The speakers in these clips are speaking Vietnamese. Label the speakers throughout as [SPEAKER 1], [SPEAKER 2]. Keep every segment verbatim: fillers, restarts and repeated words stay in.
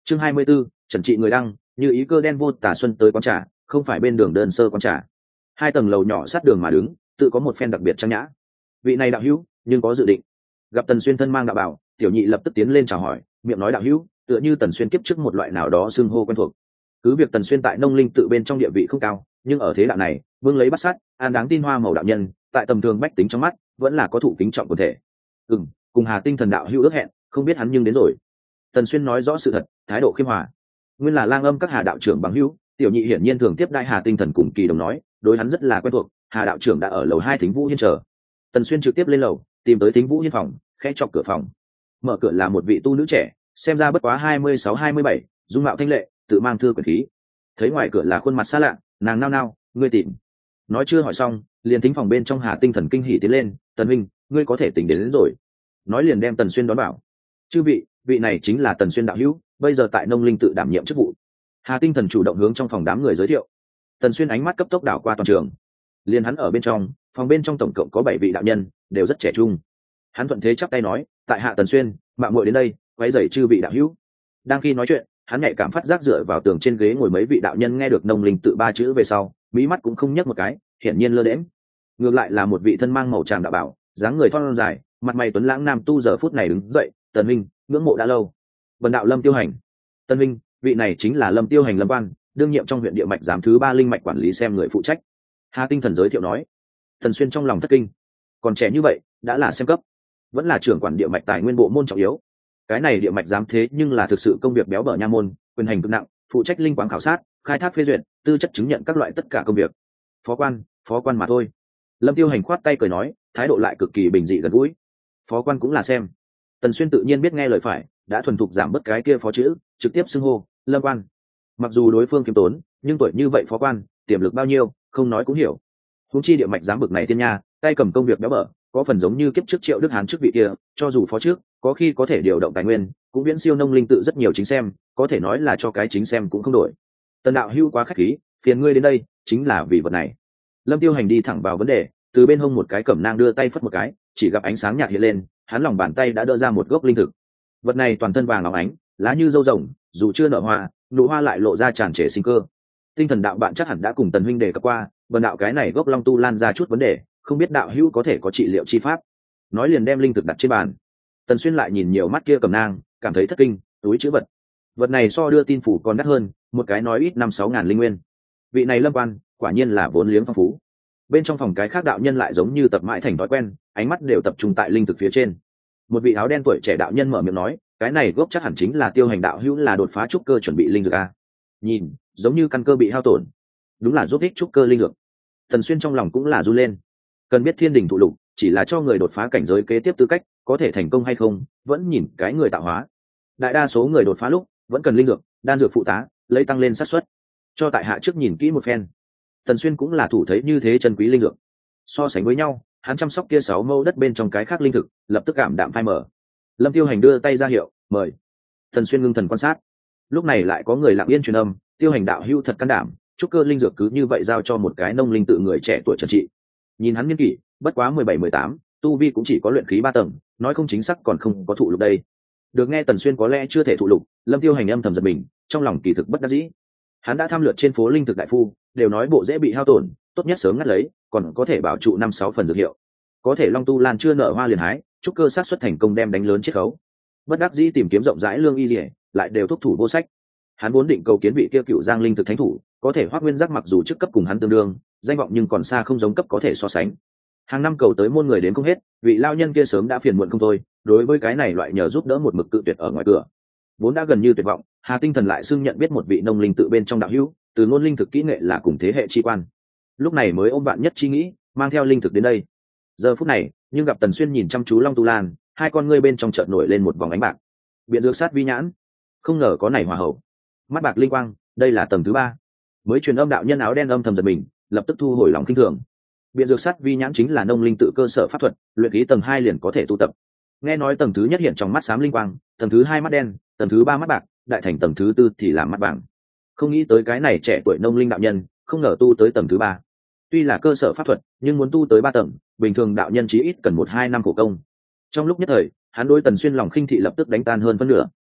[SPEAKER 1] Chương hai mươi 24, trần trị người đăng, như ý cơ đen vô tả xuân tới quán trà, không phải bên đường đơn sơ quán trà. Hai tầng lầu nhỏ sát đường mà đứng, tự có một phen đặc biệt trang nhã. Vị này đạo hữu, nhưng có dự định. Gặp Tần Xuyên thân mang đạo bảo, tiểu nhị lập tức tiến lên chào hỏi, miệng nói đạo hữu, tựa như Tần Xuyên kiếp trước một loại nào đó xưng hô quen thuộc. Cứ việc Tần Xuyên tại nông linh tự bên trong địa vị không cao, nhưng ở thế đạo này, vương lấy bắt sát, an đáng tin hoa màu đạo nhân, tại tầm thường bách tính trong mắt, vẫn là có thụ kính trọng quần thể. Ừm, cùng Hà Tinh Thần đạo hữu ước hẹn, không biết hắn nhưng đến rồi. Tần Xuyên nói rõ sự thật, thái độ khiêm hòa. Nguyên là lang âm các Hà đạo trưởng bằng hữu, tiểu nhị hiển nhiên thường tiếp đai Hà Tinh Thần cùng kỳ đồng nói, đối hắn rất là quen thuộc. Hà đạo trưởng đã ở lầu hai Thính Vũ Hiên chờ. Tần Xuyên trực tiếp lên lầu, tìm tới Thính Vũ Hiên phòng, khẽ chọc cửa phòng. Mở cửa là một vị tu nữ trẻ, xem ra bất quá hai mươi sáu hai mươi bảy, dung mạo thanh lệ, tự mang thư quyển khí. Thấy ngoài cửa là khuôn mặt xa lạ, nàng nao nao, ngươi tìm. Nói chưa hỏi xong, liền thính phòng bên trong Hà Tinh Thần kinh hỉ tiến lên, Tần Minh, ngươi có thể tỉnh đến, đến rồi. Nói liền đem Tần Xuyên đón bảo. Chư vị, vị này chính là Tần Xuyên đạo hữu, bây giờ tại nông linh tự đảm nhiệm chức vụ. Hà Tinh Thần chủ động hướng trong phòng đám người giới thiệu. Tần Xuyên ánh mắt cấp tốc đảo qua toàn trường, liền hắn ở bên trong, phòng bên trong tổng cộng có bảy vị đạo nhân, đều rất trẻ trung. Hắn thuận thế chắp tay nói, tại hạ Tần Xuyên, mạo muội đến đây, quấy rầy chư vị đạo hữu. Đang khi nói chuyện, hắn nhạy cảm phát giác dựa vào tường trên ghế ngồi mấy vị đạo nhân nghe được nông linh tự ba chữ về sau, mí mắt cũng không nhấc một cái, hiển nhiên lơ đễm. Ngược lại là một vị thân mang màu tràm đạo bảo, dáng người thon dài, mặt mày tuấn lãng nam tu giờ phút này đứng dậy, Tần Minh, ngưỡng mộ đã lâu. Vân đạo Lâm Tiêu Hành. Tần Minh, vị này chính là Lâm Tiêu Hành Lâm Quan, đương nhiệm trong huyện địa mạch giám thứ ba linh mạch quản lý xem người phụ trách. Hà Tinh Thần giới thiệu nói. Tần Xuyên trong lòng thất kinh, còn trẻ như vậy đã là xem cấp, vẫn là trưởng quản địa mạch tài nguyên bộ môn trọng yếu. Cái này địa mạch giám thế nhưng là thực sự công việc béo bở nha môn, quyền hành cực nặng, phụ trách linh quáng khảo sát, khai thác phê duyệt, tư chất chứng nhận các loại tất cả công việc. Phó quan, phó quan mà thôi. Lâm Tiêu Hành khoát tay cười nói, thái độ lại cực kỳ bình dị gần gũi. Phó quan cũng là xem. Tần Xuyên tự nhiên biết nghe lời phải, đã thuần thục giảm bớt cái kia phó chữ, trực tiếp xưng hô Lâm quan. Mặc dù đối phương kiêm tốn, nhưng tuổi như vậy phó quan, tiềm lực bao nhiêu, không nói cũng hiểu. Huống chi địa mạch giám bực này tiên nha, tay cầm công việc béo bở, có phần giống như kiếp trước Triệu Đức Hán trước vị kia, cho dù phó trước, có khi có thể điều động tài nguyên, cũng viễn siêu nông linh tự rất nhiều chính xem, có thể nói là cho cái chính xem cũng không đổi. Tần đạo hữu quá khách khí, phiền ngươi đến đây, chính là vì vật này. Lâm Tiêu Hành đi thẳng vào vấn đề, từ bên hông một cái cẩm nang đưa tay phất một cái, chỉ gặp ánh sáng nhạt hiện lên, hắn lòng bàn tay đã đỡ ra một gốc linh thực. Vật này toàn thân vàng óng ánh, lá như dâu rồng, dù chưa nở hoa, nụ hoa lại lộ ra tràn trề sinh cơ. Tinh Thần đạo bạn chắc hẳn đã cùng Tần huynh đề cập qua, vần đạo cái này gốc long tu lan ra chút vấn đề, không biết đạo hữu có thể có trị liệu chi pháp. Nói liền đem linh thực đặt trên bàn. Tần Xuyên lại nhìn nhiều mắt kia cầm nang, cảm thấy thất kinh, túi chữ vật. Vật này so đưa tin phủ còn đắt hơn, một cái nói ít năm sáu ngàn linh nguyên. Vị này Lâm quan, quả nhiên là vốn liếng phong phú. Bên trong phòng cái khác đạo nhân lại giống như tập mãi thành thói quen, ánh mắt đều tập trung tại linh thực phía trên. Một vị áo đen tuổi trẻ đạo nhân mở miệng nói, cái này gốc chắc hẳn chính là Tiêu Hành đạo hữu là đột phá trúc cơ chuẩn bị linh dược a. Nhìn, giống như căn cơ bị hao tổn, đúng là giúp ích trúc cơ linh dược. Tần Xuyên trong lòng cũng là run lên. Cần biết thiên đình thụ lục, chỉ là cho người đột phá cảnh giới kế tiếp tư cách, có thể thành công hay không, vẫn nhìn cái người tạo hóa. Đại đa số người đột phá lúc, vẫn cần linh dược, đan dược phụ tá, lấy tăng lên xác suất. Cho tại hạ trước nhìn kỹ một phen. Tần Xuyên cũng là thủ thấy như thế chân quý linh dược. So sánh với nhau, hắn chăm sóc kia sáu mẫu đất bên trong cái khác linh thực, lập tức cảm đạm phai mở. Lâm Tiêu Hành đưa tay ra hiệu, mời. Tần Xuyên ngưng thần quan sát. Lúc này lại có người lặng yên truyền âm, Tiêu Hành đạo hữu thật can đảm, trúc cơ linh dược cứ như vậy giao cho một cái nông linh tự người trẻ tuổi trần trị. Nhìn hắn niên kỷ, bất quá mười bảy mười tám, tu vi cũng chỉ có luyện khí ba tầng, nói không chính xác còn không có thụ lục đây. Được nghe Tần Xuyên có lẽ chưa thể thụ lục, Lâm Tiêu Hành âm thầm giật mình, trong lòng kỳ thực bất đắc dĩ. Hắn đã tham lượt trên phố linh thực đại phu, đều nói bộ dễ bị hao tổn, tốt nhất sớm ngắt lấy, còn có thể bảo trụ năm sáu phần dược hiệu. Có thể long tu lan chưa nở hoa liền hái, trúc cơ sát xuất thành công đem đánh lớn chiết khấu. Bất đắc dĩ tìm kiếm rộng rãi lương y liễu, lại đều thúc thủ vô sách. Hắn vốn định cầu kiến vị kia cựu giang linh thực thánh thủ, có thể Hoắc Nguyên Giác mặc dù chức cấp cùng hắn tương đương, danh vọng nhưng còn xa không giống cấp có thể so sánh. Hàng năm cầu tới môn người đến không hết, vị lao nhân kia sớm đã phiền muộn không thôi, đối với cái này loại nhờ giúp đỡ một mực cự tuyệt ở ngoài cửa. Vốn đã gần như tuyệt vọng, Hà Tinh Thần lại xưng nhận biết một vị nông linh tự bên trong đạo hữu, từ ngôn linh thực kỹ nghệ là cùng thế hệ chi quan. Lúc này mới ôm bạn nhất chi nghĩ, mang theo linh thực đến đây. Giờ phút này, nhưng gặp Tần Xuyên nhìn chăm chú Long Tu Lan, hai con ngươi bên trong chợt nổi lên một vòng ánh bạc. Biện dược sát vi nhãn, không ngờ có này hòa hậu. Mắt bạc linh quang, đây là tầng thứ ba. Mới truyền âm đạo nhân áo đen âm thầm giật mình, lập tức thu hồi lòng kinh thường. Biện dược sát vi nhãn chính là nông linh tự cơ sở pháp thuật, luyện khí tầng hai liền có thể tu tập. Nghe nói tầng thứ nhất hiện trong mắt xám linh quang, tầng thứ hai mắt đen, tầng thứ ba mắt bạc, đại thành tầng thứ tư thì là mắt vàng. Không nghĩ tới cái này trẻ tuổi nông linh đạo nhân, không ngờ tu tới tầng thứ ba. Tuy là cơ sở pháp thuật, nhưng muốn tu tới ba tầng, bình thường đạo nhân chí ít cần một hai năm khổ công. Trong lúc nhất thời, hắn đối Tần Xuyên lòng khinh thị lập tức đánh tan hơn phân nửa.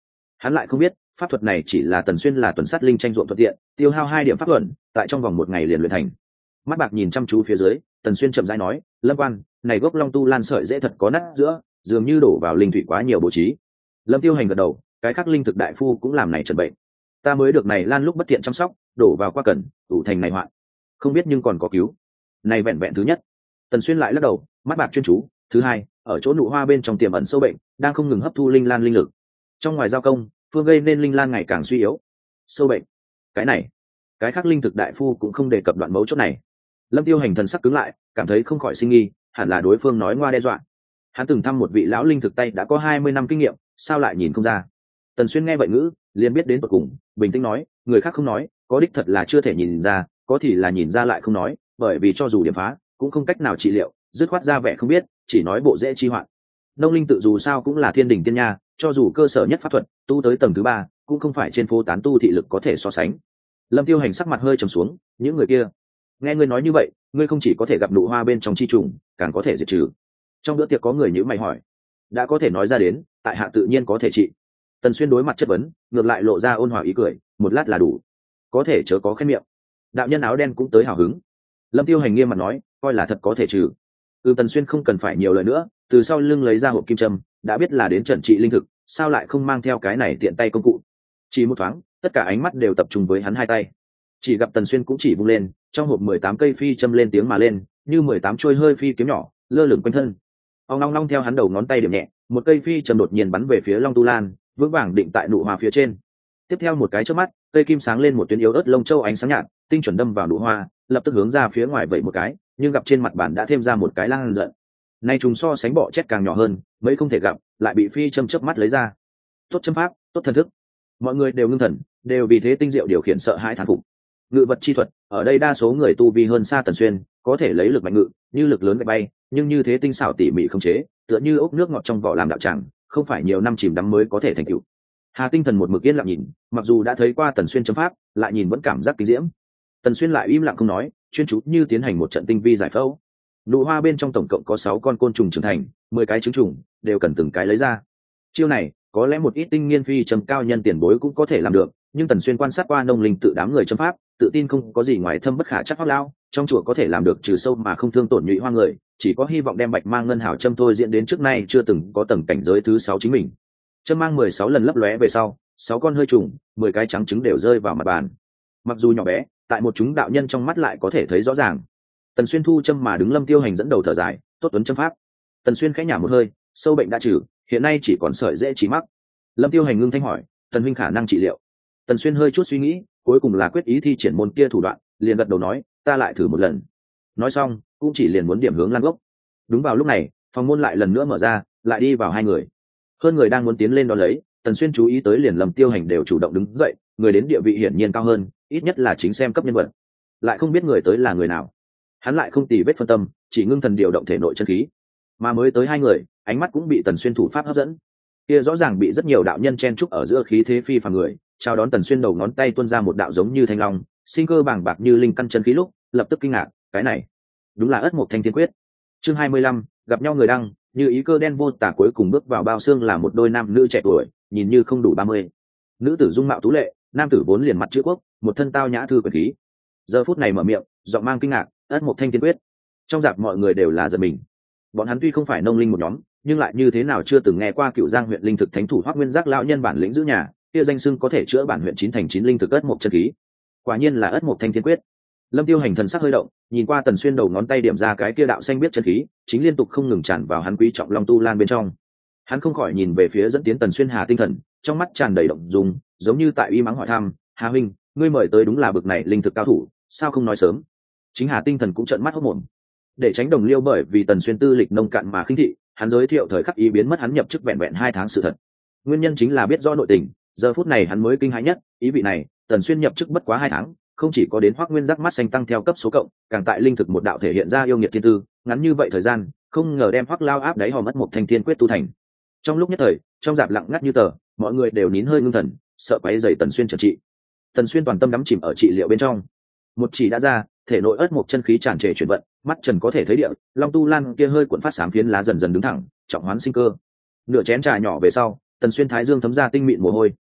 [SPEAKER 1] Hắn lại không biết pháp thuật này chỉ là Tần Xuyên là tuần sát linh tranh ruộng thuận tiện, tiêu hao hai điểm pháp luận, tại trong vòng một ngày liền luyện thành. Mắt bạc nhìn chăm chú phía dưới, Tần Xuyên chậm rãi nói, Lâm Quan, này gốc long tu lan sợi dễ thật có nát giữa, dường như đổ vào linh thủy quá nhiều bố trí. Lâm Tiêu Hành gật đầu, cái khác linh thực đại phu cũng làm này trần bệnh. Ta mới được này lan lúc bất thiện chăm sóc, đổ vào qua cẩn, ủ thành này hoạn. Không biết nhưng còn có cứu. Này vẹn vẹn thứ nhất. Tần Xuyên lại lắc đầu, mắt bạc chuyên chú, thứ hai, ở chỗ nụ hoa bên trong tiềm ẩn sâu bệnh, đang không ngừng hấp thu linh lan linh lực. Trong ngoài giao công, phương gây nên linh lan ngày càng suy yếu. Sâu bệnh. Cái này, cái khác linh thực đại phu cũng không đề cập đoạn mấu chốt này. Lâm Tiêu Hành thần sắc cứng lại, cảm thấy không khỏi sinh nghi, hẳn là đối phương nói ngoa đe dọa. Hắn từng thăm một vị lão linh thực tay đã có hai mươi năm kinh nghiệm, sao lại nhìn không ra? Tần Xuyên nghe vậy ngữ, liền biết đến tận cùng, bình tĩnh nói, người khác không nói, có đích thật là chưa thể nhìn ra, có thì là nhìn ra lại không nói, bởi vì cho dù điểm phá, cũng không cách nào trị liệu, dứt khoát ra vẻ không biết, chỉ nói bộ dễ chi hoạn. Nông linh tự dù sao cũng là thiên đỉnh tiên nha, cho dù cơ sở nhất pháp thuật, tu tới tầng thứ ba, cũng không phải trên phố tán tu thị lực có thể so sánh. Lâm Tiêu Hành sắc mặt hơi trầm xuống, những người kia, nghe ngươi nói như vậy, ngươi không chỉ có thể gặp nụ hoa bên trong chi trùng, càng có thể diệt trừ. Trong bữa tiệc có người nhíu mày hỏi, đã có thể nói ra đến, tại hạ tự nhiên có thể trị. Tần Xuyên đối mặt chất vấn, ngược lại lộ ra ôn hòa ý cười, một lát là đủ, có thể chớ có khen miệng. Đạo nhân áo đen cũng tới hào hứng. Lâm Tiêu Hành nghiêm mặt nói, coi là thật có thể trừ. Ừ, Tần Xuyên không cần phải nhiều lời nữa, từ sau lưng lấy ra hộp kim châm, đã biết là đến trận trị linh thực, sao lại không mang theo cái này tiện tay công cụ. Chỉ một thoáng, tất cả ánh mắt đều tập trung với hắn hai tay. Chỉ gặp Tần Xuyên cũng chỉ vung lên, trong hộp mười tám cây phi châm lên tiếng mà lên, như mười tám trôi hơi phi kiếm nhỏ, lơ lửng quanh thân. Ông long long theo hắn đầu ngón tay điểm nhẹ, một cây phi châm đột nhiên bắn về phía Long Tu Lan, vững vàng định tại nụ hoa phía trên. Tiếp theo một cái chớp mắt, cây kim sáng lên một tuyến yếu ớt lông châu ánh sáng nhạt, tinh chuẩn đâm vào nụ hoa, lập tức hướng ra phía ngoài vẩy một cái, nhưng gặp trên mặt bàn đã thêm ra một cái lang giận. Nay trùng so sánh bọ chết càng nhỏ hơn, mấy không thể gặp, lại bị phi châm chớp mắt lấy ra. Tốt châm pháp, tốt thần thức. Mọi người đều ngưng thần, đều vì thế tinh diệu điều khiển sợ hãi thán phục. Ngự vật chi thuật, ở đây đa số người tu vi hơn xa Tần Xuyên, có thể lấy lực mạnh ngự, như lực lớn gạch bay, nhưng như thế tinh xảo tỉ mỉ không chế, tựa như ốc nước ngọt trong vỏ làm đạo tràng, không phải nhiều năm chìm đắm mới có thể thành tựu. Hà Tinh Thần một mực yên lặng nhìn, mặc dù đã thấy qua Tần Xuyên chấm pháp, lại nhìn vẫn cảm giác kinh diễm. Tần Xuyên lại im lặng không nói, chuyên chú như tiến hành một trận tinh vi giải phẫu. Nụ hoa bên trong tổng cộng có sáu con côn trùng trưởng thành, mười cái trứng trùng, đều cần từng cái lấy ra. Chiêu này, có lẽ một ít tinh nghiên phi trầm cao nhân tiền bối cũng có thể làm được, nhưng Tần Xuyên quan sát qua nông linh tự đám người châm pháp, tự tin không có gì ngoài thâm bất khả chắc pháp lao, trong chùa có thể làm được trừ sâu mà không thương tổn nhụy hoa người, chỉ có hy vọng đem bạch mang ngân hào châm thôi diễn đến trước nay chưa từng có tầng cảnh giới thứ sáu chính mình. Châm mang mười sáu lần lấp lóe về sau, sáu con hơi trùng, mười cái trắng trứng đều rơi vào mặt bàn. Mặc dù nhỏ bé, tại một chúng đạo nhân trong mắt lại có thể thấy rõ ràng. Tần Xuyên thu châm mà đứng Lâm Tiêu Hành dẫn đầu thở dài, tốt tuấn châm pháp. Tần Xuyên khẽ nhả một hơi, sâu bệnh đã trừ, hiện nay chỉ còn sợi dễ chỉ mắc. Lâm Tiêu Hành ngưng thanh hỏi, Tần huynh khả năng trị liệu. Tần Xuyên hơi chút suy nghĩ, cuối cùng là quyết ý thi triển môn kia thủ đoạn, liền gật đầu nói, ta lại thử một lần. Nói xong, cũng chỉ liền muốn điểm hướng lan gốc. Đúng vào lúc này, phòng môn lại lần nữa mở ra, lại đi vào hai người. Hơn người đang muốn tiến lên đón lấy, Tần Xuyên chú ý tới liền Lâm Tiêu Hành đều chủ động đứng dậy, người đến địa vị hiển nhiên cao hơn, ít nhất là chính xem cấp nhân vật. Lại không biết người tới là người nào. Hắn lại không tì vết phân tâm, chỉ ngưng thần điều động thể nội chân khí. Mà mới tới hai người, ánh mắt cũng bị Tần Xuyên thủ pháp hấp dẫn. Kia rõ ràng bị rất nhiều đạo nhân chen trúc ở giữa khí thế phi phàm người, chào đón Tần Xuyên đầu ngón tay tuôn ra một đạo giống như thanh long, sinh cơ bàng bạc như linh căn chân khí lúc, lập tức kinh ngạc, cái này, đúng là Ất Mộc Thanh Thiên Quyết. Chương hai mươi lăm, gặp nhau người đăng, như ý cơ đen vô tả cuối cùng bước vào bao xương là một đôi nam nữ trẻ tuổi, nhìn như không đủ ba mươi. Nữ tử dung mạo tú lệ, nam tử vốn liền mặt chữ quốc, một thân tao nhã thư quyền khí. Giờ phút này mở miệng, giọng mang kinh ngạc, Ất Mộc Thanh Thiên Quyết. Trong dạp mọi người đều là giật mình. Bọn hắn tuy không phải nông linh một nhóm, nhưng lại như thế nào chưa từng nghe qua Cựu Giang huyện linh thực thánh thủ Hoắc Nguyên Giác lão nhân bản lĩnh giữ nhà, kia danh xưng có thể chữa bản huyện chín thành chín linh thực Ất Mộc chân khí. Quả nhiên là Ất Mộc Thanh Thiên Quyết. Lâm Tiêu Hành thần sắc hơi động, nhìn qua Tần Xuyên đầu ngón tay điểm ra cái kia đạo xanh biết chân khí, chính liên tục không ngừng tràn vào hắn quý trọng Long Tu Lan bên trong. Hắn không khỏi nhìn về phía dẫn tiến Tần Xuyên Hà Tinh Thần, trong mắt tràn đầy động dung, giống như tại uy mắng hỏi thăm, "Hà huynh, ngươi mời tới đúng là bực này linh thực cao thủ, sao không nói sớm?" Chính Hà Tinh Thần cũng trợn mắt hốt mồm. Để tránh đồng liêu bởi vì Tần Xuyên tư lịch nông cạn mà khinh thị, hắn giới thiệu thời khắc ý biến mất hắn nhập chức vẹn vẹn hai tháng sự thật. Nguyên nhân chính là biết rõ nội tình, giờ phút này hắn mới kinh hãi nhất, ý vị này, Tần Xuyên nhập chức bất quá hai tháng, không chỉ có đến Hoắc Nguyên Giác mắt xanh tăng theo cấp số cộng, càng tại linh thực một đạo thể hiện ra yêu nghiệt thiên tư, ngắn như vậy thời gian, không ngờ đem Hoắc lao áp đáy hò mất một thanh thiên quyết tu thành. Trong lúc nhất thời, trong dạp lặng ngắt như tờ, mọi người đều nín hơi ngưng thần, sợ quấy rầy Tần Xuyên trần trị. Tần Xuyên toàn tâm đắm chìm ở trị liệu bên trong. Một chỉ đã ra, thể nội ớt một chân khí tràn trề chuyển vận, mắt trần có thể thấy địa, Long Tu Lan kia hơi cuộn phát sáng phiến lá dần dần đứng thẳng, trọng hoán sinh cơ. Nửa chén trà nhỏ về sau, Tần Xuyên thái dương thấm ra tinh mịn mồ hôi,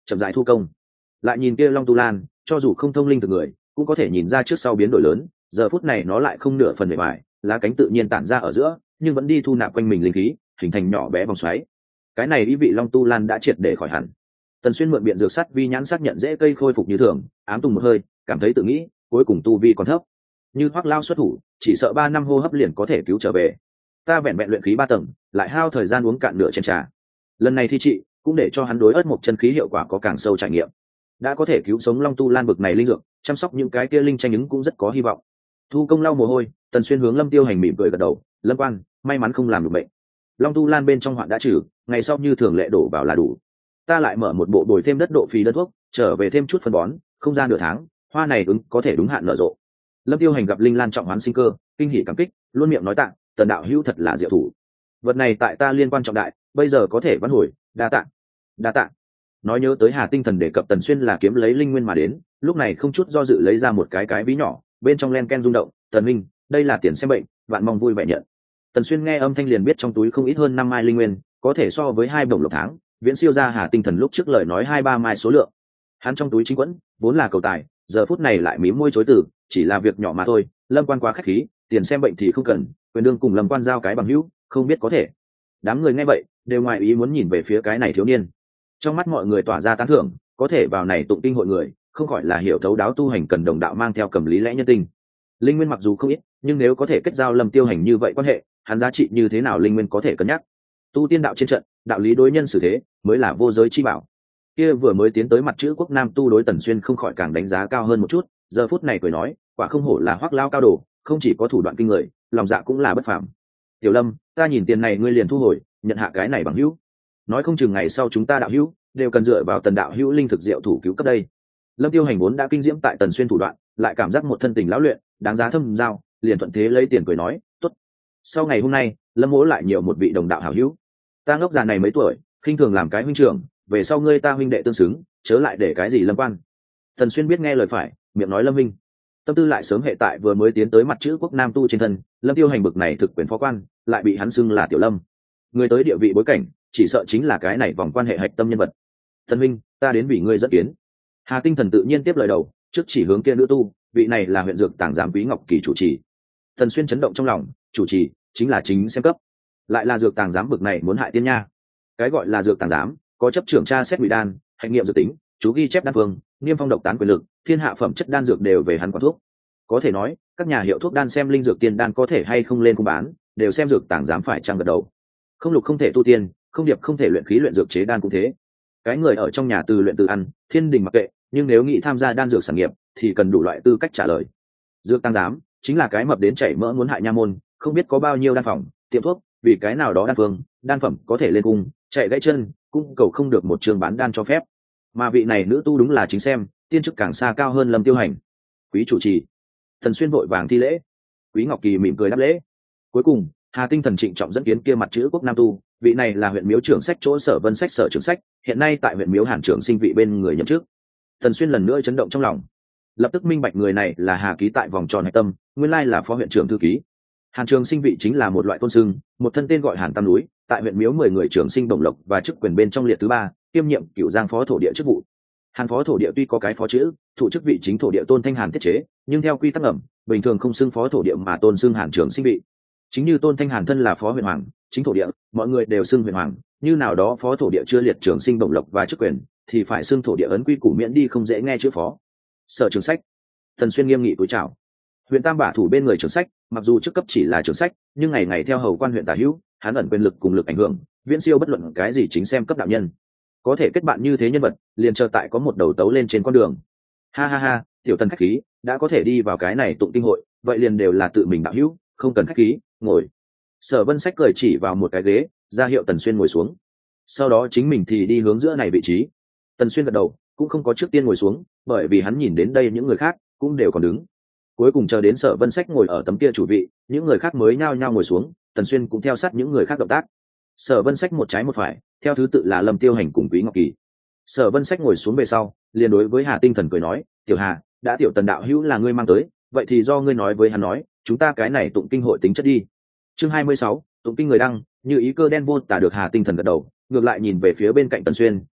[SPEAKER 1] chậm rãi thu công. Lại nhìn kia long tu lan, cho dù không thông linh từ người cũng có thể nhìn ra trước sau biến đổi lớn, giờ phút này nó lại không nửa phần bề ngoài, lá cánh tự nhiên tản ra ở giữa nhưng vẫn đi thu nạp quanh mình linh khí, hình thành nhỏ bé vòng xoáy. Cái này ý vị long tu lan đã triệt để khỏi hẳn. Tần Xuyên mượn biện dược sắt vi nhãn xác nhận dễ cây khôi phục như thường, ám tùng một hơi, cảm thấy tự nghĩ cuối cùng tu vi còn thấp, như Hoắc Lao xuất thủ chỉ sợ ba năm hô hấp liền có thể cứu trở về. Ta vẹn vẹn luyện khí ba tầng lại hao thời gian uống cạn nửa chén trà, lần này thi trị cũng để cho hắn đối ớt một chân khí hiệu quả có càng sâu trải nghiệm. Đã có thể cứu sống long tu lan bực này linh dược, chăm sóc những cái kia linh tranh ứng cũng rất có hy vọng. Thu công lau mồ hôi, Tần Xuyên hướng Lâm Tiêu Hành mỉm cười gật đầu, Lâm quan may mắn không làm được bệnh. Long tu lan bên trong hoạn đã trừ, ngày sau như thường lệ đổ vào là đủ. Ta lại mở một bộ bồi thêm đất độ phì đơn thuốc, trở về thêm chút phân bón, không gian nửa tháng hoa này ứng có thể đúng hạn nở rộ. Lâm Tiêu Hành gặp linh lan trọng hoán sinh cơ, kinh hỉ cảm kích, luôn miệng nói tạ, Tần đạo hữu thật là diệu thủ, vật này tại ta liên quan trọng đại, bây giờ có thể vãn hồi, đa tạ đa tạ. Nói nhớ tới Hà Tinh Thần đề cập Tần Xuyên là kiếm lấy linh nguyên mà đến, lúc này không chút do dự lấy ra một cái cái ví nhỏ, bên trong len ken rung động, Tần minh, đây là tiền xem bệnh, vạn mong vui vẻ nhận. Tần Xuyên nghe âm thanh liền biết trong túi không ít hơn năm mai linh nguyên, có thể so với hai đồng lộc tháng, viễn siêu ra Hà Tinh Thần lúc trước lời nói hai ba mai số lượng. Hắn trong túi chính quẫn vốn là cầu tài, giờ phút này lại mím môi chối từ, chỉ là việc nhỏ mà thôi. Lâm quan quá khách khí, tiền xem bệnh thì không cần, quyền đương cùng Lâm quan giao cái bằng hữu, không biết có thể. Đám người nghe vậy đều ngoài ý muốn nhìn về phía cái này thiếu niên, trong mắt mọi người tỏa ra tán thưởng, có thể vào này tụng kinh hội người không khỏi là hiểu thấu đáo tu hành cần đồng đạo mang theo cầm lý lẽ nhân tình. Linh nguyên mặc dù không ít, nhưng nếu có thể kết giao Lâm Tiêu Hành như vậy quan hệ, hắn giá trị như thế nào linh nguyên có thể cân nhắc. Tu tiên đạo trên trận, đạo lý đối nhân xử thế mới là vô giới chi bảo. Kia vừa mới tiến tới mặt chữ quốc nam tu đối Tần Xuyên không khỏi càng đánh giá cao hơn một chút, giờ phút này cười nói, quả không hổ là Hoắc Lao cao đồ, không chỉ có thủ đoạn kinh người, lòng dạ cũng là bất phàm. Tiểu Lâm, ta nhìn tiền này ngươi liền thu hồi, nhận hạ cái này bằng hữu. Nói không chừng ngày sau chúng ta đạo hữu đều cần dựa vào Tần đạo hữu linh thực diệu thủ cứu cấp đây. Lâm Tiêu Hành vốn đã kinh diễm tại Tần Xuyên thủ đoạn, lại cảm giác một thân tình lão luyện đáng giá thâm giao, liền thuận thế lấy tiền cười nói, tốt. Sau ngày hôm nay Lâm mỗ lại nhiều một vị đồng đạo hảo hữu. Ta ngốc già này mấy tuổi, khinh thường làm cái huynh trưởng, về sau ngươi ta huynh đệ tương xứng, chớ lại để cái gì Lâm quan. Tần Xuyên biết nghe lời phải, miệng nói Lâm minh, tâm tư lại sớm hệ tại vừa mới tiến tới mặt chữ quốc nam tu trên thân. Lâm Tiêu Hành bực này thực quyền phó quan, lại bị hắn xưng là Tiểu Lâm, người tới địa vị bối cảnh chỉ sợ chính là cái này vòng quan hệ hạch tâm nhân vật. Thần minh, ta đến vì ngươi dẫn kiến. Hà Tinh Thần tự nhiên tiếp lời đầu, trước chỉ hướng kia nữ tu, vị này là huyện dược tàng giám Quý Ngọc Kỳ chủ trì. Tần Xuyên chấn động trong lòng, chủ trì chính là chính xem cấp, lại là dược tàng giám bực này muốn hại tiên nha. Cái gọi là dược tàng giám, có chấp trưởng tra xét ngụy đan, hạnh nghiệm dược tính, chú ghi chép đan phương, niêm phong độc tán quyền lực, thiên hạ phẩm chất đan dược đều về hắn quản thuốc. Có thể nói, các nhà hiệu thuốc đan xem linh dược tiên đan có thể hay không lên cung bán, đều xem dược tàng giám phải trang gật đầu. Không lục không thể tu tiên, không điệp không thể luyện khí luyện dược chế đan cũng thế. Cái người ở trong nhà từ luyện từ ăn, thiên đình mặc kệ, nhưng nếu nghĩ tham gia đan dược sản nghiệp thì cần đủ loại tư cách trả lời. Dược tăng giám chính là cái mập đến chảy mỡ muốn hại nha môn, không biết có bao nhiêu đan phòng tiệm thuốc vì cái nào đó đan phương đan phẩm có thể lên cung chạy gãy chân, cũng cầu không được một trường bán đan cho phép. Mà vị này nữ tu đúng là chính xem, tiên chức càng xa cao hơn Lâm Tiêu Hành. Quý chủ trì. Thần Xuyên vội vàng thi lễ. Quý Ngọc Kỳ mỉm cười đáp lễ. Cuối cùng Hà Tinh Thần trịnh trọng dẫn kiến kia mặt chữ quốc nam tu, vị này là huyện miếu trưởng sách chỗ Sở Vân sách sở trưởng sách, hiện nay tại huyện miếu Hàn trưởng sinh vị bên người nhậm chức. Thần Xuyên lần nữa chấn động trong lòng, lập tức minh bạch người này là Hà ký tại vòng tròn hạch tâm, nguyên lai là phó huyện trưởng thư ký. Hàn trưởng sinh vị chính là một loại tôn xưng, một thân tên gọi Hàn Tam núi, tại huyện miếu mười người trưởng sinh đồng lộc và chức quyền bên trong liệt thứ ba, kiêm nhiệm cửu giang phó thổ địa chức vụ. Hàn phó thổ địa tuy có cái phó chữ, thủ chức vị chính thổ địa tôn thanh Hàn thiết chế, nhưng theo quy tắc ẩm, bình thường không xưng phó thổ địa mà tôn xưng Hàn trưởng sinh vị. Chính như tôn thanh Hàn thân là phó huyện hoàng chính thổ địa, mọi người đều xưng huyện hoàng, như nào đó phó thổ địa chưa liệt trưởng sinh đồng lộc và chức quyền thì phải xưng thổ địa ấn quy củ miễn đi không dễ nghe chữ phó. Sở trưởng sách. Thần Xuyên nghiêm nghị cúi chào. Huyện Tam bả thủ bên người trưởng sách, mặc dù chức cấp chỉ là trưởng sách, nhưng ngày ngày theo hầu quan huyện tả hữu, hắn ẩn quyền lực cùng lực ảnh hưởng viễn siêu bất luận cái gì chính xem cấp đạo nhân. Có thể kết bạn như thế nhân vật, liền chờ tại có một đầu tấu lên trên con đường. Ha ha ha, tiểu Tần khách khí, đã có thể đi vào cái này tụng kinh hội, vậy liền đều là tự mình đạo hữu, không cần khách khí, ngồi. Sở Vân sách cười chỉ vào một cái ghế, ra hiệu Tần Xuyên ngồi xuống. Sau đó chính mình thì đi hướng giữa này vị trí. Tần Xuyên gật đầu, cũng không có trước tiên ngồi xuống, bởi vì hắn nhìn đến đây những người khác cũng đều còn đứng. Cuối cùng chờ đến Sở Vân sách ngồi ở tấm kia chủ vị, những người khác mới nhao nhao ngồi xuống, Tần Xuyên cũng theo sát những người khác động tác. Sở Vân sách một trái một phải, theo thứ tự là Lâm Tiêu Hành cùng Quý Ngọc Kỳ. Sở Vân sách ngồi xuống về sau, liền đối với Hà Tinh Thần cười nói, "Tiểu Hà, đã tiểu Tần đạo hữu là ngươi mang tới, vậy thì do ngươi nói với hắn nói, chúng ta cái này tụng kinh hội tính chất đi." Chương hai mươi sáu, tụng kinh người đăng, như ý cơ đen vô tả được Hà Tinh Thần gật đầu, ngược lại nhìn về phía bên cạnh Tần Xuyên,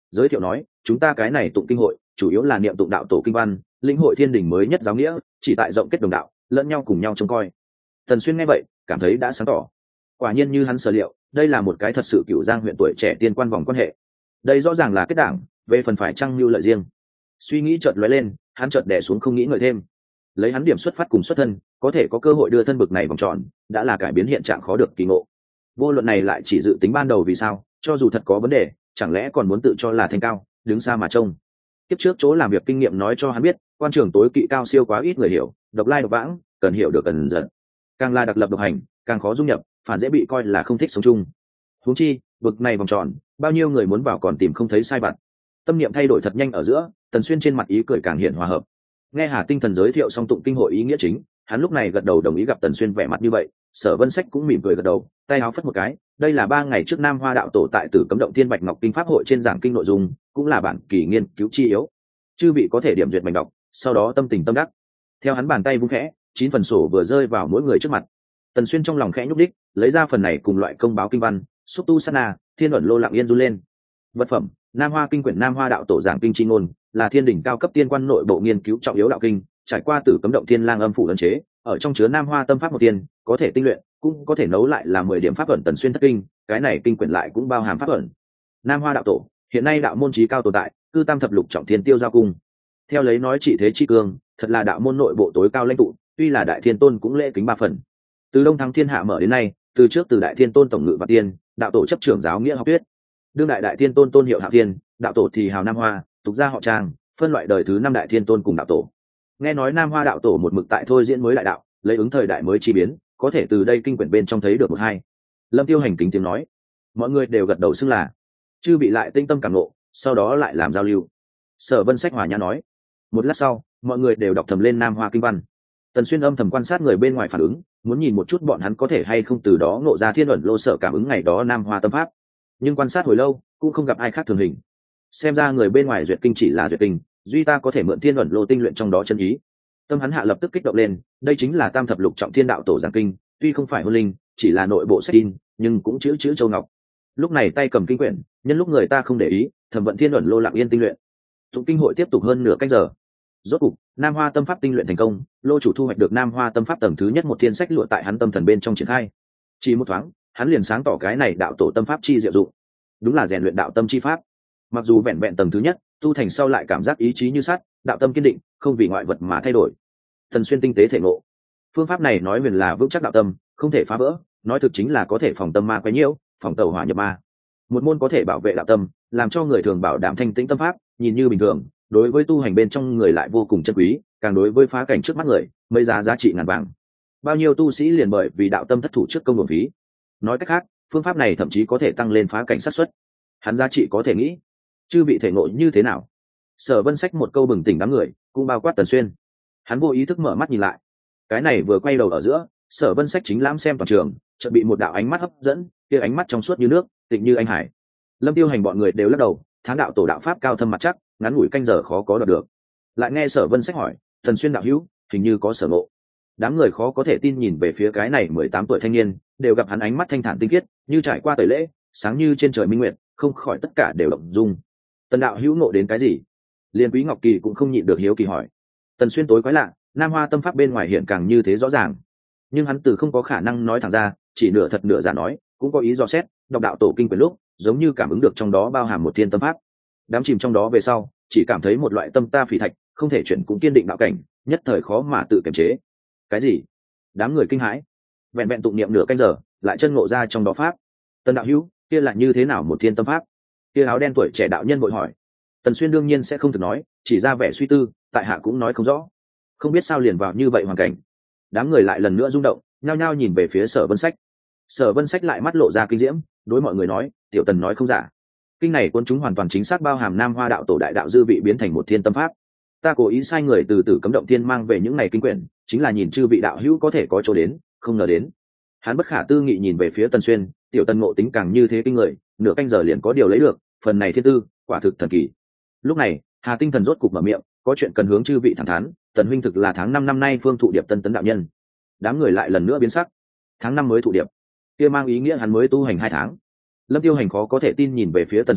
[SPEAKER 1] giới thiệu nói chúng ta cái này tụng kinh hội chủ yếu là niệm tụng đạo tổ kinh văn, lĩnh hội thiên đình mới nhất giáo nghĩa, chỉ tại rộng kết đồng đạo, lẫn nhau cùng nhau trông coi. Tần Xuyên nghe vậy cảm thấy đã sáng tỏ, quả nhiên như hắn sở liệu, đây là một cái thật sự cửu giang huyện tuổi trẻ tiên quan vòng quan hệ. Đây rõ ràng là kết đảng, về phần phải trăng lưu lợi riêng. Suy nghĩ chợt lóe lên, hắn chợt đè xuống không nghĩ ngợi thêm. Lấy hắn điểm xuất phát cùng xuất thân, có thể có cơ hội đưa thân bực này vòng tròn, đã là cải biến hiện trạng khó được kỳ ngộ. Vô luận này lại chỉ dự tính ban đầu vì sao, cho dù thật có vấn đề, chẳng lẽ còn muốn tự cho là thanh cao, đứng xa mà trông. Kiếp trước chỗ làm việc kinh nghiệm nói cho hắn biết, quan trường tối kỵ cao siêu quá ít người hiểu, độc lai độc vãng, cần hiểu được cần dần. Càng là đặc lập độc hành, càng khó dung nhập, phản dễ bị coi là không thích sống chung. Huống chi, bực này vòng tròn, bao nhiêu người muốn vào còn tìm không thấy sai vặt. Tâm niệm thay đổi thật nhanh ở giữa, Tần Xuyên trên mặt ý cười càng hiện hòa hợp. Nghe Hà Tinh Thần giới thiệu xong tụng kinh hội ý nghĩa chính, hắn lúc này gật đầu đồng ý. Gặp Tần Xuyên vẻ mặt như vậy, Sở Vân Sách cũng mỉm cười gật đầu, tay áo phất một cái. Đây là ba ngày trước Nam Hoa đạo tổ tại Tử Cấm động Thiên Bạch Ngọc Kinh pháp hội trên giảng kinh nội dung, cũng là bản kỳ nghiên cứu chi yếu. Chư vị có thể điểm duyệt mảnh đọc, sau đó tâm tình tâm đắc. Theo hắn bàn tay vung khẽ, chín phần sổ vừa rơi vào mỗi người trước mặt. Tần Xuyên trong lòng khẽ nhúc đích, lấy ra phần này cùng loại công báo kinh văn, xúc tu sát na, thiên ẩn lô lặng yên run lên. Vật phẩm: Nam Hoa kinh quyển Nam Hoa đạo tổ giảng kinh chi ngôn, là thiên đỉnh cao cấp tiên quan nội bộ nghiên cứu trọng yếu đạo kinh, trải qua Tử Cấm động Thiên lang âm phủ ấn chế, ở trong chứa Nam Hoa tâm pháp một tiên, có thể tinh luyện, cũng có thể nấu lại là mười điểm pháp ẩn. Tần Xuyên thất kinh, cái này kinh quyển lại cũng bao hàm pháp ẩn. Nam Hoa đạo tổ, hiện nay đạo môn chí cao tồn tại, cư tam thập lục trọng thiên tiêu giao cung. Theo lấy nói trị thế chi cương, thật là đạo môn nội bộ tối cao lãnh tụ, tuy là đại thiên tôn cũng lễ kính ba phần. Từ đông thắng thiên hạ mở đến nay, từ trước từ đại thiên tôn tổng ngự và tiên, đạo tổ chấp trưởng giáo nghĩa học thuyết. Đương đại đại thiên tôn tôn hiệu hạ thiên, đạo tổ thì hào Nam Hoa, tục gia họ Trang, phân loại đời thứ năm đại thiên tôn cùng đạo tổ. Nghe nói Nam Hoa đạo tổ một mực tại thôi diễn mới đại đạo, lấy ứng thời đại mới chi biến, có thể từ đây kinh quyển bên trong thấy được một hai. Lâm Tiêu Hành kính tiếng nói, mọi người đều gật đầu xưng là. Chư bị lại tinh tâm cảm ngộ, sau đó lại làm giao lưu. Sở Vân Sách hòa nhã nói. Một lát sau, mọi người đều đọc thầm lên Nam Hoa kinh văn. Tần Xuyên âm thầm quan sát người bên ngoài phản ứng, muốn nhìn một chút bọn hắn có thể hay không từ đó ngộ ra thiên ẩn lô sở cảm ứng ngày đó Nam Hoa tâm pháp. Nhưng quan sát hồi lâu, cũng không gặp ai khác thường hình. Xem ra người bên ngoài duyệt kinh chỉ là duyệt kinh, duy ta có thể mượn thiên ẩn lô tinh luyện trong đó chân ý. Tâm hắn hạ lập tức kích động lên, đây chính là tam thập lục trọng thiên đạo tổ giảng kinh, tuy không phải hôn linh, chỉ là nội bộ sách tin, nhưng cũng chữ chữ châu ngọc. Lúc này tay cầm kinh quyển, nhân lúc người ta không để ý, thẩm vận thiên ẩn lô lặng yên tinh luyện. Tụng kinh hội tiếp tục hơn nửa canh giờ. Rốt cục, Nam Hoa tâm pháp tinh luyện thành công, lô chủ thu hoạch được Nam Hoa tâm pháp tầng thứ nhất một thiên sách lụa tại hắn tâm thần bên trong triển khai. Chỉ một thoáng, hắn liền sáng tỏ cái này đạo tổ tâm pháp chi diệu dụng. Đúng là rèn luyện đạo tâm chi pháp. Mặc dù vẹn vẹn tầng thứ nhất, tu thành sau lại cảm giác ý chí như sắt, đạo tâm kiên định, không vì ngoại vật mà thay đổi. Tần Xuyên tinh tế thể ngộ. Phương pháp này nói huyền là vững chắc đạo tâm, không thể phá vỡ, nói thực chính là có thể phòng tâm ma quấy nhiễu, phòng tẩu hỏa nhập ma. Một môn có thể bảo vệ đạo tâm, làm cho người thường bảo đảm thanh tĩnh tâm pháp, nhìn như bình thường, đối với tu hành bên trong người lại vô cùng chân quý, càng đối với phá cảnh trước mắt người, mấy giá giá trị ngàn vàng. Bao nhiêu tu sĩ liền bởi vì đạo tâm thất thủ trước công đồn phí. Nói cách khác, phương pháp này thậm chí có thể tăng lên phá cảnh xác suất. Hắn giá trị có thể nghĩ, chư bị thể ngộ như thế nào? Sở Vân Sách một câu bừng tỉnh đám người, cũng bao quát Tần Xuyên. Hắn vô ý thức mở mắt nhìn lại, cái này vừa quay đầu ở giữa, Sở Vân Sách chính lãm xem toàn trường, chợt bị một đạo ánh mắt hấp dẫn, kia ánh mắt trong suốt như nước, tịnh như anh hải. Lâm Tiêu Hành bọn người đều lắc đầu, tháng đạo tổ đạo pháp cao thâm mặt chắc, ngắn ngủi canh giờ khó có đoạt được. Lại nghe Sở Vân Sách hỏi, Tần Xuyên đạo hữu, hình như có sở ngộ. Đám người khó có thể tin nhìn về phía cái này mười tám tuổi thanh niên, đều gặp hắn ánh mắt thanh thản tinh khiết, như trải qua tẩy lễ, sáng như trên trời minh nguyệt, không khỏi tất cả đều động dung. Tần đạo hữu ngộ đến cái gì? Liên Quý Ngọc Kỳ cũng không nhịn được hiếu kỳ hỏi. Tần Xuyên tối quái lạ, Nam Hoa tâm pháp bên ngoài hiện càng như thế rõ ràng, nhưng hắn từ không có khả năng nói thẳng ra, chỉ nửa thật nửa giả nói, cũng có ý dò xét, đọc đạo tổ kinh quyển lúc, giống như cảm ứng được trong đó bao hàm một thiên tâm pháp. Đám chìm trong đó về sau, chỉ cảm thấy một loại tâm ta phỉ thạch, không thể chuyển cũng kiên định đạo cảnh, nhất thời khó mà tự kiềm chế. Cái gì? Đám người kinh hãi, vẹn vẹn tụng niệm nửa canh giờ, lại chân ngộ ra trong đó pháp. Tần đạo hữu, kia là như thế nào một thiên tâm pháp? Kia áo đen tuổi trẻ đạo nhân vội hỏi. Tần Xuyên đương nhiên sẽ không thực nói, chỉ ra vẻ suy tư, tại hạ cũng nói không rõ, không biết sao liền vào như vậy hoàn cảnh. Đám người lại lần nữa rung động, nhao nhao nhìn về phía Sở Vân Sách. Sở Vân Sách lại mắt lộ ra kinh diễm, đối mọi người nói, tiểu Tần nói không giả, kinh này quân chúng hoàn toàn chính xác bao hàm Nam Hoa đạo tổ đại đạo dư vị biến thành một thiên tâm pháp. Ta cố ý sai người từ Tử Cấm động thiên mang về những này kinh quyển, chính là nhìn chư vị đạo hữu có thể có chỗ đến, không ngờ đến. Hắn bất khả tư nghị nhìn về phía Tần Xuyên, tiểu Tần ngộ tính càng như thế kinh người, nửa canh giờ liền có điều lấy được, phần này thiên tư, quả thực thần kỳ. Lúc này, Hà Tinh Thần rốt cục mở miệng, có chuyện cần hướng chư vị thẳng thắn, Tần huynh thực là tháng năm năm nay phương thụ điệp tân tấn đạo nhân. Đám người lại lần nữa biến sắc. Tháng năm mới thụ điệp, kia mang ý nghĩa hắn mới tu hành hai tháng. Lâm Tiêu Hành khó có thể tin nhìn về phía Tần Xuyên,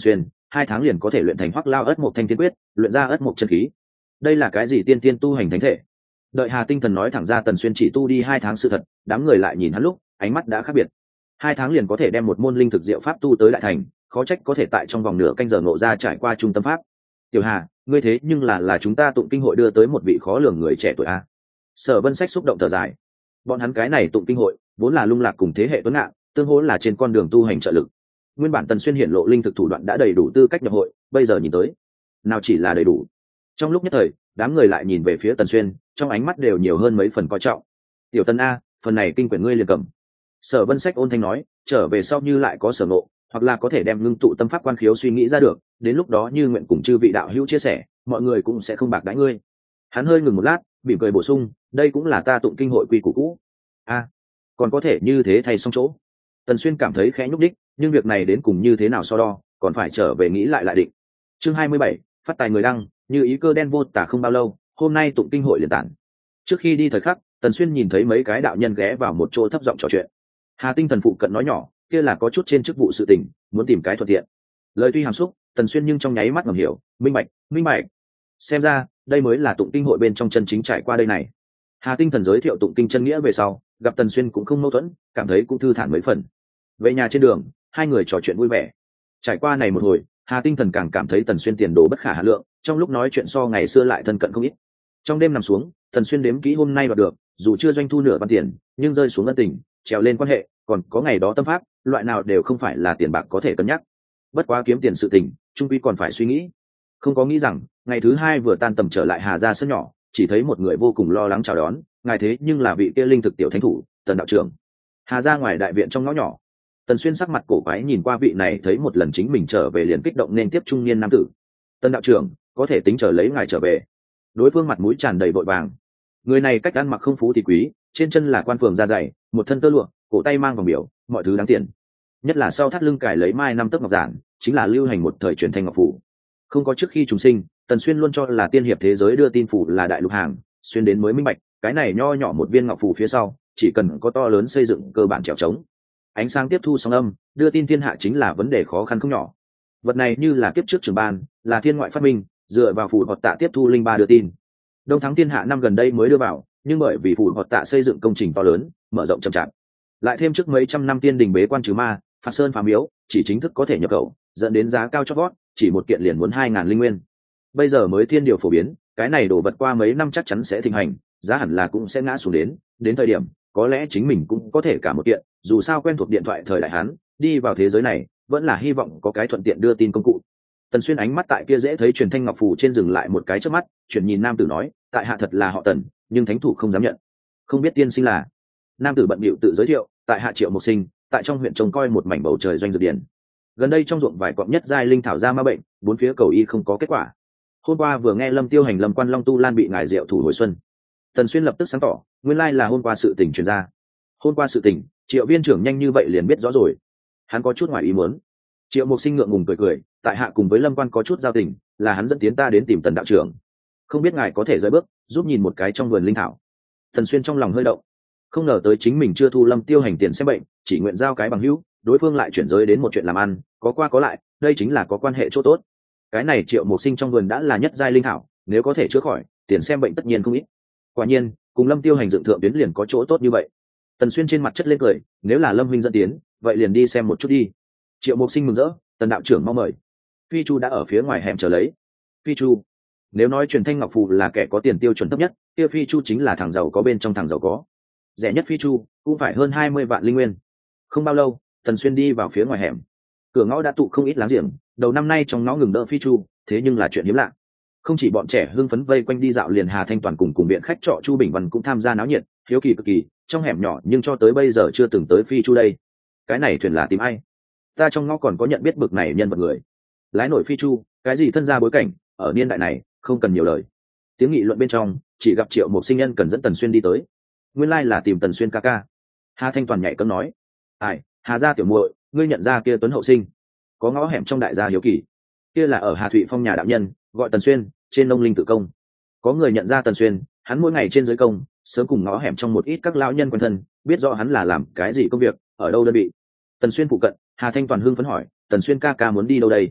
[SPEAKER 1] hai tháng liền có thể luyện thành Hoắc Lao ất mộc thanh thiên quyết, luyện ra ất mộc chân khí. Đây là cái gì tiên tiên tu hành thánh thể? Đợi Hà Tinh Thần nói thẳng ra Tần Xuyên chỉ tu đi hai tháng sự thật, đám người lại nhìn hắn lúc ánh mắt đã khác biệt. Hai tháng liền có thể đem một môn linh thực diệu pháp tu tới đại thành, khó trách có thể tại trong vòng nửa canh giờ ngộ ra trải qua trung tâm pháp. Tiểu Hà, ngươi thế nhưng là là chúng ta tụng kinh hội đưa tới một vị khó lường người trẻ tuổi a. Sở Vân Sách xúc động thở dài. Bọn hắn cái này tụng kinh hội vốn là lung lạc cùng thế hệ tuấn ngạn, tương hỗ là trên con đường tu hành trợ lực. Nguyên bản Tần Xuyên hiển lộ linh thực thủ đoạn đã đầy đủ tư cách nhập hội, bây giờ nhìn tới, nào chỉ là đầy đủ. Trong lúc nhất thời, đám người lại nhìn về phía Tần Xuyên, trong ánh mắt đều nhiều hơn mấy phần coi trọng. Tiểu Tần a, phần này kinh quyển ngươi liền cầm. Sở Vân Sách ôn thanh nói, trở về sau như lại có sở ngộ, hoặc là có thể đem ngưng tụ tâm pháp quan khiếu suy nghĩ ra được, đến lúc đó như nguyện cùng chư vị đạo hữu chia sẻ, mọi người cũng sẽ không bạc đãi ngươi. Hắn hơi ngừng một lát, mỉm cười bổ sung, đây cũng là ta tụng kinh hội quy củ cũ. A, còn có thể như thế thay xong chỗ. Tần Xuyên cảm thấy khẽ nhúc đích, nhưng việc này đến cùng như thế nào so đo, còn phải trở về nghĩ lại lại định. Chương hai mươi bảy, phát tài người đăng, như ý cơ đen vô tả không bao lâu, hôm nay tụng kinh hội liền tản. Trước khi đi thời khắc, Tần Xuyên nhìn thấy mấy cái đạo nhân ghé vào một chỗ thấp giọng trò chuyện. Hà Tinh Thần phụ cận nói nhỏ, kia là có chút trên chức vụ sự tình, muốn tìm cái thuận tiện. Lời tuy hàm xúc, Tần Xuyên nhưng trong nháy mắt ngầm hiểu, minh bạch, minh bạch. Xem ra, đây mới là tụng kinh hội bên trong chân chính trải qua đây này. Hà Tinh Thần giới thiệu tụng kinh chân nghĩa về sau, gặp Tần Xuyên cũng không mâu thuẫn, cảm thấy cũng thư thản mấy phần. Về nhà trên đường, hai người trò chuyện vui vẻ. Trải qua này một hồi, Hà Tinh Thần càng cảm thấy Tần Xuyên tiền đồ bất khả hà lượng, trong lúc nói chuyện so ngày xưa lại thân cận không ít. Trong đêm nằm xuống, Tần Xuyên đếm kỹ hôm nay đoạt được, dù chưa doanh thu nửa văn tiền, nhưng rơi xuống ân tình, trèo lên quan hệ, còn có ngày đó tâm pháp, loại nào đều không phải là tiền bạc có thể cân nhắc. Bất quá kiếm tiền sự tình, trung quy còn phải suy nghĩ. Không có nghĩ rằng, ngày thứ hai vừa tan tầm trở lại Hà gia sân nhỏ, chỉ thấy một người vô cùng lo lắng chào đón, ngài thế nhưng là vị kia linh thực tiểu thánh thủ, Tần đạo trưởng. Hà gia ngoài đại viện trong ngõ nhỏ, Tần Xuyên sắc mặt cổ quái nhìn qua vị này, thấy một lần chính mình trở về liền kích động nên tiếp trung niên nam tử. Tần đạo trưởng, có thể tính chờ lấy ngài trở về. Đối phương mặt mũi tràn đầy vội vàng. Người này cách ăn mặc không phú thì quý, trên chân là quan phường da dày, một thân tơ lụa, cổ tay mang vòng biểu, mọi thứ đáng tiền. Nhất là sau thắt lưng cài lấy mai năm tấc ngọc giản, chính là lưu hành một thời truyền thanh ngọc phủ. Không có trước khi trùng sinh, Tần Xuyên luôn cho là tiên hiệp thế giới đưa tin phủ là đại lục hàng, xuyên đến mới minh bạch, cái này nho nhỏ một viên ngọc phủ phía sau, chỉ cần có to lớn xây dựng cơ bản trèo trống. Ánh sáng tiếp thu sóng âm, đưa tin thiên hạ chính là vấn đề khó khăn không nhỏ. Vật này như là kiếp trước trường ban, là thiên ngoại phát minh, dựa vào phủ hoặc tạ tiếp thu linh ba đưa tin. Đông thắng thiên hạ năm gần đây mới đưa vào, nhưng bởi vì phủ hoặc tạ xây dựng công trình to lớn, mở rộng chậm chạp, lại thêm trước mấy trăm năm tiên đình bế quan trừ ma, phạt sơn phá miếu, chỉ chính thức có thể nhập khẩu, dẫn đến giá cao chót vót, chỉ một kiện liền muốn hai ngàn linh nguyên. Bây giờ mới thiên điều phổ biến, cái này đổ vật qua mấy năm chắc chắn sẽ thịnh hành, giá hẳn là cũng sẽ ngã xuống đến, đến thời điểm có lẽ chính mình cũng có thể cả một kiện, dù sao quen thuộc điện thoại thời đại Hán, đi vào thế giới này vẫn là hy vọng có cái thuận tiện đưa tin công cụ. Tần Xuyên ánh mắt tại kia dễ thấy truyền thanh ngọc phù trên dừng lại một cái trước mắt, chuyển nhìn nam tử nói, tại hạ thật là họ Tần, nhưng thánh thủ không dám nhận. Không biết tiên sinh là? Nam tử bận bịu tự giới thiệu, tại hạ Triệu Mộc Sinh, tại trong huyện trông coi một mảnh bầu trời doanh dược điển. Gần đây trong ruộng vài cọm nhất giai linh thảo ra ma bệnh, bốn phía cầu y không có kết quả. Hôm qua vừa nghe Lâm Tiêu hành Lâm Quan Long Tu Lan bị ngài diệu thủ hồi xuân. Tần Xuyên lập tức sáng tỏ, nguyên lai là hôm qua sự tình truyền ra. Hôm qua sự tình, Triệu viên trưởng nhanh như vậy liền biết rõ rồi. Hắn có chút ngoài ý muốn. Triệu Mộc Sinh ngượng ngùng cười cười, tại hạ cùng với Lâm Quan có chút giao tình, là hắn dẫn tiến ta đến tìm Tần đạo trưởng. Không biết ngài có thể rời bước, giúp nhìn một cái trong vườn linh thảo. Tần Xuyên trong lòng hơi động, không ngờ tới chính mình chưa thu Lâm Tiêu hành tiền xem bệnh, chỉ nguyện giao cái bằng hữu, đối phương lại chuyển giới đến một chuyện làm ăn, có qua có lại, đây chính là có quan hệ chỗ tốt. Cái này Triệu Mộc Sinh trong vườn đã là nhất giai linh thảo, nếu có thể chữa khỏi, tiền xem bệnh tất nhiên không ít. Quả nhiên, cùng Lâm Tiêu hành dựng thượng tuyến liền có chỗ tốt như vậy. Tần Xuyên trên mặt chất lên cười, nếu là Lâm huynh dẫn tiến, vậy liền đi xem một chút đi. Triệu Mộc Sinh mừng rỡ, Tần đạo trưởng mong mời. Phi Chu đã ở phía ngoài hẻm chờ lấy. Phi Chu, nếu nói truyền thanh ngọc phù là kẻ có tiền tiêu chuẩn thấp nhất, kia Phi Chu chính là thằng giàu có bên trong thằng giàu có. Rẻ nhất Phi Chu cũng phải hơn hai mươi vạn linh nguyên. Không bao lâu, Tần Xuyên đi vào phía ngoài hẻm. Cửa ngõ đã tụ không ít láng giềng, đầu năm nay trong ngõ ngừng đỡ Phi Chu, thế nhưng là chuyện hiếm lạ. Không chỉ bọn trẻ hưng phấn vây quanh đi dạo, liền Hà Thanh Toàn cùng cùng viện khách trọ Chu Bình Văn cũng tham gia náo nhiệt, hiếu kỳ cực kỳ, trong hẻm nhỏ nhưng cho tới bây giờ chưa từng tới Phi Chu đây. Cái này thuyền là tìm ai? Ta trong ngõ còn có nhận biết bực này nhân vật người. Lái nổi Phi Chu, cái gì thân gia bối cảnh, ở niên đại này không cần nhiều lời. Tiếng nghị luận bên trong, chỉ gặp Triệu Mộc Sinh nhân cần dẫn Tần Xuyên đi tới. Nguyên lai là tìm Tần Xuyên ca ca. Hà Thanh Toàn nhảy cẫng nói, ai, Hà gia tiểu muội, ngươi nhận ra kia Tuấn hậu sinh? Có ngõ hẻm trong đại gia hiếu kỳ. Kia là ở Hà Thụy Phong nhà đạo nhân, gọi Tần Xuyên, trên nông linh tự công. Có người nhận ra Tần Xuyên, hắn mỗi ngày trên dưới công, sớm cùng ngõ hẻm trong một ít các lão nhân quen thân, biết rõ hắn là làm cái gì công việc, ở đâu đơn vị. Tần Xuyên phụ cận, Hà Thanh Toàn hưng phấn hỏi, Tần Xuyên ca ca muốn đi đâu đây?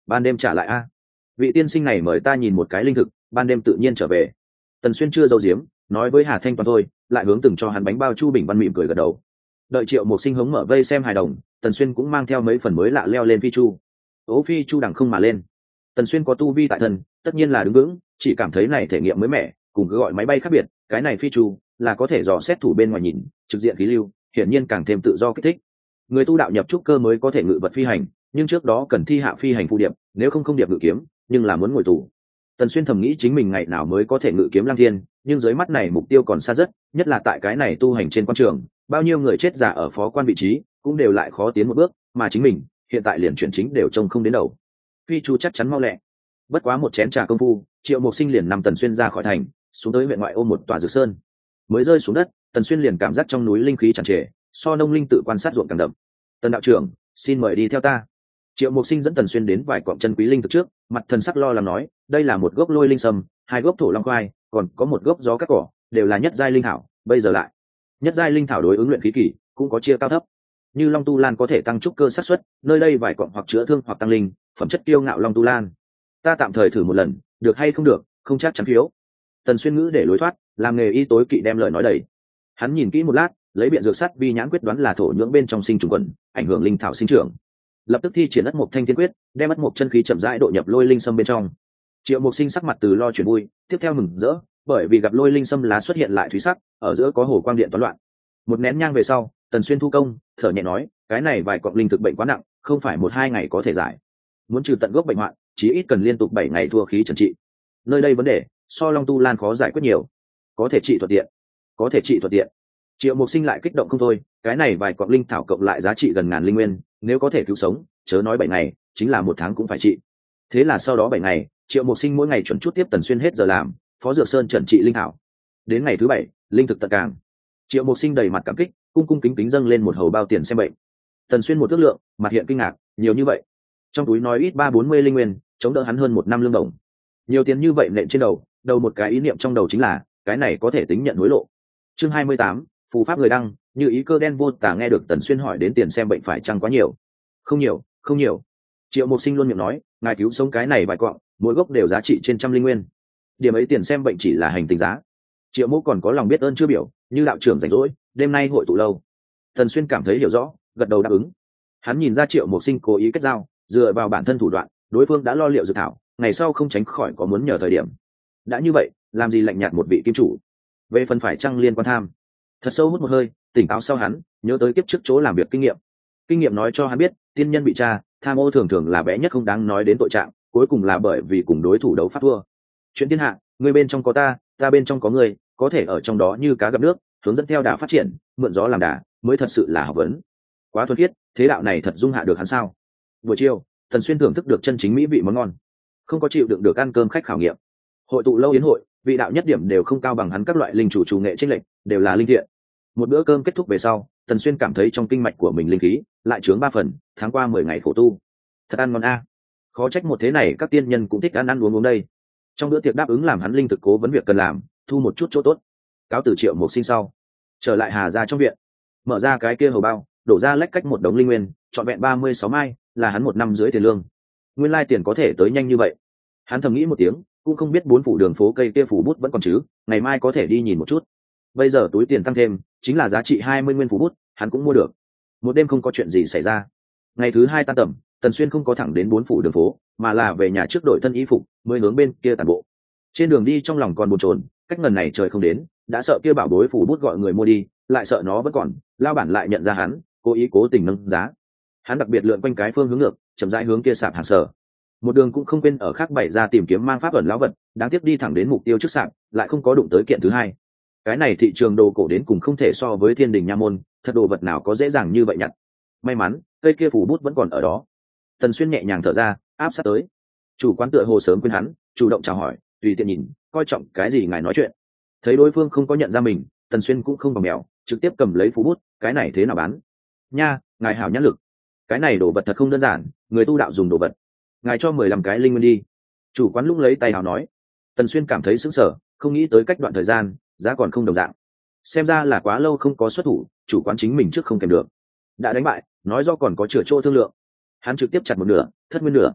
[SPEAKER 1] ban đêm trả lại a. Vị tiên sinh này mời ta nhìn một cái linh thực, ban đêm tự nhiên trở về. Tần Xuyên chưa giấu giếm, nói với Hà Thanh Toàn thôi, lại hướng từng cho hắn bánh bao chu bình văn mỉm cười gật đầu. Đợi Triệu Mục Sinh hống mở vây xem hài đồng, Tần Xuyên cũng mang theo mấy phần mới lạ leo lên phi chu. Ố phi chu đằng không mà lên. Tần Xuyên có tu vi tại thân, tất nhiên là đứng vững, chỉ cảm thấy này thể nghiệm mới mẻ, cùng cứ gọi máy bay khác biệt, cái này phi chu là có thể dò xét thủ bên ngoài nhìn, trực diện khí lưu, hiển nhiên càng thêm tự do kích thích. Người tu đạo nhập trúc cơ mới có thể ngự vật phi hành, nhưng trước đó cần thi hạ phi hành phù điệp, nếu không không điệp ngự kiếm, nhưng là muốn ngồi tù. Tần Xuyên thầm nghĩ chính mình ngày nào mới có thể ngự kiếm Lăng Thiên, nhưng dưới mắt này mục tiêu còn xa rất, nhất là tại cái này tu hành trên quan trường, bao nhiêu người chết giả ở phó quan vị trí, cũng đều lại khó tiến một bước, mà chính mình, hiện tại liền chuyển chính đều trông không đến đầu. Phi chu chắc chắn mau lẹ. Bất quá một chén trà công phu, Triệu Mục Sinh liền nằm Tần Xuyên ra khỏi thành, xuống tới huyện ngoại ô một tòa dược sơn. Mới rơi xuống đất, Tần Xuyên liền cảm giác trong núi linh khí tràn trề, so nông linh tự quan sát ruộng càng đậm. Tần đạo trưởng, xin mời đi theo ta. Triệu Mục Sinh dẫn Tần Xuyên đến vài cọng chân quý linh thực trước, mặt thần sắc lo lắng nói, đây là một gốc lôi linh sâm, hai gốc thổ long khoai, còn có một gốc gió cắt cỏ, đều là nhất giai linh thảo, bây giờ lại, nhất giai linh thảo đối ứng luyện khí kỳ, cũng có chia cao thấp. Như Long Tu Lan có thể tăng trúc cơ sát suất, nơi đây vài cọng hoặc chữa thương hoặc tăng linh, phẩm chất kiêu ngạo Long Tu Lan. Ta tạm thời thử một lần, được hay không được, không chắc chắn phiếu. Tần Xuyên ngữ để lối thoát, làm nghề y tối kỵ đem lời nói đầy. Hắn nhìn kỹ một lát, lấy biện dược sắt vi nhãn quyết đoán là thổ nhưỡng bên trong sinh trùng quần, ảnh hưởng linh thảo sinh trưởng. Lập tức thi triển ất mộc thanh thiên quyết, đem ất mộc chân khí chậm rãi độ nhập lôi linh sâm bên trong. Triệu Mục Sinh sắc mặt từ lo chuyển vui, tiếp theo mừng rỡ, bởi vì gặp lôi linh sâm lá xuất hiện lại thúy sắc, ở giữa có hồ quang điện toán loạn. Một nén nhang về sau, Tần Xuyên thu công, thở nhẹ nói, cái này vài cọng linh thực bệnh quá nặng, không phải một hai ngày có thể giải. Muốn trừ tận gốc bệnh hoạn, chí ít cần liên tục bảy ngày thua khí trần trị. Nơi đây vấn đề, so Long Tu Lan khó giải quyết nhiều, có thể trị thuận tiện, có thể trị thuận tiện. Triệu Mục Sinh lại kích động không thôi, cái này vài cọng linh thảo cộng lại giá trị gần ngàn linh nguyên, nếu có thể cứu sống, chớ nói bảy ngày, chính là một tháng cũng phải trị. Thế là sau đó bảy ngày, Triệu Mục Sinh mỗi ngày chuẩn chút tiếp Tần Xuyên hết giờ làm, phó dược sơn trần trị linh thảo. Đến ngày thứ bảy, linh thực tận càng. Triệu Mục Sinh đầy mặt cảm kích, cung cung kính kính dâng lên một hầu bao tiền xem bệnh. Tần Xuyên một ước lượng, mặt hiện kinh ngạc, nhiều như vậy. Trong túi nói ít ba bốn mươi linh nguyên, chống đỡ hắn hơn một năm lương đồng. Nhiều tiền như vậy nện trên đầu, đầu một cái ý niệm trong đầu chính là, cái này có thể tính nhận hối lộ. Chương hai mươi tám, phù pháp người đăng, như ý cơ đen vô tả nghe được Tần Xuyên hỏi đến tiền xem bệnh phải chăng quá nhiều. Không nhiều, không nhiều. Triệu Mục Sinh luôn miệng nói, ngài cứu sống cái này vài cọng, mỗi gốc đều giá trị trên trăm linh nguyên. Điểm ấy tiền xem bệnh chỉ là hành tình giá. Triệu Mục còn có lòng biết ơn chưa biểu, như đạo trưởng rảnh rỗi, đêm nay hội tụ lâu. Tần Xuyên cảm thấy hiểu rõ, gật đầu đáp ứng. Hắn nhìn ra Triệu Mục Sinh cố ý kết giao, dựa vào bản thân thủ đoạn, đối phương đã lo liệu dược thảo, ngày sau không tránh khỏi có muốn nhờ thời điểm. Đã như vậy, làm gì lạnh nhạt một vị kim chủ? Về phần phải chăng liên quan tham? Thật sâu hút một hơi, tỉnh táo sau hắn, nhớ tới kiếp trước chỗ làm việc kinh nghiệm. Kinh nghiệm nói cho hắn biết, tiên nhân bị tra, tham ô thường thường là bé nhất không đáng nói đến tội trạng, cuối cùng là bởi vì cùng đối thủ đấu pháp thua. Chuyện thiên hạ, người bên trong có ta, ta bên trong có người, có thể ở trong đó như cá gặp nước, hướng dẫn theo đà phát triển, mượn gió làm đà, mới thật sự là học vấn. Quá thuần khiết, thế đạo này thật dung hạ được hắn sao? Buổi chiều, Tần Xuyên thưởng thức được chân chính mỹ vị món ngon, không có chịu đựng được ăn cơm khách khảo nghiệm. Hội tụ lâu yến hội, vị đạo nhất điểm đều không cao bằng hắn các loại linh chủ chủ nghệ chênh lệch, đều là linh thiện. Một bữa cơm kết thúc về sau, Tần Xuyên cảm thấy trong kinh mạch của mình linh khí lại chướng ba phần, tháng qua mười ngày khổ tu, thật ăn ngon a. Khó trách một thế này các tiên nhân cũng thích ăn ăn uống uống đây. Trong bữa tiệc đáp ứng làm hắn linh thực cố vấn việc cần làm, thu một chút chỗ tốt. Cáo từ Triệu Mục Sinh sau, trở lại Hà gia trong viện, mở ra cái kia hầu bao, đổ ra lách cách một đống linh nguyên, trọn vẹn ba mươi sáu mai, là hắn một năm dưới tiền lương. Nguyên lai tiền có thể tới nhanh như vậy. Hắn thầm nghĩ một tiếng, cũng không biết bốn phủ đường phố cây kia phủ bút vẫn còn chứ, ngày mai có thể đi nhìn một chút. Bây giờ túi tiền tăng thêm, chính là giá trị hai mươi nguyên phủ bút, hắn cũng mua được. Một đêm không có chuyện gì xảy ra. Ngày thứ hai tan tầm, Tần Xuyên không có thẳng đến bốn phủ đường phố, mà là về nhà trước đổi thân y phục, mới hướng bên kia tản bộ. Trên đường đi trong lòng còn bồn chồn, cách ngần này trời không đến, đã sợ kia bảo bối phủ bút gọi người mua đi, lại sợ nó vẫn còn, lao bản lại nhận ra hắn, cố ý cố tình nâng giá. Hắn đặc biệt lượn quanh cái phương hướng ngược, chậm rãi hướng kia sạp hàng sở. Một đường cũng không quên ở khác bày ra tìm kiếm mang pháp ẩn lão vật, đáng tiếc đi thẳng đến mục tiêu trước sạp, lại không có đụng tới kiện thứ hai. Cái này thị trường đồ cổ đến cùng không thể so với Thiên Đình Nha Môn, thật đồ vật nào có dễ dàng như vậy nhặt. May mắn, cây kia phủ bút vẫn còn ở đó. Tần Xuyên nhẹ nhàng thở ra, áp sát tới. Chủ quán tựa hồ sớm quên hắn, chủ động chào hỏi, tùy tiện nhìn, coi trọng cái gì ngài nói chuyện. Thấy đối phương không có nhận ra mình, Tần Xuyên cũng không bằng mèo, trực tiếp cầm lấy phủ bút, cái này thế nào bán? Nha, ngài hảo nhãn lực. Cái này đồ vật thật không đơn giản, người tu đạo dùng đồ vật. Ngài cho mười lăm cái linh nguyên đi. Chủ quán lúc lấy tay hào nói. Tần Xuyên cảm thấy sững sờ, không nghĩ tới cách đoạn thời gian, giá còn không đồng dạng. Xem ra là quá lâu không có xuất thủ, chủ quán chính mình trước không kèm được. Đã đánh bại, nói do còn có chữa chỗ thương lượng. Hắn trực tiếp chặt một nửa, thất nguyên nửa.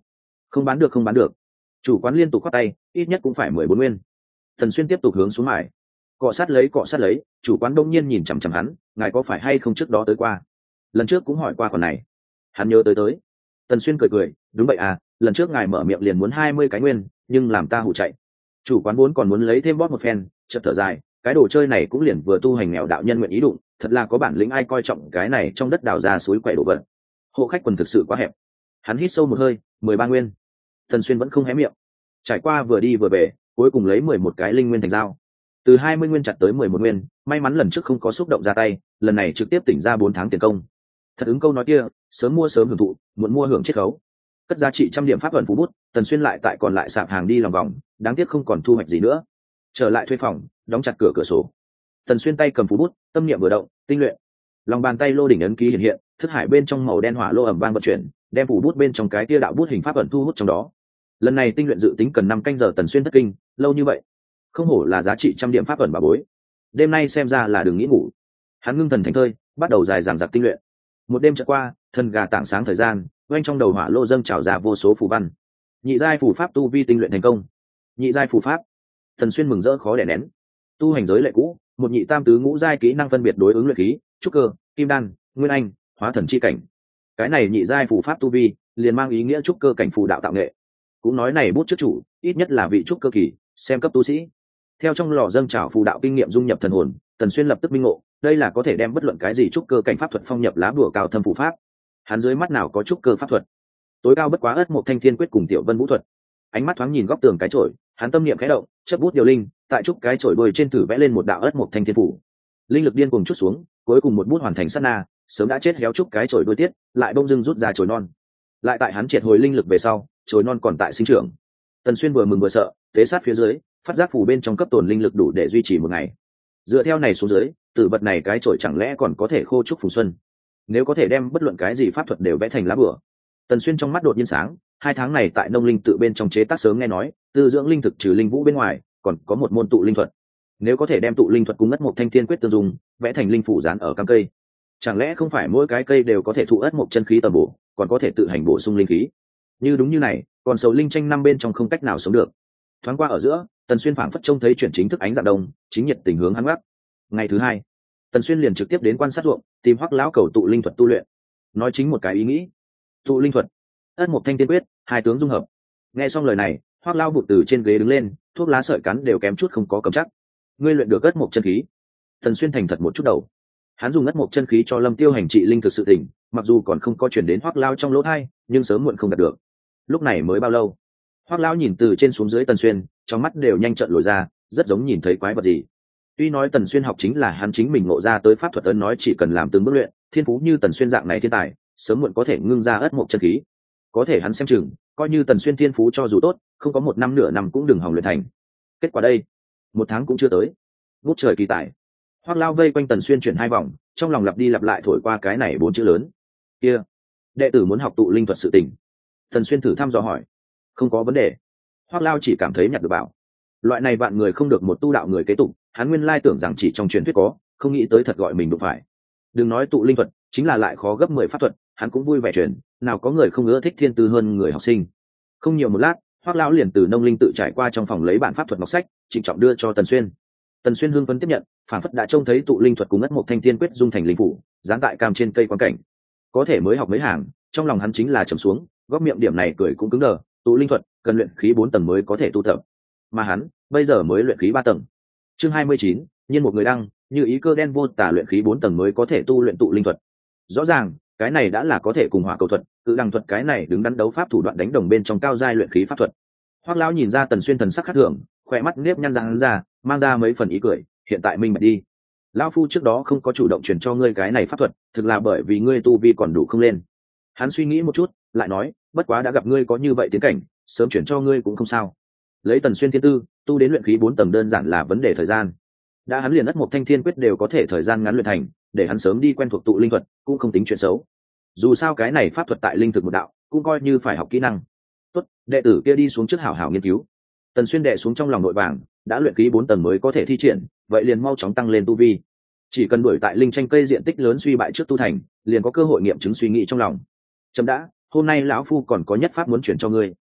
[SPEAKER 1] Không bán được, không bán được. Chủ quán liên tục khoát tay, ít nhất cũng phải mười bốn nguyên. Tần Xuyên tiếp tục hướng xuống mải, cọ sát lấy cọ sát lấy. Chủ quán đông nhiên nhìn chằm chằm hắn, ngài có phải hay không trước đó tới qua? Lần trước cũng hỏi qua khoản này. Hắn nhớ tới tới. Tần Xuyên cười cười, đúng vậy à, lần trước ngài mở miệng liền muốn hai mươi cái nguyên, nhưng làm ta hụ chạy. Chủ quán vốn còn muốn lấy thêm bóp một phen, chợt thở dài, cái đồ chơi này cũng liền vừa tu hành nghèo đạo nhân nguyện ý đụng, thật là có bản lĩnh ai coi trọng cái này trong đất đào ra suối quậy đồ vật. Hộ khách quần thực sự quá hẹp. Hắn hít sâu một hơi, mười ba nguyên. Tần Xuyên vẫn không hé miệng. Trải qua vừa đi vừa về, cuối cùng lấy mười một cái linh nguyên thành dao. Từ hai mươi nguyên chặt tới mười một nguyên, may mắn lần trước không có xúc động ra tay, lần này trực tiếp tỉnh ra bốn tháng tiền công. Thật ứng câu nói kia, sớm mua sớm hưởng thụ, muộn mua hưởng chiết khấu. Cất giá trị trăm điểm pháp vận phú bút, Tần Xuyên lại tại còn lại sạp hàng đi lòng vòng, đáng tiếc không còn thu hoạch gì nữa. Trở lại thuê phòng, đóng chặt cửa cửa sổ. Tần Xuyên tay cầm phú bút, tâm niệm vừa động, tinh luyện. Lòng bàn tay lô đỉnh ấn ký hiện hiện, thức hải bên trong màu đen hỏa lô ẩm vang vận chuyển, đem phù bút bên trong cái tia đạo bút hình pháp ẩn thu hút trong đó. Lần này tinh luyện dự tính cần năm canh giờ. Tần Xuyên thất kinh, lâu như vậy, không hổ là giá trị trăm điểm pháp ẩn bà bối. Đêm nay xem ra là đừng nghĩ ngủ. Hắn ngưng thần thành thơi, bắt đầu dài dằng dặc tinh luyện. Một đêm trôi qua, thần gà tảng sáng thời gian, quanh trong đầu hỏa lô dâng trào ra vô số phù văn. Nhị giai phù pháp tu vi tinh luyện thành công. Nhị giai phù pháp. Tần Xuyên mừng rỡ khó đè nén. Tu hành giới lệ cũ, một nhị tam tứ ngũ giai kỹ năng phân biệt đối ứng luyện khí, trúc cơ, kim đan, nguyên anh, hóa thần chi cảnh. Cái này nhị giai phù pháp tu vi liền mang ý nghĩa trúc cơ cảnh phù đạo tạo nghệ. Cũng nói này bút trước chủ ít nhất là vị trúc cơ kỳ, xem cấp tu sĩ. Theo trong lò dâng trào phù đạo kinh nghiệm dung nhập thần hồn, Tần Xuyên lập tức minh ngộ, đây là có thể đem bất luận cái gì trúc cơ cảnh pháp thuật phong nhập lá bùa cao thâm phù pháp. Hắn dưới mắt nào có trúc cơ pháp thuật, tối cao bất quá ất một thanh thiên quyết cùng tiểu vân vũ thuật. Ánh mắt thoáng nhìn góc tường cái chổi, hắn tâm niệm khẽ động, chấp bút điều linh, tại trúc cái chổi đuôi trên thử vẽ lên một đạo ất một thanh thiên phủ. Linh lực điên cuồng chút xuống, cuối cùng một bút hoàn thành sát na, sớm đã chết héo trúc cái chổi đuôi tiết, lại bông dưng rút ra chổi non. Lại tại hắn triệt hồi linh lực về sau, chổi non còn tại sinh trưởng. Tần Xuyên vừa mừng vừa sợ, tế sát phía dưới, phát giác phủ bên trong cấp tồn linh lực đủ để duy trì một ngày. Dựa theo này xuống dưới, tử vật này cái chổi chẳng lẽ còn có thể khô trúc phù xuân? Nếu có thể đem bất luận cái gì pháp thuật đều vẽ thành lá bùa. Tần Xuyên trong mắt đột nhiên sáng, hai tháng này tại nông linh tự bên trong chế tác sớm nghe nói, tư dưỡng linh thực trừ linh vũ bên ngoài, còn có một môn tụ linh thuật. Nếu có thể đem tụ linh thuật cùng ất một thanh thiên quyết tương dùng, vẽ thành linh phủ dán ở cam cây, chẳng lẽ không phải mỗi cái cây đều có thể thụ ất một chân khí tầm bổ, còn có thể tự hành bổ sung linh khí? Như đúng như này, còn sầu linh tranh năm bên trong không cách nào sống được. Thoáng qua ở giữa, Tần Xuyên phảng phất trông thấy chuyển chính thức ánh dạng đông, chính nhiệt tình hướng hắn gác. Ngày thứ hai, Tần Xuyên liền trực tiếp đến quan sát ruộng, tìm Hoắc lão cầu tụ linh thuật tu luyện. Nói chính một cái ý nghĩ, tụ linh thuật, ất một thanh tiên quyết, hai tướng dung hợp. Nghe xong lời này, Hoắc lão vụt từ trên ghế đứng lên, thuốc lá sợi cắn đều kém chút không có cầm chắc. Ngươi luyện được ất một chân khí? Tần Xuyên thành thật một chút đầu. Hắn dùng ất một chân khí cho Lâm Tiêu hành trị linh thực sự tỉnh, mặc dù còn không có chuyển đến Hoắc lão trong lỗ tai, nhưng sớm muộn không đạt được. Lúc này mới bao lâu? Hoắc lão nhìn từ trên xuống dưới Tần Xuyên, trong mắt đều nhanh trợn lồi ra, rất giống nhìn thấy quái vật gì. Tuy nói Tần Xuyên học chính là hắn chính mình ngộ ra tới pháp thuật ấn, nói chỉ cần làm từng bước luyện, thiên phú như Tần Xuyên dạng này thiên tài, sớm muộn có thể ngưng ra ất một chân khí. Có thể hắn xem chừng, coi như Tần Xuyên thiên phú cho dù tốt, không có một năm nửa năm cũng đừng hòng luyện thành. Kết quả đây, một tháng cũng chưa tới. Ngút trời kỳ tài. Hoắc lão vây quanh Tần Xuyên chuyển hai vòng, trong lòng lặp đi lặp lại thổi qua cái này bốn chữ lớn. Kia, đệ tử muốn học tụ linh thuật sự tình. Tần Xuyên thử thăm dò hỏi. Không có vấn đề. Hoắc lão chỉ cảm thấy nhặt được bảo. Loại này bạn người không được một tu đạo người kế tục, hắn nguyên lai tưởng rằng chỉ trong truyền thuyết có, không nghĩ tới thật gọi mình đụng phải. Đừng nói tụ linh thuật, chính là lại khó gấp mười pháp thuật, hắn cũng vui vẻ truyền, nào có người không ưa thích thiên tư hơn người học sinh. Không nhiều một lát, Hoắc lão liền từ nông linh tự trải qua trong phòng lấy bản pháp thuật ngọc sách, trịnh trọng đưa cho Tần Xuyên. Tần Xuyên hưng phấn tiếp nhận, phản phất đã trông thấy tụ linh thuật cùng ất một thanh thiên quyết dung thành linh phủ, dán tại cam trên cây quan cảnh. Có thể mới học mấy hàng, trong lòng hắn chính là trầm xuống, góc miệng điểm này cười cũng cứng đờ, tụ linh thuật cần luyện khí bốn tầng mới có thể tu tập, mà hắn bây giờ mới luyện khí ba tầng. Chương hai mươi chín, nhiên một người đăng, như ý cơ đen vô tả, luyện khí bốn tầng mới có thể tu luyện tụ linh thuật. Rõ ràng, cái này đã là có thể cùng hỏa cầu thuật, tự đằng thuật cái này đứng đắn đấu pháp thủ đoạn đánh đồng bên trong cao giai luyện khí pháp thuật. Hoắc lão nhìn ra Tần Xuyên thần sắc khác thường, khỏe mắt nếp nhăn răng ra, mang ra mấy phần ý cười, hiện tại minh bạch đi. Lão phu trước đó không có chủ động truyền cho ngươi cái này pháp thuật, thực là bởi vì ngươi tu vi còn đủ không lên. Hắn suy nghĩ một chút, lại nói, bất quá đã gặp ngươi có như vậy tiến cảnh, sớm chuyển cho ngươi cũng không sao. Lấy Tần Xuyên thiên tư, tu đến luyện khí bốn tầng đơn giản là vấn đề thời gian. Đã hắn liền ất một thanh thiên quyết đều có thể thời gian ngắn luyện thành, để hắn sớm đi quen thuộc tụ linh thuật, cũng không tính chuyện xấu. Dù sao cái này pháp thuật tại linh thực một đạo, cũng coi như phải học kỹ năng. Tốt, đệ tử kia đi xuống trước hảo hảo nghiên cứu. Tần Xuyên đệ xuống trong lòng nội vàng, đã luyện khí bốn tầng mới có thể thi triển, vậy liền mau chóng tăng lên tu vi. Chỉ cần đuổi tại linh tranh cây diện tích lớn suy bại trước tu thành, liền có cơ hội nghiệm chứng suy nghĩ trong lòng. Chấm đã, hôm nay lão phu còn có nhất pháp muốn chuyển cho ngươi.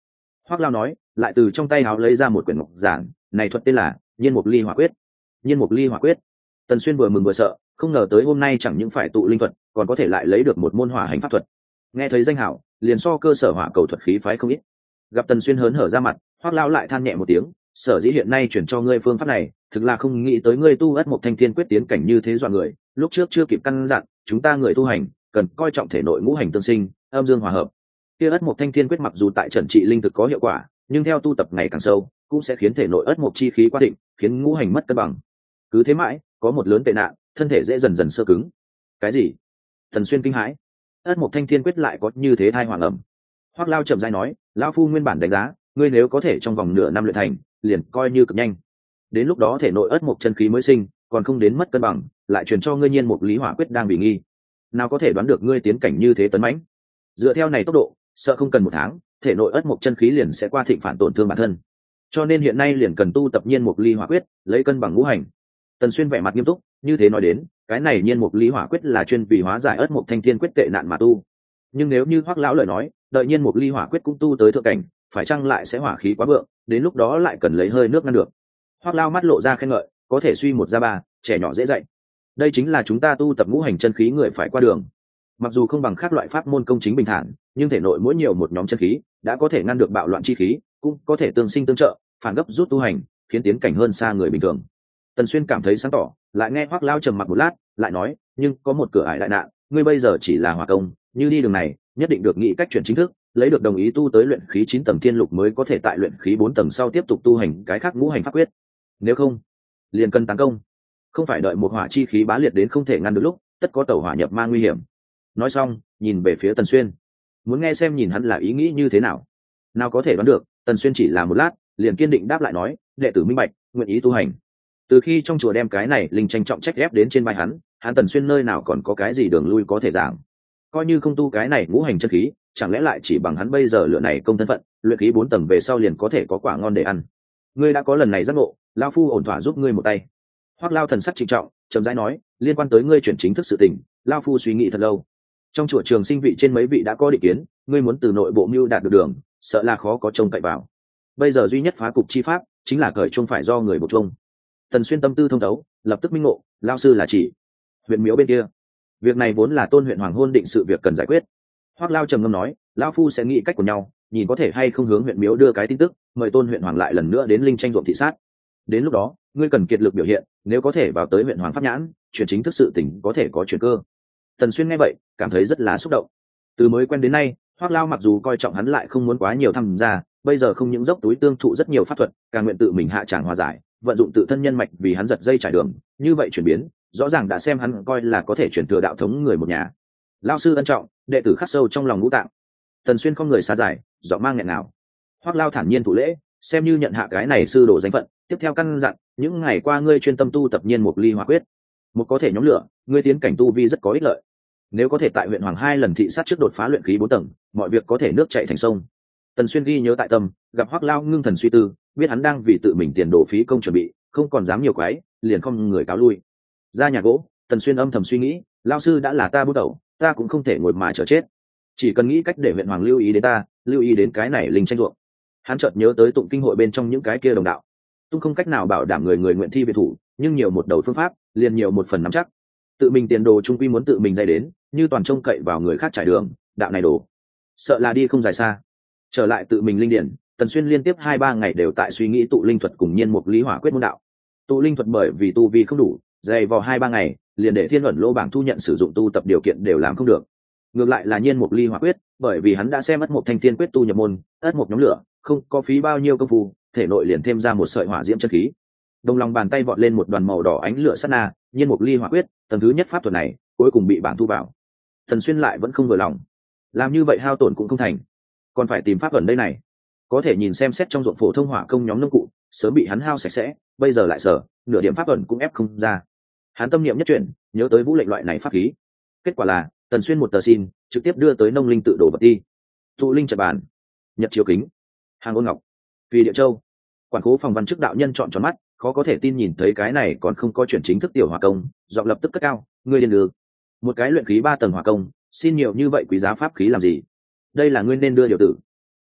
[SPEAKER 1] Hoắc Lao nói, lại từ trong tay áo lấy ra một quyển ngọc giản, này thuật tên là Nhiên Mục Ly Hỏa Quyết. Nhiên Mục Ly Hỏa Quyết. Tần Xuyên vừa mừng vừa sợ, không ngờ tới hôm nay chẳng những phải tụ linh thuật, còn có thể lại lấy được một môn hỏa hành pháp thuật. Nghe thấy danh hảo, liền so cơ sở hỏa cầu thuật khí phái không ít. Gặp Tần Xuyên hớn hở ra mặt, Hoắc Lao lại than nhẹ một tiếng, sở dĩ hiện nay chuyển cho ngươi phương pháp này, thực là không nghĩ tới ngươi tu ất một thanh thiên quyết tiến cảnh như thế dọa người, lúc trước chưa kịp căn dặn, chúng ta người tu hành cần coi trọng thể nội ngũ hành tương sinh, âm dương hòa hợp. Kia ất một thanh thiên quyết mặc dù tại trần trị linh thực có hiệu quả, nhưng theo tu tập ngày càng sâu, cũng sẽ khiến thể nội ất một chi khí quá thịnh, khiến ngũ hành mất cân bằng. Cứ thế mãi, có một lớn tệ nạn, thân thể dễ dần dần sơ cứng. Cái gì? Tần Xuyên kinh hãi. Ất một thanh thiên quyết lại có như thế thai hoàng ẩm. Hoắc Lao chậm rãi nói, lão phu nguyên bản đánh giá, ngươi nếu có thể trong vòng nửa năm luyện thành, liền coi như cực nhanh. Đến lúc đó thể nội ất một chân khí mới sinh, còn không đến mất cân bằng, lại truyền cho ngươi Nhiên Mục Lý Hỏa Quyết đang bị nghi. Nào có thể đoán được ngươi tiến cảnh như thế tấn mãnh. Dựa theo này tốc độ, sợ không cần một tháng, thể nội ất một chân khí liền sẽ qua thịnh phản tổn thương bản thân. Cho nên hiện nay liền cần tu tập Nhiên Mục Ly Hỏa Quyết, lấy cân bằng ngũ hành. Tần Xuyên vẻ mặt nghiêm túc, như thế nói đến, cái này Nhiên Mục Ly Hỏa Quyết là chuyên vì hóa giải ất một thanh thiên quyết tệ nạn mà tu. Nhưng nếu như Hoắc lão lời nói, đợi Nhiên Mục Ly Hỏa Quyết cũng tu tới thượng cảnh, phải chăng lại sẽ hỏa khí quá vượng, đến lúc đó lại cần lấy hơi nước ngăn được. Hoắc Lao mắt lộ ra khen ngợi, có thể suy một ra ba, trẻ nhỏ dễ dạy. Đây chính là chúng ta tu tập ngũ hành chân khí người phải qua đường. Mặc dù không bằng khác loại pháp môn công chính bình thản, nhưng thể nội mỗi nhiều một nhóm chân khí, đã có thể ngăn được bạo loạn chi khí, cũng có thể tương sinh tương trợ, phản gấp rút tu hành, khiến tiến cảnh hơn xa người bình thường. Tần Xuyên cảm thấy sáng tỏ, lại nghe Hoắc Lao trầm mặc một lát, lại nói, nhưng có một cửa ải đại nạn, ngươi bây giờ chỉ là hỏa công, như đi đường này, nhất định được nghĩ cách chuyển chính thức, lấy được đồng ý tu tới luyện khí chín tầng thiên lục mới có thể tại luyện khí bốn tầng sau tiếp tục tu hành cái khác ngũ hành pháp quyết. Nếu không, liền cần tấn công, không phải đợi một hỏa chi khí bá liệt đến không thể ngăn được lúc, tất có tẩu hỏa nhập ma nguy hiểm. Nói xong, nhìn về phía Tần Xuyên, muốn nghe xem nhìn hắn là ý nghĩ như thế nào. Nào có thể đoán được, Tần Xuyên chỉ là một lát, liền kiên định đáp lại nói, đệ tử minh bạch, nguyện ý tu hành. Từ khi trong chùa đem cái này linh tranh trọng trách ép đến trên vai hắn, hắn Tần Xuyên nơi nào còn có cái gì đường lui có thể giảng. Coi như không tu cái này ngũ hành chân khí, chẳng lẽ lại chỉ bằng hắn bây giờ lựa này công thân phận, luyện khí bốn tầng về sau liền có thể có quả ngon để ăn. Ngươi đã có lần này giác ngộ, lão phu ổn thỏa giúp ngươi một tay. Hoắc Lao thần sắc trịnh trọng, chậm rãi nói, liên quan tới ngươi chuyển chính thức sự tình, lão phu suy nghĩ thật lâu. Trong chùa Trường Sinh vị trên mấy vị đã có định kiến, ngươi muốn từ nội bộ mưu đạt được đường, sợ là khó có trông cậy vào. Bây giờ duy nhất phá cục chi pháp, chính là cởi chung phải do người một chung. Tần Xuyên tâm tư thông đấu, lập tức minh ngộ, lão sư là chỉ huyện miếu bên kia. Việc này vốn là Tôn huyện hoàng hôn định sự việc cần giải quyết. Hoắc Lao trầm ngâm nói, lão phu sẽ nghĩ cách của nhau, nhìn có thể hay không hướng huyện miếu đưa cái tin tức, mời Tôn huyện hoàng lại lần nữa đến linh tranh ruộng thị sát. Đến lúc đó, ngươi cần kiệt lực biểu hiện, nếu có thể vào tới huyện hoàng pháp nhãn, chuyển chính thức sự tình có thể có chuyển cơ. Tần Xuyên nghe vậy, cảm thấy rất là xúc động. Từ mới quen đến nay, Hoắc Lao mặc dù coi trọng hắn lại không muốn quá nhiều tham gia, bây giờ không những dốc túi tương thụ rất nhiều pháp thuật, càng nguyện tự mình hạ tràng hòa giải, vận dụng tự thân nhân mạch vì hắn giật dây trải đường, như vậy chuyển biến, rõ ràng đã xem hắn coi là có thể chuyển thừa đạo thống người một nhà. Lão sư ân trọng, đệ tử khắc sâu trong lòng ngũ tạng. Tần Xuyên không người xa giải, giọng mang nghẹn nào. Hoắc Lao thản nhiên thủ lễ, xem như nhận hạ cái này sư đồ danh phận, tiếp theo căn dặn, những ngày qua ngươi chuyên tâm tu tập Nhiên Mục Ly Hỏa Quyết, một có thể nhóm lửa, ngươi tiến cảnh tu vi rất có ích lợi. Nếu có thể tại huyện Hoàng hai lần thị sát trước đột phá luyện khí bốn tầng, mọi việc có thể nước chảy thành sông. Tần Xuyên ghi nhớ tại tâm, gặp Hoắc Lao ngưng thần suy tư, biết hắn đang vì tự mình tiền đồ phí công chuẩn bị, không còn dám nhiều quái, liền không người cáo lui. Ra nhà gỗ, Tần Xuyên âm thầm suy nghĩ, lão sư đã là ta bút đầu, ta cũng không thể ngồi mà chờ chết, chỉ cần nghĩ cách để huyện Hoàng lưu ý đến ta, lưu ý đến cái này linh tranh ruộng. Hắn chợt nhớ tới tụng kinh hội bên trong những cái kia đồng đạo, tung không cách nào bảo đảm người người nguyện thi về thủ, nhưng nhiều một đầu phương pháp, liền nhiều một phần nắm chắc. Tự mình tiền đồ trung quy muốn tự mình dạy đến, như toàn trông cậy vào người khác trải đường, đạo này đổ, sợ là đi không dài xa. Trở lại tự mình linh điển, Tần Xuyên liên tiếp hai ba ngày đều tại suy nghĩ tụ linh thuật cùng Nhiên Mục Lý Hỏa Quyết môn đạo. Tụ linh thuật bởi vì tu vi không đủ, dày vào hai ba ngày, liền để Thiên Ẩn Lô bảng thu nhận sử dụng tu tập điều kiện đều làm không được. Ngược lại là Nhiên Mục Ly Hỏa Quyết, bởi vì hắn đã xem ất mục thanh thiên quyết tu nhập môn, ất mục nhóm lửa, không có phí bao nhiêu công phu, thể nội liền thêm ra một sợi hỏa diễm chân khí. Đồng lòng bàn tay vọt lên một đoàn màu đỏ ánh lửa sát na, Nhiên Mục Ly Hỏa Quyết, tầng thứ nhất pháp thuật này, cuối cùng bị bảng thu vào. Thần Xuyên lại vẫn không vừa lòng, làm như vậy hao tổn cũng không thành, còn phải tìm pháp ẩn đây này. Có thể nhìn xem xét trong ruộng phổ thông hỏa công nhóm nông cụ, sớm bị hắn hao sạch sẽ, bây giờ lại sở, nửa điểm pháp ẩn cũng ép không ra. Hắn tâm niệm nhất chuyển, nhớ tới vũ lệnh loại này pháp khí. Kết quả là, Tần Xuyên một tờ xin, trực tiếp đưa tới nông linh tự đồ vật đi. Tụ linh trật bàn, nhật chiếu kính, hàng ôn ngọc, vì địa châu. Quản khố phòng văn chức đạo nhân chọn tròn mắt, khó có thể tin nhìn thấy cái này còn không có chuyển chính thức tiểu hỏa công, giọng lập tức cất cao, ngươi điên được. Một cái luyện khí ba tầng hỏa công, xin nhiều như vậy quý giá pháp khí làm gì? Đây là ngươi nên đưa điều tử.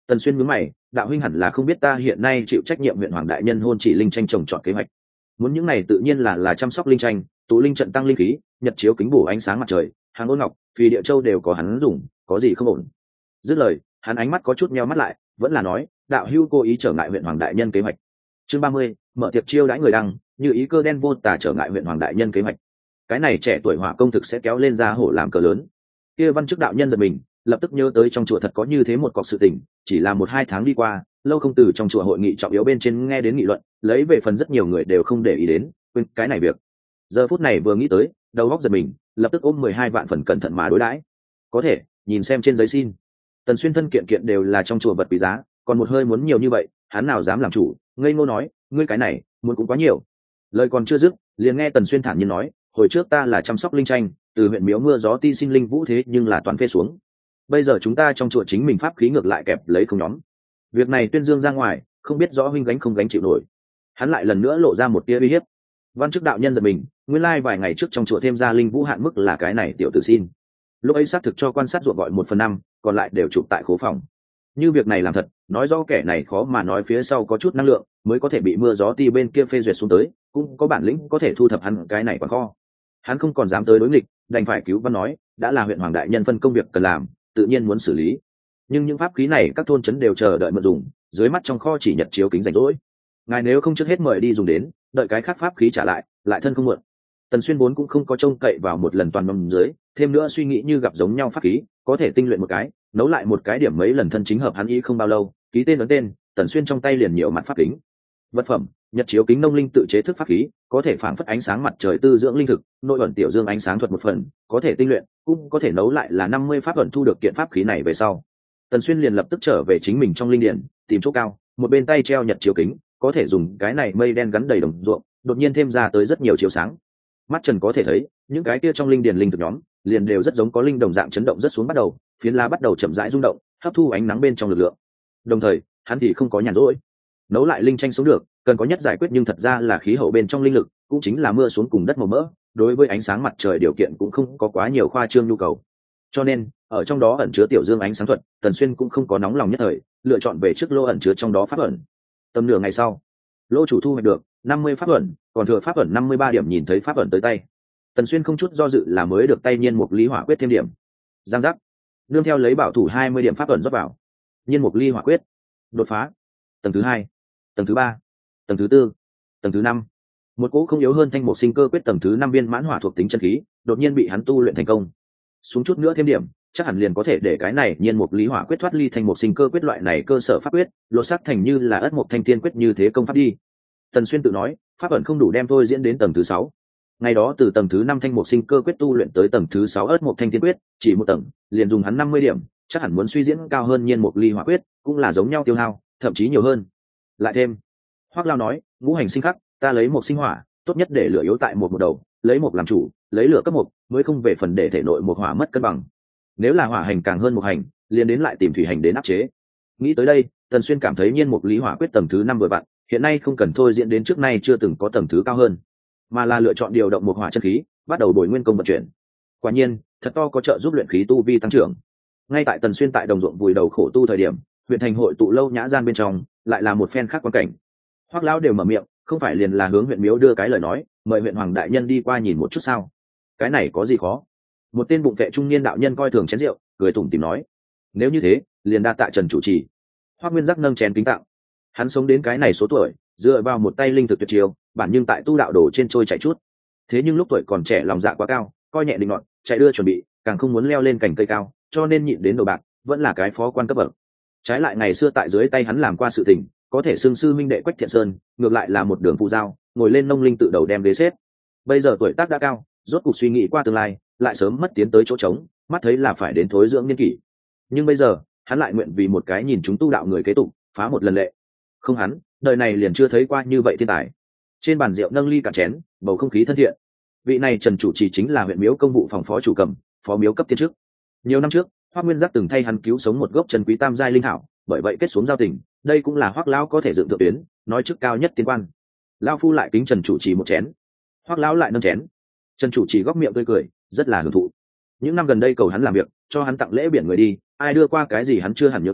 [SPEAKER 1] Tần Xuyên nhướng mày, đạo huynh hẳn là không biết ta hiện nay chịu trách nhiệm huyện hoàng đại nhân hôn chỉ linh tranh trồng trọt kế hoạch. Muốn những này tự nhiên là là chăm sóc linh tranh, tụ linh trận tăng linh khí, nhật chiếu kính bổ ánh sáng mặt trời, hàng ôn ngọc, vì địa châu đều có hắn dùng, có gì không ổn. Dứt lời, hắn ánh mắt có chút nheo mắt lại, vẫn là nói, đạo hữu cố ý trở ngại huyện hoàng đại nhân kế hoạch. Chương ba mươi, mở tiệc chiêu đãi người đăng, như ý cơ đen vô tà trở ngại huyện hoàng đại nhân kế hoạch. Cái này trẻ tuổi hỏa công thực sẽ kéo lên ra hổ làm cờ lớn. Kia văn chức đạo nhân giật mình, lập tức nhớ tới trong chùa thật có như thế một cọc sự tình, chỉ là một hai tháng đi qua, lâu không từ trong chùa hội nghị trọng yếu bên trên nghe đến nghị luận, lấy về phần rất nhiều người đều không để ý đến, quên cái này việc. Giờ phút này vừa nghĩ tới, đầu óc giật mình, lập tức ôm mười hai vạn phần cẩn thận mà đối đãi. Có thể, nhìn xem trên giấy xin. Tần Xuyên thân kiện kiện đều là trong chùa vật quý giá, còn một hơi muốn nhiều như vậy, hắn nào dám làm chủ, ngây ngô nói, ngươi cái này, muốn cũng quá nhiều. Lời còn chưa dứt, liền nghe Tần Xuyên thản nhiên nói, hồi trước ta là chăm sóc linh tranh, từ huyện miếu mưa gió ti xin linh vũ thế nhưng là toàn phê xuống. Bây giờ chúng ta trong chùa chính mình pháp khí ngược lại kẹp lấy không nhóm. Việc này tuyên dương ra ngoài, không biết rõ huynh gánh không gánh chịu nổi. Hắn lại lần nữa lộ ra một tia uy hiếp. Văn chức đạo nhân giật mình, nguyên lai vài ngày trước trong chùa thêm ra linh vũ hạn mức là cái này tiểu tử xin. Lúc ấy xác thực cho quan sát ruộng gọi một phần năm, còn lại đều chụp tại khố phòng. Như việc này làm thật, nói rõ kẻ này khó mà nói phía sau có chút năng lượng, mới có thể bị mưa gió ti bên kia phê duyệt xuống tới, cũng có bản lĩnh có thể thu thập hắn cái này còn kho. Hắn không còn dám tới đối nghịch, đành phải cứu văn nói, đã là huyện hoàng đại nhân phân công việc cần làm, tự nhiên muốn xử lý. Nhưng những pháp khí này các thôn trấn đều chờ đợi mượn dùng, dưới mắt trong kho chỉ nhật chiếu kính rảnh rỗi. Ngài nếu không trước hết mời đi dùng đến, đợi cái khác pháp khí trả lại, lại thân không mượn. Tần Xuyên vốn cũng không có trông cậy vào một lần toàn mầm dưới, thêm nữa suy nghĩ như gặp giống nhau pháp khí, có thể tinh luyện một cái, nấu lại một cái điểm mấy lần thân chính hợp hắn ý không bao lâu, ký tên ấn tên, Tần Xuyên trong tay liền nhiều mặt pháp kính. Vật phẩm, nhật chiếu kính nông linh tự chế thức pháp khí, có thể phản phất ánh sáng mặt trời tư dưỡng linh thực, nội ẩn tiểu dương ánh sáng thuật một phần, có thể tinh luyện, cũng có thể nấu lại là năm mươi pháp ẩn thu được kiện pháp khí này về sau. Tần Xuyên liền lập tức trở về chính mình trong linh điển, tìm chỗ cao, một bên tay treo nhật chiếu kính, có thể dùng cái này mây đen gắn đầy đồng ruộng, đột nhiên thêm ra tới rất nhiều chiếu sáng. Mắt trần có thể thấy, những cái kia trong linh điển linh thực nhóm, liền đều rất giống có linh đồng dạng chấn động rất xuống bắt đầu, phiến lá bắt đầu chậm rãi rung động, hấp thu ánh nắng bên trong lực lượng. Đồng thời, hắn thì không có nhàn rỗi. Nấu lại linh tranh sống được, cần có nhất giải quyết nhưng thật ra là khí hậu bên trong linh lực, cũng chính là mưa xuống cùng đất màu mỡ, đối với ánh sáng mặt trời điều kiện cũng không có quá nhiều khoa trương nhu cầu. Cho nên, ở trong đó ẩn chứa tiểu dương ánh sáng thuật, Tần Xuyên cũng không có nóng lòng nhất thời, lựa chọn về trước lô ẩn chứa trong đó pháp ẩn. Tầm nửa ngày sau, lô chủ thu hoạch được năm mươi pháp ẩn, còn thừa pháp ẩn năm mươi ba điểm nhìn thấy pháp ẩn tới tay. Tần Xuyên không chút do dự là mới được tay nhiên mục lý hỏa quyết thêm điểm. Giang giác, nương theo lấy bảo thủ hai mươi điểm pháp ẩn rót vào. Nhiên mục ly hỏa quyết, đột phá. Tầng thứ hai, tầng thứ ba, tầng thứ tư, tầng thứ năm. Một cỗ không yếu hơn thanh mục sinh cơ quyết tầng thứ năm viên mãn hỏa thuộc tính chân khí, đột nhiên bị hắn tu luyện thành công. Xuống chút nữa thêm điểm, chắc hẳn liền có thể để cái này nhiên mục lý hỏa quyết thoát ly thanh mục sinh cơ quyết loại này cơ sở pháp quyết, lột xác thành như là ất mục thanh tiên quyết như thế công pháp đi. Tần Xuyên tự nói, pháp ẩn không đủ đem thôi diễn đến tầng thứ sáu. Ngày đó từ tầng thứ năm thanh mục sinh cơ quyết tu luyện tới tầng thứ sáu ất mục thanh tiên quyết, chỉ một tầng, liền dùng hắn năm mươi điểm, chắc hẳn muốn suy diễn cao hơn nhiên mục ly hỏa quyết, cũng là giống nhau tiêu hao, thậm chí nhiều hơn. Lại thêm, Hoắc Lao nói, ngũ hành sinh khắc, ta lấy một sinh hỏa, tốt nhất để lửa yếu tại một một đầu, lấy một làm chủ, lấy lửa cấp một, mới không về phần để thể nội một hỏa mất cân bằng. Nếu là hỏa hành càng hơn một hành, liền đến lại tìm thủy hành đến áp chế. Nghĩ tới đây, Tần Xuyên cảm thấy nhiên mục lý hỏa quyết tầng thứ năm vừa vặn, hiện nay không cần thôi diễn đến trước nay chưa từng có tầng thứ cao hơn, mà là lựa chọn điều động một hỏa chân khí, bắt đầu đổi nguyên công vận chuyển. Quả nhiên, thật to có trợ giúp luyện khí tu vi tăng trưởng. Ngay tại Tần Xuyên tại đồng ruộng vùi đầu khổ tu thời điểm, huyện thành hội tụ lâu nhã gian bên trong, lại là một phen khác quan cảnh. Hoắc lão đều mở miệng, không phải liền là hướng huyện miếu đưa cái lời nói, mời huyện hoàng đại nhân đi qua nhìn một chút sao? Cái này có gì khó? Một tên bụng vệ trung niên đạo nhân coi thường chén rượu, cười tủm tỉm nói, nếu như thế, liền đa tạ Trần chủ trì. Hoắc Nguyên Giác nâng chén kính tặng. Hắn sống đến cái này số tuổi, dựa vào một tay linh thực tuyệt chiêu, bản nhưng tại tu đạo đổ trên trôi chạy chút. Thế nhưng lúc tuổi còn trẻ lòng dạ quá cao, coi nhẹ định ngọn, chạy đưa chuẩn bị, càng không muốn leo lên cành cây cao, cho nên nhịn đến đồ bạc, vẫn là cái phó quan cấp bậc. Trái lại ngày xưa tại dưới tay hắn làm qua sự tình, có thể xưng sư minh đệ Quách Thiện Sơn, ngược lại là một đường phụ giao, ngồi lên nông linh tự đầu đem đế xếp. Bây giờ tuổi tác đã cao, rốt cuộc suy nghĩ qua tương lai, lại sớm mất tiến tới chỗ trống, mắt thấy là phải đến thối dưỡng niên kỷ. Nhưng bây giờ, hắn lại nguyện vì một cái nhìn chúng tu đạo người kế tục, phá một lần lệ. Không hắn, đời này liền chưa thấy qua như vậy thiên tài. Trên bàn rượu nâng ly cả chén, bầu không khí thân thiện. Vị này Trần chủ trì chính là huyện miếu công vụ phòng phó chủ cầm, phó miếu cấp tiên chức. Nhiều năm trước, Hoắc Nguyên Giác từng thay hắn cứu sống một gốc trần quý tam giai linh thảo, bởi vậy kết xuống giao tình, đây cũng là Hoắc lão có thể dựng thượng tuyến, nói chức cao nhất tiên quan. Lão phu lại kính Trần chủ trì một chén. Hoắc lão lại nâng chén. Trần chủ trì góc miệng tươi cười, rất là hưởng thụ. Những năm gần đây cầu hắn làm việc, cho hắn tặng lễ biển người đi, ai đưa qua cái gì hắn chưa hẳn nhớ kỹ,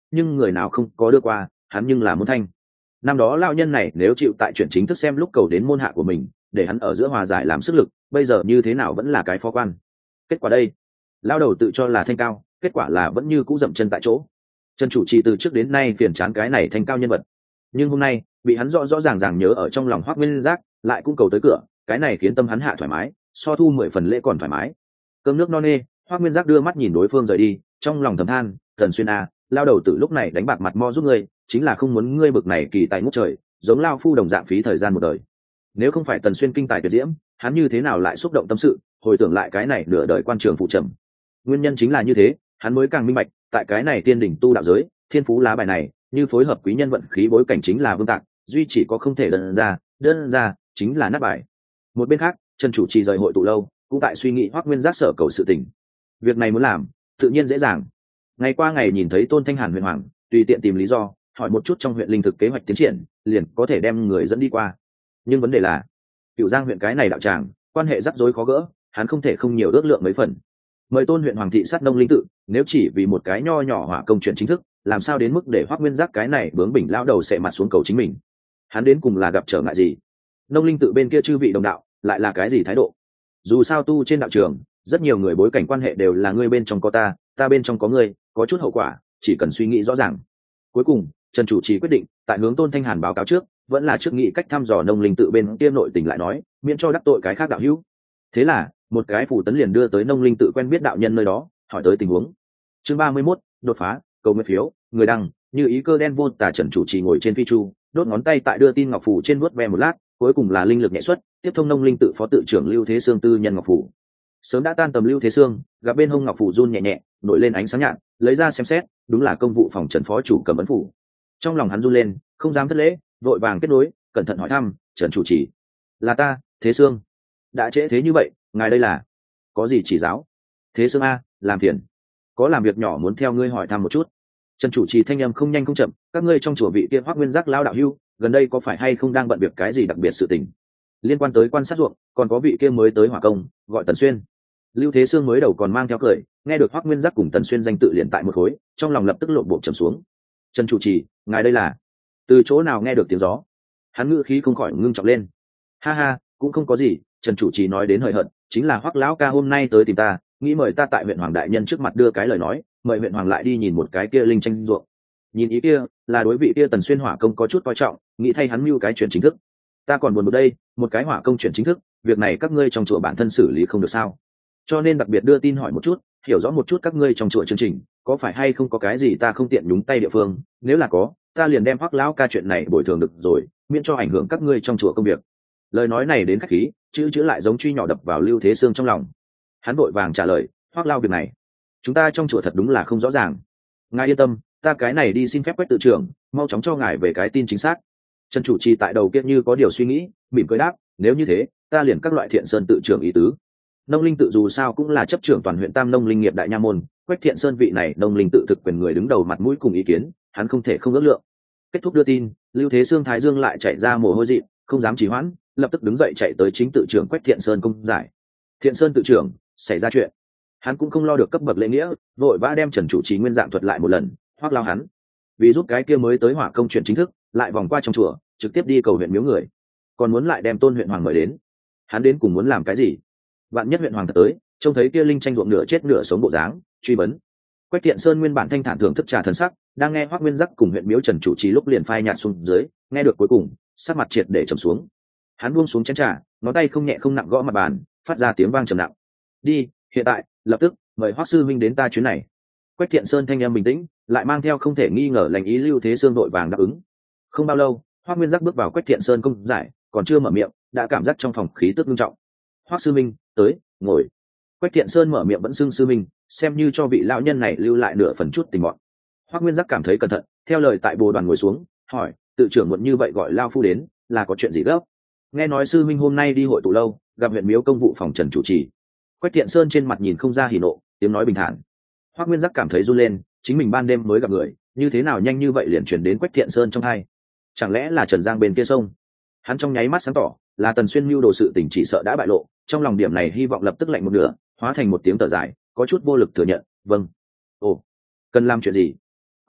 [SPEAKER 1] nhưng người nào không có đưa qua, hắn nhưng là muốn thanh. Năm đó lão nhân này nếu chịu tại chuyện chính thức xem lúc cầu đến môn hạ của mình, để hắn ở giữa hòa giải làm sức lực, bây giờ như thế nào vẫn là cái phó quan. Kết quả đây, lão đầu tự cho là thanh cao, kết quả là vẫn như cũ dậm chân tại chỗ. Trần chủ trì từ trước đến nay phiền chán cái này thanh cao nhân vật, nhưng hôm nay bị hắn rõ rõ ràng ràng nhớ ở trong lòng Hoắc Nguyên Giác, lại cũng cầu tới cửa, cái này khiến tâm hắn hạ thoải mái, so thu mười phần lễ còn thoải mái. Cơm nước no nê, Hoắc Nguyên Giác đưa mắt nhìn đối phương rời đi, trong lòng thầm than, Thần Xuyên a, lao đầu từ lúc này đánh bạc mặt mo giúp ngươi, chính là không muốn ngươi bực này kỳ tài ngút trời, giống lao phu đồng dạng phí thời gian một đời. Nếu không phải Tần Xuyên kinh tài tuyệt diễm, hắn như thế nào lại xúc động tâm sự, hồi tưởng lại cái này nửa đời quan trường phụ trầm. Nguyên nhân chính là như thế, hắn mới càng minh bạch, tại cái này tiên đỉnh tu đạo giới, thiên phú lá bài này, như phối hợp quý nhân vận khí bối cảnh chính là vương tạc, duy chỉ có không thể đơn ra, đơn ra chính là nát bài. Một bên khác, Trần chủ trì rời hội tụ lâu, cũng tại suy nghĩ Hoắc Nguyên Giác sở cầu sự tình. Việc này muốn làm, tự nhiên dễ dàng. Ngày qua ngày nhìn thấy Tôn Thanh Hàn huyện hoàng, tùy tiện tìm lý do, hỏi một chút trong huyện linh thực kế hoạch tiến triển, liền có thể đem người dẫn đi qua. Nhưng vấn đề là, Cửu Giang huyện cái này đạo tràng, quan hệ rắc rối khó gỡ, hắn không thể không nhiều ước lượng mấy phần. Mời Tôn huyện hoàng thị sát nông linh tự, nếu chỉ vì một cái nho nhỏ hỏa công chuyện chính thức, làm sao đến mức để Hoắc Nguyên Giác cái này bướng bỉnh lão đầu sẽ mặt xuống cầu chính mình. Hắn đến cùng là gặp trở ngại gì? Nông linh tự bên kia chư vị đồng đạo, lại là cái gì thái độ? Dù sao tu trên đạo trường, rất nhiều người bối cảnh quan hệ đều là ngươi bên trong có ta, ta bên trong có ngươi, có chút hậu quả, chỉ cần suy nghĩ rõ ràng. Cuối cùng, Trần chủ trì quyết định, tại hướng Tôn Thanh Hàn báo cáo trước, vẫn là trước nghĩ cách thăm dò nông linh tự bên kia nội tình lại nói, miễn cho đắc tội cái khác đạo hữu. Thế là, một cái phủ tấn liền đưa tới nông linh tự quen biết đạo nhân nơi đó, hỏi tới tình huống. Chương ba mươi mốt, đột phá, cầu nguyện phiếu, người đăng, như ý cơ đen vô tà. Trần chủ trì ngồi trên phi chu, đốt ngón tay tại đưa tin ngọc phủ trên vuốt ve một lát, cuối cùng là linh lực nhẹ xuất, tiếp thông nông linh tự phó tự trưởng Lưu Thế Sương tư nhân ngọc phủ. Sớm đã tan tầm Lưu Thế Sương, gặp bên hông ngọc phủ run nhẹ nhẹ, nổi lên ánh sáng nhạt, lấy ra xem xét, đúng là công vụ phòng Trần phó chủ Cầm ấn phủ. Trong lòng hắn run lên, không dám thất lễ, vội vàng kết nối, cẩn thận hỏi thăm, Trần chủ trì, là ta, Thế Sương. Đã trễ thế như vậy, ngài đây là có gì chỉ giáo? Thế Sương a, làm phiền, có làm việc nhỏ muốn theo ngươi hỏi thăm một chút. Trần chủ trì thanh âm không nhanh không chậm, các ngươi trong chùa vị kia Hoắc Nguyên Giác lao đạo hưu, gần đây có phải hay không đang bận việc cái gì đặc biệt sự tình? Liên quan tới quan sát ruộng, còn có vị kia mới tới hỏa công, gọi Tần Xuyên. Lưu Thế Sương mới đầu còn mang theo cười, nghe được Hoắc Nguyên Giác cùng Tần Xuyên danh tự liền tại một khối, trong lòng lập tức lộ bộ trầm xuống. Trần chủ trì, ngài đây là từ chỗ nào nghe được tiếng gió? Hắn ngữ khí không khỏi ngưng trọng lên. Ha ha, cũng không có gì, Trần chủ trì nói đến hời hợt, chính là Hoắc lão ca hôm nay tới tìm ta, nghĩ mời ta tại huyện hoàng đại nhân trước mặt đưa cái lời nói, mời huyện hoàng lại đi nhìn một cái kia linh tranh ruộng. Nhìn ý kia là đối vị kia Tần Xuyên hỏa công có chút coi trọng, nghĩ thay hắn mưu cái chuyện chính thức. Ta còn buồn một đây, một cái hỏa công chuyện chính thức, việc này các ngươi trong chùa bản thân xử lý không được sao? Cho nên đặc biệt đưa tin hỏi một chút, hiểu rõ một chút các ngươi trong chùa chương trình, có phải hay không có cái gì ta không tiện nhúng tay địa phương, nếu là có, ta liền đem Hoắc lão ca chuyện này bồi thường được rồi, miễn cho ảnh hưởng các ngươi trong chùa công việc. Lời nói này đến khách khí, chữ chữ lại giống truy nhỏ đập vào Lưu Thế Sương trong lòng. Hắn vội vàng trả lời, Hoắc lão việc này, chúng ta trong chùa thật đúng là không rõ ràng. Ngài yên tâm, ta cái này đi xin phép Quách tự trưởng, mau chóng cho ngài về cái tin chính xác. Trần chủ trì tại đầu kia như có điều suy nghĩ, mỉm cười đáp, nếu như thế, ta liền các loại Thiện Sơn tự trưởng ý tứ. Nông linh tự dù sao cũng là chấp trưởng toàn huyện Tam Nông linh nghiệp đại nha môn, Quách Thiện Sơn vị này nông linh tự thực quyền người đứng đầu mặt mũi cùng ý kiến, hắn không thể không ước lượng. Kết thúc đưa tin, Lưu Thế Sương thái dương lại chạy ra mồ hôi dị, không dám trì hoãn, lập tức đứng dậy chạy tới chính tự trưởng Quách Thiện Sơn công giải. Thiện Sơn tự trưởng, xảy ra chuyện. Hắn cũng không lo được cấp bậc lễ nghĩa, vội vã đem Trần chủ trì nguyên dạng thuật lại một lần, Hoắc lao hắn vì giúp cái kia mới tới hỏa công chuyện chính thức, lại vòng qua trong chùa, trực tiếp đi cầu huyện miếu người, còn muốn lại đem Tôn huyện hoàng mời đến. Hắn đến cùng muốn làm cái gì? Vạn nhất huyện hoàng thật tới, trông thấy kia linh tranh ruộng nửa chết nửa sống bộ dáng, truy vấn. Quách Thiện Sơn nguyên bản thanh thản thưởng thức trà thần sắc, đang nghe Hoắc Nguyên Giác cùng huyện miếu Trần chủ trì lúc liền phai nhạt xuống dưới, nghe được cuối cùng, sắc mặt triệt để trầm xuống. Hắn buông xuống chén trà, ngón tay không nhẹ không nặng gõ mặt bàn, phát ra tiếng vang trầm nặng. Đi, hiện tại, lập tức mời Hoắc sư huynh đến ta chuyến này. Quách Thiện Sơn thanh âm bình tĩnh, lại mang theo không thể nghi ngờ lành ý. Lưu Thế Sương vội vàng đáp ứng. Không bao lâu, Hoắc Nguyên Giác bước vào Quách Thiện Sơn công giải, còn chưa mở miệng, đã cảm giác trong phòng khí tức nghiêm trọng. Hoắc sư minh, tới, ngồi. Quách Thiện Sơn mở miệng vẫn xưng sư minh, xem như cho vị lão nhân này lưu lại nửa phần chút tình mọn. Hoắc Nguyên Giác cảm thấy cẩn thận, theo lời tại bồ đoàn ngồi xuống, hỏi, tự trưởng muộn như vậy gọi lao phu đến, là có chuyện gì gấp? Nghe nói sư minh hôm nay đi hội tụ lâu, gặp huyện miếu công vụ phòng Trần chủ trì. Quách Thiện Sơn trên mặt nhìn không ra hỉ nộ, tiếng nói bình thản. Hoắc Nguyên Giác cảm thấy run lên, chính mình ban đêm mới gặp người, như thế nào nhanh như vậy liền chuyển đến Quách Thiện Sơn trong hai? Chẳng lẽ là Trần Giang bên kia sông? Hắn trong nháy mắt sáng tỏ, là Tần Xuyên mưu đồ sự tình chỉ sợ đã bại lộ, trong lòng điểm này hy vọng lập tức lạnh một nửa, hóa thành một tiếng thở dài, có chút vô lực thừa nhận, vâng. Ồ, cần làm chuyện gì?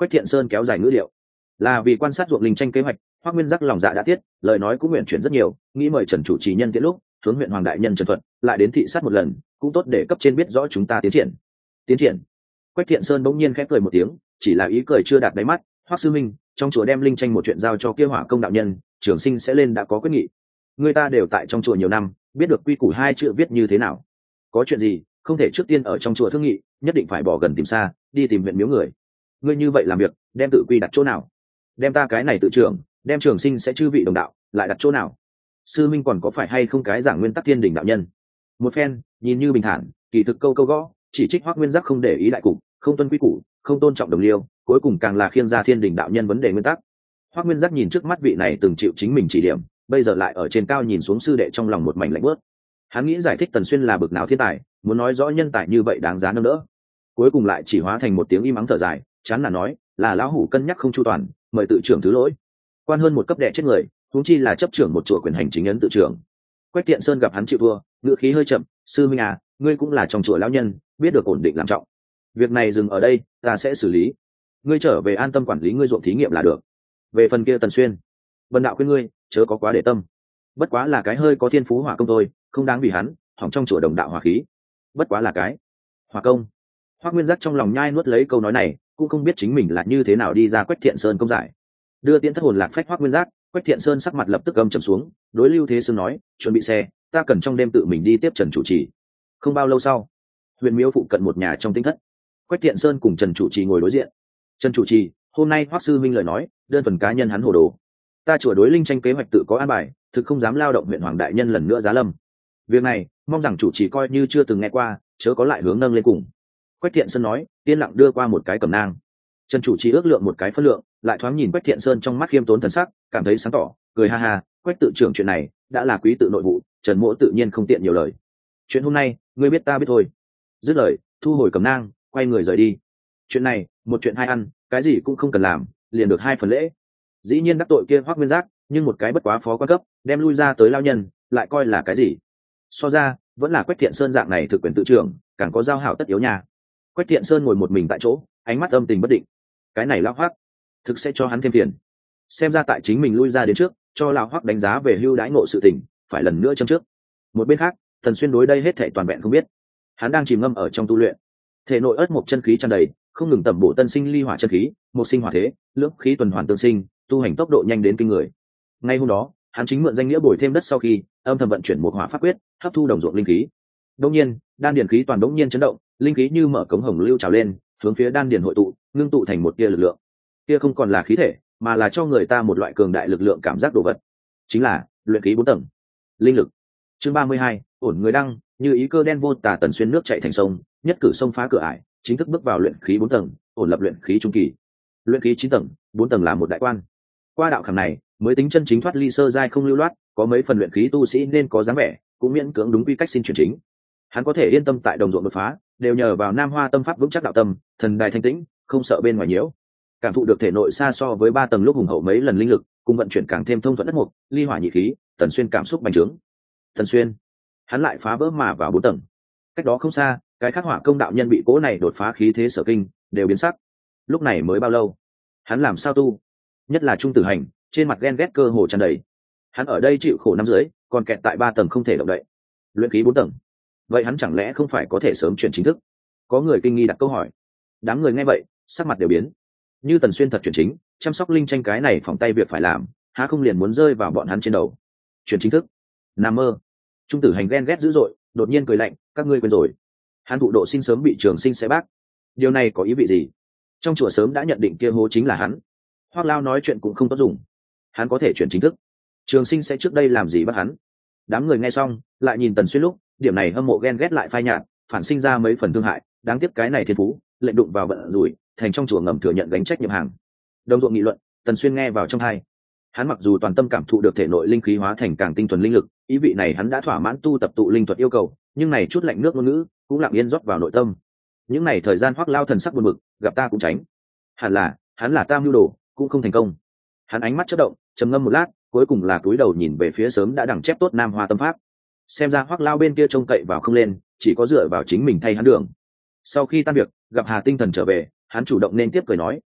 [SPEAKER 1] Quách Thiện Sơn kéo dài ngữ liệu, là vì quan sát ruộng linh tranh kế hoạch. Hoắc Nguyên Giác lòng dạ đã tiết, lời nói cũng nguyện chuyển rất nhiều, nghĩ mời Trần chủ trì nhân tiện lúc hướng huyện Hoàng đại nhân Trần Thuận lại đến thị sát một lần, cũng tốt để cấp trên biết rõ chúng ta tiến triển. Tiến triển. Quách Thiện Sơn bỗng nhiên khẽ cười một tiếng, chỉ là ý cười chưa đạt đáy mắt. Hoắc sư minh, trong chùa đem linh tranh một chuyện giao cho kia Hỏa Công đạo nhân, Trường Sinh sẽ lên đã có quyết nghị. Người ta đều tại trong chùa nhiều năm, biết được quy củ hai chữ viết như thế nào. Có chuyện gì, không thể trước tiên ở trong chùa thương nghị, nhất định phải bỏ gần tìm xa, đi tìm huyện miếu người. Ngươi như vậy làm việc, đem tự quy đặt chỗ nào? Đem ta cái này tự trưởng, đem Trường Sinh sẽ chư vị đồng đạo, lại đặt chỗ nào? Sư minh còn có phải hay không cái giảng nguyên tắc thiên đỉnh đạo nhân? Một phen, nhìn như bình thản, kỳ thực câu câu gõ, chỉ trích Hoắc Nguyên Giác không để ý đại cục, không tuân quy củ, không tôn trọng đồng liêu, cuối cùng càng là khiêng ra thiên đỉnh đạo nhân vấn đề nguyên tắc. Hoắc Nguyên Giác nhìn trước mắt vị này từng chịu chính mình chỉ điểm, bây giờ lại ở trên cao nhìn xuống sư đệ, trong lòng một mảnh lạnh bớt. Hắn nghĩ giải thích Tần Xuyên là bực nào thiên tài, muốn nói rõ nhân tài như vậy đáng giá nâng đỡ, cuối cùng lại chỉ hóa thành một tiếng im ắng thở dài, chán nản nói, là lão hủ cân nhắc không chu toàn, mời tự trưởng thứ lỗi. Quan hơn một cấp đệ chết người, huống chi là chấp trưởng một chùa quyền hành chính ấn tự trưởng. Quách Thiện Sơn gặp hắn chịu thua, ngữ khí hơi chậm, sư minh à, ngươi cũng là trong chùa lão nhân, biết được ổn định làm trọng. Việc này dừng ở đây, ta sẽ xử lý. Ngươi trở về an tâm quản lý ngươi ruộng thí nghiệm là được. Về phần kia Tần Xuyên, Vân đạo khuyên ngươi chớ có quá để tâm, bất quá là cái hơi có thiên phú hỏa công thôi, không đáng vì hắn hỏng trong chùa đồng đạo hỏa khí. Bất quá là cái hỏa công. Hoắc Nguyên Giác trong lòng nhai nuốt lấy câu nói này, cũng không biết chính mình là như thế nào đi ra Quách Thiện Sơn công giải. Đưa tiễn thất hồn lạc phách Hoắc Nguyên Giác, Quách Thiện Sơn sắc mặt lập tức âm trầm xuống, đối Lưu Thế Sương nói, chuẩn bị xe, ta cần trong đêm tự mình đi tiếp Trần chủ trì. Không bao lâu sau, huyện miếu phụ cận một nhà trong tinh thất, Quách Thiện Sơn cùng Trần chủ trì ngồi đối diện. Trần chủ trì, hôm nay Hoắc sư minh lời nói, đơn thuần cá nhân hắn hồ đồ. Ta chùa đối linh tranh kế hoạch tự có an bài, thực không dám lao động huyện Hoàng đại nhân lần nữa giá lâm. Việc này, mong rằng chủ trì coi như chưa từng nghe qua, chớ có lại hướng nâng lên cùng. Quách Thiện Sơn nói, yên lặng đưa qua một cái cẩm nang. Trần chủ trì ước lượng một cái phân lượng, lại thoáng nhìn Quách Thiện Sơn trong mắt khiêm tốn thần sắc, cảm thấy sáng tỏ, cười ha ha, Quách tự trưởng chuyện này đã là quý tự nội vụ, Trần mỗ tự nhiên không tiện nhiều lời. Chuyện hôm nay, ngươi biết ta biết thôi. Dứt lời, thu hồi cẩm nang, quay người rời đi. Chuyện này, một chuyện hai ăn, cái gì cũng không cần làm, liền được hai phần lễ. Dĩ nhiên đắc tội kia Hoắc Nguyên Giác, nhưng một cái bất quá phó quan cấp, đem lui ra tới lao nhân, lại coi là cái gì? So ra, vẫn là Quách Thiện Sơn dạng này thực quyền tự trưởng, càng có giao hảo tất yếu nhà. Quách Thiện Sơn ngồi một mình tại chỗ, ánh mắt âm tình bất định. Cái này lão Hoắc, thực sẽ cho hắn thêm phiền. Xem ra tại chính mình lui ra đến trước, cho lão Hoắc đánh giá về hưu đãi ngộ sự tình, phải lần nữa châm trước. Một bên khác, Thần Xuyên đối đây hết thảy toàn vẹn không biết. Hắn đang chìm ngâm ở trong tu luyện, thể nội ớt một chân khí tràn đầy, không ngừng tẩm bổ tân sinh ly hỏa chân khí, một sinh hỏa thế, lưỡng khí tuần hoàn tương sinh, tu hành tốc độ nhanh đến kinh người. Ngay hôm đó, hắn chính mượn danh nghĩa bồi thêm đất sau khi âm thầm vận chuyển một hỏa pháp quyết, hấp thu đồng ruộng linh khí. Đương nhiên, đan điền khí toàn đống nhiên chấn động, linh khí như mở cống hồng lưu trào lên, hướng phía đan điền hội tụ, ngưng tụ thành một tia lực lượng. Kia không còn là khí thể, mà là cho người ta một loại cường đại lực lượng cảm giác đồ vật, chính là luyện khí bốn tầng linh lực. Chương ba mươi hai, ổn người đăng, như ý cơ đen vô tà. Tần Xuyên nước chảy thành sông, nhất cử sông phá cửa ải, chính thức bước vào luyện khí bốn tầng, ổn lập luyện khí trung kỳ. Luyện khí chín tầng, bốn tầng là một đại quan. Qua đạo khảm này, mới tính chân chính thoát ly sơ giai không lưu loát, có mấy phần luyện khí tu sĩ nên có dáng vẻ, cũng miễn cưỡng đúng quy cách xin chuyển chính. Hắn có thể yên tâm tại đồng ruộng đột phá, đều nhờ vào Nam Hoa tâm pháp vững chắc đạo tâm, thần đài thanh tĩnh, không sợ bên ngoài nhiễu. Cảm thụ được thể nội xa so với ba tầng lúc hùng hậu mấy lần linh lực, cùng vận chuyển càng thêm thông thuận đất mục, ly hỏa nhị khí, Tần Xuyên cảm xúc bành trướng. Tần Xuyên, hắn lại phá vỡ mà vào bốn tầng. Cách đó không xa, cái khắc hỏa công đạo nhân bị cố này đột phá khí thế sở kinh, đều biến sắc. Lúc này mới bao lâu, hắn làm sao tu? Nhất là Trung Tử Hành, trên mặt ghen ghét cơ hồ tràn đầy. Hắn ở đây chịu khổ năm dưới, còn kẹt tại ba tầng không thể động đậy. Luyện khí bốn tầng, vậy hắn chẳng lẽ không phải có thể sớm chuyển chính thức? Có người kinh nghi đặt câu hỏi. Đám người nghe vậy, sắc mặt đều biến. Như Tần Xuyên thật chuyển chính, chăm sóc linh tranh cái này phòng tay việc phải làm, há không liền muốn rơi vào bọn hắn trên đầu? Chuyển chính thức? Nằm mơ. Trung Tử Hành ghen ghét dữ dội, đột nhiên cười lạnh, các ngươi quên rồi, hắn thụ độ xin sớm bị Trường Sinh sẽ bác. Điều này có ý vị gì? Trong chùa sớm đã nhận định kia hố chính là hắn. Hoắc Lao nói chuyện cũng không tốt dùng, hắn có thể chuyển chính thức, Trường Sinh sẽ trước đây làm gì bắt hắn? Đám người nghe xong, lại nhìn Tần Xuyên lúc, điểm này hâm mộ ghen ghét lại phai nhạt, phản sinh ra mấy phần thương hại. Đáng tiếc cái này thiên phú, lệnh đụng vào vận rủi, thành trong chùa ngầm thừa nhận gánh trách nhiệm hàng. Đồng ruộng nghị luận, Tần Xuyên nghe vào trong tai. Hắn mặc dù toàn tâm cảm thụ được thể nội linh khí hóa thành càng tinh thuần linh lực, ý vị này hắn đã thỏa mãn tu tập tụ linh thuật yêu cầu, nhưng này chút lạnh nước ngôn ngữ cũng lặng yên rót vào nội tâm. Những này thời gian Hoắc Lao thần sắc buồn bực, gặp ta cũng tránh. Hẳn là, hắn là tam mưu đồ, cũng không thành công. Hắn ánh mắt chớp động, trầm ngâm một lát, cuối cùng là cúi đầu nhìn về phía sớm đã đằng chép tốt Nam Hoa tâm pháp. Xem ra Hoắc Lao bên kia trông cậy vào không lên, chỉ có dựa vào chính mình thay hắn đường. Sau khi tan việc, gặp Hà Tinh Thần trở về, hắn chủ động nên tiếp cười nói,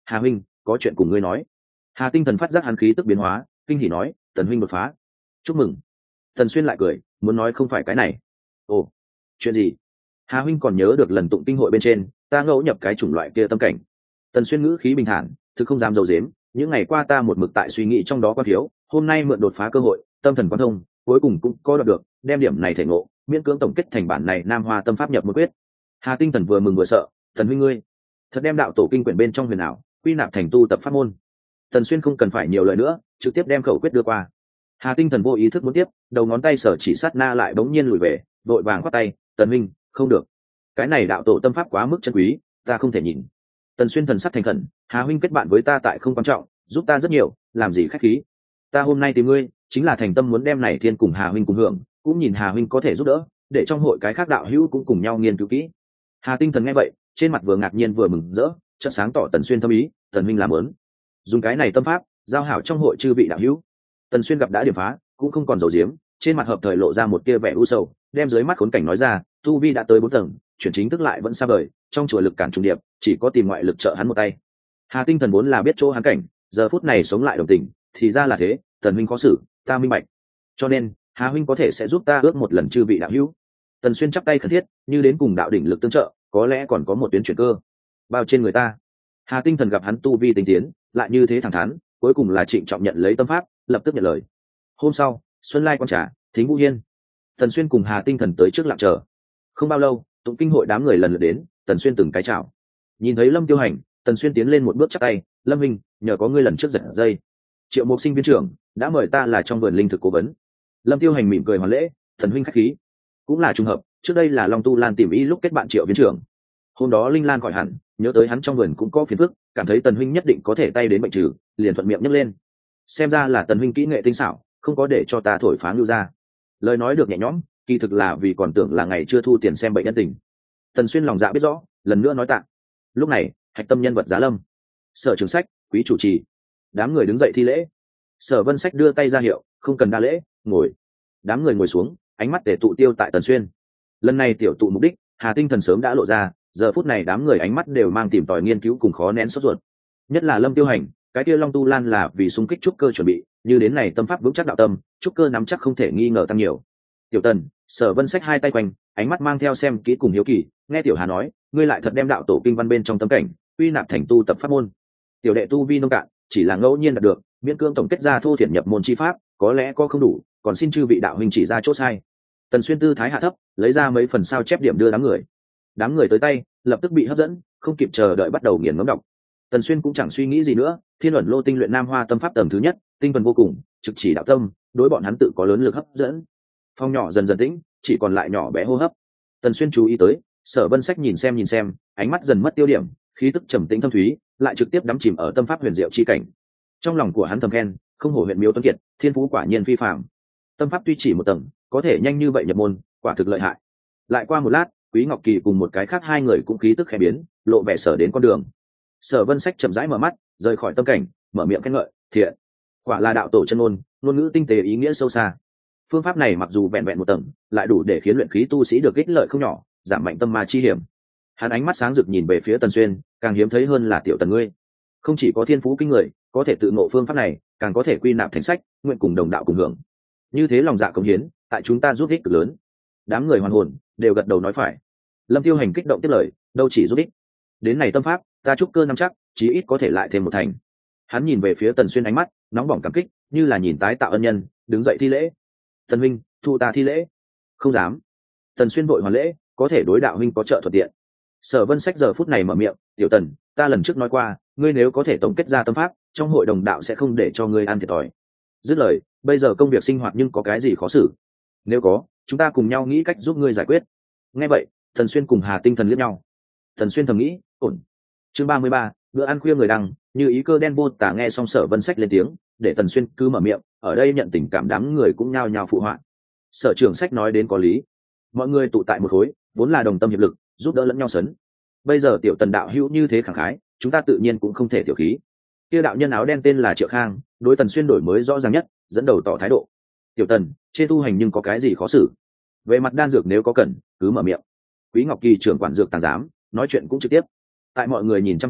[SPEAKER 1] Hà huynh, có chuyện cùng ngươi nói. Hà tinh thần phát giác hắn khí tức biến hóa, kinh hỉ nói, Tần huynh đột phá, chúc mừng. Tần Xuyên lại cười, muốn nói không phải cái này. Ồ, chuyện gì? Hà huynh còn nhớ được lần tụng kinh hội bên trên ta ngẫu nhập cái chủng loại kia tâm cảnh. Tần Xuyên ngữ khí bình thản, thực không dám dầu dếm, những ngày qua ta một mực tại suy nghĩ trong đó quan thiếu, hôm nay mượn đột phá cơ hội, tâm thần quan thông, cuối cùng cũng có đoạt được, đem điểm này thể ngộ, miễn cưỡng tổng kết thành bản này Nam Hoa Tâm Pháp nhập một quyết. Hà tinh thần vừa mừng vừa sợ, Tần huynh ngươi thật đem đạo tổ kinh quyển bên trong huyền ảo quy nạp thành tu tập pháp môn. Tần Xuyên không cần phải nhiều lời nữa, trực tiếp đem khẩu quyết đưa qua. Hà tinh thần vô ý thức muốn tiếp, đầu ngón tay sở chỉ sát na lại bỗng nhiên lùi về, đội vàng khoát tay, Tần huynh, không được, cái này đạo tổ tâm pháp quá mức chân quý, ta không thể nhìn. Tần Xuyên thần sắc thành khẩn, Hà huynh kết bạn với ta tại không quan trọng, giúp ta rất nhiều, làm gì khách khí. Ta hôm nay tìm ngươi chính là thành tâm muốn đem này thiên cùng Hà huynh cùng hưởng, cũng nhìn Hà huynh có thể giúp đỡ, để trong hội cái khác đạo hữu cũng cùng nhau nghiên cứu kỹ. Hà tinh thần nghe vậy, trên mặt vừa ngạc nhiên vừa mừng rỡ, chợt sáng tỏ Tần Xuyên thâm ý, Tần huynh làm ớn, dùng cái này tâm pháp giao hảo trong hội chư vị đạo hữu. Tần Xuyên gặp đã điểm phá, cũng không còn giấu giếm, trên mặt hợp thời lộ ra một tia vẻ u sầu, đem dưới mắt khốn cảnh nói ra, tu vi đã tới bốn tầng, chuyển chính thức lại vẫn xa vời, trong chùa lực cản trùng điệp, chỉ có tìm ngoại lực trợ hắn một tay. Hà tinh thần vốn là biết chỗ hắn cảnh, giờ phút này sống lại đồng tình, thì ra là thế, Tần huynh có xử, ta minh bạch. Cho nên, Hà huynh có thể sẽ giúp ta ước một lần chư vị đạo hữu. Tần Xuyên chắp tay khẩn thiết, như đến cùng đạo đỉnh lực tương trợ, có lẽ còn có một tuyến chuyển cơ bao trên người ta. Hà tinh thần gặp hắn tu vi tinh tiến, lại như thế thẳng thắn, cuối cùng là trịnh trọng nhận lấy tâm pháp, lập tức nhận lời. Hôm sau, Xuân Lai quan trà, Thính Vũ Hiên, Tần Xuyên cùng Hà tinh thần tới trước lặng chờ. Không bao lâu, tụng kinh hội đám người lần lượt đến, Tần Xuyên từng cái chào. Nhìn thấy Lâm Tiêu Hành, Tần Xuyên tiến lên một bước chắp tay, Lâm huynh, nhờ có ngươi lần trước giật dây, Triệu Mục Sinh viên trưởng đã mời ta là trong vườn linh thực cố vấn. Lâm Tiêu Hành mỉm cười hoàn lễ, Thần huynh khách khí. Cũng là trùng hợp, trước đây là Long Tu Lan tìm ý lúc kết bạn Triệu viên trưởng. Hôm đó Linh Lan khỏi hẳn, nhớ tới hắn trong vườn cũng có phiền phức, cảm thấy Tần huynh nhất định có thể tay đến bệnh trừ, liền thuận miệng nhấc lên. Xem ra là Tần huynh kỹ nghệ tinh xảo, không có để cho ta thổi phá ngưu ra. Lời nói được nhẹ nhõm, kỳ thực là vì còn tưởng là ngày chưa thu tiền xem bệnh nhân tình. Tần Xuyên lòng dạ biết rõ, lần nữa nói tạ. Lúc này, hạch tâm nhân vật Giá Lâm, Sở Trường Sách, quý chủ trì, đám người đứng dậy thi lễ. Sở Vân Sách đưa tay ra hiệu, không cần đa lễ, ngồi. Đám người ngồi xuống, ánh mắt để tụ tiêu tại Tần Xuyên. Lần này tiểu tụ mục đích, Hà tinh thần sớm đã lộ ra, giờ phút này đám người ánh mắt đều mang tìm tòi nghiên cứu cùng khó nén sốt ruột. Nhất là Lâm Tiêu Hành, cái kia Long Tu Lan là vì xung kích trúc cơ chuẩn bị, như đến này tâm pháp vững chắc đạo tâm, trúc cơ nắm chắc không thể nghi ngờ tăng nhiều. Tiểu Tần, Sở Vân Sách hai tay quanh, ánh mắt mang theo xem kỹ cùng hiếu kỳ, nghe Tiểu Hà nói, ngươi lại thật đem đạo tổ kinh văn bên trong tâm cảnh, quy nạp thành tu tập pháp môn. Tiểu đệ tu vi nông cạn, chỉ là ngẫu nhiên đạt được, miễn cương tổng kết ra thô thiển nhập môn chi pháp, có lẽ có không đủ, còn xin chư vị đạo huynh chỉ ra chỗ sai. Tần Xuyên tư thái hạ thấp, lấy ra mấy phần sao chép điểm đưa đám người. Đám người tới tay, lập tức bị hấp dẫn, không kịp chờ đợi bắt đầu nghiền ngẫm đọc. Tần Xuyên cũng chẳng suy nghĩ gì nữa, Thiên Luận Lô tinh luyện Nam Hoa tâm pháp tầng thứ nhất, tinh thuần vô cùng, trực chỉ đạo tâm, đối bọn hắn tự có lớn lực hấp dẫn. Phong nhỏ dần dần tĩnh, chỉ còn lại nhỏ bé hô hấp. Tần Xuyên chú ý tới, Sở Vân Sách nhìn xem nhìn xem, ánh mắt dần mất tiêu điểm, khí tức trầm tĩnh thâm thúy, lại trực tiếp đắm chìm ở tâm pháp huyền diệu chi cảnh. Trong lòng của hắn thầm khen, không hổ huyện Miếu Tuấn Kiệt, thiên phú quả nhiên phi phàm. Tâm pháp tuy chỉ một tầng, có thể nhanh như vậy nhập môn, quả thực lợi hại. Lại qua một lát, Quý Ngọc Kỳ cùng một cái khác hai người cũng khí tức khẽ biến, lộ vẻ sở đến con đường. Sở Vân Sách chậm rãi mở mắt, rời khỏi tâm cảnh, mở miệng khen ngợi, thiện, quả là đạo tổ chân ngôn, ngôn ngữ tinh tế ý nghĩa sâu xa. Phương pháp này mặc dù vẹn vẹn một tầng, lại đủ để khiến luyện khí tu sĩ được ích lợi không nhỏ, giảm mạnh tâm ma chi hiểm. Hắn ánh mắt sáng rực nhìn về phía Tần Xuyên, càng hiếm thấy hơn là tiểu Tần ngươi, không chỉ có thiên phú kinh người, có thể tự ngộ phương pháp này, càng có thể quy nạp thành sách, nguyện cùng đồng đạo cùng hưởng. Như thế lòng dạ cống hiến, tại chúng ta giúp ích cực lớn. Đám người hoàn hồn, đều gật đầu nói phải. Lâm Tiêu Hành kích động tiếp lời, đâu chỉ giúp ích, đến này tâm pháp, ta chúc cơ năm chắc, chí ít có thể lại thêm một thành. Hắn nhìn về phía Tần Xuyên ánh mắt nóng bỏng cảm kích, như là nhìn tái tạo ân nhân, đứng dậy thi lễ. Tần huynh, thu ta thi lễ. Không dám. Tần Xuyên vội hoàn lễ, có thể đối đạo huynh có trợ thuận tiện. Sở Vân Sách giờ phút này mở miệng, tiểu Tần, ta lần trước nói qua, ngươi nếu có thể tổng kết ra tâm pháp, trong hội đồng đạo sẽ không để cho ngươi ăn thiệt thòi. Dứt lời, bây giờ công việc sinh hoạt nhưng có cái gì khó xử? Nếu có, chúng ta cùng nhau nghĩ cách giúp ngươi giải quyết. Nghe vậy, Tần Xuyên cùng Hà tinh thần liếc nhau. Tần Xuyên thầm nghĩ, ổn. Chương ba mươi ba, bữa ăn khuya người đăng, như ý cơ đen vô tả nghe xong Sở Vân Sách lên tiếng, để Tần Xuyên cứ mở miệng, ở đây nhận tình cảm đám người cũng nhao nhao phụ họa. Sở Trường Sách nói đến có lý, mọi người tụ tại một khối, vốn là đồng tâm hiệp lực, giúp đỡ lẫn nhau sấn. Bây giờ tiểu Tần đạo hữu như thế khẳng khái, chúng ta tự nhiên cũng không thể tiểu khí. Kia đạo nhân áo đen tên là Triệu Khang, đối Tần Xuyên đổi mới rõ ràng nhất, dẫn đầu tỏ thái độ. Tiểu Tần, trên tu hành nhưng có cái gì khó xử? Về mặt đan dược nếu có cần, cứ mở miệng. Quý Ngọc Kỳ trưởng quản dược tàng giám, nói chuyện cũng trực tiếp. Tại mọi người nhìn chăm chú,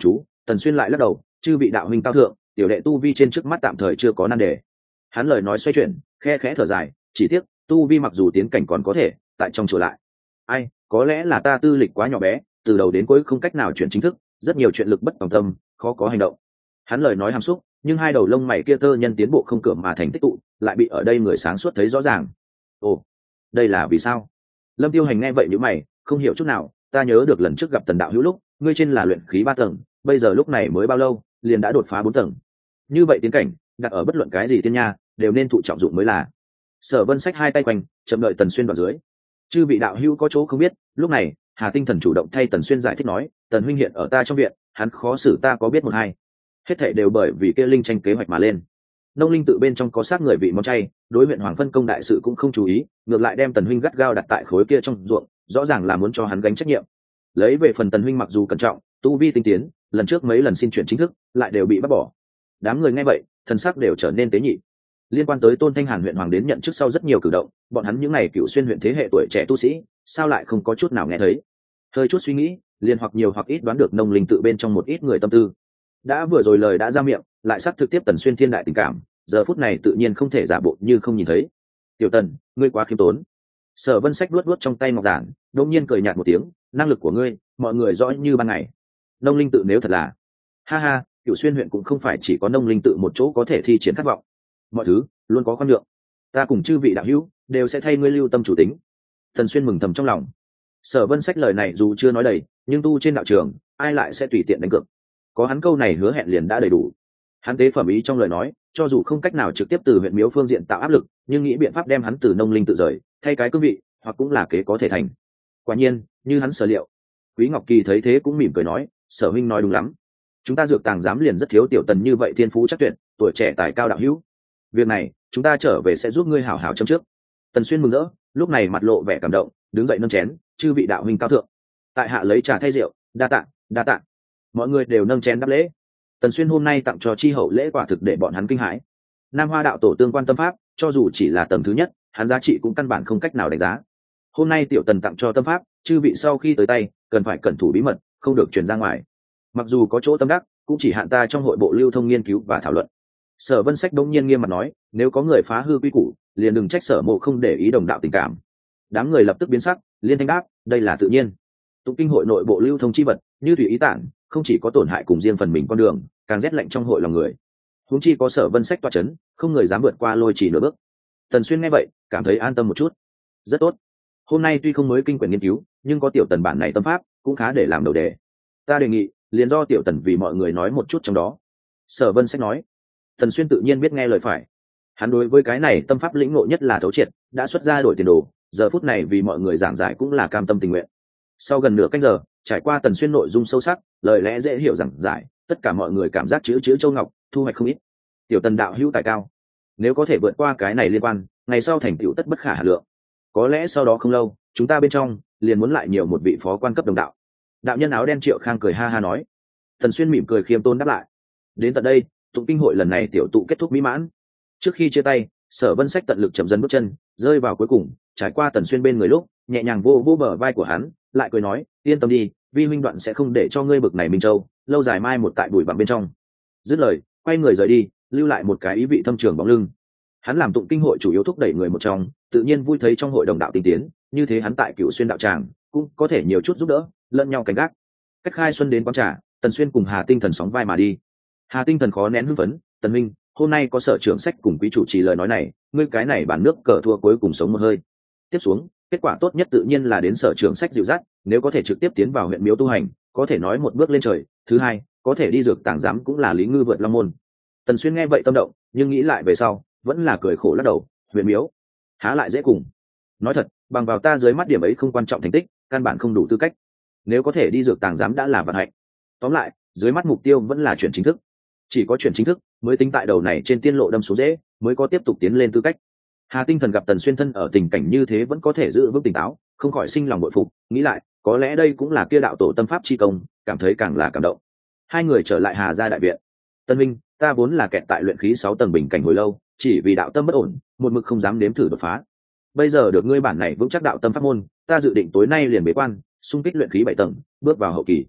[SPEAKER 1] Tần Xuyên lại lắc đầu, chư vị đạo huynh cao thượng, tiểu đệ tu vi trên trước mắt tạm thời chưa có nan đề. Hắn lời nói xoay chuyển, khe khẽ thở dài, chỉ tiếc tu vi mặc dù tiến cảnh còn có thể, tại trong chùa lại ai có lẽ là ta tư lịch quá nhỏ bé, từ đầu đến cuối không cách nào chuyển chính thức, rất nhiều chuyện lực bất tòng tâm, khó có hành động. Hắn lời nói hàm xúc, nhưng hai đầu lông mày kia tơ nhân tiến bộ không cửa mà thành tích tụ, lại bị ở đây người sáng suốt thấy rõ ràng. Ồ, đây là vì sao? Lâm Tiêu Hành nghe vậy nhíu mày, không hiểu chút nào. Ta nhớ được lần trước gặp Tần đạo hữu lúc, ngươi trên là luyện khí ba tầng, bây giờ lúc này mới bao lâu, liền đã đột phá bốn tầng. Như vậy tiến cảnh, đặt ở bất luận cái gì tiên nha, đều nên thụ trọng dụng mới là. Sở Vân xách hai tay quanh, chậm đợi Tần Xuyên vào dưới. Chư vị đạo hữu có chỗ không biết, lúc này Hà Tinh Thần chủ động thay Tần Xuyên giải thích nói, Tần huynh hiện ở ta trong viện, hắn khó xử ta có biết một hai. Hết thảy đều bởi vì kia linh tranh kế hoạch mà lên. Nông linh tự bên trong có xác người vị món chay, đối huyện Hoàng phân công đại sự cũng không chú ý, ngược lại đem Tần huynh gắt gao đặt tại khối kia trong ruộng, rõ ràng là muốn cho hắn gánh trách nhiệm. Lấy về phần Tần huynh mặc dù cẩn trọng, tu vi tinh tiến, lần trước mấy lần xin chuyển chính thức, lại đều bị bắt bỏ. Đám người nghe vậy, thần sắc đều trở nên tế nhị. Liên quan tới Tôn Thanh Hàn huyện hoàng đến nhận chức sau rất nhiều cử động, bọn hắn những ngày cựu xuyên huyện thế hệ tuổi trẻ tu sĩ, sao lại không có chút nào nghe thấy? Hơi chút suy nghĩ, liền hoặc nhiều hoặc ít đoán được nông linh tự bên trong một ít người tâm tư. Đã vừa rồi lời đã ra miệng, lại sắp thực tiếp Tần Xuyên thiên đại tình cảm, giờ phút này tự nhiên không thể giả bộ như không nhìn thấy. Tiểu Tần, ngươi quá khiêm tốn. Sở Vân Sách luốt luốt trong tay ngọc giản, đột nhiên cười nhạt một tiếng, năng lực của ngươi, mọi người rõ như ban ngày. Nông linh tự nếu thật là, ha ha, cựu xuyên huyện cũng không phải chỉ có nông linh tự một chỗ có thể thi triển khát vọng. Mọi thứ luôn có khoan nhượng, ta cùng chư vị đạo hữu đều sẽ thay ngươi lưu tâm chủ tính. Tần Xuyên mừng thầm trong lòng. Sở Vân Sách lời này dù chưa nói đầy, nhưng tu trên đạo trường, ai lại sẽ tùy tiện đánh cược? Có hắn câu này hứa hẹn liền đã đầy đủ. Hắn tế phẩm ý trong lời nói, cho dù không cách nào trực tiếp từ huyện miếu phương diện tạo áp lực, nhưng nghĩ biện pháp đem hắn từ nông linh tự rời, thay cái cương vị, hoặc cũng là kế có thể thành. Quả nhiên, như hắn sở liệu. Quý Ngọc Kỳ thấy thế cũng mỉm cười nói, Sở huynh nói đúng lắm. Chúng ta dược tàng giám liền rất thiếu tiểu Tần như vậy thiên phú chắc tuyệt, tuổi trẻ tài cao đạo hữu. Việc này, chúng ta trở về sẽ giúp ngươi hảo hảo châm trước. Tần Xuyên mừng rỡ, lúc này mặt lộ vẻ cảm động, đứng dậy nâng chén, chư vị đạo huynh cao thượng. Tại hạ lấy trà thay rượu, đa tạ, đa tạ. Mọi người đều nâng chén đáp lễ. Tần Xuyên hôm nay tặng cho chi hậu lễ quả thực để bọn hắn kinh hãi. Nam Hoa đạo tổ tương quan tâm pháp, cho dù chỉ là tầng thứ nhất, hắn giá trị cũng căn bản không cách nào đánh giá. Hôm nay tiểu Tần tặng cho tâm pháp, chư vị sau khi tới tay, cần phải cẩn thủ bí mật, không được truyền ra ngoài. Mặc dù có chỗ tâm đắc, cũng chỉ hạn ta trong hội bộ lưu thông nghiên cứu và thảo luận. Sở Vân Sách đông nhiên nghiêm mặt nói, nếu có người phá hư quy củ, liền đừng trách Sở Mộ không để ý đồng đạo tình cảm. Đám người lập tức biến sắc, liên thanh đáp, đây là tự nhiên. Tụng kinh hội nội bộ lưu thông chi vật, như tùy ý tản, không chỉ có tổn hại cùng riêng phần mình con đường, càng rét lạnh trong hội lòng người. Huống chi có Sở Vân Sách tọa chấn, không người dám vượt qua lôi chỉ nửa bước. Tần Xuyên nghe vậy, cảm thấy an tâm một chút. Rất tốt. Hôm nay tuy không mới kinh quyển nghiên cứu, nhưng có tiểu Tần bản này tâm pháp, cũng khá để làm đầu đề. Ta đề nghị, liền do tiểu Tần vì mọi người nói một chút trong đó. Sở Vân Sách nói. Tần Xuyên tự nhiên biết nghe lời phải. Hắn đối với cái này tâm pháp lĩnh ngộ nhất là thấu triệt, đã xuất ra đổi tiền đồ, giờ phút này vì mọi người giảng giải cũng là cam tâm tình nguyện. Sau gần nửa canh giờ, trải qua Tần Xuyên nội dung sâu sắc, lời lẽ dễ hiểu giảng giải, tất cả mọi người cảm giác chữ chữ châu ngọc, thu hoạch không ít. Tiểu Tần đạo hữu tài cao, nếu có thể vượt qua cái này liên quan, ngày sau thành tựu tất bất khả hà lượng. Có lẽ sau đó không lâu, chúng ta bên trong liền muốn lại nhiều một vị phó quan cấp đồng đạo. Đạo nhân áo đen Triệu Khang cười ha ha nói. Tần Xuyên mỉm cười khiêm tốn đáp lại. Đến tận đây, tụng kinh hội lần này tiểu tụ kết thúc mỹ mãn. Trước khi chia tay, Sở Vân Sách tận lực chậm dần bước chân, rơi vào cuối cùng, trải qua Tần Xuyên bên người lúc, nhẹ nhàng vô vô bờ vai của hắn, lại cười nói, yên tâm đi, vi huynh đoạn sẽ không để cho ngươi bực này Minh Châu, lâu dài mai một tại bụi bặm bên trong. Dứt lời, quay người rời đi, lưu lại một cái ý vị thâm trường bóng lưng. Hắn làm tụng kinh hội chủ yếu thúc đẩy người một trong, tự nhiên vui thấy trong hội đồng đạo tinh tiến, như thế hắn tại Cửu Xuyên đạo tràng cũng có thể nhiều chút giúp đỡ, lẫn nhau canh gác. Cách khai xuân đến quán trà, Tần Xuyên cùng Hà Tinh Thần sóng vai mà đi. Hà Tinh Thần khó nén hưng phấn, Tần Minh, hôm nay có Sở trưởng sách cùng quý chủ trì lời nói này, ngươi cái này bản nước cờ thua cuối cùng sống một hơi. Tiếp xuống, kết quả tốt nhất tự nhiên là đến Sở trưởng sách dịu dắt, nếu có thể trực tiếp tiến vào huyện miếu tu hành, có thể nói một bước lên trời. Thứ hai, có thể đi dược tàng giám cũng là lý ngư vượt long môn. Tần Xuyên nghe vậy tâm động, nhưng nghĩ lại về sau, vẫn là cười khổ lắc đầu, huyện miếu, há lại dễ cùng. Nói thật, bằng vào ta dưới mắt điểm ấy không quan trọng thành tích, căn bản không đủ tư cách. Nếu có thể đi dược tàng giám đã là vận hạnh. Tóm lại, dưới mắt mục tiêu vẫn là chuyển chính thức. Chỉ có chuyển chính thức mới tính tại đầu này trên tiên lộ đâm xuống dễ, mới có tiếp tục tiến lên tư cách. Hà Tinh Thần gặp Tần Xuyên thân ở tình cảnh như thế vẫn có thể giữ vững tỉnh táo, không khỏi sinh lòng bội phục, nghĩ lại, có lẽ đây cũng là kia đạo tổ tâm pháp chi công, cảm thấy càng là cảm động. Hai người trở lại Hà gia đại viện. Tân Minh, ta vốn là kẹt tại luyện khí sáu tầng bình cảnh hồi lâu, chỉ vì đạo tâm bất ổn, một mực không dám nếm thử đột phá. Bây giờ được ngươi bản này vững chắc đạo tâm pháp môn, ta dự định tối nay liền bế quan, xung kích luyện khí bảy tầng, bước vào hậu kỳ.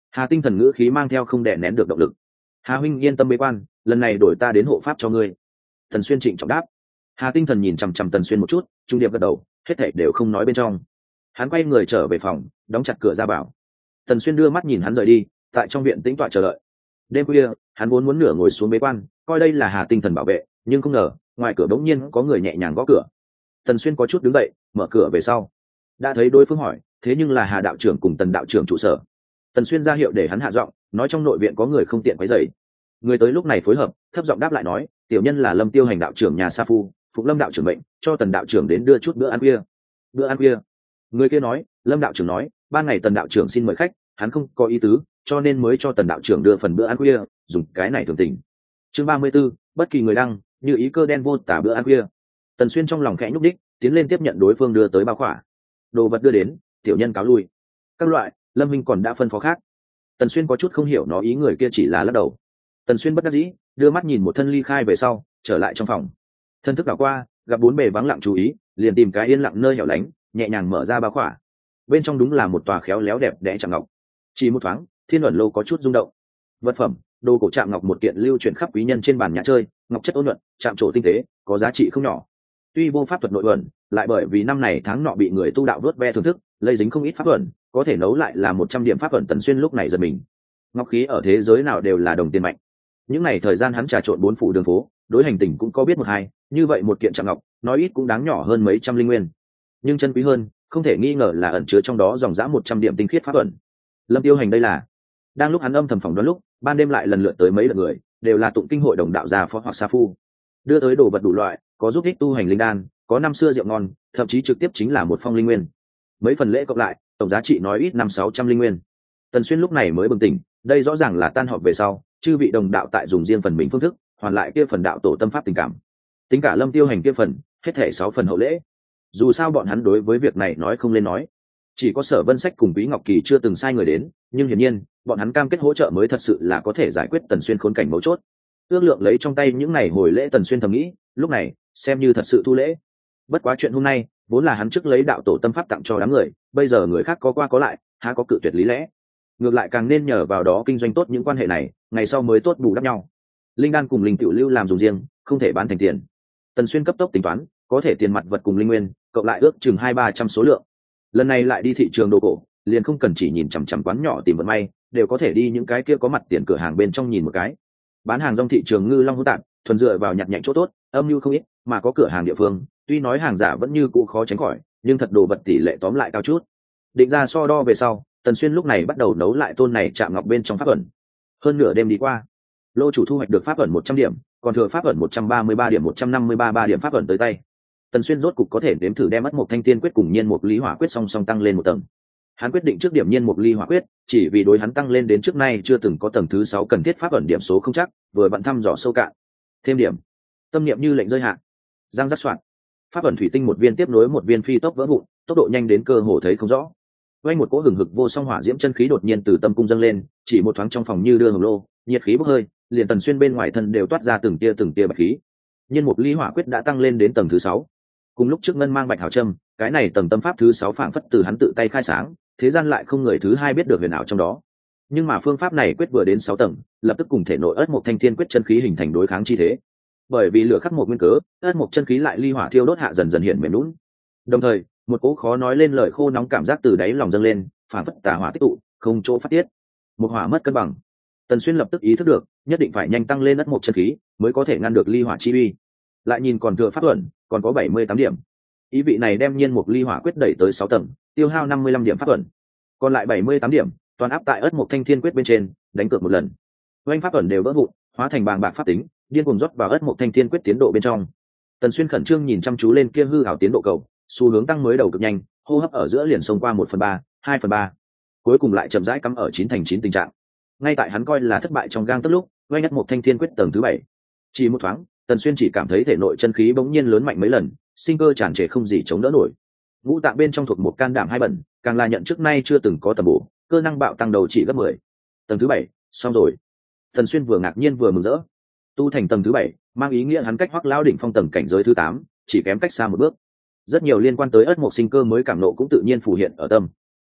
[SPEAKER 1] Hà Tinh Thần ngữ khí mang theo không đè nén được động lực. Hà huynh yên tâm bế quan, lần này đổi ta đến hộ pháp cho ngươi. Tần Xuyên trịnh trọng đáp. Hà Tinh Thần nhìn chằm chằm Tần Xuyên một chút, trung điệp gật đầu, hết thảy đều không nói bên trong. Hắn quay người trở về phòng, đóng chặt cửa ra bảo. Tần Xuyên đưa mắt nhìn hắn rời đi, tại trong viện tĩnh tọa chờ đợi. Đêm khuya, hắn vốn muốn nửa ngồi xuống bế quan, coi đây là Hà Tinh Thần bảo vệ, nhưng không ngờ, ngoài cửa bỗng nhiên có người nhẹ nhàng gõ cửa. Tần Xuyên có chút đứng dậy, mở cửa về sau. Đã thấy đối phương hỏi, thế nhưng là Hà đạo trưởng cùng Tần đạo trưởng trụ sở. Tần Xuyên ra hiệu để hắn hạ giọng, nói trong nội viện có người không tiện quấy rầy. Người tới lúc này phối hợp, thấp giọng đáp lại nói, tiểu nhân là Lâm Tiêu Hành đạo trưởng nhà Sa Phu, Phục Lâm đạo trưởng mệnh, cho Tần đạo trưởng đến đưa chút bữa ăn khuya. Bữa ăn khuya? Người kia nói, Lâm đạo trưởng nói, ban ngày Tần đạo trưởng xin mời khách, hắn không có ý tứ, cho nên mới cho Tần đạo trưởng đưa phần bữa ăn khuya, dùng cái này thường tình. Chương ba mươi 34, bất kỳ người đăng, như ý cơ đen vô tả bữa ăn khuya. Tần Xuyên trong lòng khẽ nhúc đích, tiến lên tiếp nhận đối phương đưa tới bao khỏa. Đồ vật đưa đến, tiểu nhân cáo lui. Các loại, Lâm Minh còn đã phân phó khác. Tần Xuyên có chút không hiểu nó ý người kia chỉ là lắc đầu. Tần Xuyên bất đắc dĩ, đưa mắt nhìn một thân ly khai về sau, trở lại trong phòng. Thân thức đảo qua, gặp bốn bề vắng lặng chú ý, liền tìm cái yên lặng nơi hẻo lánh, nhẹ nhàng mở ra bao khỏa. Bên trong đúng là một tòa khéo léo đẹp đẽ chạm ngọc. Chỉ một thoáng, Thiên Luận Lô có chút rung động. Vật phẩm, đồ cổ chạm ngọc một kiện lưu truyền khắp quý nhân trên bàn nhà chơi, ngọc chất ôn nhuận, chạm trổ tinh tế, có giá trị không nhỏ. Tuy vô pháp thuật nội ẩn, lại bởi vì năm này tháng nọ bị người tu đạo vớt ve thưởng thức, lây dính không ít pháp ẩn, có thể nấu lại là một trăm điểm pháp ẩn. Tần Xuyên lúc này giật mình. Ngọc khí ở thế giới nào đều là đồng tiền mạnh. Những ngày thời gian hắn trà trộn bốn phủ đường phố, đối hành tình cũng có biết một hai, như vậy một kiện chạm ngọc, nói ít cũng đáng nhỏ hơn mấy trăm linh nguyên. Nhưng chân quý hơn, không thể nghi ngờ là ẩn chứa trong đó dòng dã một trăm điểm tinh khiết pháp ẩn. Lâm Tiêu Hành đây là. Đang lúc hắn âm thầm phỏng đoán lúc, ban đêm lại lần lượt tới mấy lượt người, đều là tụng kinh hội đồng đạo gia phó hoặc sa phu. Đưa tới đồ vật đủ loại, có giúp ích tu hành linh đan, có năm xưa rượu ngon, thậm chí trực tiếp chính là một phong linh nguyên. Mấy phần lễ cộng lại, tổng giá trị nói ít năm sáu trăm linh nguyên. Tần Xuyên lúc này mới bừng tỉnh, đây rõ ràng là tan họp về sau, chư vị đồng đạo tại dùng riêng phần mình phương thức, hoàn lại kia phần đạo tổ tâm pháp tình cảm. Tính cả Lâm Tiêu Hành kia phần, hết thể sáu phần hậu lễ. Dù sao bọn hắn đối với việc này nói không lên nói, chỉ có Sở Vân Sách cùng Quý Ngọc Kỳ chưa từng sai người đến, nhưng hiển nhiên, bọn hắn cam kết hỗ trợ mới thật sự là có thể giải quyết Tần Xuyên khốn cảnh mấu chốt. Ước lượng lấy trong tay những này hồi lễ, Tần Xuyên thầm nghĩ, lúc này, xem như thật sự thu lễ. Bất quá chuyện hôm nay, vốn là hắn trước lấy đạo tổ tâm pháp tặng cho đám người, bây giờ người khác có qua có lại, há có cự tuyệt lý lẽ. Ngược lại càng nên nhờ vào đó kinh doanh tốt những quan hệ này, ngày sau mới tốt bù đắp nhau. Linh đan cùng linh tiểu lưu làm dùng riêng, không thể bán thành tiền. Tần Xuyên cấp tốc tính toán, có thể tiền mặt vật cùng linh nguyên, cộng lại ước chừng hai ba trăm số lượng. Lần này lại đi thị trường đồ cổ, liền không cần chỉ nhìn chằm chằm quán nhỏ tìm vận may, đều có thể đi những cái kia có mặt tiền cửa hàng bên trong nhìn một cái. Bán hàng rong thị trường ngư long hữu tạp, thuần dựa vào nhặt nhạnh chỗ tốt, âm mưu không ít, mà có cửa hàng địa phương, tuy nói hàng giả vẫn như cũ khó tránh khỏi, nhưng thật đồ vật tỷ lệ tóm lại cao chút. Định ra so đo về sau, Tần Xuyên lúc này bắt đầu nấu lại tôn này chạm ngọc bên trong pháp ẩn. Hơn nửa đêm đi qua, lô chủ thu hoạch được pháp ẩn một trăm điểm, còn thừa pháp ẩn một trăm ba mươi ba điểm, một trăm năm mươi ba ba điểm pháp ẩn tới tay. Tần Xuyên rốt cục có thể nếm thử đem mất một thanh tiên quyết cùng nhiên một lý hỏa quyết song song tăng lên một tầng. Hắn quyết định trước điểm nhiên một ly hỏa quyết, chỉ vì đối hắn tăng lên đến trước nay chưa từng có tầng thứ sáu cần thiết pháp ẩn điểm số không chắc, vừa bận thăm dò sâu cạn. Thêm điểm. Tâm niệm như lệnh rơi hạ. Giang rắc soạn. Pháp ẩn thủy tinh một viên tiếp nối một viên phi tốc vỡ vụn, tốc độ nhanh đến cơ hồ thấy không rõ. Quanh một cỗ hừng hực vô song hỏa diễm chân khí đột nhiên từ tâm cung dâng lên, chỉ một thoáng trong phòng như đưa hồng lô, nhiệt khí bốc hơi, liền Tần Xuyên bên ngoài thân đều toát ra từng tia từng tia bạch khí. Nhiên một ly hỏa quyết đã tăng lên đến tầng thứ sáu. Cùng lúc trước ngân mang bạch hào trâm, cái này tầng tâm pháp thứ sáu phảng phất từ hắn tự tay khai sáng, thế gian lại không người thứ hai biết được huyền ảo trong đó. Nhưng mà phương pháp này quyết vừa đến sáu tầng, lập tức cùng thể nội ất một thanh thiên quyết chân khí hình thành đối kháng chi thế. Bởi vì lửa khắc một nguyên cớ, ất một chân khí lại ly hỏa thiêu đốt hạ dần dần hiện mềm lún. Đồng thời, một cỗ khó nói lên lời khô nóng cảm giác từ đáy lòng dâng lên, phảng phất tà hỏa tích tụ, không chỗ phát tiết. Một hỏa mất cân bằng. Tần Xuyên lập tức ý thức được, nhất định phải nhanh tăng lên ất một chân khí, mới có thể ngăn được ly hỏa chi uy. Lại nhìn còn thừa pháp luận, còn có bảy mươi tám điểm. Ý vị này đem nhiên một ly hỏa quyết đẩy tới sáu tầng, tiêu hao năm mươi lăm điểm pháp luận. Còn lại bảy mươi tám điểm, toàn áp tại ất một thanh thiên quyết bên trên, đánh cược một lần. Oanh pháp luận đều vỡ vụn, hóa thành bàng bạc pháp tính, điên cuồng rót vào ất một thanh thiên quyết tiến độ bên trong. Tần Xuyên khẩn trương nhìn chăm chú lên kia hư ảo tiến độ cầu, xu hướng tăng mới đầu cực nhanh, hô hấp ở giữa liền xông qua một phần ba, hai phần ba, cuối cùng lại chậm rãi cắm ở chín thành chín tình trạng. Ngay tại hắn coi là thất bại trong gang tấc lúc, oanh ất một thanh thiên quyết tầng thứ bảy. Chỉ một thoáng, Tần Xuyên chỉ cảm thấy thể nội chân khí bỗng nhiên lớn mạnh mấy lần, sinh cơ tràn trề không gì chống đỡ nổi. Ngũ tạng bên trong thuộc một can đảm hai bẩn, càng là nhận trước nay chưa từng có tầm bổ, cơ năng bạo tăng đầu chỉ gấp mười. Tầng thứ bảy, xong rồi. Tần Xuyên vừa ngạc nhiên vừa mừng rỡ. Tu thành tầng thứ bảy, mang ý nghĩa hắn cách Hoắc Lão đỉnh phong tầng cảnh giới thứ tám, chỉ kém cách xa một bước. Rất nhiều liên quan tới ất mộc sinh cơ mới cảm nộ cũng tự nhiên phù hiện ở tâm.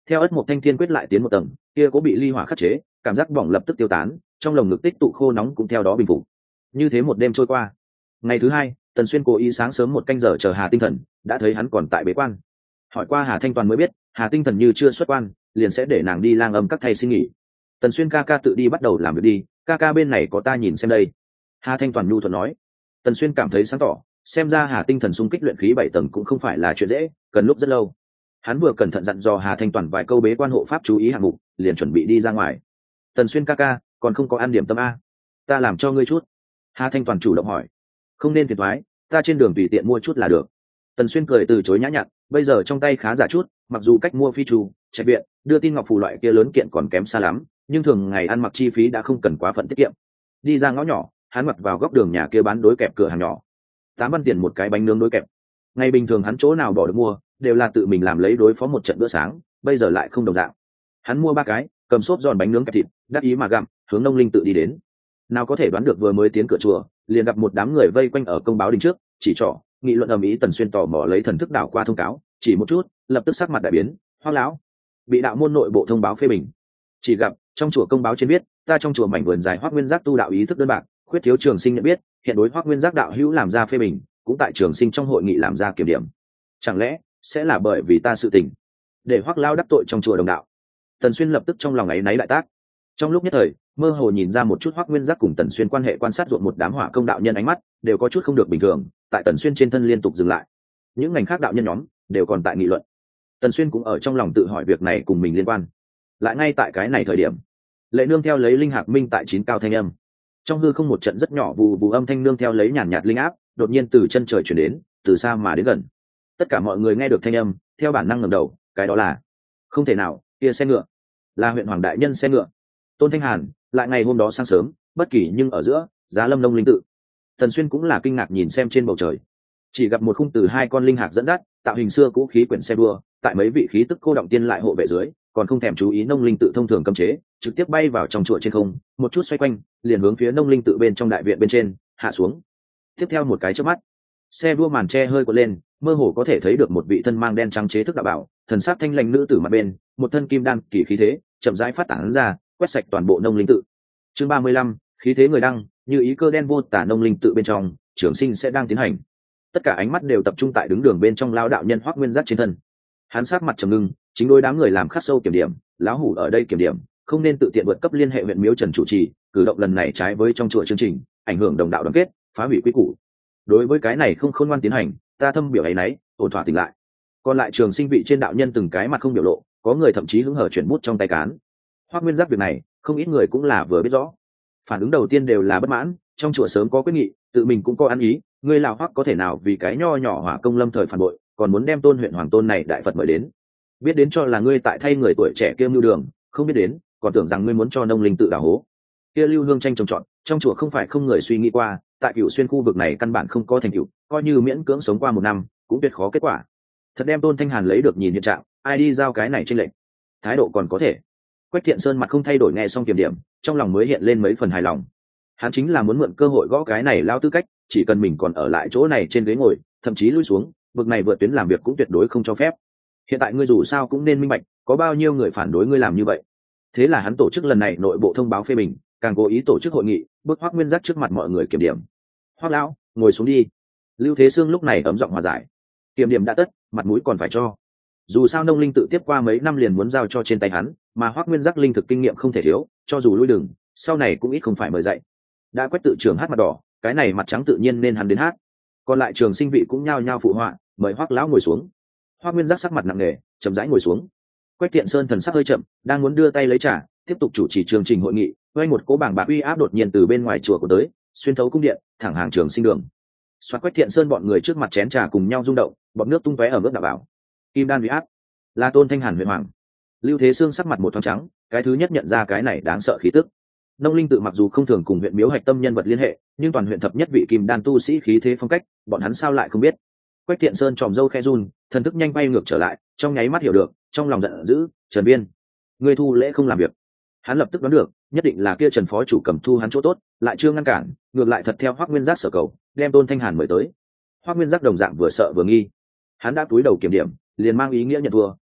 [SPEAKER 1] theo ất mộc thanh thiên quyết lại tiến một tầng, kia cố bị ly hỏa khắc chế, cảm giác bỏng lập tức tiêu tán, trong lồng ngực tích tụ khô nóng cũng theo đó bình phục. Như thế một đêm trôi qua. Ngày thứ hai, Tần Xuyên cố ý sáng sớm một canh giờ chờ Hà Tinh Thần, đã thấy hắn còn tại bế quan. Hỏi qua Hà Thanh Toàn mới biết, Hà Tinh Thần như chưa xuất quan, liền sẽ để nàng đi lang âm các thầy xin nghỉ. Tần Xuyên ca ca tự đi bắt đầu làm việc đi, ca ca bên này có ta nhìn xem đây. Hà Thanh Toàn nhu thuận nói. Tần Xuyên cảm thấy sáng tỏ, xem ra Hà Tinh Thần xung kích luyện khí bảy tầng cũng không phải là chuyện dễ, cần lúc rất lâu. Hắn vừa cẩn thận dặn dò Hà Thanh Toàn vài câu bế quan hộ pháp chú ý hạng mục, liền chuẩn bị đi ra ngoài. Tần Xuyên ca ca, còn không có ăn điểm tâm a? Ta làm cho ngươi chút. Hà Thanh Toàn chủ động hỏi. Không nên phiền thoái, ta trên đường tùy tiện mua chút là được. Tần Xuyên cười từ chối nhã nhặn, bây giờ trong tay khá giả chút, mặc dù cách mua phi trù, trạch viện, đưa tin ngọc phù loại kia lớn kiện còn kém xa lắm, nhưng thường ngày ăn mặc chi phí đã không cần quá phận tiết kiệm. Đi ra ngõ nhỏ, hắn mặc vào góc đường nhà kia bán đối kẹp cửa hàng nhỏ. Tám văn tiền một cái bánh nướng đối kẹp. Ngày bình thường hắn chỗ nào bỏ được mua, đều là tự mình làm lấy đối phó một trận bữa sáng, bây giờ lại không đồng dạng. Hắn mua ba cái, cầm xốp giòn bánh nướng kẹp thịt, đắc ý mà gặm, hướng Nông Linh tự đi đến. Nào có thể đoán được vừa mới tiến cửa chùa, liền gặp một đám người vây quanh ở công báo đình trước, chỉ trỏ, nghị luận ầm ĩ. Tần Xuyên tò mò lấy thần thức đảo qua thông cáo, chỉ một chút, lập tức sắc mặt đại biến. Hoắc lão bị đạo môn nội bộ thông báo phê bình. Chỉ gặp trong chùa công báo trên viết, ta trong chùa mảnh vườn dài Hoắc Nguyên Giác tu đạo ý thức đơn bạc, khuyết thiếu trường sinh nhận biết, hiện đối Hoắc Nguyên Giác đạo hữu làm ra phê bình, cũng tại trường sinh trong hội nghị làm ra kiểm điểm. Chẳng lẽ sẽ là bởi vì ta sự tình để Hoắc lão đắc tội trong chùa đồng đạo? Tần Xuyên lập tức trong lòng áy náy đại tác. Trong lúc nhất thời, mơ hồ nhìn ra một chút Hoắc Nguyên Giác cùng Tần Xuyên quan hệ, quan sát ruộng một đám hỏa công đạo nhân ánh mắt đều có chút không được bình thường, tại Tần Xuyên trên thân liên tục dừng lại. Những ngành khác đạo nhân nhóm đều còn tại nghị luận. Tần Xuyên cũng ở trong lòng tự hỏi việc này cùng mình liên quan. Lại ngay tại cái này thời điểm, Lệ Nương theo lấy linh hạc minh tại chín cao thanh âm. Trong hư không một trận rất nhỏ vù vù âm thanh nương theo lấy nhàn nhạt linh áp, đột nhiên từ chân trời chuyển đến, từ xa mà đến gần. Tất cả mọi người nghe được thanh âm, theo bản năng ngẩng đầu, cái đó là không thể nào, kia xe ngựa là huyện hoàng đại nhân xe ngựa. Tôn Thanh Hàn lại ngày hôm đó sáng sớm, bất kỳ nhưng ở giữa Giá Lâm Nông Linh tự. Tần Xuyên cũng là kinh ngạc nhìn xem trên bầu trời, chỉ gặp một khung từ hai con linh hạc dẫn dắt, tạo hình xưa cũ khí quyển xe đua, tại mấy vị khí tức cô động tiên lại hộ vệ dưới, còn không thèm chú ý Nông Linh tự thông thường cấm chế, trực tiếp bay vào trong chùa trên không, một chút xoay quanh, liền hướng phía Nông Linh tự bên trong đại viện bên trên hạ xuống. Tiếp theo một cái chớp mắt, xe đua màn che hơi cuộn lên, mơ hồ có thể thấy được một vị thân mang đen trắng chế thức đạo bảo, thần sắc thanh lãnh nữ tử mặt bên, một thân kim đan kỳ khí thế, chậm rãi phát tán ra, quét sạch toàn bộ Nông Linh tự. Chương ba mươi lăm, khí thế người đăng, như ý cơ đen vô tả. Nông Linh tự bên trong, trường sinh sẽ đang tiến hành. Tất cả ánh mắt đều tập trung tại đứng đường bên trong lão đạo nhân Hoắc Nguyên Giác trên thân. Hắn sát mặt trầm ngưng, chính đối đám người làm khắc sâu kiểm điểm, lão hủ ở đây kiểm điểm, không nên tự tiện vượt cấp liên hệ huyện miếu Trần chủ trì, cử động lần này trái với trong chùa chương trình, ảnh hưởng đồng đạo đoàn kết, phá hủy quy củ. Đối với cái này không khôn ngoan tiến hành, ta thâm biểu ấy nấy, ổn thỏa tỉnh lại. Còn lại trường sinh vị trên đạo nhân từng cái mặt không biểu lộ, có người thậm chí hứng hở chuyển bút trong tay cán. Hoắc Nguyên Giác việc này, không ít người cũng là vừa biết rõ. Phản ứng đầu tiên đều là bất mãn, trong chùa sớm có quyết nghị, tự mình cũng có ăn ý, ngươi lão Hoắc có thể nào vì cái nho nhỏ hỏa công lâm thời phản bội, còn muốn đem Tôn huyện hoàng tôn này đại Phật mời đến. Biết đến cho là ngươi tại thay người tuổi trẻ kia mưu đường, không biết đến, còn tưởng rằng ngươi muốn cho Nông Linh tự đào hố. Kia lưu hương tranh trồng trọt, trong chùa không phải không người suy nghĩ qua, tại Cửu Xuyên khu vực này căn bản không có thành tựu, coi như miễn cưỡng sống qua một năm, cũng tuyệt khó kết quả. Thật đem Tôn Thanh Hàn lấy được nhìn hiện trạng, ai đi giao cái này trên lệnh. Thái độ còn có thể. Quách Thiện Sơn mặt không thay đổi nghe xong kiểm điểm, trong lòng mới hiện lên mấy phần hài lòng. Hắn chính là muốn mượn cơ hội gõ cái này lao tư cách, chỉ cần mình còn ở lại chỗ này trên ghế ngồi, thậm chí lui xuống, vực này vượt tuyến làm việc cũng tuyệt đối không cho phép. Hiện tại ngươi dù sao cũng nên minh bạch, có bao nhiêu người phản đối ngươi làm như vậy. Thế là hắn tổ chức lần này nội bộ thông báo phê bình, càng cố ý tổ chức hội nghị, bước Hoắc Nguyên Giác trước mặt mọi người kiểm điểm. Hoắc lão, ngồi xuống đi. Lưu Thế Sương lúc này ấm giọng hòa giải. Kiểm điểm đã tất, mặt mũi còn phải cho. Dù sao Nông Linh tự tiếp qua mấy năm liền muốn giao cho trên tay hắn, mà Hoắc Nguyên Giác linh thực kinh nghiệm không thể thiếu, cho dù lui đường, sau này cũng ít không phải mời dạy. Đã Quách tự trưởng hát mặt đỏ, cái này mặt trắng tự nhiên nên hắn đến hát. Còn lại trường sinh vị cũng nhao nhao phụ họa, mời Hoắc lão ngồi xuống. Hoắc Nguyên Giác sắc mặt nặng nề, chậm rãi ngồi xuống. Quách Thiện Sơn thần sắc hơi chậm, đang muốn đưa tay lấy trà, tiếp tục chủ trì chương trình hội nghị, quay một cỗ bảng bạc uy áp đột nhiên từ bên ngoài chùa của tới, xuyên thấu cung điện, thẳng hàng trường sinh đường. Xoát Quách Thiện Sơn bọn người trước mặt chén trà cùng nhau rung động, bọt nước tung tóe ở mức đạo bảo. Kim đan uy áp, là Tôn Thanh Hàn huyện hoàng. Lưu Thế Sương sắc mặt một thoáng trắng, cái thứ nhất nhận ra cái này đáng sợ khí tức. Nông Linh tự mặc dù không thường cùng huyện miếu hạch tâm nhân vật liên hệ, nhưng toàn huyện thập nhất vị kim đan tu sĩ khí thế phong cách, bọn hắn sao lại không biết. Quách Thiện Sơn tròm râu khe run, thần thức nhanh bay ngược trở lại, trong nháy mắt hiểu được, trong lòng giận dữ, Trần Biên, ngươi thu lễ không làm việc. Hắn lập tức đoán được, nhất định là kia Trần phó chủ cầm thu hắn chỗ tốt, lại chưa ngăn cản, ngược lại thật theo Hoắc Nguyên Giác sở cầu, đem Tôn Thanh Hàn mời tới. Hoắc Nguyên Giác đồng dạng vừa sợ vừa nghi. Hắn đã túi đầu kiểm điểm, liền mang ý nghĩa nhận thua,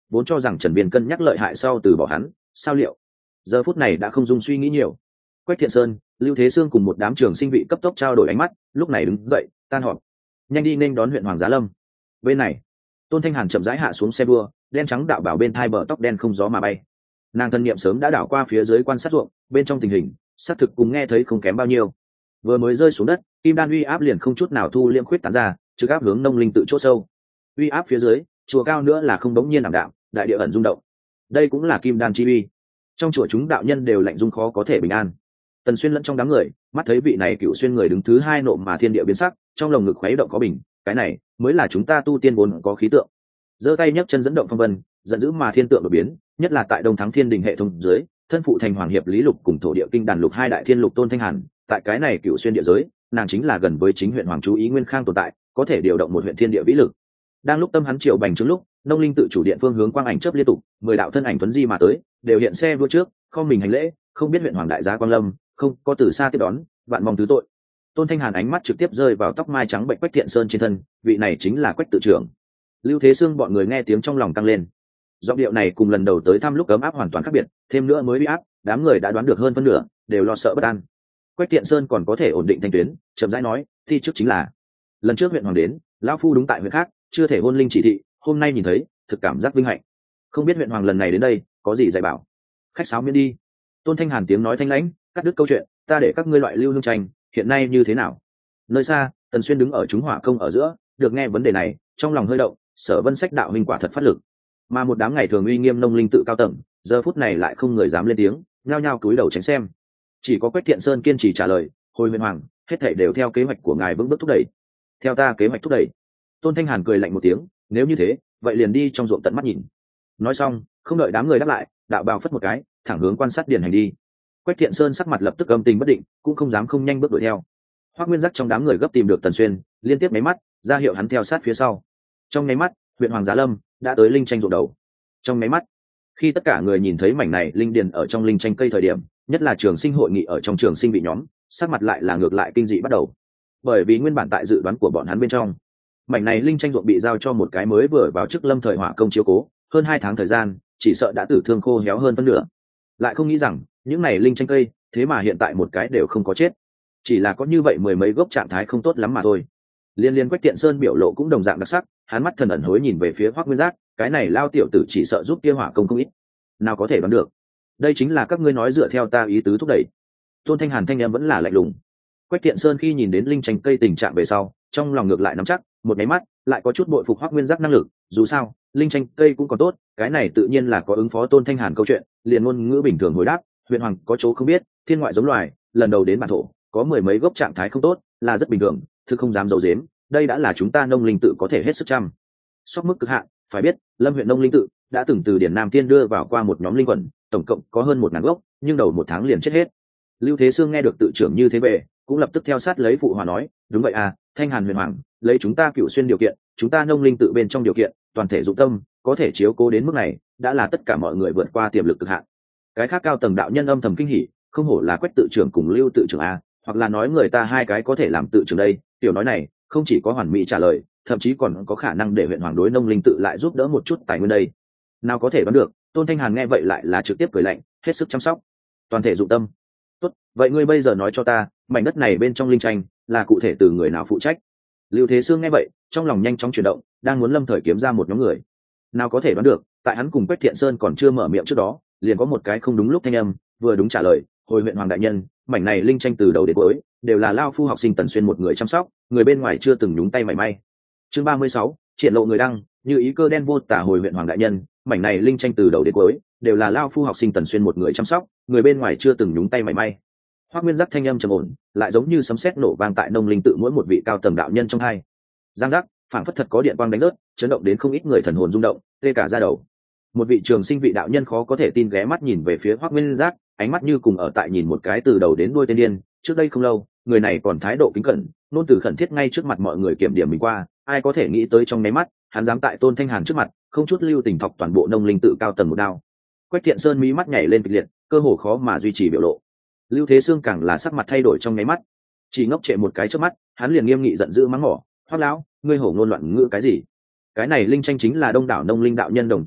[SPEAKER 1] vốn cho rằng Trần Viên cân nhắc lợi hại sau từ bỏ hắn, sao liệu giờ phút này đã không dung suy nghĩ nhiều. Quách Thiện Sơn, Lưu Thế Sương cùng một đám trường sinh vị cấp tốc trao đổi ánh mắt, lúc này đứng dậy tan họp, nhanh đi nên đón huyện Hoàng Giá Lâm. Bên này Tôn Thanh Hàn chậm rãi hạ xuống xe đua, đen trắng đạo bảo bên thai bờ tóc đen không gió mà bay. Nàng thân niệm sớm đã đảo qua phía dưới quan sát ruộng bên trong tình hình, xác thực cùng nghe thấy không kém bao nhiêu. Vừa mới rơi xuống đất, kim đan uy áp liền không chút nào thu liễm khuyết tán ra, trực áp hướng nông linh tự chỗ sâu. Uy áp phía dưới, chùa cao nữa là không đống nhiên ảm đạm, đại địa ẩn rung động. Đây cũng là kim đan chi uy. Trong chùa chúng đạo nhân đều lạnh rung khó có thể bình an. Tần Xuyên lẫn trong đám người, mắt thấy vị này cựu xuyên người đứng thứ hai nộ mà thiên địa biến sắc, trong lồng ngực khuấy động có bình, cái này mới là chúng ta tu tiên vốn có khí tượng. Giơ tay nhấc chân dẫn động phong vân, giận dữ mà thiên tượng đột biến, nhất là tại Đông Thắng Thiên Đình hệ thống dưới, thân phụ thành hoàng hiệp lý lục cùng thổ địa kinh đàn lục hai đại thiên lục Tôn Thanh Hàn, tại cái này cựu xuyên địa giới, nàng chính là gần với chính huyện hoàng chú ý nguyên khang tồn tại, có thể điều động một huyện thiên địa vĩ lực. Đang lúc tâm hắn triệu bành trướng lúc, nông linh tự chủ điện phương hướng quang ảnh chớp liên tục, mười đạo thân ảnh tuấn di mà tới, đều hiện xe vua trước, không mình hành lễ, không biết huyện hoàng đại gia quang lâm, không có từ xa tiếp đón, vạn mong thứ tội. Tôn Thanh Hàn ánh mắt trực tiếp rơi vào tóc mai trắng bệnh Quách Thiện Sơn trên thân, vị này chính là Quách tự trưởng. Lưu Thế Sương bọn người nghe tiếng trong lòng tăng lên. Giọng điệu này cùng lần đầu tới thăm lúc ấm áp hoàn toàn khác biệt, thêm nữa mới bị áp, đám người đã đoán được hơn phân nửa, đều lo sợ bất an. Quách Thiện Sơn còn có thể ổn định thanh tuyến, chậm rãi nói, thi trước chính là lần trước huyện hoàng đến, lão phu đúng tại huyện khác, chưa thể hôn linh chỉ thị, hôm nay nhìn thấy, thực cảm giác vinh hạnh. Không biết huyện hoàng lần này đến đây, có gì dạy bảo? Khách sáo miễn đi. Tôn Thanh Hàn tiếng nói thanh lãnh, cắt đứt câu chuyện, ta để các ngươi loại lưu hương tranh, hiện nay như thế nào? Nơi xa, Tần Xuyên đứng ở chúng hỏa công ở giữa, được nghe vấn đề này, trong lòng hơi động, Sở Vân Sách đạo huynh quả thật phát lực. Mà một đám ngày thường uy nghiêm nông linh tự cao tầng, giờ phút này lại không người dám lên tiếng, nhao nhao cúi đầu tránh xem. Chỉ có Quách Thiện Sơn kiên trì trả lời, hồi huyện hoàng, hết thảy đều theo kế hoạch của ngài vững bước thúc đẩy. Theo ta kế hoạch thúc đẩy. Tôn Thanh Hàn cười lạnh một tiếng, nếu như thế, vậy liền đi trong ruộng tận mắt nhìn. Nói xong, không đợi đám người đáp lại, đạo bào phất một cái, thẳng hướng quan sát điển hành đi. Quách Thiện Sơn sắc mặt lập tức âm tình bất định, cũng không dám không nhanh bước đuổi theo. Hoắc Nguyên Giác trong đám người gấp tìm được Tần Xuyên, liên tiếp mấy mắt, ra hiệu hắn theo sát phía sau. Trong mấy mắt, huyện Hoàng Giá Lâm đã tới linh tranh ruộng đầu. Trong mấy mắt, khi tất cả người nhìn thấy mảnh này linh điền ở trong linh tranh cây thời điểm, nhất là trường sinh hội nghị ở trong trường sinh bị nhóm, sắc mặt lại là ngược lại kinh dị bắt đầu. Bởi vì nguyên bản tại dự đoán của bọn hắn bên trong, mảnh này linh tranh ruộng bị giao cho một cái mới vừa vào chức lâm thời hỏa công chiếu cố, hơn hai tháng thời gian, chỉ sợ đã tử thương khô héo hơn phân nửa. Lại không nghĩ rằng, những này linh tranh cây, thế mà hiện tại một cái đều không có chết, chỉ là có như vậy mười mấy gốc trạng thái không tốt lắm mà thôi. Liên liên Quách Thiện Sơn biểu lộ cũng đồng dạng đặc sắc, hắn mắt thần ẩn hối nhìn về phía Hoắc Nguyên Giác, cái này lao tiểu tử chỉ sợ giúp kia hỏa công không ít, nào có thể đoán được, đây chính là các ngươi nói dựa theo ta ý tứ thúc đẩy. Tôn Thanh Hàn thanh em vẫn là lạnh lùng. Quách Thiện Sơn khi nhìn đến linh tranh cây tình trạng về sau, trong lòng ngược lại nắm chắc, một máy mắt lại có chút bội phục Hoắc Nguyên Giác năng lực, dù sao linh tranh cây cũng còn tốt, cái này tự nhiên là có ứng phó Tôn Thanh Hàn câu chuyện, liền ngôn ngữ bình thường hồi đáp, huyện hoàng có chỗ không biết, thiên ngoại giống loài, lần đầu đến bản thổ, có mười mấy gốc trạng thái không tốt, là rất bình thường, thứ không dám giấu giếm, đây đã là chúng ta nông linh tự có thể hết sức chăm sóc mức cực hạn. Phải biết, Lâm huyện nông linh tự đã từng từ điển Nam Thiên đưa vào qua một nhóm linh quẩn, tổng cộng có hơn một ngàn gốc, nhưng đầu một tháng liền chết hết. Lưu Thế Sương nghe được tự trưởng như thế về, cũng lập tức theo sát lấy phụ hòa nói, đúng vậy à, Thanh Hàn huyện hoàng, lấy chúng ta cựu xuyên điều kiện, chúng ta nông linh tự bên trong điều kiện, toàn thể dụng tâm, có thể chiếu cố đến mức này, đã là tất cả mọi người vượt qua tiềm lực cực hạn. Cái khác cao tầng đạo nhân âm thầm kinh hỉ, không hổ là Quách tự trưởng cùng Lưu tự trưởng a, hoặc là nói người ta hai cái có thể làm tự trưởng đây, tiểu nói này không chỉ có hoàn mỹ trả lời, thậm chí còn có khả năng để huyện hoàng đối nông linh tự lại giúp đỡ một chút tài nguyên đây. Nào có thể đoán được, Tôn Thanh Hàn nghe vậy lại là trực tiếp cười lạnh, hết sức chăm sóc, toàn thể dụng tâm. Tốt, vậy ngươi bây giờ nói cho ta, mảnh đất này bên trong linh tranh là cụ thể từ người nào phụ trách? Lưu Thế Sương nghe vậy, trong lòng nhanh chóng chuyển động, đang muốn lâm thời kiếm ra một nhóm người. Nào có thể đoán được, tại hắn cùng Quách Thiện Sơn còn chưa mở miệng trước đó, liền có một cái không đúng lúc thanh âm, vừa đúng trả lời, hồi huyện hoàng đại nhân, mảnh này linh tranh từ đầu đến cuối đều là lao phu học sinh Tần Xuyên một người chăm sóc, người bên ngoài chưa từng nhúng tay mảy may. Chương ba mươi sáu, triển lộ người đăng, như ý cơ đen vô tả hồi huyện hoàng đại nhân, mảnh này linh tranh từ đầu đến cuối đều là lao phu học sinh Tần Xuyên một người chăm sóc, người bên ngoài chưa từng nhúng tay mảy may. Hoắc Nguyên Giác thanh âm trầm ổn, lại giống như sấm sét nổ vang tại nông linh tự mỗi một vị cao tầng đạo nhân trong hai. Giang giác, phảng phất thật có điện quang đánh rớt, chấn động đến không ít người thần hồn rung động, tê cả da đầu. Một vị trường sinh vị đạo nhân khó có thể tin ghé mắt nhìn về phía Hoắc Nguyên Giác, ánh mắt như cùng ở tại nhìn một cái từ đầu đến đuôi tên điên. Trước đây không lâu, người này còn thái độ kính cẩn, nôn từ khẩn thiết ngay trước mặt mọi người kiểm điểm mình qua, ai có thể nghĩ tới trong nháy mắt, hắn dám tại Tôn Thanh Hàn trước mặt, không chút lưu tình thọc toàn bộ nông linh tự cao tầng một đao. Quách Thiện Sơn mí mắt nhảy lên kịch liệt, cơ hồ khó mà duy trì biểu lộ. Lưu Thế Sương càng là sắc mặt thay đổi trong nháy mắt, chỉ ngốc trệ một cái trước mắt, hắn liền nghiêm nghị giận dữ mắng mỏ, Hoắc lão, ngươi hổ ngôn loạn ngữ cái gì? Cái này linh tranh chính là đông đảo nông linh đạo nhân đồng tâm hiệp lực,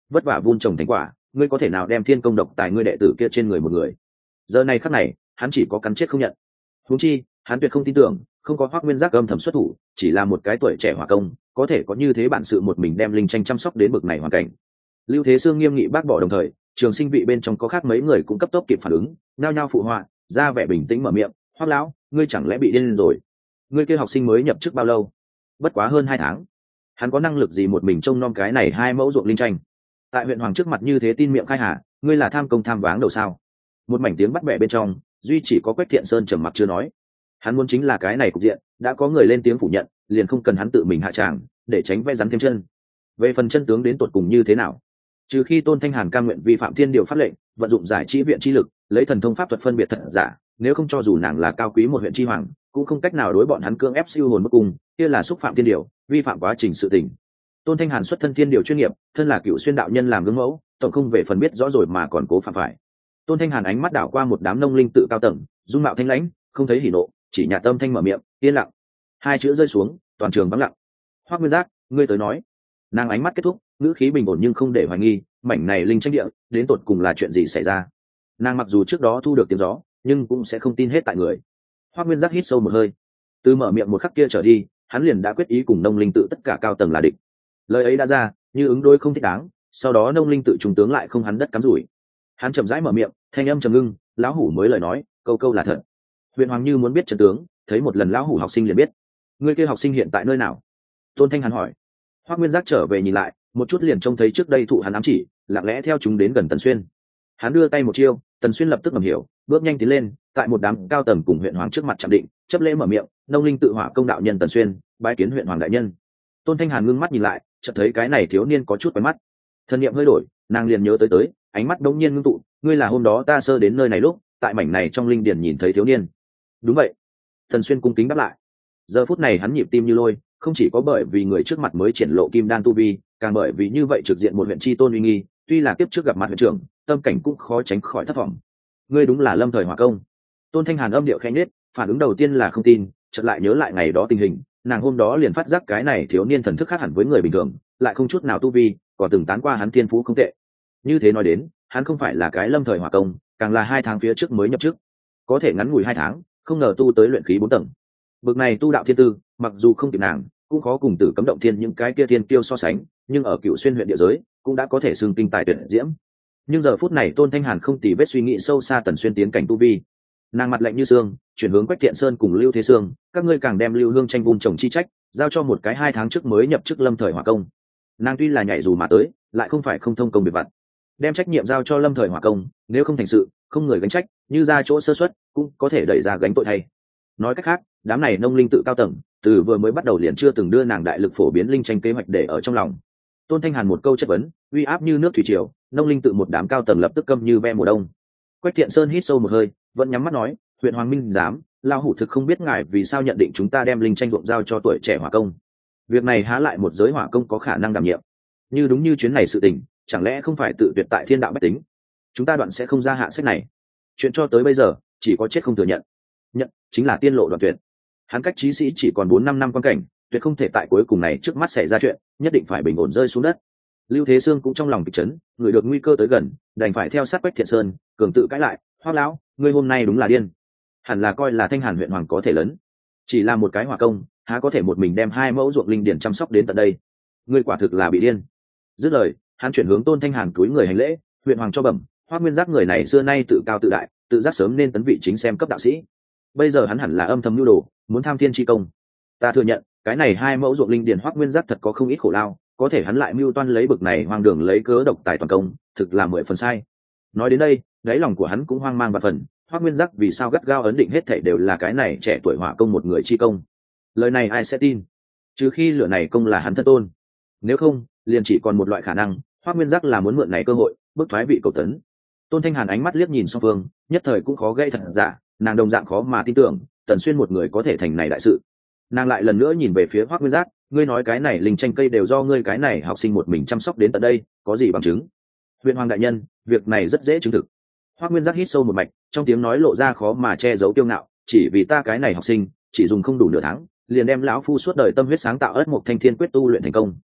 [SPEAKER 1] vất vả vun trồng thành quả, ngươi có thể nào đem thiên công độc tài ngươi đệ tử kia trên người một người? Giờ này khắc này hắn chỉ có cắn chết không nhận. Huống chi hắn tuyệt không tin tưởng không có Hoắc Nguyên Giác âm thầm xuất thủ, chỉ là một cái tuổi trẻ hỏa công có thể có như thế bản sự một mình đem linh tranh chăm sóc đến bực này hoàn cảnh. Lưu Thế Sương nghiêm nghị bác bỏ, đồng thời trường sinh vị bên trong có khác mấy người cũng cấp tốc kịp phản ứng, nhao nhao phụ họa, ra vẻ bình tĩnh mở miệng, Hoắc lão, ngươi chẳng lẽ bị điên rồi? Ngươi kia học sinh mới nhập chức bao lâu? Bất quá hơn hai tháng. Hắn có năng lực gì một mình trông nom cái này hai mẫu ruộng linh tranh? Tại huyện hoàng trước mặt như thế tin miệng khai hà, ngươi là tham công tham váng đầu sao? Một mảnh tiếng bắt bẻ bên trong, duy chỉ có Quách Thiện Sơn trầm mặc chưa nói. Hắn muốn chính là cái này cục diện, đã có người lên tiếng phủ nhận, liền không cần hắn tự mình hạ tràng, để tránh vẽ rắn thêm chân. Về phần chân tướng đến tột cùng như thế nào, trừ khi Tôn Thanh Hàn cam nguyện vi phạm thiên điều pháp lệnh, vận dụng giải chi viện chi lực, lấy thần thông pháp thuật phân biệt thật giả, nếu không cho dù nàng là cao quý một huyện chi hoàng, cũng không cách nào đối bọn hắn cưỡng ép siêu hồn bức cung, kia là xúc phạm thiên điều, vi phạm quá trình sự tình. Tôn Thanh Hàn xuất thân thiên điều chuyên nghiệp, thân là cựu xuyên đạo nhân làm gương mẫu, tổng không về phần biết rõ rồi mà còn cố phạm phải. Tôn Thanh Hàn ánh mắt đảo qua một đám nông linh tự cao tầng, dung mạo thanh lãnh, không thấy hỉ nộ, chỉ nhạt tâm thanh mở miệng, yên lặng. Hai chữ rơi xuống, toàn trường vắng lặng. Hoắc Nguyên Giác, ngươi tới nói. Nàng ánh mắt kết thúc, ngữ khí bình ổn nhưng không để hoài nghi, mảnh này linh tranh địa, đến tột cùng là chuyện gì xảy ra. Nàng mặc dù trước đó thu được tiếng gió, nhưng cũng sẽ không tin hết tại người. Hoắc Nguyên Giác hít sâu một hơi, từ mở miệng một khắc kia trở đi, hắn liền đã quyết ý cùng nông linh tự tất cả cao tầng là địch. Lời ấy đã ra, như ứng đối không thích đáng, sau đó nông linh tự trung tướng lại không hắn đất cắm rủi. Hắn chậm rãi mở miệng, thanh âm trầm ngưng, lão hủ mới lời nói, câu câu là thật. Huyện hoàng như muốn biết trận tướng, thấy một lần lão hủ học sinh liền biết. Người kia học sinh hiện tại nơi nào? Tôn Thanh Hàn hỏi. Hoắc Nguyên Giác trở về nhìn lại, một chút liền trông thấy trước đây thụ hắn ám chỉ, lặng lẽ theo chúng đến gần Tần Xuyên. Hắn đưa tay một chiêu, Tần Xuyên lập tức ngầm hiểu, bước nhanh tiến lên, tại một đám cao tầng cùng huyện hoàng trước mặt chạm định, chấp lễ mở miệng, nông linh tự hỏa công đạo nhân Tần Xuyên, bái kiến huyện hoàng đại nhân. Tôn Thanh Hàn ngưng mắt nhìn lại, chợt thấy cái này thiếu niên có chút quen mắt. Thân niệm hơi đổi, nàng liền nhớ tới tới, ánh mắt đống nhiên ngưng tụ, ngươi là hôm đó ta sơ đến nơi này lúc, tại mảnh này trong linh điển nhìn thấy thiếu niên. Đúng vậy. Tần Xuyên cung kính đáp lại. Giờ phút này hắn nhịp tim như lôi, không chỉ có bởi vì người trước mặt mới triển lộ kim đan tu vi, càng bởi vì như vậy trực diện một huyện chi tôn uy nghi, tuy là tiếp trước gặp mặt huyện trưởng, tâm cảnh cũng khó tránh khỏi thất vọng. Ngươi đúng là Lâm Thời Hỏa Công. Tôn Thanh Hàn âm điệu khẽ nhếch, phản ứng đầu tiên là không tin, chợt lại nhớ lại ngày đó tình hình, nàng hôm đó liền phát giác cái này thiếu niên thần thức khác hẳn với người bình thường, lại không chút nào tu vi, còn từng tán qua hắn thiên phú không tệ. Như thế nói đến, hắn không phải là cái Lâm Thời Hỏa Công, càng là hai tháng phía trước mới nhập chức, có thể ngắn ngủi hai tháng, không ngờ tu tới luyện khí bốn tầng. Bực này tu đạo thiên tư, mặc dù không kịp nàng, cũng khó cùng Tử Cấm Động Thiên những cái kia thiên kiêu so sánh, nhưng ở Cựu Xuyên huyện địa giới, cũng đã có thể xưng kinh tài tuyệt diễm. Nhưng giờ phút này Tôn Thanh Hàn không tì vết suy nghĩ sâu xa Tần Xuyên tiến cảnh tu vi, nàng mặt lạnh như xương, chuyển hướng Quách Thiện Sơn cùng Lưu Thế Sương, các ngươi càng đem Lưu Hương tranh vun trồng chi trách, giao cho một cái hai tháng trước mới nhập chức Lâm Thời Hỏa Công. Nàng tuy là nhảy dù mà tới, lại không phải không thông công việc vặt, đem trách nhiệm giao cho Lâm Thời Hỏa Công, nếu không thành sự, không người gánh trách, như ra chỗ sơ suất, cũng có thể đẩy ra gánh tội thay. Nói cách khác, đám này nông linh tự cao tầng, từ vừa mới bắt đầu liền chưa từng đưa nàng đại lực phổ biến linh tranh kế hoạch để ở trong lòng. Tôn Thanh Hàn một câu chất vấn, uy áp như nước thủy triều, nông linh tự một đám cao tầng lập tức câm như ve mùa đông. Quách Thiện Sơn hít sâu một hơi, vẫn nhắm mắt nói, huyện Hoàng Minh dám, lao hủ thực không biết ngài vì sao nhận định chúng ta đem linh tranh ruộng giao cho tuổi trẻ hỏa công. Việc này há lại một giới hỏa công có khả năng đảm nhiệm. Như đúng như chuyến này sự tình, chẳng lẽ không phải tự tuyệt tại thiên đạo bách tính? Chúng ta đoạn sẽ không ra hạ sách này. Chuyện cho tới bây giờ, chỉ có chết không thừa nhận. Nhận chính là tiên lộ đoạn tuyệt. Hắn cách chí sĩ chỉ còn bốn năm năm quan cảnh, tuyệt không thể tại cuối cùng này trước mắt xảy ra chuyện, nhất định phải bình ổn rơi xuống đất. Lưu Thế Sương cũng trong lòng kịch chấn, người được nguy cơ tới gần, đành phải theo sát Quách Thiện Sơn, cường tự cãi lại, Hoắc lão, ngươi hôm nay đúng là điên. Hẳn là coi là Thanh Hàn huyện hoàng có thể lớn, chỉ là một cái hỏa công, há có thể một mình đem hai mẫu ruộng linh điển chăm sóc đến tận đây. Ngươi quả thực là bị điên. Dứt lời, hắn chuyển hướng Tôn Thanh Hàn cúi người hành lễ, huyện hoàng cho bẩm, Hoắc Nguyên Giác người này xưa nay tự cao tự đại, tự giác sớm nên tấn vị chính xem cấp đạo sĩ. Bây giờ hắn hẳn là âm thầm nhu đồ, muốn tham thiên chi công. Ta thừa nhận, cái này hai mẫu ruộng linh điển Hoắc Nguyên Giác thật có không ít khổ lao, có thể hắn lại mưu toan lấy bực này hoang đường lấy cớ độc tài toàn công, thực là mười phần sai. Nói đến đây, đáy lòng của hắn cũng hoang mang và phần, Hoắc Nguyên Giác vì sao gắt gao ấn định hết thảy đều là cái này trẻ tuổi hỏa công một người chi công. Lời này ai sẽ tin? Trừ khi lửa này công là hắn thân tôn. Nếu không, liền chỉ còn một loại khả năng, Hoắc Nguyên Giác là muốn mượn này cơ hội, bước thoái vị cầu tấn. Tôn Thanh Hàn ánh mắt liếc nhìn song phương, nhất thời cũng khó gây thật giả, nàng đồng dạng khó mà tin tưởng, Tần Xuyên một người có thể thành này đại sự. Nàng lại lần nữa nhìn về phía Hoắc Nguyên Giác, ngươi nói cái này linh tranh cây đều do ngươi cái này học sinh một mình chăm sóc đến tận đây, có gì bằng chứng? Huyện hoàng đại nhân, việc này rất dễ chứng thực. Hoắc Nguyên Giác hít sâu một mạch, trong tiếng nói lộ ra khó mà che giấu kiêu ngạo, chỉ vì ta cái này học sinh, chỉ dùng không đủ nửa tháng, liền đem lão phu suốt đời tâm huyết sáng tạo ất mục thanh thiên quyết tu luyện thành công.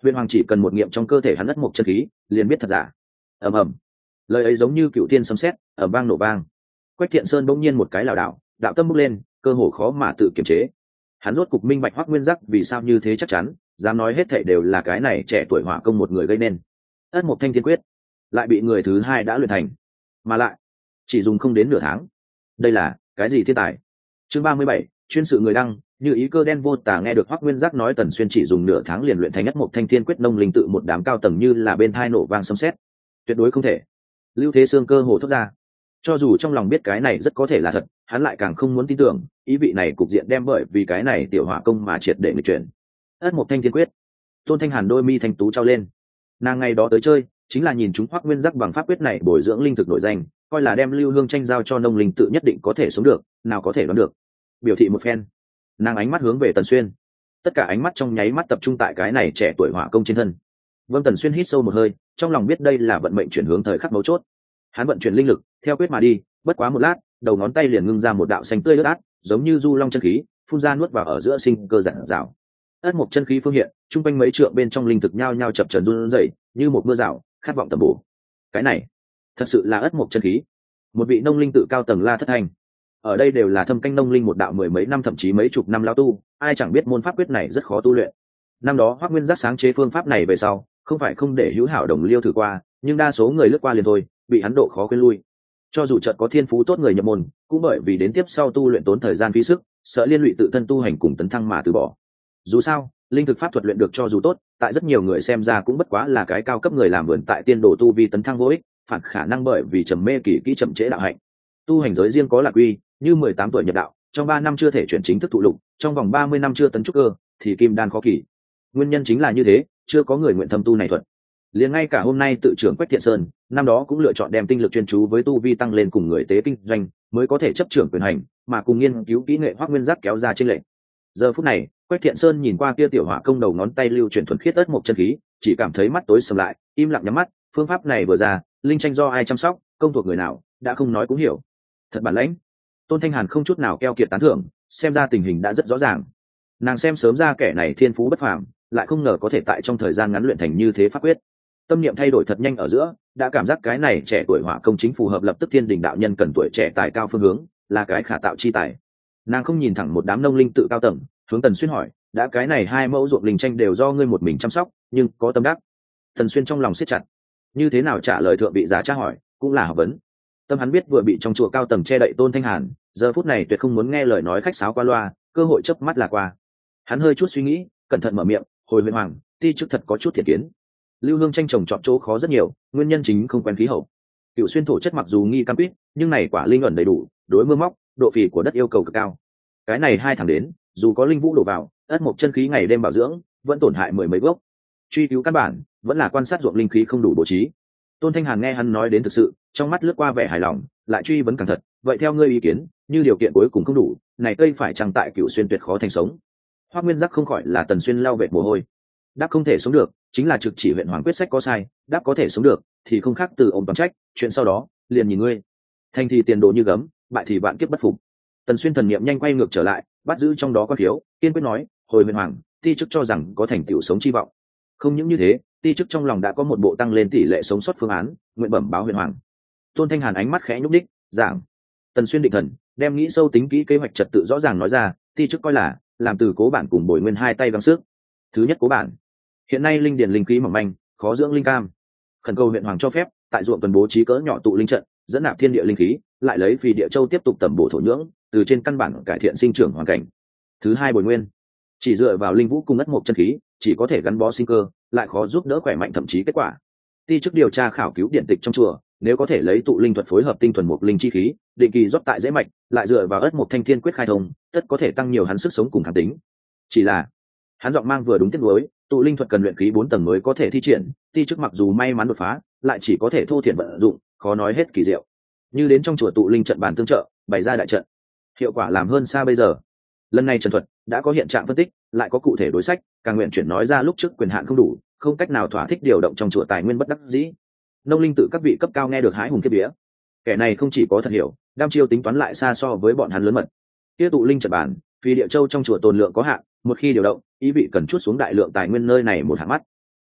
[SPEAKER 1] Huyền hoàng chỉ cần một nghiệm trong cơ thể hắn ất mộc chân khí liền biết thật giả. Ầm ầm, lời ấy giống như cựu thiên sấm sét ở vang nổ vang. Quách Thiện Sơn bỗng nhiên một cái lảo đảo, đạo tâm bốc lên, cơ hồ khó mà tự kiềm chế. Hắn rốt cục minh bạch Hoắc Nguyên Giác vì sao như thế chắc chắn, dám nói hết thảy đều là cái này trẻ tuổi hỏa công một người gây nên. Ất Mộc Thanh Thiên Quyết lại bị người thứ hai đã luyện thành, mà lại chỉ dùng không đến nửa tháng. Đây là cái gì thiên tài? Chương ba mươi bảy, chuyên sự người đăng, như ý cơ đen vô tả nghe được Hoắc Nguyên Giác nói Tần Xuyên chỉ dùng nửa tháng liền luyện thành Ất Mộc Thanh Thiên Quyết, nông linh tự một đám cao tầng như là bên thai nổ vang sấm sét. Tuyệt đối không thể. Lưu Thế Sương cơ hồ thốt ra. Cho dù trong lòng biết cái này rất có thể là thật, hắn lại càng không muốn tin tưởng, ý vị này cục diện đem bởi vì cái này tiểu hỏa công mà triệt để nghịch chuyển. Ất Mộc Thanh Thiên Quyết. Tôn Thanh Hàn đôi mi thanh tú trao lên. Nàng ngày đó tới chơi, chính là nhìn chúng Hoắc Nguyên Giác bằng pháp quyết này bồi dưỡng linh thực nội danh, coi là đem Lưu Hương tranh giao cho nông linh tự nhất định có thể sống được, nào có thể đoán được. Biểu thị một phen, nàng ánh mắt hướng về Tần Xuyên. Tất cả ánh mắt trong nháy mắt tập trung tại cái này trẻ tuổi hỏa công trên thân. Vâng, Tần Xuyên hít sâu một hơi, trong lòng biết đây là vận mệnh chuyển hướng thời khắc mấu chốt. Hắn vận chuyển linh lực theo quyết mà đi, bất quá một lát, đầu ngón tay liền ngưng ra một đạo xanh tươi ướt át, giống như du long chân khí, phun ra nuốt vào ở giữa sinh cơ giản rào. Ất Mộc chân khí phương hiện, trung quanh mấy trượng bên trong linh thực nhao nhao chập chờn run rẩy, như một mưa rào, khát vọng tầm bổ. Cái này, thật sự là Ất Mộc chân khí. Một vị nông linh tự cao tầng La Thất Hành. Ở đây đều là thâm canh nông linh một đạo mười mấy năm thậm chí mấy chục năm lao tu, ai chẳng biết môn pháp quyết này rất khó tu luyện. Năm đó Hoắc Nguyên Giác sáng chế phương pháp này về sau, không phải không để hữu hảo đồng liêu thử qua, nhưng đa số người lướt qua liền thôi, bị hắn độ khó quên lui. Cho dù chợt có thiên phú tốt người nhập môn, cũng bởi vì đến tiếp sau tu luyện tốn thời gian phí sức, sợ liên lụy tự thân tu hành cùng tấn thăng mà từ bỏ. Dù sao, linh thực pháp thuật luyện được cho dù tốt, tại rất nhiều người xem ra cũng bất quá là cái cao cấp người làm vườn tại tiên đồ tu vi tấn thăng vô ích, phản khả năng bởi vì trầm mê kỳ kỹ chậm trễ đạo hạnh. Tu hành giới riêng có lạc quy, như mười tám tuổi nhập đạo, trong ba năm chưa thể chuyển chính thức thụ lục, trong vòng ba mươi năm chưa tấn trúc cơ, thì kim đan khó kỳ. Nguyên nhân chính là như thế, chưa có người nguyện thâm tu này thuật. Liền ngay cả hôm nay tự trưởng Quách Thiện Sơn, năm đó cũng lựa chọn đem tinh lực chuyên chú với tu vi tăng lên cùng người tế kinh doanh, mới có thể chấp trưởng quyền hành, mà cùng nghiên cứu kỹ nghệ Hoắc Nguyên Giác kéo ra trên lệnh. Giờ phút này, Quách Thiện Sơn nhìn qua kia tiểu hỏa công đầu ngón tay lưu chuyển thuần khiết ất mộc chân khí, chỉ cảm thấy mắt tối sầm lại, im lặng nhắm mắt. Phương pháp này vừa ra, linh tranh do ai chăm sóc, công thuộc người nào, đã không nói cũng hiểu. Thật bản lãnh. Tôn Thanh Hàn không chút nào keo kiệt tán thưởng, xem ra tình hình đã rất rõ ràng. Nàng xem sớm ra kẻ này thiên phú bất phàm, lại không ngờ có thể tại trong thời gian ngắn luyện thành như thế pháp quyết. Tâm niệm thay đổi thật nhanh ở giữa, đã cảm giác cái này trẻ tuổi hỏa công chính phù hợp, lập tức thiên đình đạo nhân cần tuổi trẻ tài cao phương hướng, là cái khả tạo chi tài. Nàng không nhìn thẳng một đám nông linh tự cao tầng, hướng Tần Xuyên hỏi, đã cái này hai mẫu ruộng linh tranh đều do ngươi một mình chăm sóc, nhưng có tâm đắc. Tần Xuyên trong lòng siết chặt, như thế nào trả lời thượng vị giả tra hỏi, cũng là học vấn. Tâm hắn biết vừa bị trong chùa cao tầng che đậy Tôn Thanh Hàn, giờ phút này tuyệt không muốn nghe lời nói khách sáo qua loa, cơ hội chớp mắt là qua. Hắn hơi chút suy nghĩ, cẩn thận mở miệng, hồi Huyền Hoàng, ti chức thật có chút thiệt kiến. Lưu Hương tranh trồng chọn chỗ khó rất nhiều, nguyên nhân chính không quen khí hậu. Cựu xuyên thổ chất mặc dù nghi cam quýt, nhưng này quả linh ẩn đầy đủ, đối mưa móc, độ phì của đất yêu cầu cực cao. Cái này hai thẳng đến, dù có linh vũ đổ vào, ất mộc chân khí ngày đêm bảo dưỡng, vẫn tổn hại mười mấy gốc. Truy cứu căn bản, vẫn là quan sát ruộng linh khí không đủ bố trí. Tôn Thanh Hàn nghe hắn nói đến thực sự, trong mắt lướt qua vẻ hài lòng, lại truy vấn cẩn thận, vậy theo ngươi ý kiến, như điều kiện cuối cùng không đủ, này cây phải chăng tại Cựu xuyên tuyệt khó thành sống? Hoắc Nguyên Giác không khỏi là Tần Xuyên lau vệt mồ hôi. Đáp không thể sống được, chính là trực chỉ huyện hoàng quyết sách có sai, đáp có thể sống được, thì không khác từ ôm toàn trách, chuyện sau đó, liền nhìn ngươi. Thành thì tiền đồ như gấm, bại thì vạn kiếp bất phục. Tần Xuyên thần niệm nhanh quay ngược trở lại, bắt giữ trong đó có thiếu, kiên quyết nói, hồi huyện hoàng, ti chức cho rằng có thành tựu sống chi vọng. Không những như thế, ti chức trong lòng đã có một bộ tăng lên tỷ lệ sống sót phương án, nguyện bẩm báo huyện hoàng. Tôn Thanh Hàn ánh mắt khẽ nhúc đích, giảng. Tần Xuyên định thần, đem nghĩ sâu tính kỹ kế hoạch trật tự rõ ràng nói ra, ti chức coi là làm từ cố bản cùng bồi nguyên hai tay gắng sức. Thứ nhất cố bản, hiện nay linh điển linh khí mỏng manh, khó dưỡng linh cam, khẩn cầu huyện hoàng cho phép tại ruộng tuần bố trí cỡ nhỏ tụ linh trận, dẫn nạp thiên địa linh khí, lại lấy phì địa châu tiếp tục tẩm bổ thổ nhưỡng, từ trên căn bản cải thiện sinh trưởng hoàn cảnh. Thứ hai bồi nguyên, chỉ dựa vào linh vũ cung ất mộc chân khí, chỉ có thể gắn bó sinh cơ, lại khó giúp đỡ khỏe mạnh thậm chí kết quả. Ti chức điều tra khảo cứu điện tịch trong chùa, nếu có thể lấy tụ linh thuật phối hợp tinh thuần mục linh chi khí, định kỳ rót tại dễ mạch, lại dựa vào ất mộc thanh thiên quyết khai thông, tất có thể tăng nhiều hắn sức sống cùng kháng tính. Chỉ là hắn giọng mang vừa đúng tiết đối, tụ linh thuật cần luyện khí bốn tầng mới có thể thi triển, ti chức mặc dù may mắn đột phá, lại chỉ có thể thô thiển vận dụng, khó nói hết kỳ diệu. Như đến trong chùa tụ linh trận bàn tương trợ, bày ra đại trận, hiệu quả làm hơn xa bây giờ. Lần này trận thuật đã có hiện trạng phân tích, lại có cụ thể đối sách, càng nguyện chuyển nói ra lúc trước quyền hạn không đủ, không cách nào thỏa thích điều động trong chùa tài nguyên bất đắc dĩ. Nông linh tự các vị cấp cao nghe được hái hùng kiếp vía. Kẻ này không chỉ có thật hiểu, đam chiêu tính toán lại xa so với bọn hắn lớn mật. Kia tụ linh trận bàn, vì địa châu trong chùa tồn lượng có hạn, một khi điều động, ý vị cần chút xuống đại lượng tài nguyên nơi này một hạng mắt.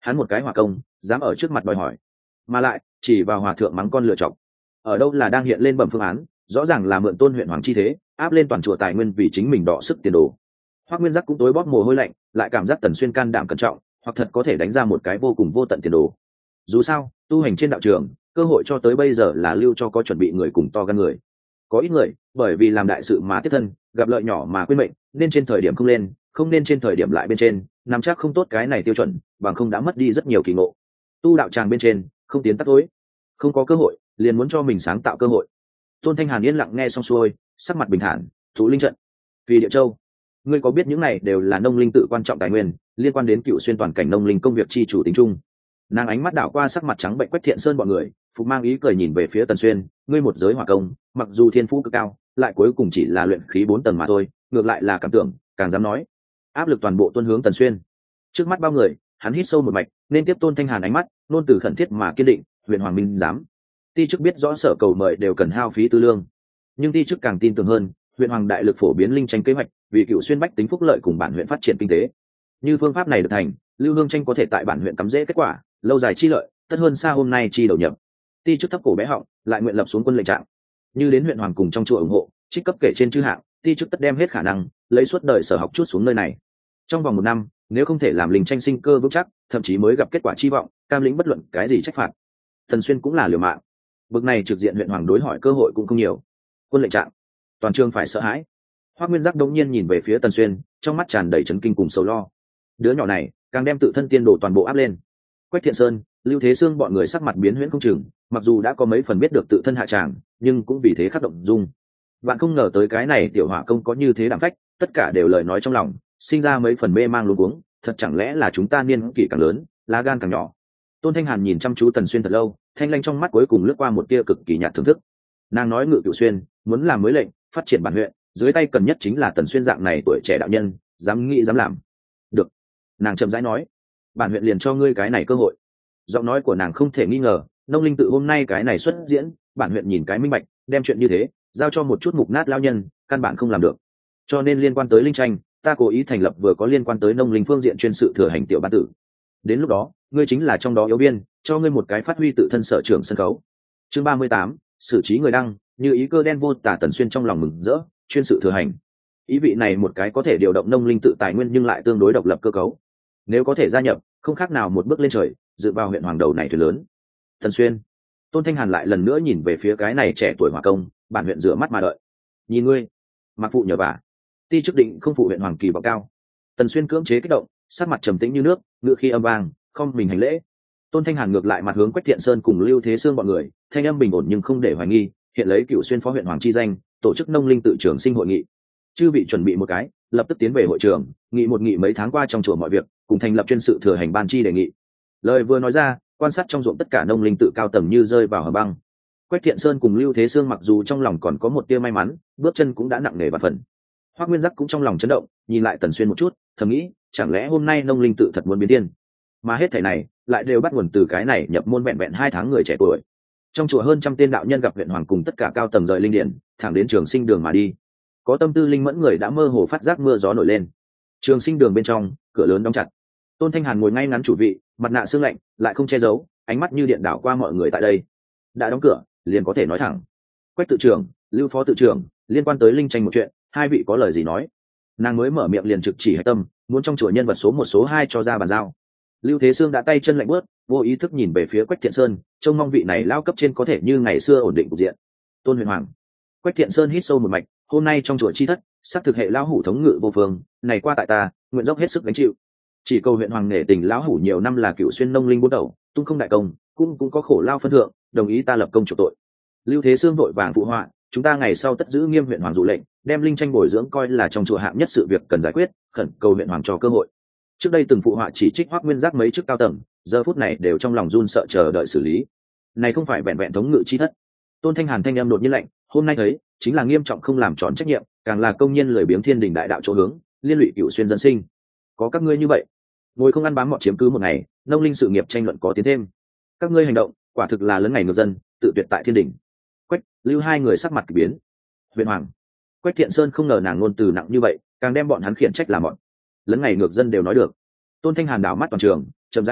[SPEAKER 1] hắn một cái hòa công dám ở trước mặt đòi hỏi, mà lại chỉ vào hòa thượng mắng con lựa chọc, ở đâu là đang hiện lên bẩm phương án, rõ ràng là mượn tôn huyện hoàng chi thế áp lên toàn chùa tài nguyên vì chính mình đọ sức tiền đồ. Hoắc Nguyên Giác cũng tối bóp mồ hôi lạnh, lại cảm giác Tần Xuyên can đảm cẩn trọng, hoặc thật có thể đánh ra một cái vô cùng vô tận tiền đồ. Dù sao tu hành trên đạo trường, cơ hội cho tới bây giờ là lưu cho có chuẩn bị người cùng to gan người. Có ít người bởi vì làm đại sự mà tiếp thân, gặp lợi nhỏ mà quên mệnh, nên trên thời điểm không lên, không nên trên thời điểm lại bên trên, nắm chắc không tốt cái này tiêu chuẩn, bằng không đã mất đi rất nhiều kỳ ngộ. Tu đạo tràng bên trên không tiến tắt tối, không có cơ hội liền muốn cho mình sáng tạo cơ hội. Tôn Thanh Hàn yên lặng nghe xong xuôi, sắc mặt bình thản. Thú linh trận, Phi Địa Châu, ngươi có biết những này đều là nông linh tự quan trọng tài nguyên, liên quan đến Cựu Xuyên toàn cảnh nông linh công việc chi chủ tính chung. Nàng ánh mắt đảo qua sắc mặt trắng bệnh Quách Thiện Sơn bọn người, phục mang ý cười nhìn về phía Tần Xuyên, ngươi một giới hỏa công, mặc dù thiên phú cực cao, lại cuối cùng chỉ là luyện khí bốn tầng mà thôi, ngược lại là cảm tưởng, càng dám nói. Áp lực toàn bộ tuôn hướng Tần Xuyên. Trước mắt bao người, hắn hít sâu một mạch, nên tiếp Tôn Thanh Hàn ánh mắt, nôn từ khẩn thiết mà kiên định, huyện Hoàng Minh dám. Ti chức biết rõ sở cầu mời đều cần hao phí tư lương, nhưng ti chức càng tin tưởng hơn, huyện Hoàng đại lực phổ biến linh tranh kế hoạch, vì Cựu Xuyên bách tính phúc lợi cùng bản huyện phát triển kinh tế. Như phương pháp này được thành, Lưu Hương tranh có thể tại bản huyện cắm rễ kết quả, lâu dài chi lợi, tất hơn xa hôm nay chi đầu nhập. Ti chức thấp cổ bé họng, lại nguyện lập xuống quân lệnh trạng. Như đến huyện Hoàng cùng trong chùa ủng hộ, trích cấp kể trên chư hạng, ti chức tất đem hết khả năng, lấy suốt đời sở học chút xuống nơi này. Trong vòng một năm, nếu không thể làm linh tranh sinh cơ vững chắc, thậm chí mới gặp kết quả chi vọng, cam lĩnh bất luận cái gì trách phạt. Tần Xuyên cũng là liều mạng. Bực này trực diện huyện Hoàng đối hỏi cơ hội cũng không nhiều. Quân lệnh trạng, toàn trường phải sợ hãi. Hoắc Nguyên Giác đống nhiên nhìn về phía Tần Xuyên, trong mắt tràn đầy chấn kinh cùng sầu lo. Đứa nhỏ này càng đem tự thân tiên đồ toàn bộ áp lên. Quách Thiện Sơn, Lưu Thế Sương bọn người sắc mặt biến huyễn không chừng, mặc dù đã có mấy phần biết được tự thân hạ tràng, nhưng cũng vì thế khắc động dung. Bạn không ngờ tới cái này tiểu hỏa công có như thế đảm phách, tất cả đều lời nói trong lòng, sinh ra mấy phần mê mang luống cuống. Thật chẳng lẽ là chúng ta niên kỷ càng lớn, lá gan càng nhỏ? Tôn Thanh Hàn nhìn chăm chú Tần Xuyên thật lâu, thanh lanh trong mắt cuối cùng lướt qua một tia cực kỳ nhạt thưởng thức. Nàng nói Ngự Cửu Xuyên muốn làm mới lệnh, phát triển bản huyện, dưới tay cần nhất chính là Tần Xuyên dạng này tuổi trẻ đạo nhân, dám nghĩ dám làm. Được, nàng chậm rãi nói, bản huyện liền cho ngươi cái này cơ hội. Giọng nói của nàng không thể nghi ngờ, nông linh tự hôm nay cái này xuất diễn, bản huyện nhìn cái minh bạch, đem chuyện như thế giao cho một chút mục nát lao nhân, căn bản không làm được. Cho nên liên quan tới linh tranh, ta cố ý thành lập vừa có liên quan tới nông linh phương diện chuyên sự thừa hành tiểu ban tử. Đến lúc đó, ngươi chính là trong đó yếu biên, cho ngươi một cái phát huy tự thân sở trường sân khấu. Chương ba mươi tám, xử trí người đăng, như ý cơ đen vô tả. Tần Xuyên trong lòng mừng rỡ, chuyên sự thừa hành. Ý vị này một cái có thể điều động nông linh tự tài nguyên nhưng lại tương đối độc lập cơ cấu. Nếu có thể gia nhập, không khác nào một bước lên trời, dựa vào huyện Hoàng đầu này thuyền lớn. Tần Xuyên, Tôn Thanh Hàn lại lần nữa nhìn về phía cái này trẻ tuổi hỏa công, bản huyện rửa mắt mà đợi. Nhìn ngươi, mặc phụ nhờ vả, ti chức định không phụ huyện Hoàng kỳ vọng cao. Tần Xuyên cưỡng chế kích động, sắc mặt trầm tĩnh như nước, ngựa khi âm vang, không mình hành lễ. Tôn Thanh Hàn ngược lại mặt hướng Quách Thiện Sơn cùng Lưu Thế Sương bọn người, thanh âm bình ổn nhưng không để hoài nghi, hiện lấy Cựu Xuyên phó huyện Hoàng chi danh, tổ chức nông linh tự trưởng sinh hội nghị. Chư vị chuẩn bị một cái, lập tức tiến về hội trường, nghị một nghị mấy tháng qua trong chùa mọi việc, cùng thành lập chuyên sự thừa hành ban chi đề nghị. Lời vừa nói ra, quan sát trong ruộng tất cả nông linh tự cao tầng như rơi vào hầm băng. Quách Thiện Sơn cùng Lưu Thế Sương mặc dù trong lòng còn có một tia may mắn, bước chân cũng đã nặng nề vạn phần. Hoắc Nguyên Giác cũng trong lòng chấn động, nhìn lại Tần Xuyên một chút, thầm nghĩ, chẳng lẽ hôm nay nông linh tự thật muốn biến điên? Mà hết thảy này lại đều bắt nguồn từ cái này nhập môn vẹn vẹn hai tháng người trẻ tuổi. Trong chùa hơn trăm tên đạo nhân gặp huyện Hoàng cùng tất cả cao tầng rời linh điển, thẳng đến trường sinh đường mà đi. Có tâm tư linh mẫn người đã mơ hồ phát giác mưa gió nổi lên. Trường sinh đường bên trong, cửa lớn đóng chặt. Tôn Thanh Hàn ngồi ngay ngắn chủ vị, mặt nạ sương lạnh, lại không che giấu, ánh mắt như điện đảo qua mọi người tại đây. Đã đóng cửa, liền có thể nói thẳng. Quách tự trưởng, Lưu phó tự trưởng, liên quan tới linh tranh một chuyện, hai vị có lời gì nói? Nàng mới mở miệng liền trực chỉ hạch tâm, muốn trong chùa nhân vật số một số hai cho ra bàn giao. Lưu Thế Sương đã tay chân lạnh bớt, vô ý thức nhìn về phía Quách Thiện Sơn, trông mong vị này lao cấp trên có thể như ngày xưa ổn định cục diện. Tôn Huyền Hoàng. Quách Thiện Sơn hít sâu một mạch, hôm nay trong chùa chi thất, xác thực hệ lão hủ thống ngự vô phương, này qua tại ta, nguyện dốc hết sức gánh chịu. Chỉ cầu huyện Hoàng nể tình lão hủ nhiều năm là Cựu Xuyên nông linh bốn đầu, tung không đại công, cũng cũng có khổ lao phân thượng, đồng ý ta lập công chủ tội. Lưu Thế Sương vội vàng phụ họa, chúng ta ngày sau tất giữ nghiêm huyện Hoàng dụ lệnh, đem linh tranh bồi dưỡng coi là trong chùa hạng nhất sự việc cần giải quyết, khẩn cầu huyện Hoàng cho cơ hội. Trước đây từng phụ họa chỉ trích Hoắc Nguyên Giác mấy chức cao tầng, giờ phút này đều trong lòng run sợ chờ đợi xử lý. Này không phải vẹn vẹn thống ngự chi thất. Tôn Thanh Hàn thanh âm đột nhiên lạnh, hôm nay thấy chính là nghiêm trọng không làm tròn trách nhiệm, càng là công nhân lười biếng thiên đình đại đạo chỗ hướng, liên lụy Cựu Xuyên dân sinh. Có các ngươi như vậy, ngồi không ăn bám mọt chiếm cứ một ngày, nông linh sự nghiệp tranh luận có tiến thêm. Các ngươi hành động, quả thực là lấn ngày ngược dân, tự tuyệt tại thiên đình. Quách, Lưu hai người sắc mặt kỳ biến. Huyện Hoàng. Quách Thiện Sơn không ngờ nàng ngôn từ nặng như vậy, càng đem bọn hắn khiển trách làm bọn lấn ngày ngược dân đều nói được. Tôn Thanh Hàn đảo mắt toàn trường, chậm rãi nói,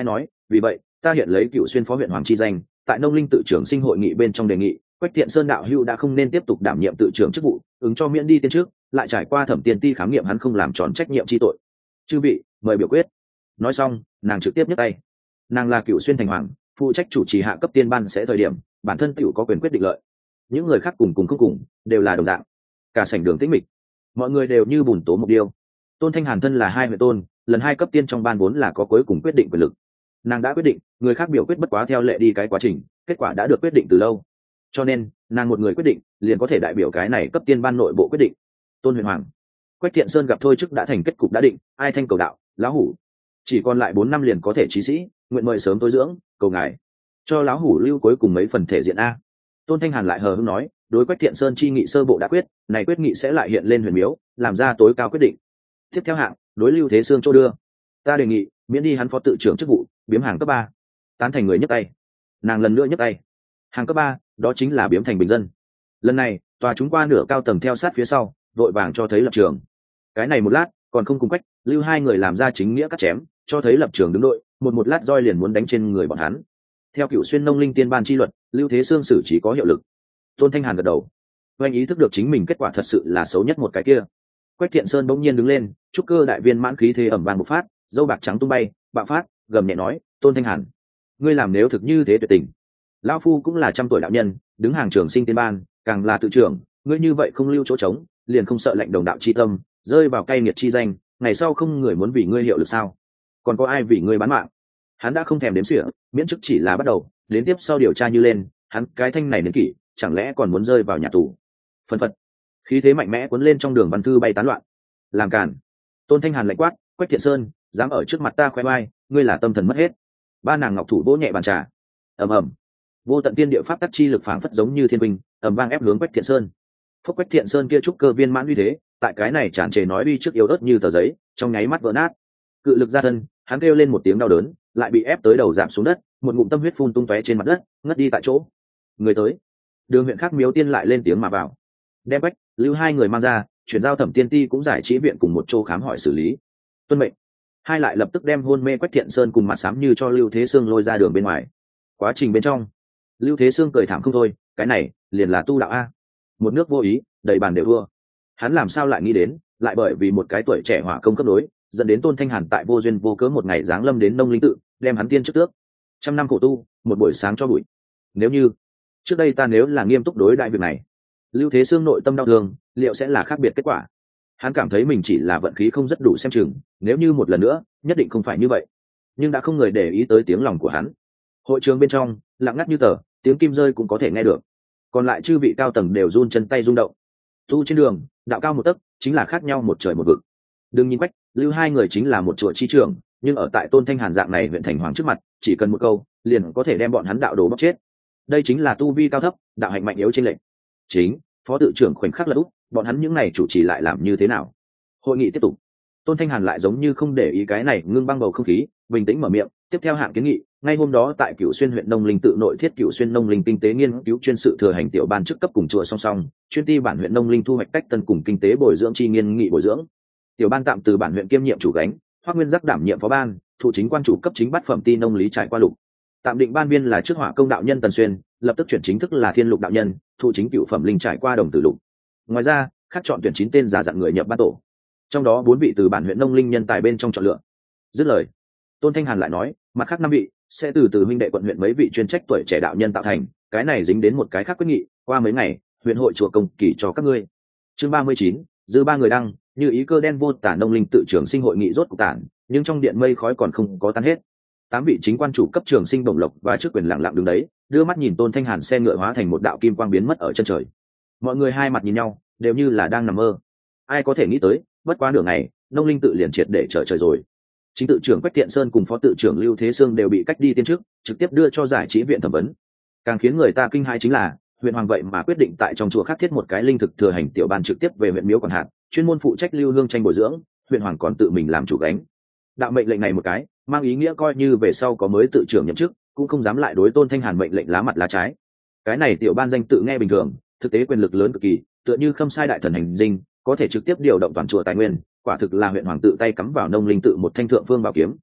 [SPEAKER 1] vì vậy ta hiện lấy Cửu Xuyên phó huyện hoàng chi danh, tại nông linh tự trưởng sinh hội nghị bên trong đề nghị Quách Thiện Sơn đạo hữu đã không nên tiếp tục đảm nhiệm tự trưởng chức vụ, ứng cho miễn đi tiên trước, lại trải qua thẩm tiền ti khám nghiệm hắn không làm tròn trách nhiệm chi tội. Chư vị, mời biểu quyết. Nói xong, nàng trực tiếp nhấc tay. Nàng là Cửu Xuyên thành hoàng, phụ trách chủ trì hạ cấp tiên ban sẽ thời điểm, bản thân tiểu có quyền quyết định lợi. Những người khác cùng cùng không cùng, đều là đồng dạng. Cả sảnh đường tĩnh mịch, mọi người đều như bùn tố một điêu. Tôn Thanh Hàn thân là hai huyện tôn, lần hai cấp tiên trong ban vốn là có cuối cùng quyết định quyền lực. Nàng đã quyết định, người khác biểu quyết bất quá theo lệ đi cái quá trình, kết quả đã được quyết định từ lâu. Cho nên, nàng một người quyết định, liền có thể đại biểu cái này cấp tiên ban nội bộ quyết định. Tôn huyện hoàng, Quách Thiện Sơn gặp thôi chức đã thành kết cục đã định, ai thanh cầu đạo, lão hủ chỉ còn lại bốn năm liền có thể chí sĩ, nguyện mời sớm tối dưỡng, cầu ngài cho lão hủ lưu cuối cùng mấy phần thể diện a. Tôn Thanh Hàn lại hờ hững nói, đối Quách Thiện Sơn chi nghị sơ bộ đã quyết, này quyết nghị sẽ lại hiện lên huyền miếu, làm ra tối cao quyết định. Tiếp theo hạng, đối Lưu Thế Sương chỗ đưa, ta đề nghị miễn đi hắn phó tự trưởng chức vụ, biếm hàng cấp ba. Tán thành người nhấc tay. Nàng lần nữa nhấc tay. Hàng cấp ba, đó chính là biếm thành bình dân. Lần này, tòa chúng qua nửa cao tầng theo sát phía sau, vội vàng cho thấy lập trường. Cái này một lát, còn không cùng Quách, Lưu hai người làm ra chính nghĩa cắt chém, cho thấy lập trường đứng đội, một một lát roi liền muốn đánh trên người bọn hắn. Theo Cửu Xuyên nông linh tiên ban chi luật, Lưu Thế Sương xử trí có hiệu lực. Tôn Thanh Hàn gật đầu. Oanh ý thức được chính mình kết quả thật sự là xấu nhất một cái kia. Quách Thiện Sơn bỗng nhiên đứng lên, trúc cơ đại viên mãn khí thế ẩm vang bộc phát, dâu bạc trắng tung bay, bạo phát, gầm nhẹ nói, Tôn Thanh Hàn, ngươi làm nếu thực như thế tuyệt tình. Lão phu cũng là trăm tuổi đạo nhân, đứng hàng trường sinh tiên ban, càng là tự trưởng, ngươi như vậy không lưu chỗ trống, liền không sợ lệnh đồng đạo chi tâm, rơi vào cay nghiệt chi danh, ngày sau không người muốn vì ngươi hiệu lực sao? Còn có ai vì ngươi bán mạng? Hắn đã không thèm đếm xỉa, miễn chức chỉ là bắt đầu, đến tiếp sau điều tra như lên, hắn cái thanh này đến kỷ, chẳng lẽ còn muốn rơi vào nhà tù? Phân phật, khí thế mạnh mẽ cuốn lên trong đường văn thư bay tán loạn. Làm cản. Tôn Thanh Hàn lạnh quát, Quách Thiện Sơn, dám ở trước mặt ta khoe vai, ngươi là tâm thần mất hết. Ba nàng ngọc thủ vỗ nhẹ bàn trà. Ầm ầm. Vô tận tiên địa pháp tắc chi lực phảng phất giống như thiên binh, ầm vang ép hướng Quách Thiện Sơn. Phúc Quách Thiện Sơn kia trúc cơ viên mãn uy thế, tại cái này tràn trề nói uy trước yếu ớt như tờ giấy, trong nháy mắt vỡ nát. Cự lực ra thân, hắn kêu lên một tiếng đau đớn, lại bị ép tới đầu giảm xuống đất, một ngụm tâm huyết phun tung tóe trên mặt đất, ngất đi tại chỗ. Người tới. Đường huyện khác miếu tiên lại lên tiếng mà vào. Đem Bách, Lưu hai người mang ra, chuyển giao Thẩm Tiên Ti cũng giải trí viện cùng một chỗ khám hỏi xử lý. Tuân mệnh. Hai lại lập tức đem hôn mê Quách Thiện Sơn cùng mặt xám như cho Lưu Thế Sương lôi ra đường bên ngoài. Quá trình bên trong, Lưu Thế Sương cười thảm không thôi, cái này liền là tu đạo a. Một nước vô ý, đầy bàn đều thua. Hắn làm sao lại nghĩ đến, lại bởi vì một cái tuổi trẻ hỏa công cấp đối, dẫn đến Tôn Thanh Hàn tại vô duyên vô cớ một ngày giáng lâm đến nông linh tự, đem hắn tiên trước tước. Trăm năm khổ tu, một buổi sáng cho bụi. Nếu như trước đây ta nếu là nghiêm túc đối đại việc này, Lưu Thế Sương nội tâm đau thương, liệu sẽ là khác biệt kết quả? Hắn cảm thấy mình chỉ là vận khí không rất đủ xem chừng, nếu như một lần nữa, nhất định không phải như vậy. Nhưng đã không người để ý tới tiếng lòng của hắn. Hội trường bên trong, lặng ngắt như tờ, tiếng kim rơi cũng có thể nghe được. Còn lại chư vị cao tầng đều run chân tay rung động. Tu trên đường, đạo cao một tấc, chính là khác nhau một trời một vực. Đừng nhìn Quách, Lưu hai người chính là một chùa chi trưởng, nhưng ở tại Tôn Thanh Hàn dạng này huyện thành hoàng trước mặt, chỉ cần một câu, liền có thể đem bọn hắn đạo đồ bóc chết. Đây chính là tu vi cao thấp, đạo hạnh mạnh yếu trên lệnh. Chính, phó tự trưởng khoảnh khắc là úp, bọn hắn những này chủ trì lại làm như thế nào? Hội nghị tiếp tục. Tôn Thanh Hàn lại giống như không để ý cái này, ngưng băng bầu không khí, bình tĩnh mở miệng, tiếp theo hạng kiến nghị, ngay hôm đó tại Cửu Xuyên huyện nông linh tự nội thiết Cửu Xuyên nông linh kinh tế nghiên cứu chuyên sự thừa hành tiểu ban chức cấp cùng chùa song song, chuyên ty bản huyện nông linh thu hoạch cách tân cùng kinh tế bồi dưỡng chi nghiên nghị bồi dưỡng. Tiểu ban tạm từ bản huyện kiêm nhiệm chủ gánh, Hoắc Nguyên Giác đảm nhiệm phó ban, thủ chính quan chủ cấp chính bát phẩm ti nông lý trải qua lục. Tạm định ban biên là trước hỏa công đạo nhân Tần Xuyên, lập tức chuyển chính thức là Thiên Lục đạo nhân, thủ chính cựu phẩm linh trải qua đồng tử lục. Ngoài ra, khác chọn tuyển chín tên giả dặn người nhập ban tổ. Trong đó bốn vị từ bản huyện nông linh nhân tài bên trong chọn lựa. Dứt lời, Tôn Thanh Hàn lại nói, mặt khác năm vị sẽ từ từ huynh đệ quận huyện mấy vị chuyên trách tuổi trẻ đạo nhân tạo thành, cái này dính đến một cái khác quyết nghị, qua mấy ngày, huyện hội chùa công kỳ cho các ngươi. Chương ba mươi chín, dư ba người đăng, như ý cơ đen vô tả nông linh tự trưởng sinh hội nghị rốt cục tản, nhưng trong điện mây khói còn không có tan hết. Tám vị chính quan chủ cấp trường sinh bổng lộc và chức quyền lặng lặng đứng đấy, đưa mắt nhìn Tôn Thanh Hàn xe ngựa hóa thành một đạo kim quang biến mất ở chân trời. Mọi người hai mặt nhìn nhau, đều như là đang nằm mơ. Ai có thể nghĩ tới, bất quá nửa ngày, nông linh tự liền triệt để trở trời rồi. Chính tự trưởng Quách Thiện Sơn cùng phó tự trưởng Lưu Thế Sương đều bị cách đi tiên trước, trực tiếp đưa cho giải trí viện thẩm vấn. Càng khiến người ta kinh hãi chính là, huyện hoàng vậy mà quyết định tại trong chùa khác thiết một cái linh thực thừa hành tiểu ban trực tiếp về huyện miếu quản hạt, chuyên môn phụ trách lưu hương tranh bồi dưỡng, huyện hoàng còn tự mình làm chủ gánh. Đạo mệnh lệnh này một cái, mang ý nghĩa coi như về sau có mới tự trưởng nhậm chức, cũng không dám lại đối Tôn Thanh Hàn mệnh lệnh lá mặt lá trái. Cái này tiểu ban danh tự nghe bình thường, thực tế quyền lực lớn cực kỳ, tựa như khâm sai đại thần hành dinh, có thể trực tiếp điều động toàn chùa tài nguyên, quả thực là huyện hoàng tự tay cắm vào nông linh tự một thanh thượng phương bảo kiếm.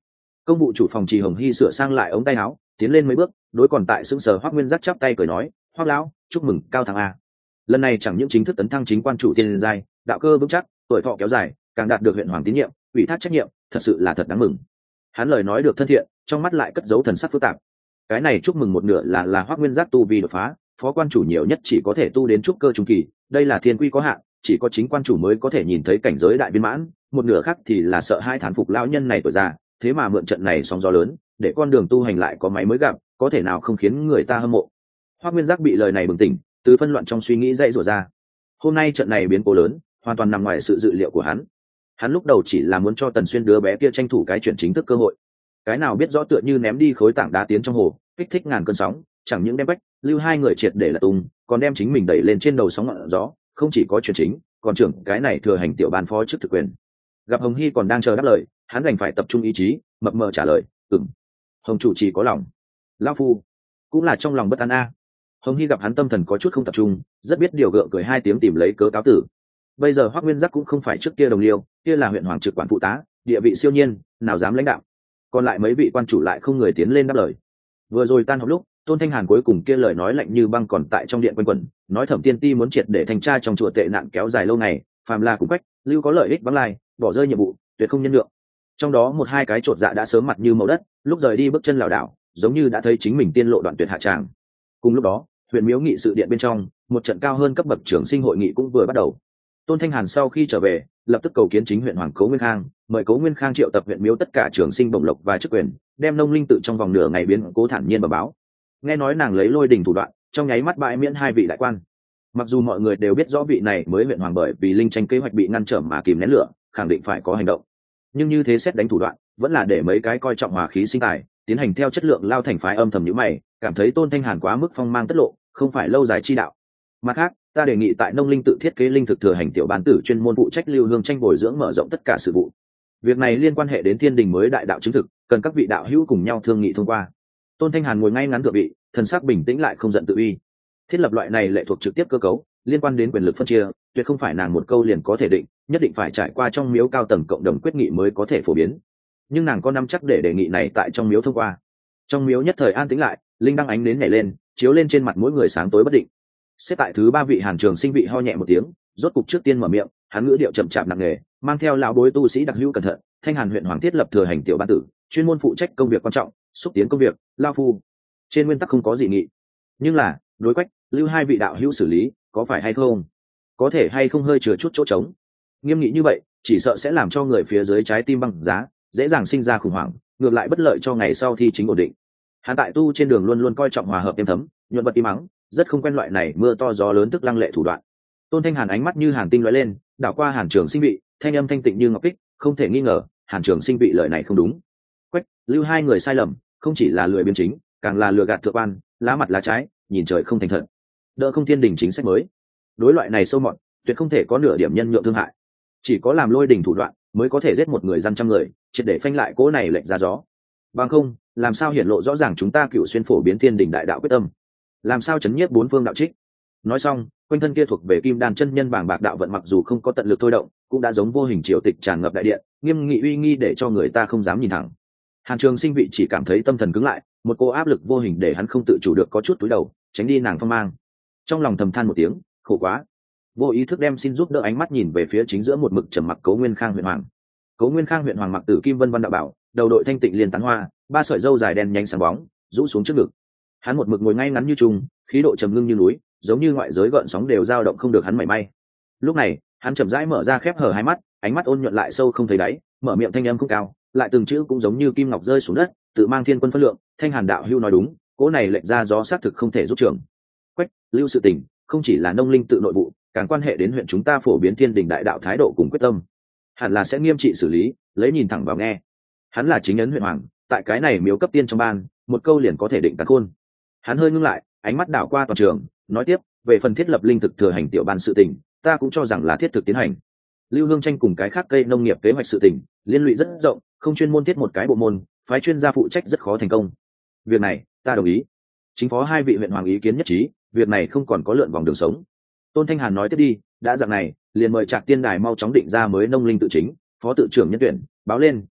[SPEAKER 1] Công vụ chủ phòng Trì Hồng Hy sửa sang lại ống tay áo, tiến lên mấy bước, đối còn tại sững sờ Hoắc Nguyên Giác chắp tay cười nói, Hoắc lão, chúc mừng cao thắng a. Lần này chẳng những chính thức tấn thăng chính quan chủ tiên giai, đạo cơ vững chắc, tuổi thọ kéo dài, càng đạt được huyện hoàng tín nhiệm, ủy thác trách nhiệm, thật sự là thật đáng mừng. Hắn lời nói được thân thiện, trong mắt lại cất giấu thần sắc phức tạp. Cái này chúc mừng một nửa là là Hoắc Nguyên Giác tu vi đột phá, phó quan chủ nhiều nhất chỉ có thể tu đến trúc cơ trung kỳ, đây là thiên quy có hạn, chỉ có chính quan chủ mới có thể nhìn thấy cảnh giới đại viên mãn, một nửa khác thì là sợ hai thán phục lão nhân này tuổi già, thế mà mượn trận này sóng gió lớn, để con đường tu hành lại có máy mới gặp, có thể nào không khiến người ta hâm mộ. Hoắc Nguyên Giác bị lời này bừng tỉnh, từ phân loạn trong suy nghĩ dậy rủa ra. Hôm nay trận này biến cố lớn, hoàn toàn nằm ngoài sự dự liệu của hắn. Hắn lúc đầu chỉ là muốn cho Tần Xuyên đứa bé kia tranh thủ cái chuyển chính thức cơ hội, cái nào biết rõ tựa như ném đi khối tảng đá tiến trong hồ, kích thích ngàn cơn sóng, chẳng những đem Bách Lưu hai người triệt để là tung, còn đem chính mình đẩy lên trên đầu sóng ngọn gió, không chỉ có chuyển chính, còn trưởng cái này thừa hành tiểu ban phó chức thực quyền. Gặp Hồng Hy còn đang chờ đáp lời, hắn đành phải tập trung ý chí, mập mờ trả lời, "Ừm." Hồng chủ chỉ có lòng. Lão phu cũng là trong lòng bất an a. Hồng Hy gặp hắn tâm thần có chút không tập trung, rất biết điều gượng cười hai tiếng tìm lấy cớ cáo tử. Bây giờ Hoắc Nguyên Giác cũng không phải trước kia đồng liêu, kia là huyện hoàng trực quản phụ tá, địa vị siêu nhiên, nào dám lãnh đạo. Còn lại mấy vị quan chủ lại không người tiến lên đáp lời. Vừa rồi tan học lúc, Tôn Thanh Hàn cuối cùng kia lời nói lạnh như băng còn tại trong điện quanh quẩn, nói Thẩm Tiên Ti muốn triệt để thanh tra trong chùa tệ nạn kéo dài lâu ngày, phàm là cùng cách, lưu có lợi ích vắng lai, bỏ rơi nhiệm vụ, tuyệt không nhân lượng. Trong đó một hai cái chột dạ đã sớm mặt như màu đất, lúc rời đi bước chân lảo đảo, giống như đã thấy chính mình tiên lộ đoạn tuyệt hạ tràng. Cùng lúc đó, huyện miếu nghị sự điện bên trong, một trận cao hơn cấp bậc trưởng sinh hội nghị cũng vừa bắt đầu. Tôn Thanh Hàn sau khi trở về, lập tức cầu kiến chính huyện hoàng Cố Nguyên Khang, mời Cố Nguyên Khang triệu tập huyện miếu tất cả trưởng sinh bổng lộc và chức quyền, đem nông linh tự trong vòng nửa ngày biến cố thản nhiên bẩm báo. Nghe nói nàng lấy lôi đình thủ đoạn, trong nháy mắt bãi miễn hai vị đại quan. Mặc dù mọi người đều biết rõ vị này mới huyện hoàng bởi vì linh tranh kế hoạch bị ngăn trở mà kìm nén lửa, khẳng định phải có hành động. Nhưng như thế xét đánh thủ đoạn, vẫn là để mấy cái coi trọng hòa khí sinh tài, tiến hành theo chất lượng lao thành phái âm thầm nhíu mày, cảm thấy Tôn Thanh Hàn quá mức phong mang tất lộ, không phải lâu dài chi đạo. Mặt khác, ta đề nghị tại nông linh tự thiết kế linh thực thừa hành tiểu ban tử chuyên môn phụ trách lưu hương tranh bồi dưỡng mở rộng tất cả sự vụ. Việc này liên quan hệ đến thiên đình mới đại đạo chứng thực, cần các vị đạo hữu cùng nhau thương nghị thông qua. Tôn Thanh Hàn ngồi ngay ngắn thượng vị, thần sắc bình tĩnh lại không giận tự uy. Thiết lập loại này lệ thuộc trực tiếp cơ cấu, liên quan đến quyền lực phân chia, tuyệt không phải nàng một câu liền có thể định, nhất định phải trải qua trong miếu cao tầng cộng đồng quyết nghị mới có thể phổ biến. Nhưng nàng có nắm chắc để đề nghị này tại trong miếu thông qua. Trong miếu nhất thời an tĩnh lại, linh đăng ánh nến nhảy lên, chiếu lên trên mặt mỗi người sáng tối bất định. Xếp tại thứ ba vị Hàn Trường Sinh vị ho nhẹ một tiếng, rốt cục trước tiên mở miệng, hắn ngữ điệu chậm chạp nặng nề, mang theo lão bối tu sĩ đặc hữu cẩn thận. Thanh Hàn huyện hoàng thiết lập thừa hành tiểu ban tử, chuyên môn phụ trách công việc quan trọng, xúc tiến công việc, lao phu. Trên nguyên tắc không có gì nghị, nhưng là đối quách, lưu hai vị đạo hữu xử lý, có phải hay không? Có thể hay không hơi chừa chút chỗ trống? Nghiêm nghị như vậy, chỉ sợ sẽ làm cho người phía dưới trái tim băng giá, dễ dàng sinh ra khủng hoảng, ngược lại bất lợi cho ngày sau thi chính ổn định. Hắn tại tu trên đường luôn luôn coi trọng hòa hợp êm thấm, nhuận vật im mắng, rất không quen loại này mưa to gió lớn tức lăng lệ thủ đoạn. Tôn Thanh Hàn ánh mắt như hàn tinh lóe lên, đảo qua Hàn Trường Sinh vị, thanh âm thanh tịnh như ngọc kích, không thể nghi ngờ, Hàn Trường Sinh vị lời này không đúng. Quách, lưu hai người sai lầm, không chỉ là lười biếng chính, càng là lừa gạt thượng quan, lá mặt lá trái, nhìn trời không thành thật. Đỡ không thiên đình chính sách mới. Đối loại này sâu mọt, tuyệt không thể có nửa điểm nhân nhượng thương hại. Chỉ có làm lôi đình thủ đoạn, mới có thể giết một người dân trăm người, triệt để phanh lại cỗ này lệnh ra gió. Bằng không, làm sao hiển lộ rõ ràng chúng ta Cửu Xuyên phổ biến thiên đình đại đạo quyết tâm? Làm sao chấn nhiếp bốn phương đạo trích? Nói xong, quanh thân kia thuộc về Kim Đan chân nhân bảng bạc đạo vận mặc dù không có tận lực thôi động, cũng đã giống vô hình triều tịch tràn ngập đại điện, nghiêm nghị uy nghi để cho người ta không dám nhìn thẳng. Hàn Trường Sinh vị chỉ cảm thấy tâm thần cứng lại, một cô áp lực vô hình để hắn không tự chủ được có chút túi đầu, tránh đi nàng phong mang. Trong lòng thầm than một tiếng, khổ quá. Vô ý thức đem xin giúp đỡ ánh mắt nhìn về phía chính giữa một mực trầm mặc Cố Nguyên Khang huyện hoàng. Cố Nguyên Khang huyện hoàng mặc tử kim vân vân đạo bảo, đầu đội thanh tịnh liên tán hoa, ba sợi râu dài đen nhánh sáng bóng, rũ xuống trước ngực. Hắn một mực ngồi ngay ngắn như trung, khí độ trầm ngưng như núi, giống như ngoại giới gợn sóng đều dao động không được hắn mảy may. Lúc này, hắn chậm rãi mở ra khép hờ hai mắt, ánh mắt ôn nhuận lại sâu không thấy đáy, mở miệng thanh âm không cao, lại từng chữ cũng giống như kim ngọc rơi xuống đất, tự mang thiên quân phân lượng. Thanh Hàn đạo hưu nói đúng, cỗ này lệnh ra gió xác thực không thể giúp trưởng. Quách, lưu sự tình, không chỉ là nông linh tự nội vụ, càng quan hệ đến huyện chúng ta phổ biến thiên đình đại đạo thái độ cùng quyết tâm, hẳn là sẽ nghiêm trị xử lý, lấy nhìn thẳng vào nghe. Hắn là chính ấn huyện hoàng, tại cái này miếu cấp tiên trong ban, một câu liền có thể định tàn khôn. Hắn hơi ngưng lại, ánh mắt đảo qua toàn trường, nói tiếp, về phần thiết lập linh thực thừa hành tiểu ban sự tình, ta cũng cho rằng là thiết thực tiến hành. Lưu Hương tranh cùng cái khác cây nông nghiệp kế hoạch sự tình, liên lụy rất rộng, không chuyên môn thiết một cái bộ môn, phái chuyên gia phụ trách rất khó thành công. Việc này, ta đồng ý. Chính phó hai vị huyện hoàng ý kiến nhất trí, việc này không còn có lượn vòng đường sống. Tôn Thanh Hàn nói tiếp đi, đã dạng này, liền mời Trạc Tiên Đài mau chóng định ra mới nông linh tự chính, phó tự trưởng nhân tuyển, báo lên,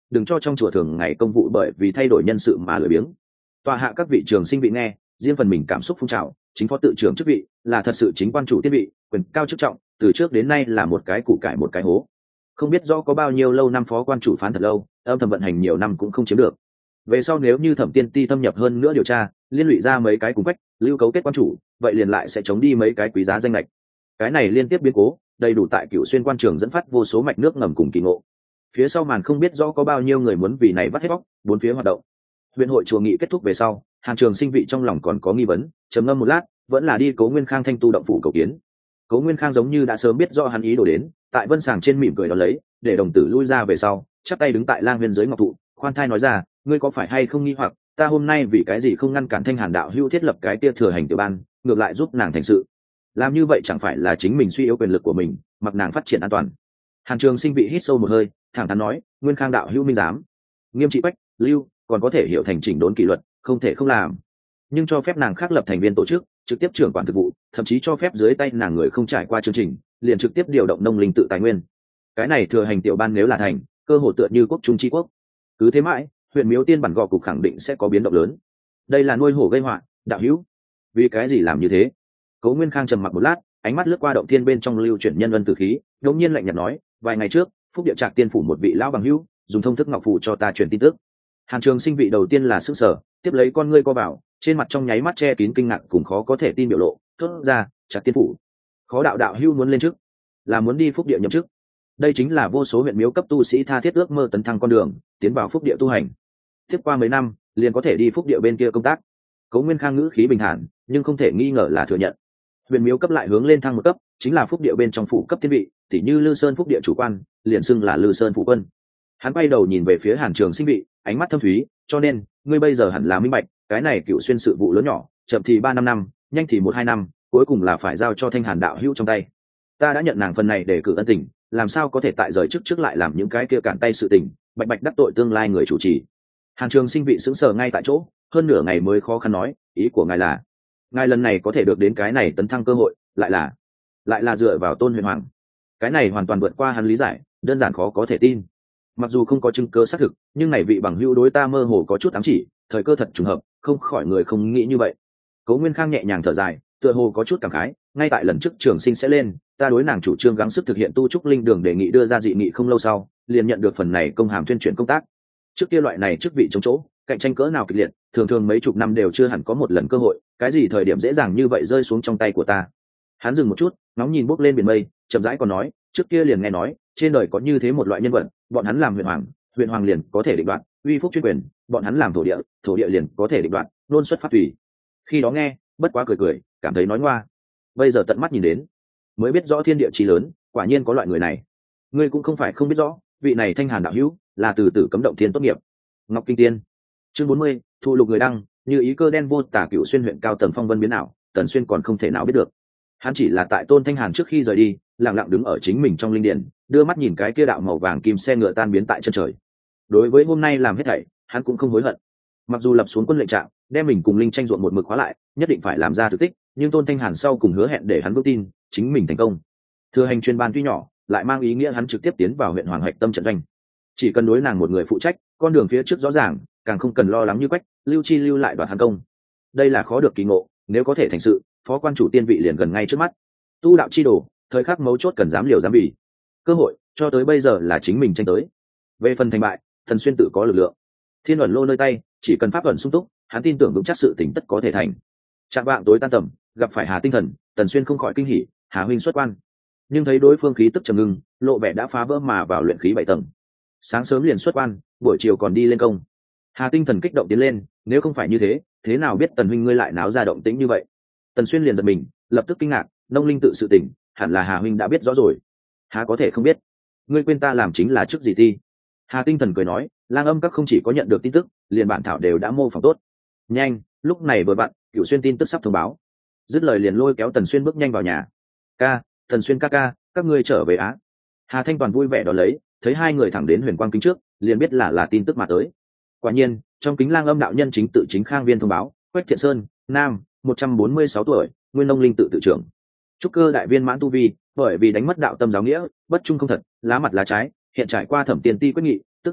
[SPEAKER 1] đừng cho trong chùa thường ngày công vụ bởi vì thay đổi nhân sự mà lười biếng. Tòa hạ các vị trường sinh vị nghe, riêng phần mình cảm xúc phun trào, chính phó tự trưởng chức vị là thật sự chính quan chủ tiên vị, quyền cao chức trọng, từ trước đến nay là một cái củ cải một cái hố. Không biết rõ có bao nhiêu lâu năm phó quan chủ phán thật lâu, âm thầm vận hành nhiều năm cũng không chiếm được. Về sau nếu như thẩm tiên ti thâm nhập hơn nữa điều tra, liên lụy ra mấy cái cùng quách lưu cấu kết quan chủ, vậy liền lại sẽ chống đi mấy cái quý giá danh lệch. Cái này liên tiếp biến cố đầy đủ tại Cửu Xuyên quan trường dẫn phát vô số mạch nước ngầm cùng kỳ ngộ. Phía sau màn không biết rõ có bao nhiêu người muốn vì này vắt hết bóc, bốn phía hoạt động. Huyện hội chùa nghị kết thúc về sau, Hàn Trường Sinh vị trong lòng còn có nghi vấn, trầm ngâm một lát, vẫn là đi Cố Nguyên Khang thanh tu động phủ cầu kiến. Cố Nguyên Khang giống như đã sớm biết rõ hắn ý đồ đến, tại vân sàng trên mỉm cười đón lấy, để đồng tử lui ra về sau, chắp tay đứng tại lang viên dưới ngọc thụ, khoan thai nói ra, ngươi có phải hay không nghi hoặc, ta hôm nay vì cái gì không ngăn cản Thanh Hàn đạo hữu thiết lập cái tia thừa hành tiểu ban, ngược lại giúp nàng thành sự. Làm như vậy chẳng phải là chính mình suy yếu quyền lực của mình, mặc nàng phát triển an toàn. Hàn Trường Sinh bị hít sâu một hơi, thẳng thắn nói, Nguyên Khang đạo hữu minh giám, nghiêm trị bách lưu, còn có thể hiểu thành chỉnh đốn kỷ luật, không thể không làm, nhưng cho phép nàng khác lập thành viên tổ chức, trực tiếp trưởng quản thực vụ, thậm chí cho phép dưới tay nàng người không trải qua chương trình liền trực tiếp điều động nông linh tự tài nguyên. Cái này thừa hành tiểu ban nếu là thành, cơ hội tựa như quốc trung tri quốc. Cứ thế mãi, huyện Miếu Tiên bản gò cục khẳng định sẽ có biến động lớn. Đây là nuôi hổ gây họa, đạo hữu, vì cái gì làm như thế? Cố Nguyên Khang trầm mặc một lát, ánh mắt lướt qua động thiên bên trong lưu chuyển nhân ân tử khí, đột nhiên lạnh nhạt nói, vài ngày trước, Phúc Địa Trạc tiên phủ một vị lão bằng hữu, dùng thông thức ngọc phù cho ta truyền tin tức. Hàn Trường Sinh vị đầu tiên là sức sở, tiếp lấy con ngươi co vào, trên mặt trong nháy mắt che kín kinh ngạc cùng khó có thể tin biểu lộ, thốt ra, Trạc tiên phủ, khó đạo đạo hữu muốn lên chức, là muốn đi Phúc Địa nhậm chức. Đây chính là vô số huyện miếu cấp tu sĩ tha thiết ước mơ tấn thăng con đường, tiến vào Phúc Địa tu hành. Tiếp qua mấy năm, liền có thể đi Phúc Địa bên kia công tác. Cố Nguyên Khang ngữ khí bình thản, nhưng không thể nghi ngờ là thừa nhận. Huyện miếu cấp lại hướng lên thăng một cấp, chính là Phúc Địa bên trong phủ cấp thiên vị, tỉ như Lư Sơn Phúc Địa chủ quan, liền xưng là Lư Sơn phủ quân. Hắn quay đầu nhìn về phía Hàn Trường Sinh vị, ánh mắt thâm thúy, cho nên, ngươi bây giờ hẳn là minh bạch, cái này Cửu Xuyên sự vụ lớn nhỏ, chậm thì ba năm năm, nhanh thì một hai năm, cuối cùng là phải giao cho Thanh Hàn đạo hữu trong tay. Ta đã nhận nàng phần này để cử ân tình, làm sao có thể tại rời chức trước lại làm những cái kia cản tay sự tình, bạch bạch đắc tội tương lai người chủ trì. Hàn Trường Sinh vị sững sờ ngay tại chỗ, hơn nửa ngày mới khó khăn nói, ý của ngài là, ngài lần này có thể được đến cái này tấn thăng cơ hội, lại là, lại là dựa vào Tôn Huyền Hoàng. Cái này hoàn toàn vượt qua hắn lý giải, đơn giản khó có thể tin. Mặc dù không có chứng cứ xác thực, nhưng này vị bằng hữu đối ta mơ hồ có chút ám chỉ, thời cơ thật trùng hợp, không khỏi người không nghĩ như vậy. Cố Nguyên Khang nhẹ nhàng thở dài, tựa hồ có chút cảm khái, ngay tại lần trước Trường Sinh sẽ lên, ta đối nàng chủ trương gắng sức thực hiện tu trúc linh đường đề nghị đưa ra dị nghị không lâu sau, liền nhận được phần này công hàm tuyên truyền công tác. Trước kia loại này chức vị chống chỗ, cạnh tranh cỡ nào kịch liệt, thường thường mấy chục năm đều chưa hẳn có một lần cơ hội, cái gì thời điểm dễ dàng như vậy rơi xuống trong tay của ta. Hắn dừng một chút, ngóng nhìn bốc lên biển mây, chậm rãi còn nói, trước kia liền nghe nói, trên đời có như thế một loại nhân vật, bọn hắn làm huyện hoàng, huyện hoàng liền có thể định đoạt uy phúc chuyên quyền, bọn hắn làm thổ địa, thổ địa liền có thể định đoạt luôn xuất phát tùy. Khi đó nghe, bất quá cười cười, cảm thấy nói ngoa. Bây giờ tận mắt nhìn đến, mới biết rõ thiên địa chí lớn, quả nhiên có loại người này. Ngươi cũng không phải không biết rõ, vị này Thanh Hàn đạo hữu là từ tử cấm động thiên tốt nghiệp. Ngọc Kinh Tiên, chương bốn mươi, thu lục người đăng, như ý cơ đen vô tả Cửu Xuyên huyện cao tầng phong vân biến nào, Tần Xuyên còn không thể nào biết được. Hắn chỉ là tại Tôn Thanh Hàn trước khi rời đi, lặng lặng đứng ở chính mình trong linh điển, đưa mắt nhìn cái kia đạo màu vàng kim xe ngựa tan biến tại chân trời. Đối với hôm nay làm hết thảy, hắn cũng không hối hận. Mặc dù lập xuống quân lệnh trạng, đem mình cùng linh tranh ruộng một mực khóa lại, nhất định phải làm ra thực tích, nhưng Tôn Thanh Hàn sau cùng hứa hẹn để hắn vững tin, chính mình thành công. Thừa hành chuyên ban tuy nhỏ, lại mang ý nghĩa hắn trực tiếp tiến vào huyện Hoàng Hạch tâm trận doanh. Chỉ cần đối nàng một người phụ trách, con đường phía trước rõ ràng, càng không cần lo lắng như quách, lưu chi lưu lại đoạt hắn công. Đây là khó được kỳ ngộ, nếu có thể thành sự, phó quan chủ tiên vị liền gần ngay trước mắt. Tu đạo chi đồ, thời khắc mấu chốt cần dám liều dám bỉ. Cơ hội cho tới bây giờ là chính mình tranh tới. Về phần thành bại, Thần Xuyên tự có lực lượng. Thiên ẩn lô nơi tay, chỉ cần pháp ẩn sung túc, hắn tin tưởng vững chắc sự tỉnh tất có thể thành. Trạng vạng tối tan tầm, gặp phải Hà Tinh Thần, Tần Xuyên không khỏi kinh hỉ, Hà huynh xuất quan. Nhưng thấy đối phương khí tức trầm ngưng, lộ vẻ đã phá vỡ mà vào luyện khí bảy tầng. Sáng sớm liền xuất quan, buổi chiều còn đi lên công. Hà Tinh Thần kích động tiến lên, nếu không phải như thế, thế nào biết Tần huynh ngươi lại náo ra động tĩnh như vậy? Tần Xuyên liền giật mình, lập tức kinh ngạc, nông linh tự sự tỉnh, hẳn là Hà huynh đã biết rõ rồi. Hà có thể không biết? Ngươi quên ta làm chính là chức gì ti? Hà Tinh Thần cười nói, Lang Âm các không chỉ có nhận được tin tức, liền bản thảo đều đã mô phỏng tốt. Nhanh, lúc này vừa vặn, Cửu Xuyên tin tức sắp thông báo. Dứt lời liền lôi kéo Tần Xuyên bước nhanh vào nhà. Ca, Tần Xuyên ca ca, các ngươi trở về á? Hà Thanh Toàn vui vẻ đón lấy, thấy hai người thẳng đến Huyền Quang kính trước, liền biết là là tin tức mà tới. Quả nhiên, trong kính Lang Âm đạo nhân chính tự chính Khang Viên thông báo, Quách Thiện Sơn, nam, một trăm bốn mươi sáu tuổi, nguyên nông linh tự tự trưởng. Trúc cơ đại viên mãn tu vi, bởi vì đánh mất đạo tâm giáo nghĩa, bất trung không thật, lá mặt lá trái, hiện trải qua thẩm tiền ti quyết nghị, tức tiên trước,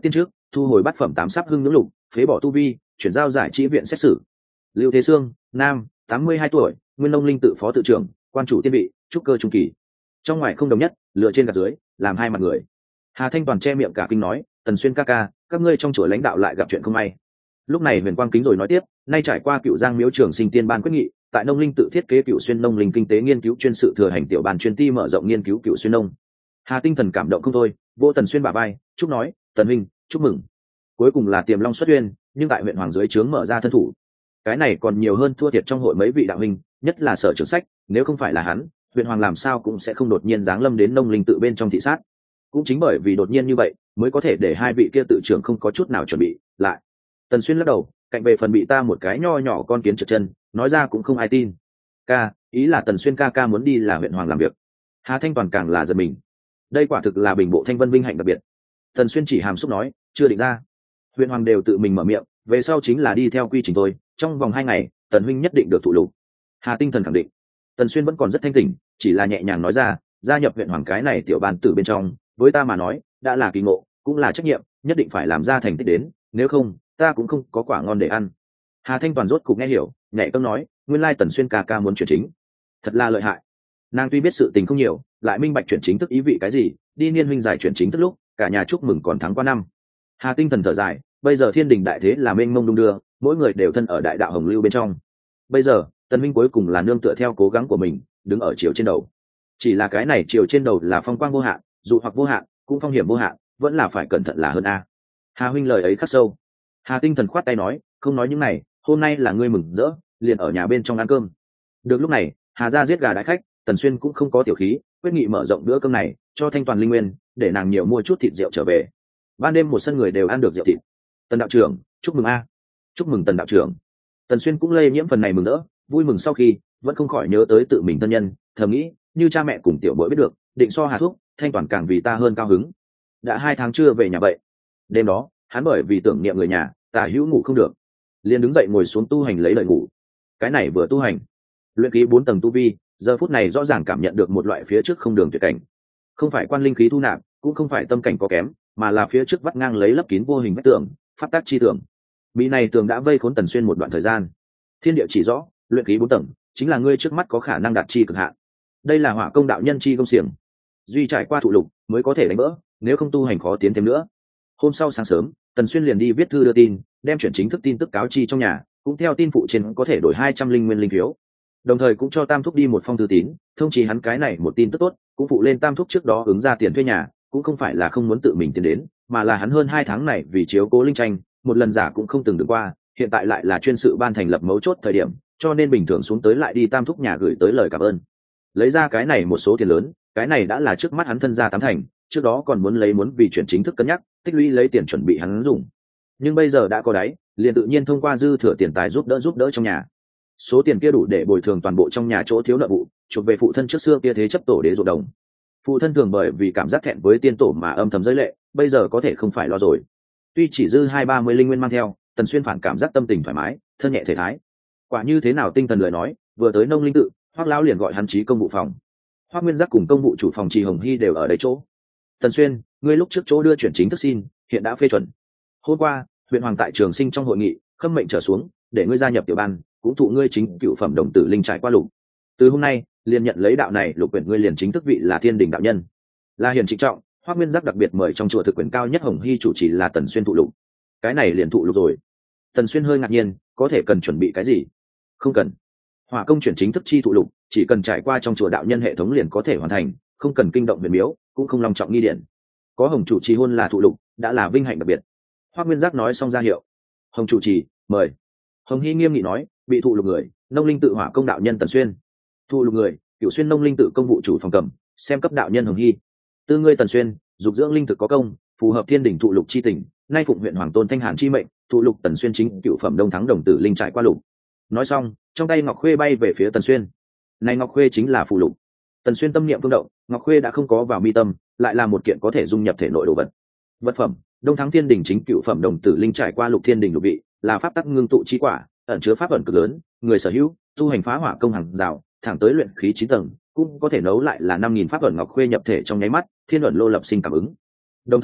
[SPEAKER 1] thu hồi bát phẩm tám sắp hưng nhưỡng lục, phế bỏ tu vi, chuyển giao giải trí viện xét xử. Lưu Thế Sương, nam, tám mươi hai tuổi, nguyên nông linh tự phó tự trưởng, quan chủ tiên vị, trúc cơ trung kỳ. Trong ngoài không đồng nhất, lựa trên gạt dưới, làm hai mặt người. Hà Thanh Toàn che miệng cả kinh nói, Tần Xuyên ca ca, các ngươi trong chùa lãnh đạo lại gặp chuyện không may. Lúc này Huyền Quang Kính rồi nói tiếp, nay trải qua Cựu Giang Miếu Trường Sinh Tiên ban quyết nghị, tại nông linh tự thiết kế Cựu Xuyên nông linh kinh tế nghiên cứu chuyên sự thừa hành tiểu ban chuyên ti mở rộng nghiên cứu Cựu Xuyên nông. Hà Tinh Thần cảm động không thôi, vô Tần Xuyên bả vai, chúc nói, Tần huynh, chúc mừng. Cuối cùng là Tiềm Long xuất uyên, nhưng tại huyện Hoàng dưới trướng mở ra thân thủ. Cái này còn nhiều hơn thua thiệt trong hội mấy vị đạo huynh, nhất là Sở Trưởng Sách, nếu không phải là hắn, huyện Hoàng làm sao cũng sẽ không đột nhiên giáng lâm đến nông linh tự bên trong thị sát. Cũng chính bởi vì đột nhiên như vậy, mới có thể để hai vị kia tự trưởng không có chút nào chuẩn bị lại. Tần Xuyên lắc đầu, cạnh về phần bị ta một cái nho nhỏ con kiến trượt chân, nói ra cũng không ai tin. Ca, ý là Tần Xuyên ca ca muốn đi là huyện Hoàng làm việc. Hà Thanh Toàn càng là giật mình. Đây quả thực là bình bộ thanh vân vinh hạnh đặc biệt. Tần Xuyên chỉ hàm xúc nói, chưa định ra. Huyện Hoàng đều tự mình mở miệng, về sau chính là đi theo quy trình thôi, trong vòng hai ngày, Tần huynh nhất định được thụ lục. Hà Tinh Thần khẳng định. Tần Xuyên vẫn còn rất thanh tỉnh, chỉ là nhẹ nhàng nói ra, gia nhập huyện Hoàng cái này tiểu ban tử bên trong, với ta mà nói, đã là kỳ ngộ, cũng là trách nhiệm, nhất định phải làm ra thành tích đến, nếu không, ta cũng không có quả ngon để ăn. Hà Thanh Toàn rốt cục nghe hiểu, nhẹ cẫng nói, nguyên lai Tần Xuyên ca ca muốn chuyển chính, thật là lợi hại. Nàng tuy biết sự tình không nhiều, lại minh bạch chuyển chính thức ý vị cái gì, đi niên huynh giải chuyển chính thức lúc, cả nhà chúc mừng còn thắng qua năm. Hà Tinh Thần thở dài, bây giờ thiên đình đại thế là mênh mông đung đưa, mỗi người đều thân ở đại đạo hồng lưu bên trong. Bây giờ, Tần huynh cuối cùng là nương tựa theo cố gắng của mình, đứng ở chiều trên đầu. Chỉ là cái này chiều trên đầu là phong quang vô hạn, dù hoặc vô hạn, cũng phong hiểm vô hạn, vẫn là phải cẩn thận là hơn a. Hà huynh lời ấy khắc sâu. Hà Tinh Thần khoát tay nói, không nói những này, hôm nay là ngươi mừng rỡ, liền ở nhà bên trong ăn cơm. Được lúc này, Hà gia giết gà đãi khách, Tần Xuyên cũng không có tiểu khí, quyết nghị mở rộng bữa cơm này, cho Thanh Toàn linh nguyên, để nàng nhiều mua chút thịt rượu trở về. Ban đêm một sân người đều ăn được rượu thịt. Tần đạo trưởng, chúc mừng a. Chúc mừng Tần đạo trưởng. Tần Xuyên cũng lây nhiễm phần này mừng rỡ, vui mừng sau khi, vẫn không khỏi nhớ tới tự mình thân nhân, thầm nghĩ, như cha mẹ cùng tiểu bối biết được, định so Hà thúc, Thanh Toàn càng vì ta hơn cao hứng. Đã hai tháng chưa về nhà vậy. Đêm đó, hắn bởi vì tưởng niệm người nhà, tả hữu ngủ không được, liền đứng dậy ngồi xuống tu hành lấy lời ngủ. Cái này vừa tu hành, luyện khí bốn tầng tu vi, giờ phút này rõ ràng cảm nhận được một loại phía trước không đường tuyệt cảnh. Không phải quan linh khí thu nạp, cũng không phải tâm cảnh có kém, mà là phía trước vắt ngang lấy lấp kín vô hình vách tường, pháp tác chi tường. Bị này tường đã vây khốn Tần Xuyên một đoạn thời gian. Thiên địa chỉ rõ, luyện khí bốn tầng chính là ngươi trước mắt có khả năng đạt chi cực hạn. Đây là hỏa công đạo nhân chi công xiềng, duy trải qua thụ lục mới có thể đánh vỡ, nếu không tu hành khó tiến thêm nữa. Hôm sau sáng sớm, Tần Xuyên liền đi viết thư đưa tin, đem chuyển chính thức tin tức cáo chi trong nhà, cũng theo tin phụ trên có thể đổi hai trăm linh nguyên linh phiếu. Đồng thời cũng cho Tam thúc đi một phong thư tín, thông chỉ hắn cái này một tin tức tốt, cũng phụ lên Tam thúc trước đó ứng ra tiền thuê nhà, cũng không phải là không muốn tự mình tiến đến, mà là hắn hơn hai tháng này vì chiếu cố linh tranh, một lần giả cũng không từng được qua, hiện tại lại là chuyên sự ban thành lập mấu chốt thời điểm, cho nên bình thường xuống tới lại đi Tam thúc nhà gửi tới lời cảm ơn. Lấy ra cái này một số tiền lớn, cái này đã là trước mắt hắn thân gia tám thành, trước đó còn muốn lấy muốn vì chuyển chính thức cân nhắc, tích lũy lấy tiền chuẩn bị hắn dùng. Nhưng bây giờ đã có đáy, liền tự nhiên thông qua dư thừa tiền tài giúp đỡ giúp đỡ trong nhà. Số tiền kia đủ để bồi thường toàn bộ trong nhà chỗ thiếu nợ vụ, chuộc về phụ thân trước xưa kia thế chấp tổ đế ruộng đồng. Phụ thân thường bởi vì cảm giác thẹn với tiên tổ mà âm thầm giới lệ, bây giờ có thể không phải lo rồi. Tuy chỉ dư hai ba mươi linh nguyên mang theo, Tần Xuyên phản cảm giác tâm tình thoải mái, thân nhẹ thể thái. Quả như thế nào tinh thần lời nói, vừa tới nông linh tự, Hoắc lão liền gọi hắn trí công vụ phòng. Hoắc Nguyên Giác cùng công vụ chủ phòng Trì Hồng Hy đều ở đấy chỗ. Tần Xuyên, ngươi lúc trước chỗ đưa chuyển chính thức xin, hiện đã phê chuẩn. Hôm qua, huyện Hoàng tại Trường Sinh trong hội nghị, khâm mệnh trở xuống, để ngươi gia nhập tiểu ban, cũng thụ ngươi chính cựu phẩm đồng tử linh trải qua lục. Từ hôm nay, liền nhận lấy đạo này, lục quyển ngươi liền chính thức vị là Thiên Đình đạo nhân. Là hiền trịnh trọng, Hoắc Nguyên Giác đặc biệt mời trong chùa thực quyền cao nhất Hồng Hy chủ trì là Tần Xuyên thụ lục. Cái này liền thụ lục rồi. Tần Xuyên hơi ngạc nhiên, có thể cần chuẩn bị cái gì? Không cần. Hỏa công chuyển chính thức chi thụ lục, chỉ cần trải qua trong chùa đạo nhân hệ thống liền có thể hoàn thành, không cần kinh động huyền miếu, cũng không long trọng nghi điển. Có Hồng chủ trì hôn là thụ lục, đã là vinh hạnh đặc biệt. Hoắc Nguyên Giác nói xong ra hiệu. Hồng chủ trì, mời. Hồng Hy nghiêm nghị nói, bị thụ lục người, nông linh tự hỏa công đạo nhân Tần Xuyên. Thụ lục người, Cửu Xuyên nông linh tự công vụ chủ phòng cầm, xem cấp đạo nhân Hồng Hy. Tư ngươi Tần Xuyên, dục dưỡng linh thực có công, phù hợp thiên đỉnh thụ lục chi tình, nay phụng huyện Hoàng Tôn Thanh Hàn chi mệnh, thụ lục Tần Xuyên chính cựu phẩm đông thắng đồng tử linh trải qua lục. Nói xong, trong tay Ngọc Khuê bay về phía Tần Xuyên. Này Ngọc Khuê chính là phù lục. Tần Xuyên tâm niệm phương động, Ngọc Khuê đã không có vào mi tâm, lại là một kiện có thể dung nhập thể nội đồ vật. Vật phẩm, đông thắng thiên đỉnh chính cựu phẩm đồng tử linh trải qua lục thiên đỉnh lục vị, là pháp tắc ngưng tụ chi quả, ẩn chứa pháp ẩn cực lớn, người sở hữu, tu hành phá hỏa công hàng rào, thẳng tới luyện khí chín tầng, cũng có thể nấu lại là năm nghìn pháp ẩn Ngọc Khuê nhập thể trong nháy mắt, thiên ẩn lô lập sinh cảm ứng. Đồng thời,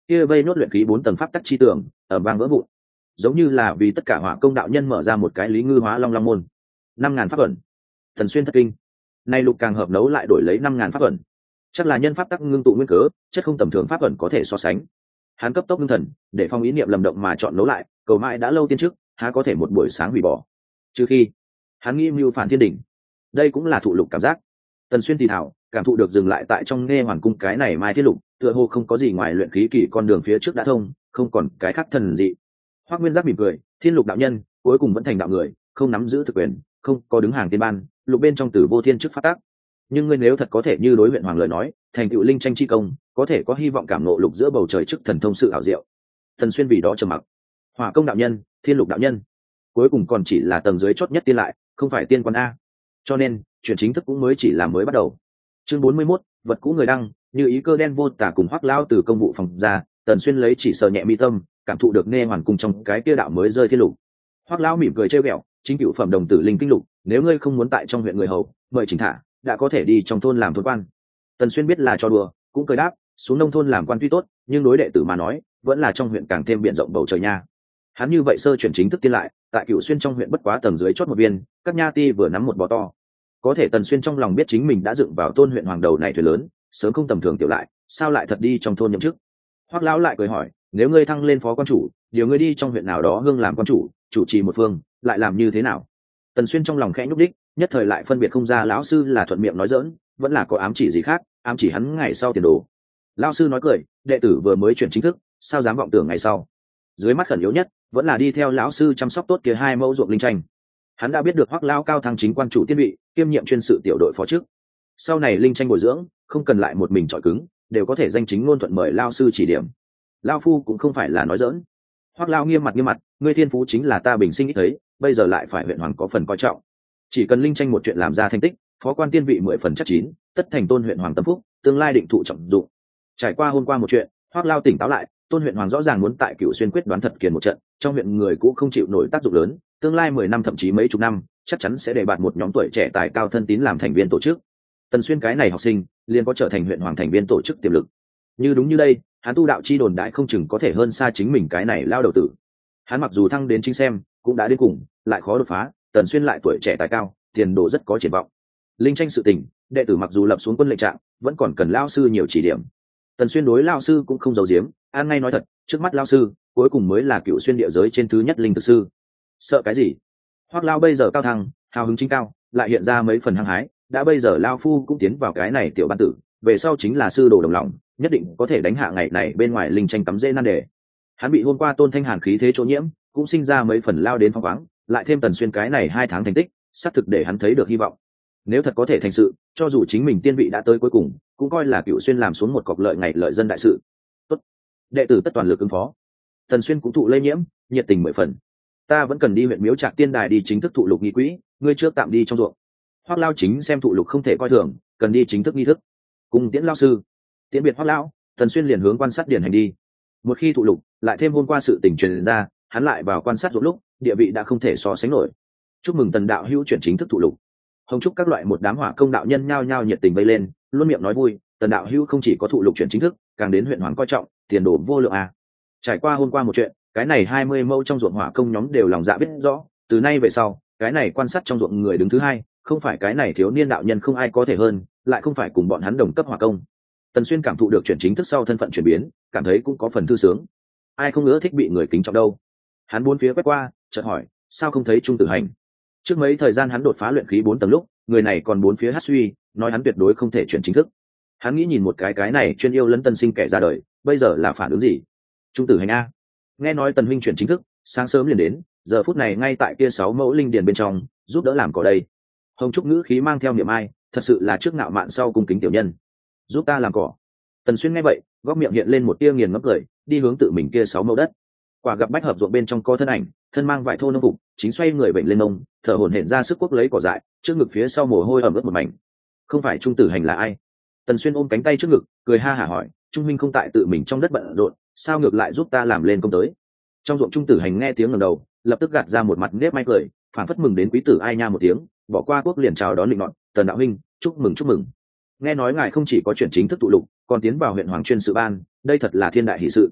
[SPEAKER 1] kia vây nốt luyện khí bốn tầng pháp tắc chi tưởng ở vang vỡ vụn, giống như là vì tất cả hỏa công đạo nhân mở ra một cái lý ngư hóa long long môn. Năm ngàn pháp ẩn. Thần xuyên thất kinh. Nay lục càng hợp nấu lại đổi lấy năm ngàn pháp ẩn, chắc là nhân pháp tắc ngưng tụ nguyên cớ, chất không tầm thường pháp ẩn có thể so sánh. Hắn cấp tốc ngưng thần, để phong ý niệm lầm động mà chọn nấu lại, cầu mãi đã lâu tiên trước, há có thể một buổi sáng hủy bỏ. Trừ khi hắn nghi mưu phản thiên đỉnh, đây cũng là thụ lục cảm giác. Tần xuyên thì thảo cảm thụ được dừng lại tại trong nghe hoàn cung cái này mai thiết lục, tựa hồ không có gì ngoài luyện khí kỳ con đường phía trước đã thông, không còn cái khác thần dị. Hoắc Nguyên Giác mỉm cười, thiên lục đạo nhân cuối cùng vẫn thành đạo người, không nắm giữ thực quyền, không có đứng hàng tiên ban, lục bên trong tử vô thiên trước phát tác. Nhưng ngươi nếu thật có thể như đối huyện hoàng lời nói, thành tựu linh tranh chi công, có thể có hy vọng cảm nộ lục giữa bầu trời trước thần thông sự ảo diệu. Thần xuyên vì đó trầm mặc. Hỏa công đạo nhân, thiên lục đạo nhân, cuối cùng còn chỉ là tầng dưới chót nhất tiên lại, không phải tiên quan a. Cho nên chuyện chính thức cũng mới chỉ là mới bắt đầu. Chương bốn mươi mốt, vật cũ người đăng, như ý cơ đen vô tả cùng Hoắc lao từ công vụ phòng ra, Tần xuyên lấy chỉ sờ nhẹ mi tâm, cảm thụ được nghe hoàn cung trong cái kia đạo mới rơi thiên lục. Hoắc lão mỉm cười trêu ghẹo, chính cựu phẩm đồng tử linh kinh lục, nếu ngươi không muốn tại trong huyện người hầu, mời chỉnh thả, đã có thể đi trong thôn làm thôn quan. Tần xuyên biết là cho đùa, cũng cười đáp, xuống nông thôn làm quan tuy tốt, nhưng đối đệ tử mà nói, vẫn là trong huyện càng thêm biển rộng bầu trời nha. Hắn như vậy sơ chuyển chính thức tiên lại, tại cựu xuyên trong huyện bất quá tầng dưới chót một viên, các nha ti vừa nắm một bò to. Có thể Tần xuyên trong lòng biết chính mình đã dựng vào tôn huyện hoàng đầu này thuyền lớn, sớm không tầm thường tiểu lại, sao lại thật đi trong thôn nhậm chức. Hoắc lão lại cười hỏi, nếu ngươi thăng lên phó quan chủ, điều ngươi đi trong huyện nào đó hương làm quan chủ, chủ trì một phương, lại làm như thế nào? Tần xuyên trong lòng khẽ nhúc đích, nhất thời lại phân biệt không ra lão sư là thuận miệng nói dỡn, vẫn là có ám chỉ gì khác, ám chỉ hắn ngày sau tiền đồ. Lão sư nói cười, đệ tử vừa mới chuyển chính thức, sao dám vọng tưởng ngày sau. Dưới mắt khẩn yếu nhất, vẫn là đi theo lão sư chăm sóc tốt kia hai mẫu ruộng linh tranh. Hắn đã biết được Hoắc lão cao thăng chính quan chủ tiên vị, kiêm nhiệm chuyên sự tiểu đội phó chức. Sau này linh tranh bồi dưỡng, không cần lại một mình chọi cứng, đều có thể danh chính ngôn thuận mời lão sư chỉ điểm. Lão phu cũng không phải là nói dỡn. Hoắc lão nghiêm mặt nghiêm mặt, ngươi thiên phú chính là ta bình sinh ít thấy, bây giờ lại phải huyện hoàng có phần coi trọng. Chỉ cần linh tranh một chuyện làm ra thành tích, phó quan tiên vị mười phần chắc chín, tất thành tôn huyện hoàng tâm phúc, tương lai định thụ trọng dụng. Trải qua hôm qua một chuyện, Hoắc lão tỉnh táo lại, tôn huyện hoàng rõ ràng muốn tại Cửu Xuyên quyết đoán thật kiền một trận, trong huyện người cũ không chịu nổi tác dụng lớn, tương lai mười năm thậm chí mấy chục năm, chắc chắn sẽ đề bạt một nhóm tuổi trẻ tài cao thân tín làm thành viên tổ chức. Tần xuyên cái này học sinh, liền có trở thành huyện hoàng thành viên tổ chức tiềm lực. Như đúng như đây, hắn tu đạo chi đồn đại không chừng có thể hơn xa chính mình cái này lao đầu tử. Hắn mặc dù thăng đến chính xem, cũng đã đến cùng, lại khó đột phá, Tần xuyên lại tuổi trẻ tài cao, tiền đồ rất có triển vọng. Linh tranh sự tình, đệ tử mặc dù lập xuống quân lệnh trạng, vẫn còn cần lao sư nhiều chỉ điểm. Tần xuyên đối lao sư cũng không giấu giếm, an ngay nói thật, trước mắt lao sư, cuối cùng mới là Cửu Xuyên địa giới trên thứ nhất linh thực sư. Sợ cái gì? Hoắc lao bây giờ cao thăng, hào hứng chính cao, lại hiện ra mấy phần hăng hái, đã bây giờ lao phu cũng tiến vào cái này tiểu ban tử, về sau chính là sư đồ đồng lòng, nhất định có thể đánh hạ ngày này bên ngoài linh tranh cắm rễ nan đề. Hắn bị hôm qua tôn thanh hàn khí thế chỗ nhiễm, cũng sinh ra mấy phần lao đến phong khoáng, lại thêm Tần xuyên cái này hai tháng thành tích, xác thực để hắn thấy được hy vọng. Nếu thật có thể thành sự, cho dù chính mình tiên vị đã tới cuối cùng, cũng coi là Cửu Xuyên làm xuống một cọc lợi ngày lợi dân đại sự. Tốt, đệ tử tất toàn lực ứng phó. Tần xuyên cũng thụ lây nhiễm, nhiệt tình mười phần. Ta vẫn cần đi huyện Miếu Trạc Tiên Đài đi chính thức thụ lục nghi quỹ, ngươi trước tạm đi trong ruộng. Hoắc lao chính xem thụ lục không thể coi thường, cần đi chính thức nghi thức. Cùng tiễn lao sư, tiễn biệt Hoắc lão, Tần xuyên liền hướng quan sát điển hành đi. Một khi thụ lục, lại thêm hôm qua sự tình truyền ra, hắn lại vào quan sát ruộng lúc, địa vị đã không thể so sánh nổi. Chúc mừng Tần đạo hữu chuyển chính thức thụ lục. Hồng chúc các loại một đám hỏa công đạo nhân nhao nhao nhiệt tình vây lên, luôn miệng nói vui, Tần đạo hữu không chỉ có thụ lục chuyển chính thức, càng đến huyện hoàng coi trọng, tiền đồ vô lượng à. Trải qua hôm qua một chuyện, cái này hai mươi mẫu trong ruộng hỏa công nhóm đều lòng dạ biết rõ, từ nay về sau, cái này quan sát trong ruộng người đứng thứ hai, không phải cái này thiếu niên đạo nhân không ai có thể hơn, lại không phải cùng bọn hắn đồng cấp hỏa công. Tần xuyên cảm thụ được chuyển chính thức sau thân phận chuyển biến, cảm thấy cũng có phần thư sướng. Ai không ngỡ thích bị người kính trọng đâu. Hắn bốn phía quét qua, chợt hỏi, sao không thấy Trung Tử Hành? Trước mấy thời gian hắn đột phá luyện khí bốn tầng lúc, người này còn bốn phía hát suy, nói hắn tuyệt đối không thể chuyển chính thức. Hắn nghĩ nhìn một cái cái này chuyên yêu lẫn tân sinh kẻ ra đời, bây giờ là phản ứng gì? Trung Tử Hành a, nghe nói Tần huynh chuyển chính thức, sáng sớm liền đến, giờ phút này ngay tại kia sáu mẫu linh điền bên trong, giúp đỡ làm cỏ đây. Hồng trúc ngữ khí mang theo niệm ai, thật sự là trước ngạo mạn sau cung kính tiểu nhân. Giúp ta làm cỏ. Tần xuyên nghe vậy, góc miệng hiện lên một tia nghiền ngẫm cười, đi hướng tự mình kia sáu mẫu đất. Quả gặp bách hợp ruộng bên trong có thân ảnh, thân mang vải thô nông phục, chính xoay người bệnh lên mông, thở hổn hển ra sức quốc lấy cỏ dại, trước ngực phía sau mồ hôi ẩm ướt một mảnh. Không phải Trung Tử Hành là ai? Tần xuyên ôm cánh tay trước ngực, cười ha hả hỏi, Trung minh không tại tự mình trong đất bận rộn, sao ngược lại giúp ta làm lên công tới? Trong ruộng Trung Tử Hành nghe tiếng ngẩng đầu, lập tức gạt ra một mặt nếp may cười, phảng phất mừng đến quý tử ai nha một tiếng, bỏ qua quốc liền chào đón định nọt, Tần đạo huynh, chúc mừng chúc mừng. Nghe nói ngài không chỉ có chuyển chính thức tụ lục, còn tiến vào huyện hoàng chuyên sự ban, đây thật là thiên đại hỷ sự,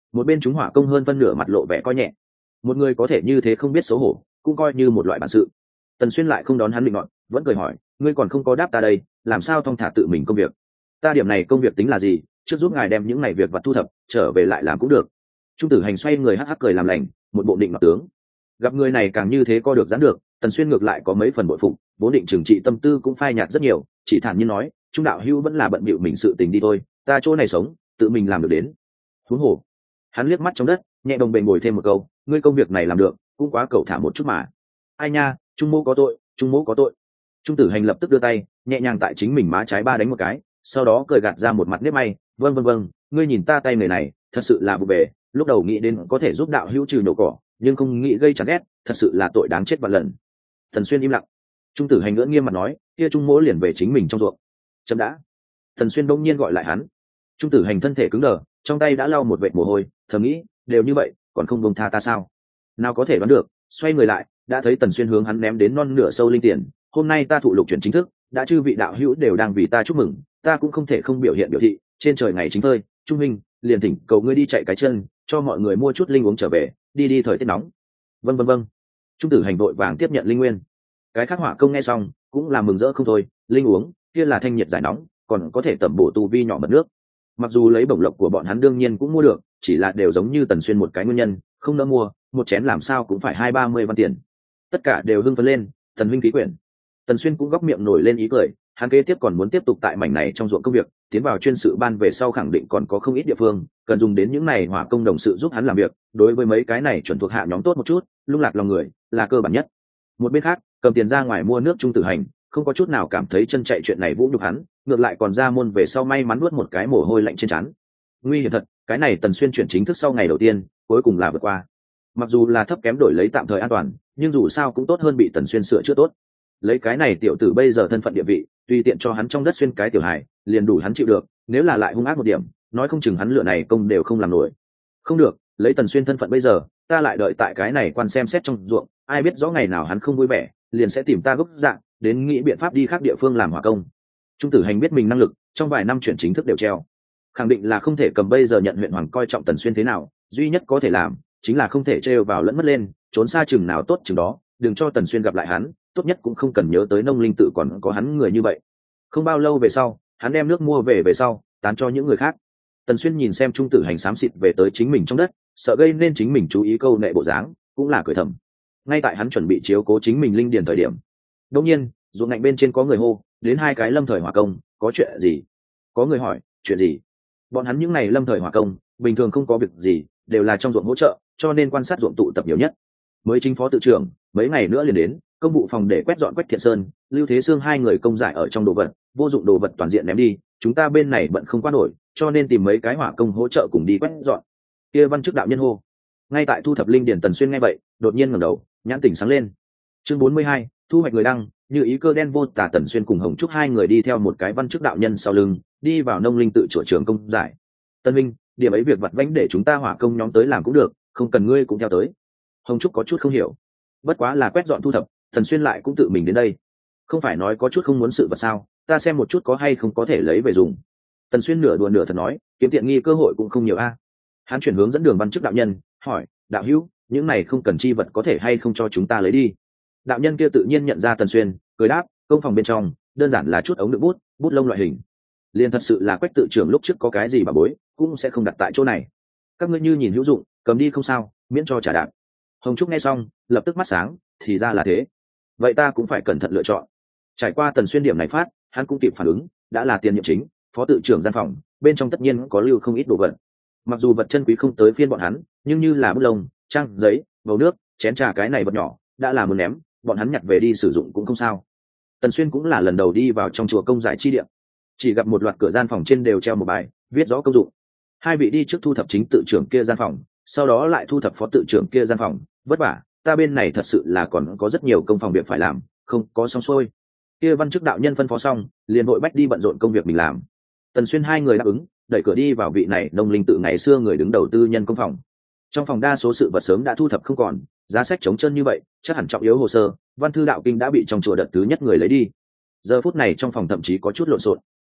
[SPEAKER 1] một bên chúng hỏa công hơn phân nửa mặt lộ vẻ coi nhẹ. Một người có thể như thế không biết xấu hổ cũng coi như một loại bản sự. Tần Xuyên lại không đón hắn định nọt, vẫn cười hỏi, ngươi còn không có đáp ta đây, làm sao thong thả tự mình công việc? Ta điểm này công việc tính là gì, trước giúp ngài đem những này việc vặt thu thập trở về lại làm cũng được. Trung Tử Hành xoay người hắc hắc cười làm lành, một bộ định nọt tướng. Gặp người này càng như thế co được giãn được, Tần Xuyên ngược lại có mấy phần bội phục, vốn định trừng trị tâm tư cũng phai nhạt rất nhiều, chỉ thản nhiên nói, Trung đạo hữu vẫn là bận bịu mình sự tình đi thôi, ta chỗ này sống, tự mình làm được đến. Huống hồ, hắn liếc mắt trong đất, nhẹ đồng bền ngồi thêm một câu, ngươi công việc này làm được, cũng quá cẩu thả một chút mà. Ai nha, Trung mô có tội, Trung mô có tội. Trung Tử Hành lập tức đưa tay, nhẹ nhàng tại chính mình má trái ba đánh một cái, sau đó cười gạt ra một mặt nếp may, vâng vâng vâng, ngươi nhìn ta tay người này, thật sự là vụ bể, lúc đầu nghĩ đến có thể giúp đạo hữu trừ nổ cỏ, nhưng không nghĩ gây chán ghét, thật sự là tội đáng chết vạn lần. Thần Xuyên im lặng. Trung Tử Hành ngỡ nghiêm mặt nói, kia Trung mỗ liền về chính mình trong ruộng. Chấm đã. Thần Xuyên đông nhiên gọi lại hắn. Trung Tử Hành thân thể cứng đờ, trong tay đã lau một vệt mồ hôi, thầm nghĩ, đều như vậy, còn không buông tha ta sao? Nào có thể đoán được, xoay người lại, đã thấy Tần Xuyên hướng hắn ném đến non nửa sâu linh tiền. Hôm nay ta thụ lục chuyển chính thức, đã chư vị đạo hữu đều đang vì ta chúc mừng, ta cũng không thể không biểu hiện biểu thị. Trên trời ngày chính phơi, Trung Minh liền thỉnh cầu ngươi đi chạy cái chân, cho mọi người mua chút linh uống trở về, đi đi thời tiết nóng. Vâng vâng vâng. Trung Tử Hành vội vàng tiếp nhận linh nguyên. Cái khác hỏa công nghe xong cũng là mừng rỡ không thôi, linh uống kia là thanh nhiệt giải nóng, còn có thể tẩm bổ tu vi nhỏ mật nước. Mặc dù lấy bổng lộc của bọn hắn đương nhiên cũng mua được, chỉ là đều giống như Tần Xuyên một cái nguyên nhân, không nỡ mua, một chén làm sao cũng phải hai ba mươi văn tiền. Tất cả đều hưng phấn lên, Tần huynh ký quyển. Tần Xuyên cũng góc miệng nổi lên ý cười, hắn kế tiếp còn muốn tiếp tục tại mảnh này trong ruộng công việc, tiến vào chuyên sự ban về sau khẳng định còn có không ít địa phương cần dùng đến những này hỏa công đồng sự giúp hắn làm việc, đối với mấy cái này chuẩn thuộc hạ nhóm tốt một chút, lung lạc lòng người là cơ bản nhất. Một bên khác, cầm tiền ra ngoài mua nước Trung Tử Hành không có chút nào cảm thấy chân chạy chuyện này vũ nhục hắn, ngược lại còn ra môn về sau may mắn nuốt một cái mồ hôi lạnh trên trán. Nguy hiểm thật, cái này Tần Xuyên chuyển chính thức sau ngày đầu tiên, cuối cùng là vượt qua. Mặc dù là thấp kém đổi lấy tạm thời an toàn, nhưng dù sao cũng tốt hơn bị Tần Xuyên sửa chữa tốt. Lấy cái này tiểu tử bây giờ thân phận địa vị, tùy tiện cho hắn trong đất xuyên cái tiểu hài, liền đủ hắn chịu được, nếu là lại hung ác một điểm, nói không chừng hắn lựa này công đều không làm nổi. Không được, lấy Tần Xuyên thân phận bây giờ, ta lại đợi tại cái này quan xem xét trong ruộng, ai biết rõ ngày nào hắn không vui vẻ, liền sẽ tìm ta gốc dạng, đến nghĩ biện pháp đi khác địa phương làm hỏa công. Trung Tử Hành biết mình năng lực, trong vài năm chuyển chính thức đều treo, khẳng định là không thể cầm bây giờ nhận huyện hoàng coi trọng Tần Xuyên thế nào, duy nhất có thể làm chính là không thể trêu vào lẫn mất lên, trốn xa chừng nào tốt chừng đó, đừng cho Tần Xuyên gặp lại hắn, tốt nhất cũng không cần nhớ tới nông linh tự còn có hắn người như vậy. Không bao lâu về sau, hắn đem nước mua về về sau tán cho những người khác. Tần Xuyên nhìn xem Trung Tử Hành xám xịt về tới chính mình trong đất, sợ gây nên chính mình chú ý câu nệ bộ dáng, cũng là cười thầm. Ngay tại hắn chuẩn bị chiếu cố chính mình linh điền thời điểm, đột nhiên ruộng ngạnh bên trên có người hô, đến hai cái lâm thời hỏa công, có chuyện gì? Có người hỏi, chuyện gì? Bọn hắn những này lâm thời hỏa công bình thường không có việc gì, đều là trong ruộng hỗ trợ, cho nên quan sát ruộng tụ tập nhiều nhất. Mới chính phó tự trưởng mấy ngày nữa liền đến công vụ phòng để quét dọn Quách Thiện Sơn, Lưu Thế Sương hai người công giải ở trong đồ vật, vô dụng đồ vật toàn diện ném đi, chúng ta bên này bận không qua nổi, cho nên tìm mấy cái hỏa công hỗ trợ cùng đi quét dọn. Kia văn chức đạo nhân hô. Ngay tại thu thập linh điển Tần Xuyên nghe vậy, đột nhiên ngẩng đầu, nhãn tỉnh sáng lên. Chương bốn mươi hai, thu hoạch người đăng, như ý cơ đen vô tả. Tần Xuyên cùng Hồng Trúc hai người đi theo một cái văn chức đạo nhân sau lưng, đi vào nông linh tự chùa trường công giải. Tân Minh, điểm ấy việc vặt vãnh để chúng ta hỏa công nhóm tới làm cũng được, không cần ngươi cũng theo tới. Hồng Trúc có chút không hiểu, bất quá là quét dọn thu thập, Tần Xuyên lại cũng tự mình đến đây, không phải nói có chút không muốn sự vật sao, ta xem một chút có hay không có thể lấy về dùng. Tần Xuyên nửa đùa nửa thật nói, kiếm tiện nghi cơ hội cũng không nhiều a. Hắn chuyển hướng dẫn đường văn chức đạo nhân, hỏi, đạo hữu, những này không cần chi vật có thể hay không cho chúng ta lấy đi? Đạo nhân kia tự nhiên nhận ra Tần Xuyên, cười đáp, công phòng bên trong đơn giản là chút ống đựng bút, bút lông loại hình, liền thật sự là Quách tự trưởng lúc trước có cái gì bà bối cũng sẽ không đặt tại chỗ này, các ngươi như nhìn hữu dụng cầm đi không sao, miễn cho trả đạp. Hồng Trúc nghe xong lập tức mắt sáng, thì ra là thế, vậy ta cũng phải cẩn thận lựa chọn. Trải qua Tần Xuyên điểm này phát, hắn cũng kịp phản ứng, đã là tiền nhiệm chính phó tự trưởng gian phòng, bên trong tất nhiên có lưu không ít đồ vật. Mặc dù vật chân quý không tới phiên bọn hắn, nhưng như là bút lông, trang giấy, bầu nước, chén trà cái này vật nhỏ đã là muốn ném, bọn hắn nhặt về đi sử dụng cũng không sao. Tần Xuyên cũng là lần đầu đi vào trong chùa công giải chi địa, chỉ gặp một loạt cửa gian phòng trên đều treo một bài viết rõ công dụng. Hai vị đi trước thu thập chính tự trưởng kia gian phòng, sau đó lại thu thập phó tự trưởng kia gian phòng, vất vả, ta bên này thật sự là còn có rất nhiều công phòng việc phải làm, không có xong xuôi. Kia văn chức đạo nhân phân phó xong, liền vội bách đi bận rộn công việc mình làm. Tần Xuyên hai người đáp ứng, đẩy cửa đi vào vị này nông linh tự ngày xưa người đứng đầu tư nhân công phòng. Trong phòng đa số sự vật sớm đã thu thập không còn, giá sách trống chân như vậy, chắc hẳn trọng yếu hồ sơ, văn thư đạo kinh đã bị trong chùa đợt thứ nhất người lấy đi. Giờ phút này trong phòng thậm chí có chút lộn xộn.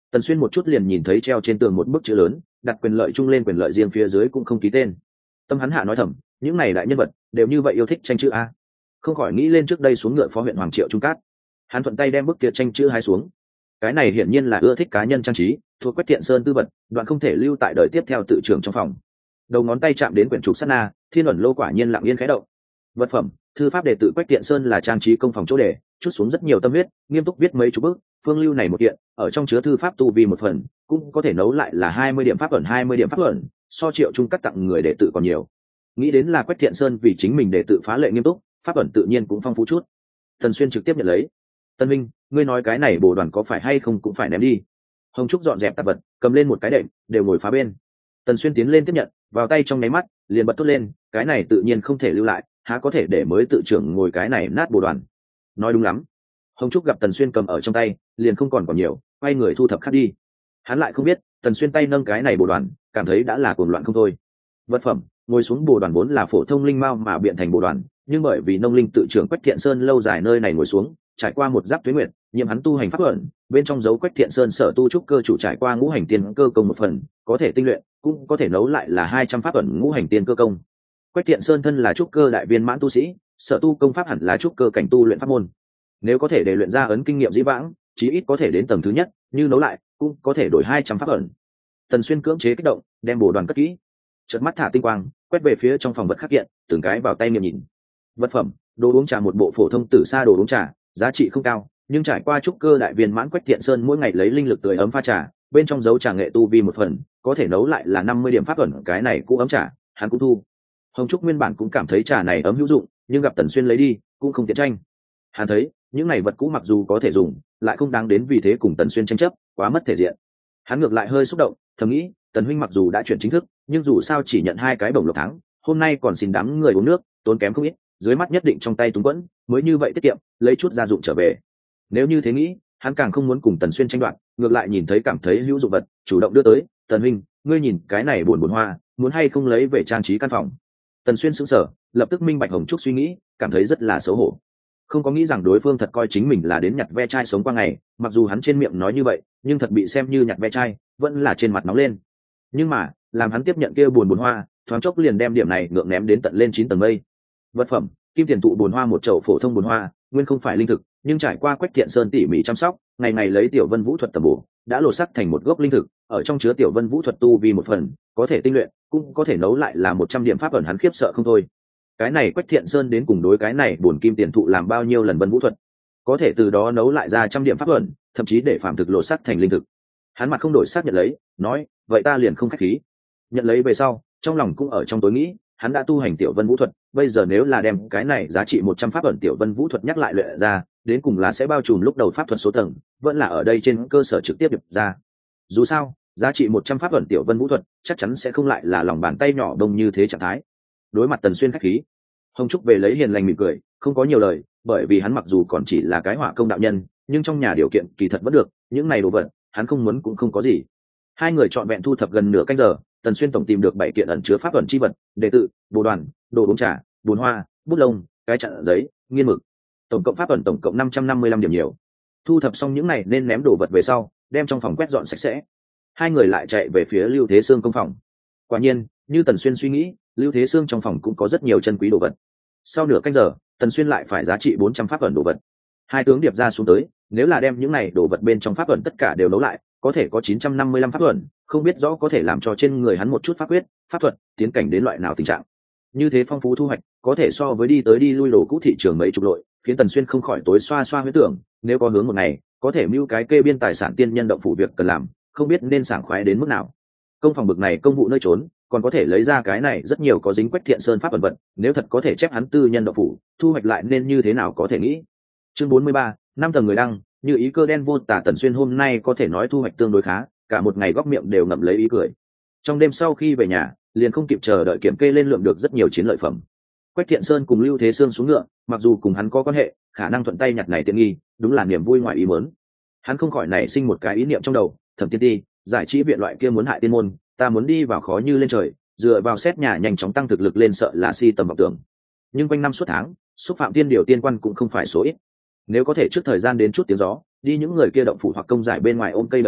[SPEAKER 1] Tần Xuyên một chút liền nhìn thấy treo trên tường một bức chữ lớn, đặt quyền lợi chung lên quyền lợi riêng phía dưới cũng không ký tên. Tâm hắn hạ nói thầm, những này đại nhân vật đều như vậy yêu thích tranh chữ a. Không khỏi nghĩ lên trước đây xuống ngựa phó huyện Hoàng Triệu Trung Cát. Hắn thuận tay đem bức kia tranh chữ hái xuống. Cái này hiển nhiên là ưa thích cá nhân trang trí, thuộc Quách Thiện Sơn tư vật, đoạn không thể lưu tại đời tiếp theo tự trưởng trong phòng. Đầu ngón tay chạm đến quyển trục sát na, thiên ẩn lô quả nhiên lặng yên khẽ động. Vật phẩm, thư pháp đệ tự Quách Thiện Sơn là trang trí công phòng chỗ đề, chút xuống rất nhiều tâm huyết, nghiêm túc viết mấy chục bức, phương lưu này một kiện, ở trong chứa thư pháp tu vi một phần, cũng có thể nấu lại là hai mươi điểm pháp ẩn hai mươi điểm pháp ẩn, so Triệu Trung Cát tặng người đệ tự còn nhiều. Nghĩ đến là Quách Thiện Sơn vì chính mình đệ tự phá lệ nghiêm túc, pháp ẩn tự nhiên cũng phong phú chút. Tần Xuyên trực tiếp nhận lấy. Tân Minh, ngươi nói cái này bồ đoàn có phải hay không cũng phải ném đi. Hồng Trúc dọn dẹp tạp vật, cầm lên một cái đệm, đều ngồi phá bên. Tần Xuyên tiến lên tiếp nhận, vào tay trong nháy mắt, liền bật thốt lên, cái này tự nhiên không thể lưu lại, há có thể để mới tự trưởng ngồi cái này nát bồ đoàn. Nói đúng lắm. Hồng Trúc gặp Tần Xuyên cầm ở trong tay, liền không còn còn nhiều, quay người thu thập khác đi. Hắn lại không biết, Tần Xuyên tay nâng cái này bồ đoàn, cảm thấy đã là cuồng loạn không thôi. Vật phẩm, ngồi xuống bồ đoàn vốn là phổ thông linh mao mà biện thành bồ đoàn, nhưng bởi vì nông linh tự trưởng Quách Thiện Sơn lâu dài nơi này ngồi xuống, trải qua một giáp tuế nguyệt, nhiệm hắn tu hành pháp ẩn, bên trong dấu Quách Thiện Sơn sở tu trúc cơ chủ trải qua ngũ hành tiên cơ công một phần, có thể tinh luyện, cũng có thể nấu lại là hai trăm pháp ẩn ngũ hành tiên cơ công. Quách Thiện Sơn thân là trúc cơ đại viên mãn tu sĩ, sở tu công pháp hẳn là trúc cơ cảnh tu luyện pháp môn. Nếu có thể để luyện ra ấn kinh nghiệm dĩ vãng, chí ít có thể đến tầng thứ nhất, như nấu lại, cũng có thể đổi hai trăm pháp ẩn. Tần Xuyên cưỡng chế kích động, đem bồ đoàn cất kỹ, chợt mắt thả tinh quang, quét về phía trong phòng vật khắc kiện, từng cái vào tay nghiệm nhìn. Vật phẩm, đồ uống trà một bộ phổ thông tử sa đồ uống trà, giá trị không cao, nhưng trải qua trúc cơ đại viên mãn Quách Thiện Sơn mỗi ngày lấy linh lực tưới ấm pha trà, bên trong dấu trà nghệ tu vi một phần, có thể nấu lại là năm mươi điểm pháp ẩn, cái này cũng ấm trà, hắn cũng thu. Hồng Trúc nguyên bản cũng cảm thấy trà này ấm hữu dụng, nhưng gặp Tần Xuyên lấy đi, cũng không tiện tranh. Hắn thấy, những này vật cũ mặc dù có thể dùng, lại không đáng đến vì thế cùng Tần Xuyên tranh chấp, quá mất thể diện. Hắn ngược lại hơi xúc động, thầm nghĩ, Tần huynh mặc dù đã chuyển chính thức, nhưng dù sao chỉ nhận hai cái bổng lộc tháng, hôm nay còn xin đám người uống nước, tốn kém không ít, dưới mắt nhất định trong tay túng quẫn, mới như vậy tiết kiệm, lấy chút gia dụng trở về. Nếu như thế nghĩ, hắn càng không muốn cùng Tần Xuyên tranh đoạt, ngược lại nhìn thấy cảm thấy hữu dụng vật, chủ động đưa tới, Tần huynh, ngươi nhìn cái này buồn buồn hoa, muốn hay không lấy về trang trí căn phòng. Tần Xuyên sững sờ, lập tức minh bạch Hồng Trúc suy nghĩ, cảm thấy rất là xấu hổ. Không có nghĩ rằng đối phương thật coi chính mình là đến nhặt ve chai sống qua ngày, mặc dù hắn trên miệng nói như vậy, nhưng thật bị xem như nhặt ve chai, vẫn là trên mặt nóng lên. Nhưng mà, làm hắn tiếp nhận kia buồn buồn hoa, thoáng chốc liền đem điểm này ngượng ném đến tận lên chín tầng mây. Vật phẩm, kim tiền tụ buồn hoa một chậu phổ thông buồn hoa, nguyên không phải linh thực, nhưng trải qua Quách Thiện Sơn tỉ mỉ chăm sóc, ngày ngày lấy tiểu vân vũ thuật tầm bổ, đã lột sắc thành một gốc linh thực, ở trong chứa tiểu vân vũ thuật tu vì một phần, có thể tinh luyện, cũng có thể nấu lại là một trăm điểm pháp ẩn, hắn khiếp sợ không thôi. Cái này Quách Thiện Sơn đến cùng đối cái này buồn kim tiền thụ làm bao nhiêu lần vân vũ thuật, có thể từ đó nấu lại ra trăm điểm pháp ẩn, thậm chí để phạm thực lột sắc thành linh thực. Hắn mặt không đổi sắc nhận lấy, nói, vậy ta liền không khách khí. Nhận lấy về sau, trong lòng cũng ở trong tối nghĩ, hắn đã tu hành tiểu vân vũ thuật, bây giờ nếu là đem cái này giá trị một trăm pháp ẩn tiểu vân vũ thuật nhắc lại luyện ra, đến cùng là sẽ bao trùm lúc đầu pháp thuật số tầng, vẫn là ở đây trên cơ sở trực tiếp nhập ra. Dù sao, giá trị một trăm pháp ẩn tiểu vân vũ thuật chắc chắn sẽ không lại là lòng bàn tay nhỏ đông như thế trạng thái. Đối mặt Tần Xuyên khách khí, Hồng Trúc về lấy hiền lành mỉm cười, không có nhiều lời, bởi vì hắn mặc dù còn chỉ là cái hỏa công đạo nhân, nhưng trong nhà điều kiện kỳ thật vẫn được, những này đồ vật, hắn không muốn cũng không có gì. Hai người chọn vẹn thu thập gần nửa canh giờ, Tần Xuyên tổng tìm được bảy kiện ẩn chứa pháp ẩn chi vật, đệ tự, bồ đoàn, đồ uống trà, bùn hoa, bút lông, cái chặn giấy, nghiên mực. Tổng cộng pháp ẩn tổng cộng năm trăm năm mươi lăm điểm nhiều. Thu thập xong những này nên ném đồ vật về sau, đem trong phòng quét dọn sạch sẽ. Hai người lại chạy về phía Lưu Thế Sương công phòng. Quả nhiên, như Tần Xuyên suy nghĩ, Lưu Thế Sương trong phòng cũng có rất nhiều chân quý đồ vật. Sau nửa canh giờ, Tần Xuyên lại phải giá trị bốn trăm pháp ẩn đồ vật. Hai tướng điệp ra xuống tới, nếu là đem những này đồ vật bên trong pháp ẩn tất cả đều nấu lại, có thể có chín trăm năm mươi lăm pháp ẩn, không biết rõ có thể làm cho trên người hắn một chút pháp quyết, pháp thuật, tiến cảnh đến loại nào tình trạng. Như thế phong phú thu hoạch, có thể so với đi tới đi lui đồ cũ thị trường mấy chục lội, khiến Tần Xuyên không khỏi tối xoa xoa huyết tưởng, nếu có hướng một ngày, có thể mưu cái kê biên tài sản tiên nhân động phủ việc cần làm, không biết nên sảng khoái đến mức nào. Công phòng bực này công vụ nơi trốn, còn có thể lấy ra cái này rất nhiều có dính Quách Thiện Sơn pháp ẩn vật, nếu thật có thể chép hắn tư nhân động phủ, thu hoạch lại nên như thế nào có thể nghĩ. Chương bốn mươi ba, năm tầng người đăng, như ý cơ đen vô tả. Tần Xuyên hôm nay có thể nói thu hoạch tương đối khá, cả một ngày góc miệng đều ngậm lấy ý cười. Trong đêm sau khi về nhà, liền không kịp chờ đợi kiểm kê lên lượng được rất nhiều chiến lợi phẩm. Quách Thiện Sơn cùng Lưu Thế Sương xuống ngựa, mặc dù cùng hắn có quan hệ, khả năng thuận tay nhặt này tiện nghi, đúng là niềm vui ngoài ý muốn. Hắn không khỏi nảy sinh một cái ý niệm trong đầu, Thẩm Tiên Ti, giải trí viện loại kia muốn hại tiên môn, ta muốn đi vào khó như lên trời, dựa vào xét nhà nhanh chóng tăng thực lực lên sợ là si tầm vọng tưởng. Nhưng quanh năm suốt tháng, xúc phạm tiên điều tiên quan cũng không phải số ít. Nếu có thể trước thời gian đến chút tiếng gió, đi những người kia động phủ hoặc công giải bên ngoài ôm cây lợi thỏ,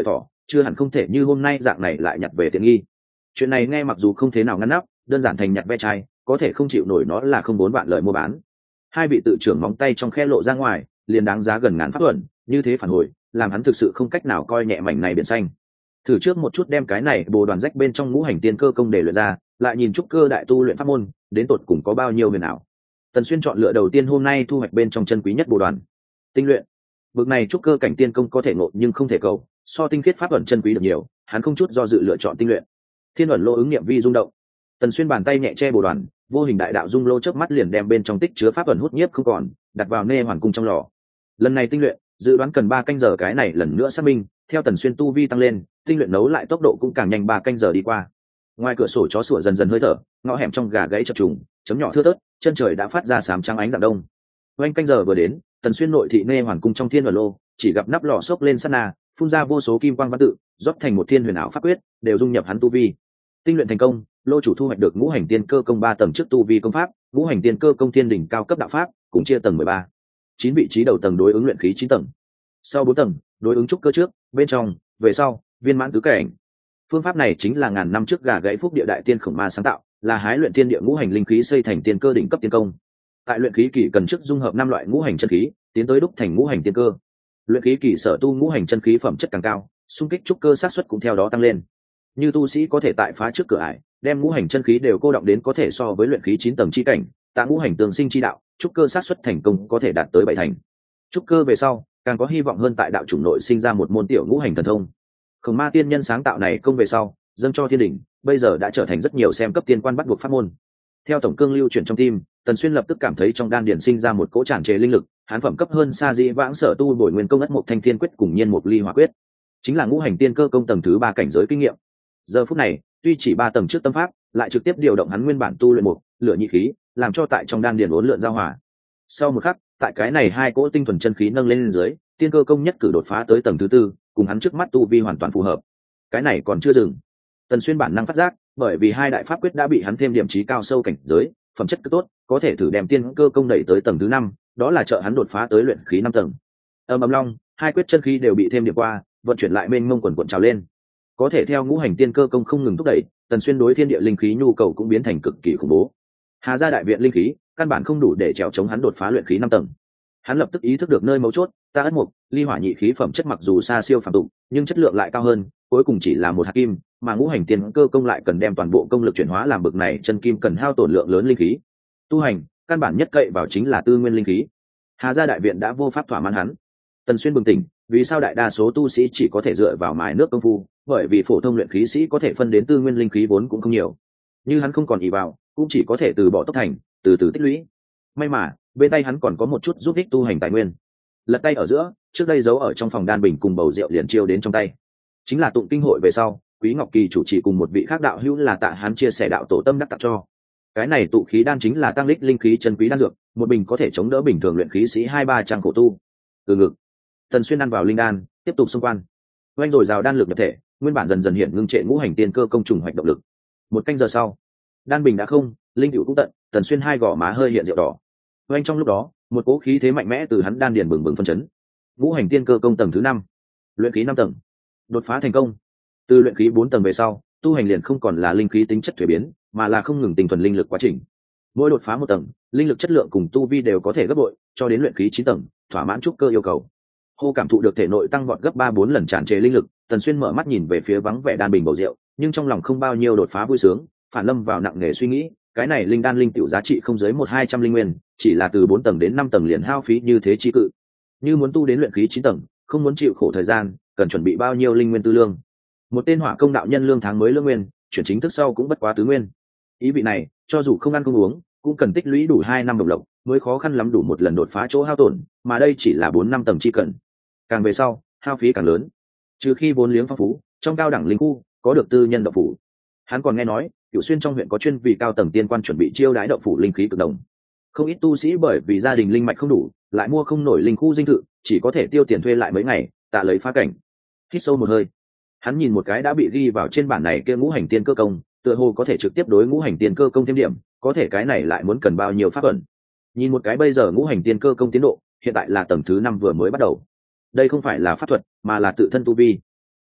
[SPEAKER 1] chưa hẳn không thể như hôm nay dạng này lại nhặt về tiện nghi. Chuyện này nghe mặc dù không thế nào ngăn nắp, đơn giản thành nhặt ve chai, có thể không chịu nổi nó là không bốn vạn lợi mua bán. Hai vị tự trưởng móng tay trong khe lộ ra ngoài, liền đáng giá gần ngàn pháp thuần, như thế phản hồi, làm hắn thực sự không cách nào coi nhẹ mảnh này biển xanh. Thử trước một chút đem cái này bồ đoàn rách bên trong ngũ hành tiên cơ công để luyện ra, lại nhìn trúc cơ đại tu luyện pháp môn, đến tột cùng có bao nhiêu huyền ảo. Tần Xuyên chọn lựa đầu tiên hôm nay thu hoạch bên trong chân quý nhất bồ đoàn. Tinh luyện. Bực này trúc cơ cảnh tiên công có thể ngộ nhưng không thể cầu, so tinh khiết pháp ẩn chân quý được nhiều, hắn không chút do dự lựa chọn tinh luyện. Thiên ẩn lô ứng niệm vi rung động. Tần Xuyên bàn tay nhẹ che bồ đoàn, vô hình đại đạo dung lô chớp mắt liền đem bên trong tích chứa pháp ẩn hút nhiếp không còn, đặt vào nê hoàn cung trong lò. Lần này tinh luyện, dự đoán cần ba canh giờ, cái này lần nữa xác minh, theo Tần Xuyên tu vi tăng lên, tinh luyện nấu lại tốc độ cũng càng nhanh, ba canh giờ đi qua. Ngoài cửa sổ chó sủa dần dần hơi thở, ngõ hẻm trong gà gáy chập trùng, chấm nhỏ thưa thớt, chân trời đã phát ra sám trắng ánh dạng đông. Oanh canh giờ vừa đến, Tần Xuyên nội thị nê hoàn cung trong thiên ẩn lô, chỉ gặp nắp lò xốc lên sát na, phun ra vô số kim quang văn tự, rót thành một thiên huyền ảo pháp quyết, đều dung nhập hắn tu vi. Tinh luyện thành công, lô chủ thu hoạch được ngũ hành tiên cơ công ba tầng trước tu vi công pháp, ngũ hành tiên cơ công thiên đỉnh cao cấp đạo pháp, cùng chia tầng mười ba. Chín vị trí đầu tầng đối ứng luyện khí chín tầng. Sau bốn tầng, đối ứng trúc cơ trước, bên trong, về sau, viên mãn tứ cảnh. Phương pháp này chính là ngàn năm trước gà gãy phúc địa đại tiên khổng ma sáng tạo, là hái luyện thiên địa ngũ hành linh khí xây thành tiên cơ đỉnh cấp tiên công. Tại luyện khí kỳ cần trước dung hợp năm loại ngũ hành chân khí, tiến tới đúc thành ngũ hành tiên cơ. Luyện khí kỳ sở tu ngũ hành chân khí phẩm chất càng cao, xung kích trúc cơ xác suất cũng theo đó tăng lên. Như tu sĩ có thể tại phá trước cửa ải, đem ngũ hành chân khí đều cô động đến có thể so với luyện khí chín tầng chi cảnh, tạ ngũ hành tường sinh chi đạo, trúc cơ xác suất thành công có thể đạt tới bảy thành. Trúc cơ về sau, càng có hy vọng hơn tại đạo chủng nội sinh ra một môn tiểu ngũ hành thần thông. Khổng ma tiên nhân sáng tạo này công về sau, dâng cho thiên đỉnh, bây giờ đã trở thành rất nhiều xem cấp tiên quan bắt buộc pháp môn. Theo tổng cương lưu chuyển trong tim, Tần Xuyên lập tức cảm thấy trong đan điển sinh ra một cỗ tràn trề linh lực, hán phẩm cấp hơn xa dĩ vãng sở tu bồi nguyên công ất mục thanh thiên quyết cùng nhiên mục ly hỏa quyết, chính là ngũ hành tiên cơ công tầng thứ ba cảnh giới kinh nghiệm. Giờ phút này, tuy chỉ ba tầng trước tâm pháp, lại trực tiếp điều động hắn nguyên bản tu luyện mục, lửa nhị khí, làm cho tại trong đan điển uốn lượn giao hòa. Sau một khắc, tại cái này hai cỗ tinh thuần chân khí nâng lên dưới, tiên cơ công nhất cử đột phá tới tầng thứ tư, cùng hắn trước mắt tu vi hoàn toàn phù hợp. Cái này còn chưa dừng. Tần Xuyên bản năng phát giác, bởi vì hai đại pháp quyết đã bị hắn thêm điểm trí cao sâu cảnh giới, phẩm chất cực tốt, có thể thử đem tiên cơ công đẩy tới tầng thứ năm, đó là trợ hắn đột phá tới luyện khí năm tầng. Âm ầm long, hai quyết chân khí đều bị thêm điểm qua, vận chuyển lại mênh mông quần quần trào lên. Có thể theo ngũ hành tiên cơ công không ngừng thúc đẩy, Tần Xuyên đối thiên địa linh khí nhu cầu cũng biến thành cực kỳ khủng bố. Hà gia đại viện linh khí, căn bản không đủ để trèo chống hắn đột phá luyện khí năm tầng. Hắn lập tức ý thức được nơi mấu chốt, ta ất mục, ly hỏa nhị khí phẩm chất mặc dù xa siêu phàm tục, nhưng chất lượng lại cao hơn, cuối cùng chỉ là một hạt kim, mà ngũ hành tiên cơ công lại cần đem toàn bộ công lực chuyển hóa làm bực này chân kim cần hao tổn lượng lớn linh khí. Tu hành, căn bản nhất cậy vào chính là tư nguyên linh khí. Hà gia đại viện đã vô pháp thỏa mãn hắn. Tần Xuyên bừng tỉnh, vì sao đại đa số tu sĩ chỉ có thể dựa vào mài nước công phu, bởi vì phổ thông luyện khí sĩ có thể phân đến tư nguyên linh khí vốn cũng không nhiều. Như hắn không còn ỷ vào, cũng chỉ có thể từ bỏ tốc thành, từ từ tích lũy. May mà, bên tay hắn còn có một chút giúp ích tu hành tài nguyên. Lật tay ở giữa, trước đây giấu ở trong phòng đan bình cùng bầu rượu liền chiêu đến trong tay. Chính là tụng kinh hội về sau, Quý Ngọc Kỳ chủ trì cùng một vị khác đạo hữu là Tạ hắn chia sẻ đạo tổ tâm đắc tặng cho. Cái này tụ khí đan chính là tăng lích linh khí chân quý đan dược, một bình có thể chống đỡ bình thường luyện khí sĩ hai ba trang khổ tu. Từ ngực, Tần Xuyên ăn vào linh đan, tiếp tục xung quan. Oanh rồi rào đan lực nhập thể, nguyên bản dần dần hiện ngưng trệ ngũ hành tiên cơ công trùng hoạch động lực. Một canh giờ sau, đan bình đã không, linh hữu cũng tận, Tần Xuyên hai gò má hơi hiện rượu đỏ. Oanh trong lúc đó, một cỗ khí thế mạnh mẽ từ hắn đan điền bừng bừng phân chấn. Ngũ hành tiên cơ công tầng thứ năm, luyện khí năm tầng, đột phá thành công. Từ luyện khí bốn tầng về sau, tu hành liền không còn là linh khí tính chất thuế biến, mà là không ngừng tinh thuần linh lực quá trình. Mỗi đột phá một tầng, linh lực chất lượng cùng tu vi đều có thể gấp bội, cho đến luyện khí chín tầng, thỏa mãn trúc cơ yêu cầu. Hô cảm thụ được thể nội tăng vọt gấp ba bốn lần tràn trề linh lực, Tần Xuyên mở mắt nhìn về phía vắng vẻ đan bình bầu rượu, nhưng trong lòng không bao nhiêu đột phá vui sướng, phản lâm vào nặng nề suy nghĩ, cái này linh đan linh tiểu giá trị không dưới một hai trăm linh nguyên, chỉ là từ bốn tầng đến năm tầng liền hao phí như thế chi cự. Như muốn tu đến luyện khí chín tầng, không muốn chịu khổ thời gian, cần chuẩn bị bao nhiêu linh nguyên tư lương. Một tên hỏa công đạo nhân lương tháng mới lương nguyên, chuyển chính thức sau cũng bất quá tứ nguyên. Ý vị này, cho dù không ăn không uống, cũng cần tích lũy đủ hai năm đồng lộc, mới khó khăn lắm đủ một lần đột phá chỗ hao tổn, mà đây chỉ là bốn năm tầng chi cần. Càng về sau, hao phí càng lớn. Trừ khi vốn liếng phong phú, trong cao đẳng linh khu có được tư nhân động phủ. Hắn còn nghe nói, Cửu Xuyên trong huyện có chuyên vì cao tầng tiên quan chuẩn bị chiêu đãi động phủ linh khí cực đồng. Không ít tu sĩ bởi vì gia đình linh mạch không đủ, lại mua không nổi linh khu dinh thự, chỉ có thể tiêu tiền thuê lại mấy ngày, tạ lấy phá cảnh. Hít sâu một hơi, hắn nhìn một cái đã bị ghi vào trên bản này kia ngũ hành tiên cơ công, tựa hồ có thể trực tiếp đối ngũ hành tiên cơ công thêm điểm, có thể cái này lại muốn cần bao nhiêu pháp ẩn. Nhìn một cái bây giờ ngũ hành tiên cơ công tiến độ, hiện tại là tầng thứ năm vừa mới bắt đầu. Đây không phải là pháp thuật, mà là tự thân tu vi.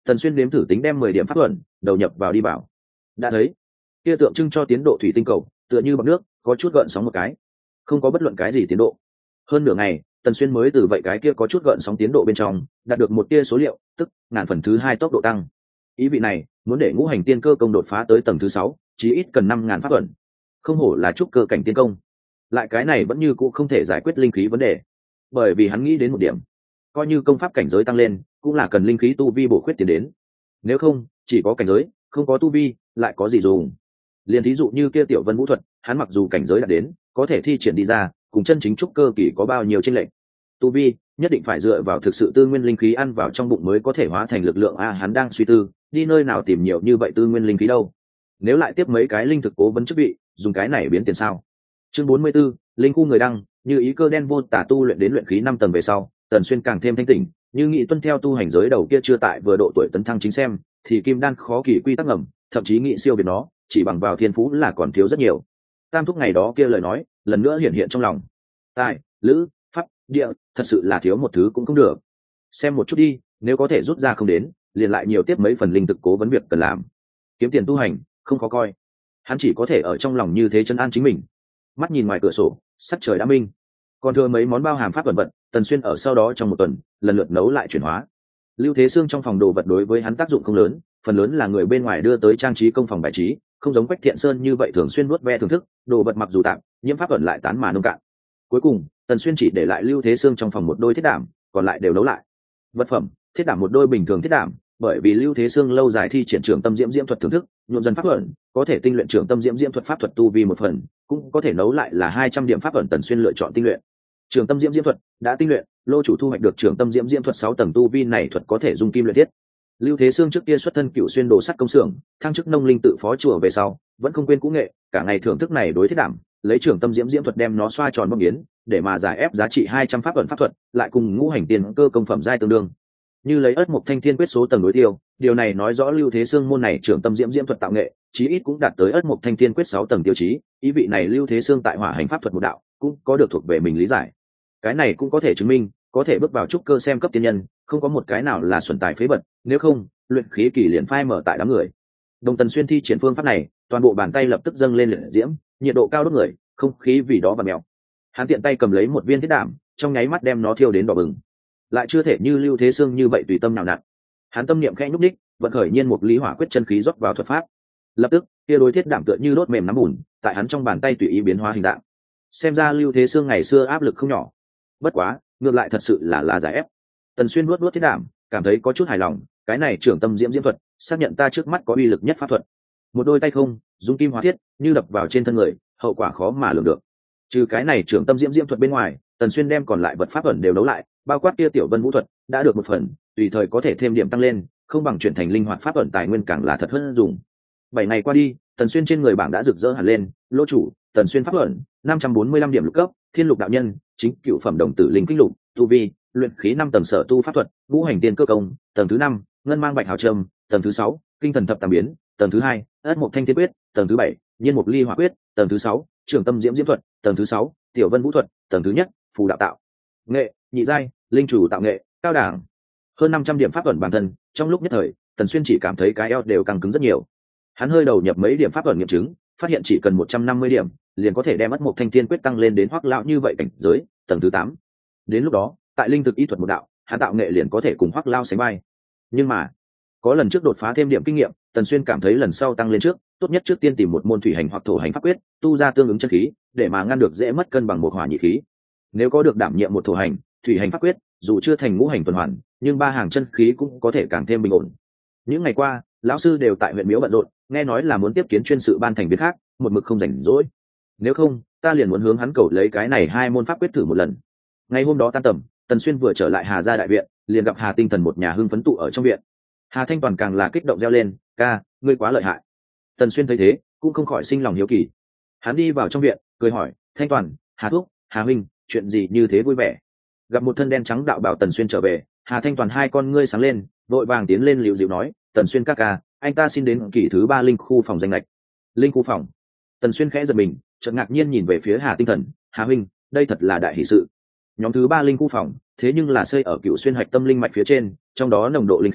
[SPEAKER 1] Tần Xuyên đếm thử tính đem mười điểm pháp thuận đầu nhập vào đi bảo. Đã thấy, kia tượng trưng cho tiến độ thủy tinh cầu, tựa như bọt nước, có chút gợn sóng một cái, không có bất luận cái gì tiến độ. Hơn nửa ngày, Tần Xuyên mới từ vậy cái kia có chút gợn sóng tiến độ bên trong, đạt được một tia số liệu, tức ngàn phần thứ hai tốc độ tăng. Ý vị này, muốn để ngũ hành tiên cơ công đột phá tới tầng thứ sáu, chí ít cần năm ngàn pháp thuận. Không hổ là trúc cơ cảnh tiên công. Lại cái này vẫn như cũ không thể giải quyết linh khí vấn đề, bởi vì hắn nghĩ đến một điểm, coi như công pháp cảnh giới tăng lên, cũng là cần linh khí tu vi bổ khuyết tiến đến. Nếu không, chỉ có cảnh giới, không có tu vi, lại có gì dùng? Liên thí dụ như kia Tiểu Vân Vũ thuật, hắn mặc dù cảnh giới đã đến, có thể thi triển đi ra, cùng chân chính trúc cơ kỳ có bao nhiêu chênh lệch. Tu vi nhất định phải dựa vào thực sự tư nguyên linh khí ăn vào trong bụng mới có thể hóa thành lực lượng. A hắn đang suy tư, đi nơi nào tìm nhiều như vậy tư nguyên linh khí đâu? Nếu lại tiếp mấy cái linh thực cố vấn chức vị, dùng cái này biến tiền sao? Chương bốn mươi 44, linh khu người đăng, như ý cơ đen vô tả tu luyện đến luyện khí năm tầng về sau, Tần Xuyên càng thêm thanh tỉnh, như nghị tuân theo tu hành giới đầu kia chưa tại vừa độ tuổi tấn thăng chính xem, thì kim đan khó kỳ quy tắc ngầm, thậm chí nghị siêu việt nó, chỉ bằng vào thiên phú là còn thiếu rất nhiều. Tam thúc ngày đó kia lời nói, lần nữa hiện hiện trong lòng. Tài, lữ, pháp, địa, thật sự là thiếu một thứ cũng không được. Xem một chút đi, nếu có thể rút ra không đến, liền lại nhiều tiếp mấy phần linh thực cố vấn việc cần làm. Kiếm tiền tu hành, không khó coi. Hắn chỉ có thể ở trong lòng như thế chân an chính mình. Mắt nhìn ngoài cửa sổ, sắc trời đã minh, còn thừa mấy món bao hàm pháp vật vật. Tần Xuyên ở sau đó trong một tuần lần lượt nấu lại chuyển hóa. Lưu Thế Xương trong phòng đồ vật đối với hắn tác dụng không lớn, phần lớn là người bên ngoài đưa tới trang trí công phòng bài trí, không giống Quách Thiện Sơn như vậy thường xuyên nuốt ve thưởng thức, đồ vật mặc dù tạm, nhiễm pháp ẩn lại tán mà nông cạn. Cuối cùng, Tần Xuyên chỉ để lại Lưu Thế Xương trong phòng một đôi thiết đảm, còn lại đều nấu lại. Vật phẩm, thiết đảm một đôi bình thường thiết đảm, bởi vì Lưu Thế Xương lâu dài thi triển trưởng tâm diễm diễm thuật thưởng thức, nhuộm dần pháp ẩn, có thể tinh luyện trưởng tâm diễm diễm thuật pháp thuật tu vi một phần, cũng có thể nấu lại là hai trăm điểm pháp ẩn. Tần Xuyên lựa chọn tinh luyện trưởng tâm diễm diễm thuật, đã tinh luyện, lô chủ thu hoạch được trưởng tâm diễm diễm thuật sáu tầng tu vi này thuật có thể dung kim luyện thiết. Lưu Thế Xương trước kia xuất thân Cửu Xuyên đồ sắt công xưởng, thăng chức nông linh tự phó chùa về sau, vẫn không quên cũ nghệ, cả ngày thưởng thức này đối thiết đảm, lấy trưởng tâm diễm diễm thuật đem nó xoa tròn bong yến, để mà giải ép giá trị hai trăm pháp ẩn pháp thuật, lại cùng ngũ hành tiền cơ công phẩm giai tương đương. Như lấy ất mộc thanh thiên quyết số tầng đối tiêu, điều này nói rõ Lưu Thế Xương môn này trưởng tâm diễm diễm thuật tạo nghệ, chí ít cũng đạt tới ất mộc thanh thiên quyết sáu tầng tiêu chí, ý vị này Lưu Thế Xương tại hỏa hành pháp thuật một đạo, cũng có được thuộc về mình lý giải. Cái này cũng có thể chứng minh, có thể bước vào trúc cơ xem cấp tiên nhân, không có một cái nào là xuẩn tài phế vật, nếu không, luyện khí kỳ liền phai mở tại đám người. Đồng Tần Xuyên thi triển phương pháp này, toàn bộ bàn tay lập tức dâng lên liệt diễm, nhiệt độ cao đốt người, không khí vì đó và mèo. Hắn tiện tay cầm lấy một viên thiết đảm, trong nháy mắt đem nó thiêu đến đỏ bừng. Lại chưa thể như Lưu Thế Xương như vậy tùy tâm nào nặn. Hắn tâm niệm khẽ nhúc đích, vận khởi nhiên một lý hỏa quyết chân khí rót vào thuật pháp. Lập tức, kia đối thiết đảm tựa như đốt mềm nắm bùn, tại hắn trong bàn tay tùy ý biến hóa hình dạng. Xem ra Lưu Thế Xương ngày xưa áp lực không nhỏ. Bất quá, ngược lại thật sự là là giải ép. Tần Xuyên nuốt nuốt thiết đảm, cảm thấy có chút hài lòng, cái này trưởng tâm diễm diễm thuật, xác nhận ta trước mắt có uy lực nhất pháp thuật. Một đôi tay không, dung kim hóa thiết, như đập vào trên thân người, hậu quả khó mà lường được. Trừ cái này trưởng tâm diễm diễm thuật bên ngoài, Tần Xuyên đem còn lại vật pháp ẩn đều nấu lại, bao quát kia Tiểu Vân Vũ thuật, đã được một phần, tùy thời có thể thêm điểm tăng lên, không bằng chuyển thành linh hoạt pháp ẩn tài nguyên càng là thật hơn dùng. Bảy ngày qua đi, Tần Xuyên trên người bảng đã rực rỡ hẳn lên, lô chủ, Tần Xuyên pháp ẩn, năm trăm bốn mươi lăm điểm lục cấp, thiên lục đạo nhân, chính cựu phẩm đồng tử linh kinh lục, tu vi, luyện khí năm tầng sở tu pháp thuật, ngũ hành tiên cơ công, tầng thứ năm, ngân mang bạch hào trâm, tầng thứ sáu, kinh thần thập tam biến, tầng thứ hai, ất mộc thanh thiên quyết, tầng thứ bảy, nhiên mục ly hỏa quyết, tầng thứ sáu, trưởng tâm diễm diễm thuật, tầng thứ sáu, tiểu vân vũ thuật, tầng thứ nhất, phù đạo tạo nghệ, nhị giai, linh chủ tạo nghệ, cao đẳng. Hơn năm trăm điểm pháp ẩn bản thân, trong lúc nhất thời, Tần Xuyên chỉ cảm thấy cái eo đều căng cứng rất nhiều. Hắn hơi đầu nhập mấy điểm pháp ẩn nghiệm chứng, phát hiện chỉ cần một trăm năm mươi điểm, liền có thể đem ất mộc thanh thiên quyết tăng lên đến hoắc lão như vậy cảnh giới, tầng thứ tám. Đến lúc đó, tại linh thực y thuật một đạo, hắn tạo nghệ liền có thể cùng hoắc lão sánh vai. Nhưng mà, có lần trước đột phá thêm điểm kinh nghiệm, Tần Xuyên cảm thấy lần sau tăng lên trước, tốt nhất trước tiên tìm một môn thủy hành hoặc thổ hành pháp quyết, tu ra tương ứng chân khí, để mà ngăn được dễ mất cân bằng một hỏa nhị khí. Nếu có được đảm nhiệm một thổ hành, thủy hành pháp quyết, dù chưa thành ngũ hành tuần hoàn, nhưng ba hàng chân khí cũng có thể càng thêm bình ổn. Những ngày qua, lão sư đều tại huyện miếu bận rộn, nghe nói là muốn tiếp kiến chuyên sự ban thành viên khác, một mực không rảnh rỗi. Nếu không, ta liền muốn hướng hắn cầu lấy cái này hai môn pháp quyết thử một lần. Ngày hôm đó tan tầm, Tần Xuyên vừa trở lại Hà gia đại viện, liền gặp Hà Tinh Thần một nhà hưng phấn tụ ở trong viện. Hà Thanh Toàn càng là kích động reo lên, ca, ngươi quá lợi hại. Tần Xuyên thấy thế, cũng không khỏi sinh lòng hiếu kỳ. Hắn đi vào trong viện, cười hỏi, Thanh Toàn, Hà Thúc, Hà Huynh, chuyện gì như thế vui vẻ? Gặp một thân đen trắng đạo bảo Tần Xuyên trở về, Hà Thanh Toàn hai con ngươi sáng lên, vội vàng tiến lên liều dịu nói, Tần Xuyên ca ca, anh ta xin đến kỷ thứ ba linh khu phòng danh lệch. Linh khu phòng. Tần Xuyên khẽ giật mình, chợt ngạc nhiên nhìn về phía Hà Tinh Thần, Hà Huynh, đây thật là đại hỷ sự. Nhóm thứ ba linh khu phòng, thế nhưng là xây ở Cửu Xuyên hạch tâm linh mạch phía trên, trong đó nồng độ linh khí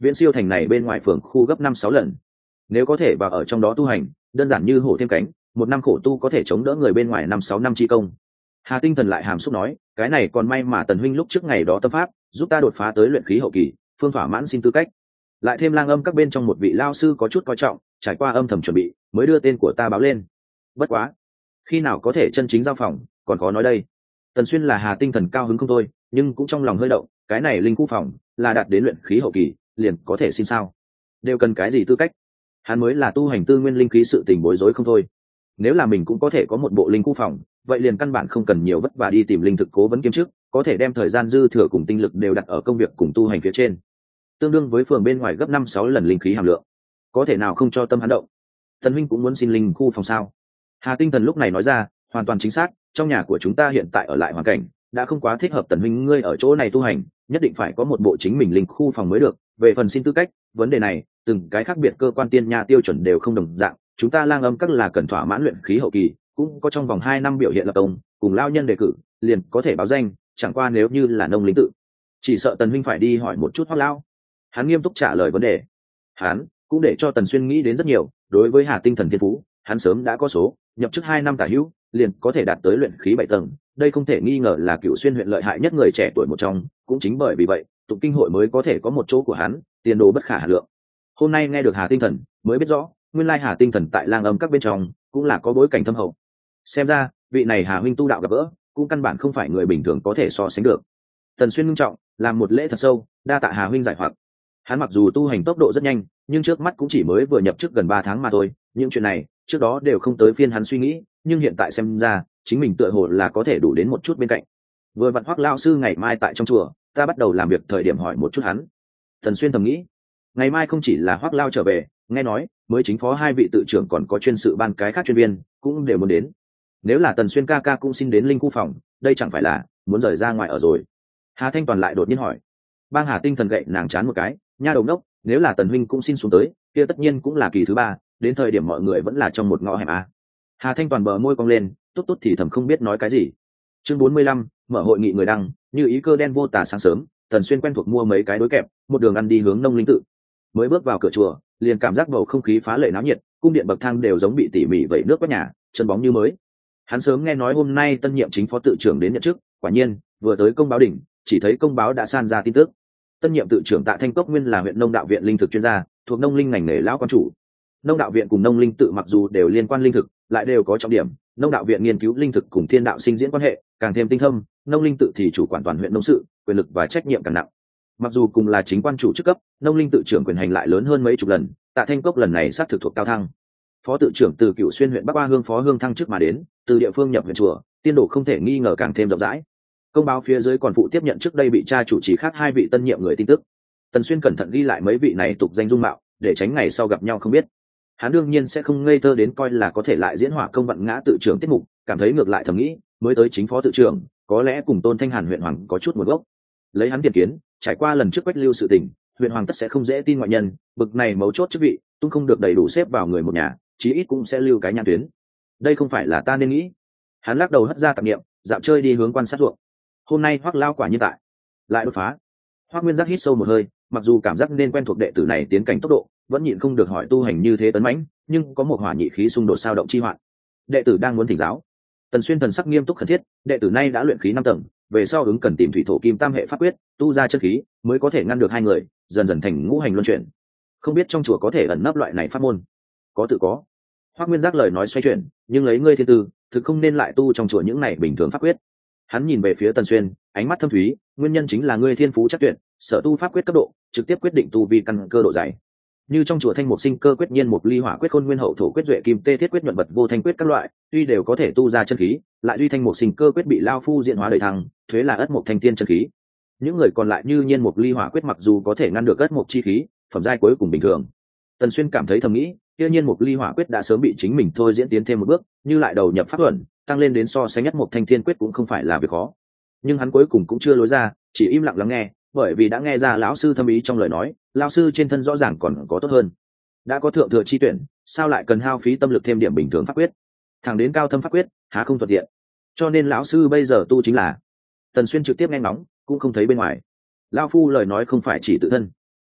[SPEAKER 1] viễn siêu thành này bên ngoài phường khu gấp năm sáu lần. Nếu có thể vào ở trong đó tu hành, đơn giản như hổ thêm cánh, một năm khổ tu có thể chống đỡ người bên ngoài năm sáu năm chi công. Hà Tinh Thần lại hàm xúc nói, cái này còn may mà Tần huynh lúc trước ngày đó tâm pháp giúp ta đột phá tới luyện khí hậu kỳ, phương thỏa mãn xin tư cách. Lại thêm Lang Âm các bên trong một vị lao sư có chút coi trọng, trải qua âm thầm chuẩn bị, mới đưa tên của ta báo lên. Bất quá, khi nào có thể chân chính giao phòng, còn khó nói đây. Tần Xuyên là Hà Tinh Thần cao hứng không thôi, nhưng cũng trong lòng hơi động, cái này linh khu phòng là đạt đến luyện khí hậu kỳ, liền có thể xin sao? Đều cần cái gì tư cách? Hắn mới là tu hành tư nguyên linh khí sự tình bối rối không thôi. Nếu là mình cũng có thể có một bộ linh khu phòng, vậy liền căn bản không cần nhiều vất vả đi tìm linh thực cố vấn kiếm chức, có thể đem thời gian dư thừa cùng tinh lực đều đặt ở công việc cùng tu hành phía trên, tương đương với phường bên ngoài gấp năm sáu lần linh khí hàm lượng. Có thể nào không cho tâm hắn động? Tần huynh cũng muốn xin linh khu phòng sao? Hà Tinh Thần lúc này nói ra, hoàn toàn chính xác, trong nhà của chúng ta hiện tại ở lại hoàn cảnh đã không quá thích hợp Tần huynh ngươi ở chỗ này tu hành, nhất định phải có một bộ chính mình linh khu phòng mới được. Về phần xin tư cách, vấn đề này từng cái khác biệt cơ quan tiên nha tiêu chuẩn đều không đồng dạng, chúng ta Lang Âm các là cần thỏa mãn luyện khí hậu kỳ, cũng có trong vòng hai năm biểu hiện lập công, cùng lao nhân đề cử liền có thể báo danh, chẳng qua nếu như là nông lính tự, chỉ sợ Tần huynh phải đi hỏi một chút Hoắc lão. Hắn nghiêm túc trả lời vấn đề. Hắn cũng để cho Tần Xuyên nghĩ đến rất nhiều, đối với Hà Tinh Thần thiên phú, hắn sớm đã có số, nhập chức hai năm tả hữu, liền có thể đạt tới luyện khí bảy tầng, đây không thể nghi ngờ là Cửu Xuyên huyện lợi hại nhất người trẻ tuổi một trong, cũng chính bởi vì vậy, tụng kinh hội mới có thể có một chỗ của hắn, tiền đồ bất khả hà lượng. Hôm nay nghe được Hà Tinh Thần, mới biết rõ, nguyên lai Hà Tinh Thần tại Lang Âm các bên trong, cũng là có bối cảnh thâm hậu. Xem ra, vị này Hà huynh tu đạo gặp gỡ, cũng căn bản không phải người bình thường có thể so sánh được. Tần Xuyên nghiêm trọng, làm một lễ thật sâu, đa tạ Hà huynh giải hoặc. Hắn mặc dù tu hành tốc độ rất nhanh, nhưng trước mắt cũng chỉ mới vừa nhập chức gần ba tháng mà thôi, những chuyện này trước đó đều không tới phiên hắn suy nghĩ, nhưng hiện tại xem ra, chính mình tựa hồ là có thể đủ đến một chút bên cạnh. Vừa vặn Hoắc lão sư ngày mai tại trong chùa, ta bắt đầu làm việc thời điểm hỏi một chút hắn. Tần Xuyên thầm nghĩ, ngày mai không chỉ là Hoắc lão trở về, nghe nói mới chính phó hai vị tự trưởng còn có chuyên sự ban cái khác chuyên viên cũng đều muốn đến. Nếu là Tần Xuyên ca ca cũng xin đến linh khu phòng, đây chẳng phải là muốn rời ra ngoài ở rồi. Hà Thanh Toàn lại đột nhiên hỏi. Bang Hà Tinh Thần gậy nàng chán một cái, nha đầu đốc, nếu là Tần huynh cũng xin xuống tới, kia tất nhiên cũng là kỳ thứ ba, đến thời điểm mọi người vẫn là trong một ngõ hẻm a. Hà Thanh Toàn bờ môi cong lên, tốt tốt thì thầm không biết nói cái gì. Chương bốn mươi lăm, mở hội nghị người đăng, như ý cơ đen vô tà sáng sớm, Tần Xuyên quen thuộc mua mấy cái đối kẹp, một đường ăn đi hướng Nông Linh tự. Mới bước vào cửa chùa, liền cảm giác bầu không khí phá lệ náo nhiệt, cung điện bậc thang đều giống bị tỉ mỉ vẩy nước quét nhà, chân bóng như mới. Hắn sớm nghe nói hôm nay tân nhiệm chính phó tự trưởng đến nhận chức, quả nhiên, vừa tới công báo đỉnh, chỉ thấy công báo đã san ra tin tức. Tân nhiệm tự trưởng Tạ Thanh Cốc nguyên là huyện nông đạo viện linh thực chuyên gia, thuộc nông linh ngành nghề lão quan chủ. Nông đạo viện cùng nông linh tự mặc dù đều liên quan linh thực, lại đều có trọng điểm. Nông đạo viện nghiên cứu linh thực cùng thiên đạo sinh diễn quan hệ, càng thêm tinh thâm. Nông linh tự thì chủ quản toàn huyện nông sự, quyền lực và trách nhiệm càng nặng. Mặc dù cùng là chính quan chủ chức cấp, nông linh tự trưởng quyền hành lại lớn hơn mấy chục lần. Tạ Thanh Cốc lần này xác thực thuộc cao thăng. Phó tự trưởng từ Cửu Xuyên huyện Bắc Ba Hương phó hương thăng chức mà đến, từ địa phương nhập huyện chùa, tiên độ không thể nghi ngờ càng thêm rộng rãi. Công báo phía dưới còn phụ tiếp nhận trước đây bị cha chủ trì khác hai vị tân nhiệm người tin tức. Tần Xuyên cẩn thận ghi lại mấy vị này tục danh dung mạo, để tránh ngày sau gặp nhau không biết. Hắn đương nhiên sẽ không ngây thơ đến coi là có thể lại diễn hỏa công vận ngã tự trưởng tiết mục, cảm thấy ngược lại thầm nghĩ, mới tới chính phó tự trưởng, có lẽ cùng Tôn Thanh Hàn huyện hoàng có chút nguồn gốc. Lấy hắn tiền kiến, trải qua lần trước quách lưu sự tình, huyện hoàng tất sẽ không dễ tin ngoại nhân, bực này mấu chốt chức vị, tung không được đầy đủ xếp vào người một nhà, chí ít cũng sẽ lưu cái nhãn tuyến. Đây không phải là ta nên nghĩ. Hắn lắc đầu hất ra tạp niệm, dạo chơi đi hướng quan sát ruộng. Hôm nay Hoắc lao quả nhiên tại lại đột phá. Hoắc Nguyên Giác hít sâu một hơi, mặc dù cảm giác nên quen thuộc đệ tử này tiến cảnh tốc độ, vẫn nhịn không được hỏi tu hành như thế tấn mãnh, nhưng có một hỏa nhị khí xung đột sao động chi hoạn. Đệ tử đang muốn thỉnh giáo. Tần Xuyên thần sắc nghiêm túc khẩn thiết, đệ tử nay đã luyện khí năm tầng, về sau ứng cần tìm thủy thổ kim tam hệ pháp quyết, tu ra chân khí, mới có thể ngăn được hai người, dần dần thành ngũ hành luân chuyển. Không biết trong chùa có thể ẩn nấp loại này pháp môn? Có tự có. Hoắc Nguyên Giác lời nói xoay chuyển, nhưng lấy ngươi thiên tư, thực không nên lại tu trong chùa những này bình thường pháp quyết. Hắn nhìn về phía Tần Xuyên, ánh mắt thâm thúy, nguyên nhân chính là ngươi thiên phú chắc tuyệt, sở tu pháp quyết cấp độ, trực tiếp quyết định tu vi căn cơ độ dày. Như trong chùa Thanh Mục Sinh Cơ quyết, nhiên mục ly hỏa quyết, khôn nguyên hậu thổ quyết, duệ kim tê thiết quyết, nhuận vật vô thanh quyết các loại, tuy đều có thể tu ra chân khí, lại duy Thanh Mục Sinh Cơ quyết bị lao phu diện hóa đời thăng, thuế là ất mục thanh tiên chân khí. Những người còn lại như nhiên mục ly hỏa quyết mặc dù có thể ngăn được ất mục chi khí, phẩm giai cuối cùng bình thường. Tần Xuyên cảm thấy thầm nghĩ, tuy nhiên mục ly hỏa quyết đã sớm bị chính mình thôi diễn tiến thêm một bước, như lại đầu nhập pháp luận, tăng lên đến so sánh nhất mục thanh thiên quyết cũng không phải là việc khó. Nhưng hắn cuối cùng cũng chưa lối ra, chỉ im lặng lắng nghe, bởi vì đã nghe ra lão sư thâm ý trong lời nói, lão sư trên thân rõ ràng còn có tốt hơn. Đã có thượng thừa chi tuyển, sao lại cần hao phí tâm lực thêm điểm bình thường pháp quyết? Thẳng đến cao thâm pháp quyết, há không thuận tiện. Cho nên lão sư bây giờ tu chính là. Tần Xuyên trực tiếp nghe ngóng, cũng không thấy bên ngoài. Lão phu lời nói không phải chỉ tự thân.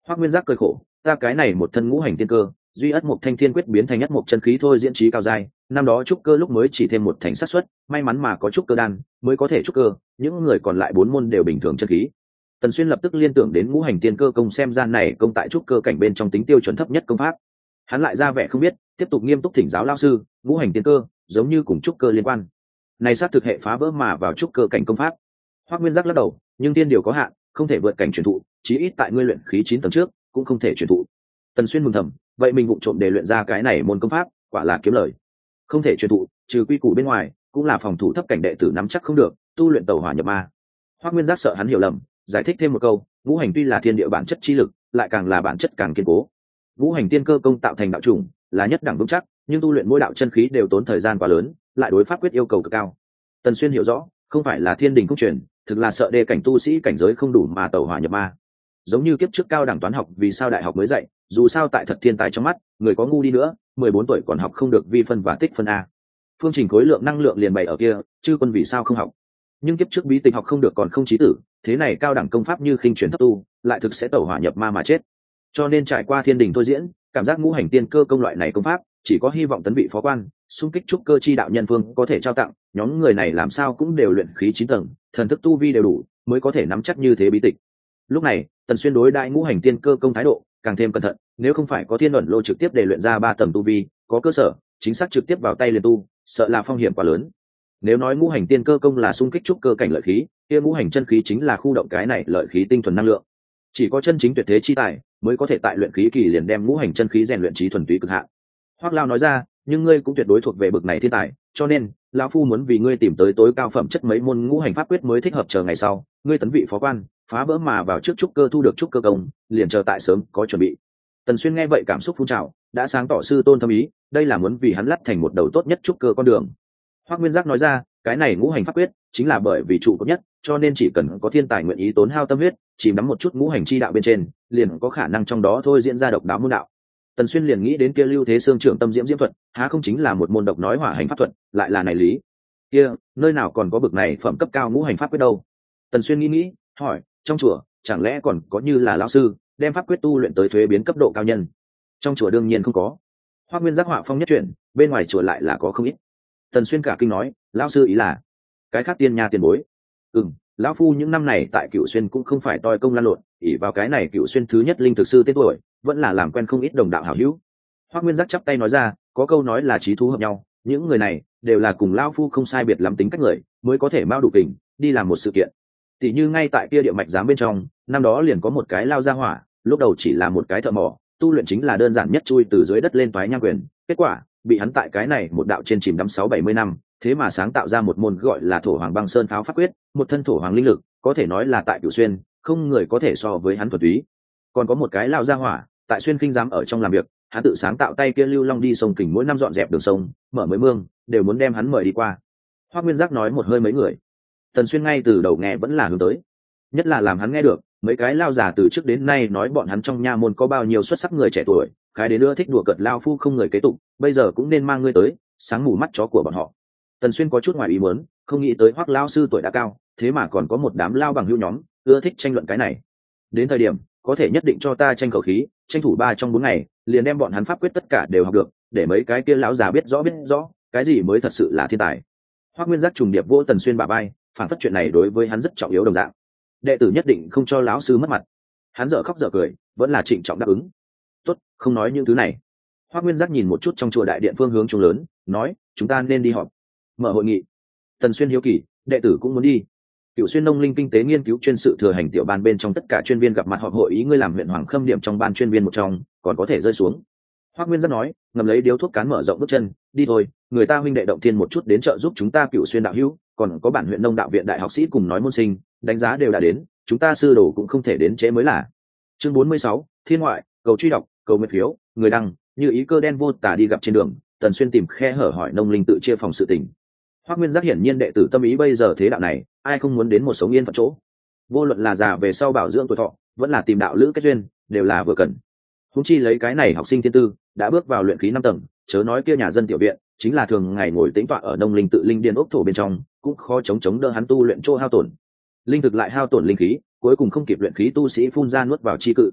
[SPEAKER 1] Hoắc Nguyên Giác cười khổ, ta cái này một thân ngũ hành tiên cơ, duy ất mục thanh thiên quyết biến thành nhất mục chân khí thôi diễn trí cao giai, năm đó trúc cơ lúc mới chỉ thêm một thành sát suất, may mắn mà có trúc cơ đan mới có thể trúc cơ, những người còn lại bốn môn đều bình thường chân khí. Tần Xuyên lập tức liên tưởng đến ngũ hành tiên cơ công, xem gian này công tại trúc cơ cảnh bên trong tính tiêu chuẩn thấp nhất công pháp. Hắn lại ra vẻ không biết, tiếp tục nghiêm túc thỉnh giáo lão sư, ngũ hành tiên cơ giống như cùng trúc cơ liên quan. Này sát thực hệ phá vỡ mà vào trúc cơ cảnh công pháp. Hoắc Nguyên Giác lắc đầu, nhưng tiên điều có hạn, không thể vượt cảnh truyền thụ, chí ít tại ngươi luyện khí chín tầng trước cũng không thể truyền thụ. Tần Xuyên mừng thầm, vậy mình vụng trộm để luyện ra cái này môn công pháp, quả là kiếm lời. Không thể truyền thụ, trừ quy củ bên ngoài, cũng là phòng thủ thấp cảnh đệ tử nắm chắc không được, tu luyện tẩu hỏa nhập ma. Hoắc Nguyên Giác sợ hắn hiểu lầm, giải thích thêm một câu, ngũ hành tuy là thiên địa bản chất chi lực, lại càng là bản chất càng kiên cố. Ngũ hành tiên cơ công tạo thành đạo chủng, là nhất đẳng vững chắc, nhưng tu luyện mỗi đạo chân khí đều tốn thời gian quá lớn, lại đối pháp quyết yêu cầu cực cao. Tần Xuyên hiểu rõ, không phải là thiên đình công truyền, thực là sợ đê cảnh tu sĩ cảnh giới không đủ mà tẩu hỏa nhập ma. Giống như kiếp trước cao đẳng toán học vì sao đại học mới dạy, dù sao tại thật thiên tài trong mắt, người có ngu đi nữa, mười bốn tuổi còn học không được vi phân và tích phân a. Phương trình khối lượng năng lượng liền bày ở kia, chứ quân vì sao không học. Nhưng kiếp trước bí tịch học không được còn không chí tử, thế này cao đẳng công pháp như khinh truyền thấp tu, lại thực sẽ tẩu hỏa nhập ma mà chết. Cho nên trải qua thiên đình thôi diễn, cảm giác ngũ hành tiên cơ công loại này công pháp, chỉ có hy vọng tấn vị phó quan, xung kích trúc cơ chi đạo nhân phương có thể trao tặng, nhóm người này làm sao cũng đều luyện khí chín tầng, thần thức tu vi đều đủ, mới có thể nắm chắc như thế bí tịch. Lúc này, Tần Xuyên đối đại ngũ hành tiên cơ công thái độ càng thêm cẩn thận, nếu không phải có thiên luận lô trực tiếp để luyện ra ba tầng tu vi, có cơ sở, chính xác trực tiếp vào tay liền tu, sợ là phong hiểm quá lớn. Nếu nói ngũ hành tiên cơ công là xung kích trúc cơ cảnh lợi khí, kia ngũ hành chân khí chính là khu động cái này lợi khí tinh thuần năng lượng. Chỉ có chân chính tuyệt thế chi tài mới có thể tại luyện khí kỳ liền đem ngũ hành chân khí rèn luyện trí thuần túy cực hạn. Hoắc Lao nói ra, nhưng ngươi cũng tuyệt đối thuộc về bậc này thiên tài, cho nên lão phu muốn vì ngươi tìm tới tối cao phẩm chất mấy môn ngũ hành pháp quyết mới thích hợp, chờ ngày sau ngươi tấn vị phó quan, phá vỡ mà vào trước trúc cơ thu được trúc cơ công, liền chờ tại sớm có chuẩn bị. Tần Xuyên nghe vậy cảm xúc phun trào, đã sáng tỏ sư tôn thâm ý, đây là muốn vì hắn lắt thành một đầu tốt nhất trúc cơ con đường. Hoắc Nguyên Giác nói ra, cái này ngũ hành pháp quyết chính là bởi vì trụ cột nhất, cho nên chỉ cần có thiên tài nguyện ý tốn hao tâm huyết, chìm đắm một chút ngũ hành chi đạo bên trên, liền có khả năng trong đó thôi diễn ra độc đáo môn đạo. Tần Xuyên liền nghĩ đến kia Lưu Thế Xương trưởng tâm diễm diễm thuật, há không chính là một môn độc nói hỏa hành pháp thuật, lại là này lý. Kia, nơi nào còn có bực này phẩm cấp cao ngũ hành pháp quyết đâu? Tần Xuyên nghĩ nghĩ, hỏi, trong chùa chẳng lẽ còn có như là lão sư đem pháp quyết tu luyện tới thuế biến cấp độ cao nhân? Trong chùa đương nhiên không có. Hoắc Nguyên Giác họa phong nhất chuyển, bên ngoài chùa lại là có không ít. Tần Xuyên cả kinh nói, lão sư ý là cái khác tiên nha tiền bối? Ừm, lão phu những năm này tại Cửu Xuyên cũng không phải toi công lan lộn, ỷ vào cái này Cửu Xuyên thứ nhất linh thực sư tên tuổi, vẫn là làm quen không ít đồng đạo hảo hữu. Hoắc Nguyên Giác chắp tay nói ra, có câu nói là chí thú hợp nhau, những người này đều là cùng lão phu không sai biệt lắm tính cách người, mới có thể mao đủ kình đi làm một sự kiện. Tỷ như ngay tại kia địa mạch giám bên trong, năm đó liền có một cái lao ra hỏa, lúc đầu chỉ là một cái thợ mỏ, tu luyện chính là đơn giản nhất chui từ dưới đất lên toái nham quyền, kết quả bị hắn tại cái này một đạo trên chìm đắm sáu bảy mươi năm, thế mà sáng tạo ra một môn gọi là thổ hoàng băng sơn pháo pháp quyết, một thân thổ hoàng linh lực, có thể nói là tại Cửu Xuyên không người có thể so với hắn thuần túy. Còn có một cái lao ra hỏa, tại Xuyên Kinh giám ở trong làm việc, hắn tự sáng tạo tay kia lưu long đi sông kình, mỗi năm dọn dẹp đường sông, mở mới mương, đều muốn đem hắn mời đi qua. Hoắc Nguyên Giác nói một hơi mấy người. Tần Xuyên ngay từ đầu nghe vẫn là hướng tới, nhất là làm hắn nghe được mấy cái lao già từ trước đến nay nói bọn hắn trong nha môn có bao nhiêu xuất sắc người trẻ tuổi, cái đến nữa thích đùa cợt lao phu không người kế tục, bây giờ cũng nên mang ngươi tới sáng mù mắt chó của bọn họ. Tần Xuyên có chút ngoài ý muốn, không nghĩ tới Hoắc lao sư tuổi đã cao, thế mà còn có một đám lao bằng hữu nhóm ưa thích tranh luận cái này. Đến thời điểm có thể nhất định cho ta tranh khẩu khí, tranh thủ ba trong bốn ngày liền đem bọn hắn pháp quyết tất cả đều học được, để mấy cái kia lão già biết rõ biết rõ cái gì mới thật sự là thiên tài. Hoắc Nguyên Giác trùng điệp vỗ Tần Xuyên bả vai, phản phất chuyện này đối với hắn rất trọng yếu đồng dạng, đệ tử nhất định không cho lão sư mất mặt. Hắn dở khóc dở cười, vẫn là trịnh trọng đáp ứng. Tốt, không nói những thứ này. Hoắc Nguyên Giác nhìn một chút trong chùa đại điện phương hướng trung lớn, nói, chúng ta nên đi họp, mở hội nghị. Tần Xuyên hiếu kỳ, đệ tử cũng muốn đi. Cửu Xuyên nông linh kinh tế nghiên cứu chuyên sự thừa hành tiểu ban bên trong tất cả chuyên viên gặp mặt họp hội ý, ngươi làm huyện Hoàng Khâm điểm trong ban chuyên viên một trong, còn có thể rơi xuống. Hoắc Nguyên Giác nói, ngầm lấy điếu thuốc cán mở rộng bước chân, đi thôi, người ta huynh đệ động thiên một chút đến trợ giúp chúng ta Cửu Xuyên đạo hữu, còn có bản huyện nông đạo viện đại học sĩ cùng nói môn sinh, đánh giá đều đã đến, chúng ta sư đồ cũng không thể đến trễ mới là. Chương bốn mươi sáu, Thiên ngoại, cầu truy đọc, cầu nguyện phiếu, người đăng, như ý cơ đen vô tả đi gặp trên đường, Tần Xuyên tìm khe hở hỏi nông linh tự chia phòng sự tình. Hoắc Nguyên Giác hiển nhiên đệ tử tâm ý bây giờ thế đạo này, ai không muốn đến một sống yên phận chỗ. Vô luận là già về sau bảo dưỡng tuổi thọ, vẫn là tìm đạo lữ kết duyên, đều là vừa cần. Huống chi lấy cái này học sinh thiên tư, đã bước vào luyện khí năm tầng, chớ nói kia nhà dân tiểu viện, chính là thường ngày ngồi tĩnh tọa ở nông linh tự linh điền ốc thổ bên trong, cũng khó chống chống đỡ hắn tu luyện chỗ hao tổn. Linh thực lại hao tổn linh khí, cuối cùng không kịp luyện khí tu sĩ phun ra nuốt vào chi cự.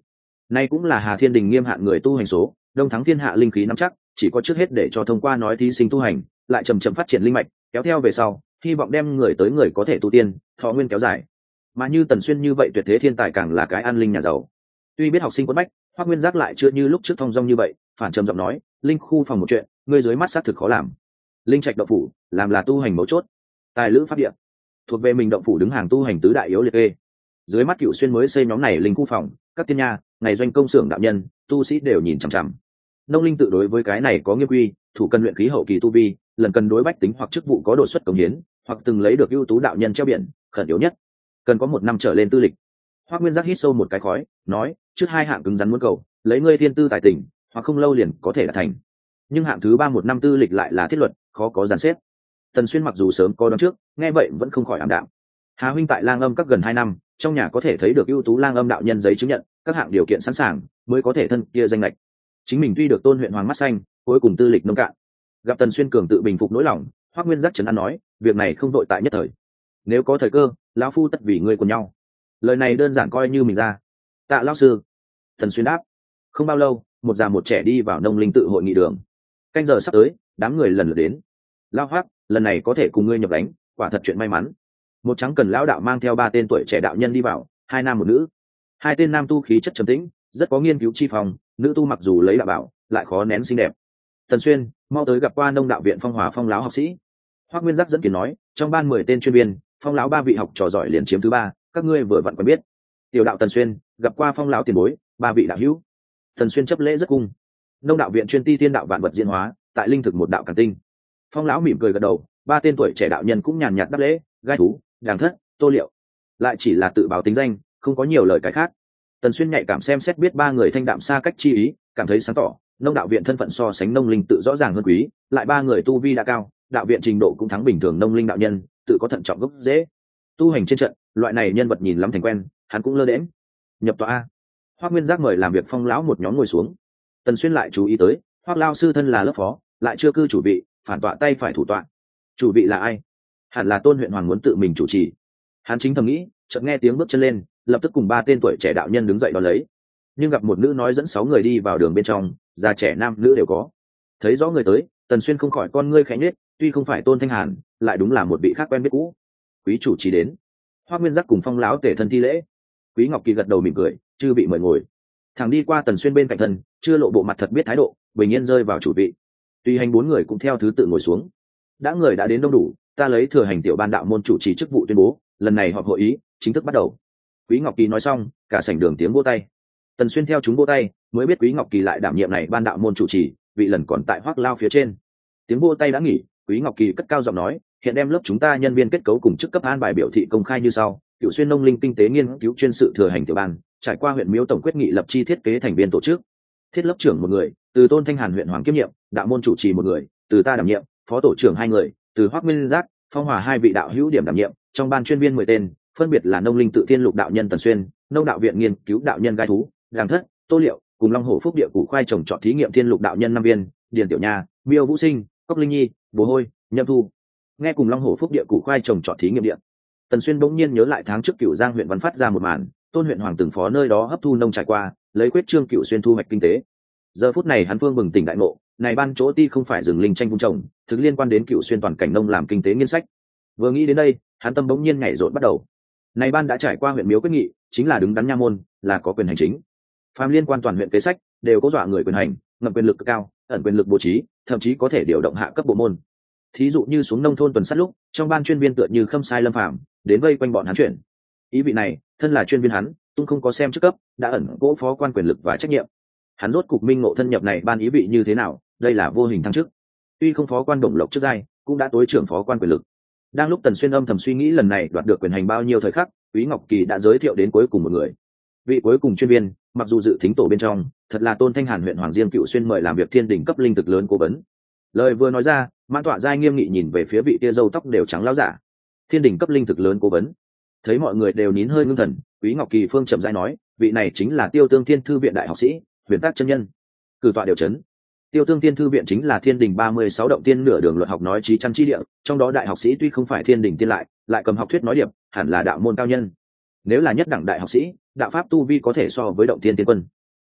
[SPEAKER 1] Nay cũng là Hà Thiên Đình nghiêm hạn người tu hành số, đông thắng thiên hạ linh khí nắm chắc, chỉ có trước hết để cho thông qua nói thí sinh tu hành, lại chậm chậm phát triển linh mạch, kéo theo về sau, hy vọng đem người tới người có thể tu tiên, thọ nguyên kéo dài. Mà như Tần Xuyên như vậy tuyệt thế thiên tài càng là cái an linh nhà giàu. Tuy biết học sinh quất bách, Hoắc Nguyên Giác lại chưa như lúc trước thông dong như vậy, phản trầm giọng nói, linh khu phòng một chuyện, ngươi dưới mắt xác thực khó làm. Linh trạch động phủ, làm là tu hành mấu chốt. Tài lữ pháp địa, thuộc về mình động phủ đứng hàng tu hành tứ đại yếu liệt kê. Dưới mắt Cựu Xuyên mới xây nhóm này linh khu phòng, các tiên nha, ngày doanh công xưởng đạo nhân, tu sĩ đều nhìn chằm chằm. Nông linh tự đối với cái này có nghiêm quy, thủ cần luyện khí hậu kỳ tu vi, lần cần đối bách tính hoặc chức vụ có đột xuất cống hiến, hoặc từng lấy được ưu tú đạo nhân treo biển, khẩn yếu nhất cần có một năm trở lên tư lịch. Hoắc Nguyên Giác hít sâu một cái khói, nói, trước hai hạng cứng rắn muốn cầu, lấy ngươi thiên tư tài tình, hoặc không lâu liền có thể đạt thành. Nhưng hạng thứ ba một năm tư lịch lại là thiết luật, khó có dàn xếp. Tần Xuyên mặc dù sớm có đoán trước, nghe vậy vẫn không khỏi ảm đạm. Hà huynh tại Lang Âm các gần hai năm, trong nhà có thể thấy được ưu tú Lang Âm đạo nhân giấy chứng nhận, các hạng điều kiện sẵn sàng, mới có thể thân kia danh lệch. Chính mình tuy được tôn huyện hoàng mắt xanh, cuối cùng tư lịch nông cạn. Gặp Tần Xuyên cường tự bình phục nỗi lòng, Hoắc Nguyên Giác trấn an nói, việc này không đội tại nhất thời. Nếu có thời cơ, lão phu tất vì ngươi cùng nhau. Lời này đơn giản coi như mình ra. Tạ lão sư. Tần Xuyên đáp. Không bao lâu, một già một trẻ đi vào nông linh tự hội nghị đường. Canh giờ sắp tới, đám người lần lượt đến. Lão Hoắc, lần này có thể cùng ngươi nhập đánh, quả thật chuyện may mắn. Một trắng cần lão đạo mang theo ba tên tuổi trẻ đạo nhân đi vào, hai nam một nữ. Hai tên nam tu khí chất trầm tĩnh, rất có nghiên cứu chi phòng, nữ tu mặc dù lấy đạo bảo, lại khó nén xinh đẹp. Tần Xuyên, mau tới gặp qua nông đạo viện Phong Hòa Phong lão học sĩ. Hoắc Nguyên Giác dẫn kiến nói, trong ban mười tên chuyên viên, Phong lão ba vị học trò giỏi liền chiếm thứ ba, các ngươi vừa vặn quen biết. Tiểu đạo Tần Xuyên, gặp qua Phong lão tiền bối, ba vị đạo hữu. Tần Xuyên chấp lễ rất cung. Nông đạo viện chuyên ti tiên đạo vạn vật diễn hóa, tại linh thực một đạo càn tinh. Phong lão mỉm cười gật đầu, ba tên tuổi trẻ đạo nhân cũng nhàn nhạt đáp lễ, gai thú, đàng thất, tô liệu, lại chỉ là tự báo tính danh, không có nhiều lời cái khác. Tần Xuyên nhạy cảm xem xét biết ba người thanh đạm xa cách chi ý, cảm thấy sáng tỏ, nông đạo viện thân phận so sánh nông linh tự rõ ràng hơn quý, lại ba người tu vi đã cao, đạo viện trình độ cũng thắng bình thường nông linh đạo nhân, tự có thận trọng gốc dễ. Tu hành trên trận, loại này nhân vật nhìn lắm thành quen, hắn cũng lơ đễnh. Nhập tọa a. Hoắc Nguyên Giác mời làm việc Phong lão một nhóm ngồi xuống. Tần Xuyên lại chú ý tới, Hoắc lão sư thân là lớp phó, lại chưa cư chủ vị, phản tọa tay phải thủ tọa. Chủ vị là ai? Hẳn là Tôn huyện hoàng muốn tự mình chủ trì. Hắn chính thầm nghĩ, chợt nghe tiếng bước chân lên, lập tức cùng ba tên tuổi trẻ đạo nhân đứng dậy đón lấy. Nhưng gặp một nữ nói dẫn sáu người đi vào đường bên trong, già trẻ nam nữ đều có. Thấy rõ người tới, Tần Xuyên không khỏi con ngươi khẽ nhếch, tuy không phải Tôn Thanh Hàn, lại đúng là một vị khác quen biết cũ. Quý chủ chỉ đến. Hoắc Nguyên Giác cùng Phong lão tề thân thi lễ. Quý Ngọc Kỳ gật đầu mỉm cười, chư vị mời ngồi. Thằng đi qua Tần Xuyên bên cạnh thân, chưa lộ bộ mặt thật biết thái độ, bình yên rơi vào chủ vị. Tùy hành bốn người cũng theo thứ tự ngồi xuống. Đã người đã đến đông đủ, ta lấy thừa hành tiểu ban đạo môn chủ trì chức vụ tuyên bố, lần này họp hội ý chính thức bắt đầu. Quý Ngọc Kỳ nói xong, cả sảnh đường tiếng vỗ tay. Tần Xuyên theo chúng vỗ tay, mới biết Quý Ngọc Kỳ lại đảm nhiệm này ban đạo môn chủ trì, vị lần còn tại Hoắc Lao phía trên. Tiếng vỗ tay đã nghỉ, Quý Ngọc Kỳ cất cao giọng nói, hiện đem lớp chúng ta nhân viên kết cấu cùng chức cấp an bài biểu thị công khai như sau. Cựu Xuyên nông linh kinh tế nghiên cứu chuyên sự thừa hành tiểu ban, trải qua huyện Miếu tổng quyết nghị lập chi thiết kế thành viên tổ chức. Thiết lớp trưởng một người, từ Tôn Thanh Hàn huyện hoàng kiêm nhiệm, đạo môn chủ trì một người, từ ta đảm nhiệm, phó tổ trưởng hai người, từ Hoắc Nguyên Giác, Phong Hòa hai vị đạo hữu điểm đảm nhiệm, trong ban chuyên viên mười tên, phân biệt là nông linh tự thiên lục đạo nhân Tần Xuyên, nông đạo viện nghiên cứu đạo nhân gai thú, đàng thất, tô liệu, cùng long hổ phúc địa củ khoai trồng trọt thí nghiệm thiên lục đạo nhân năm viên, điền tiểu nha, miêu vũ sinh, cốc linh nhi, bồ hôi, nhâm thu. Nghe cùng long hổ phúc địa củ khoai trồng trọt thí nghiệm điện, Tần Xuyên bỗng nhiên nhớ lại tháng trước Cửu Giang huyện văn phát ra một màn, Tôn huyện hoàng từng phó nơi đó hấp thu nông trải qua, lấy quyết trương Cửu Xuyên thu hoạch kinh tế. Giờ phút này hắn phương bừng tỉnh đại ngộ, này ban chỗ ti không phải rừng linh tranh vung trồng, thực liên quan đến Cửu Xuyên toàn cảnh nông làm kinh tế nghiên sách. Vừa nghĩ đến đây, hắn tâm bỗng nhiên nhảy rộn bắt đầu. Này ban đã trải qua huyện Miếu quyết nghị, chính là đứng đắn nha môn, là có quyền hành chính. Phàm liên quan toàn huyện kế sách, đều có dọa người quyền hành, ngầm quyền lực cực cao, ẩn quyền lực bố trí, thậm chí có thể điều động hạ cấp bộ môn. Thí dụ như xuống nông thôn tuần sát lúc, trong ban chuyên viên tựa như khâm sai lâm phạm, đến vây quanh bọn hắn chuyển. Ý vị này, thân là chuyên viên hắn, tung không có xem chức cấp, đã ẩn cố phó quan quyền lực và trách nhiệm. Hắn rốt cục minh ngộ thân nhập này ban ý vị như thế nào, đây là vô hình thăng chức. Tuy không phó quan đồng lộc chức giai, cũng đã tối trưởng phó quan quyền lực. Đang lúc Tần Xuyên âm thầm suy nghĩ lần này đoạt được quyền hành bao nhiêu thời khắc, Quý Ngọc Kỳ đã giới thiệu đến cuối cùng một người. Vị cuối cùng chuyên viên, mặc dù dự thính tổ bên trong, thật là Tôn Thanh Hàn huyện Hoàng Diên Cựu Xuyên mời làm việc thiên đỉnh cấp linh thực lớn cố vấn. Lời vừa nói ra, Mãn Tọa giai nghiêm nghị nhìn về phía vị tia râu tóc đều trắng lão giả. Thiên đỉnh cấp linh thực lớn cố vấn. Thấy mọi người đều nín hơi ngưng thần, Quý Ngọc Kỳ phương chậm rãi nói, vị này chính là Tiêu Tương Thiên thư viện đại học sĩ, Huyền Tác chân nhân. Cử tọa điều chấn. Tiêu Tương Tiên thư viện chính là thiên đình ba mươi sáu động tiên nửa đường luật học nói trí chăn chi địa, trong đó đại học sĩ tuy không phải thiên đình tiên lại, lại cầm học thuyết nói điệp, hẳn là đạo môn cao nhân. Nếu là nhất đẳng đại học sĩ, đạo pháp tu vi có thể so với động tiên tiên quân.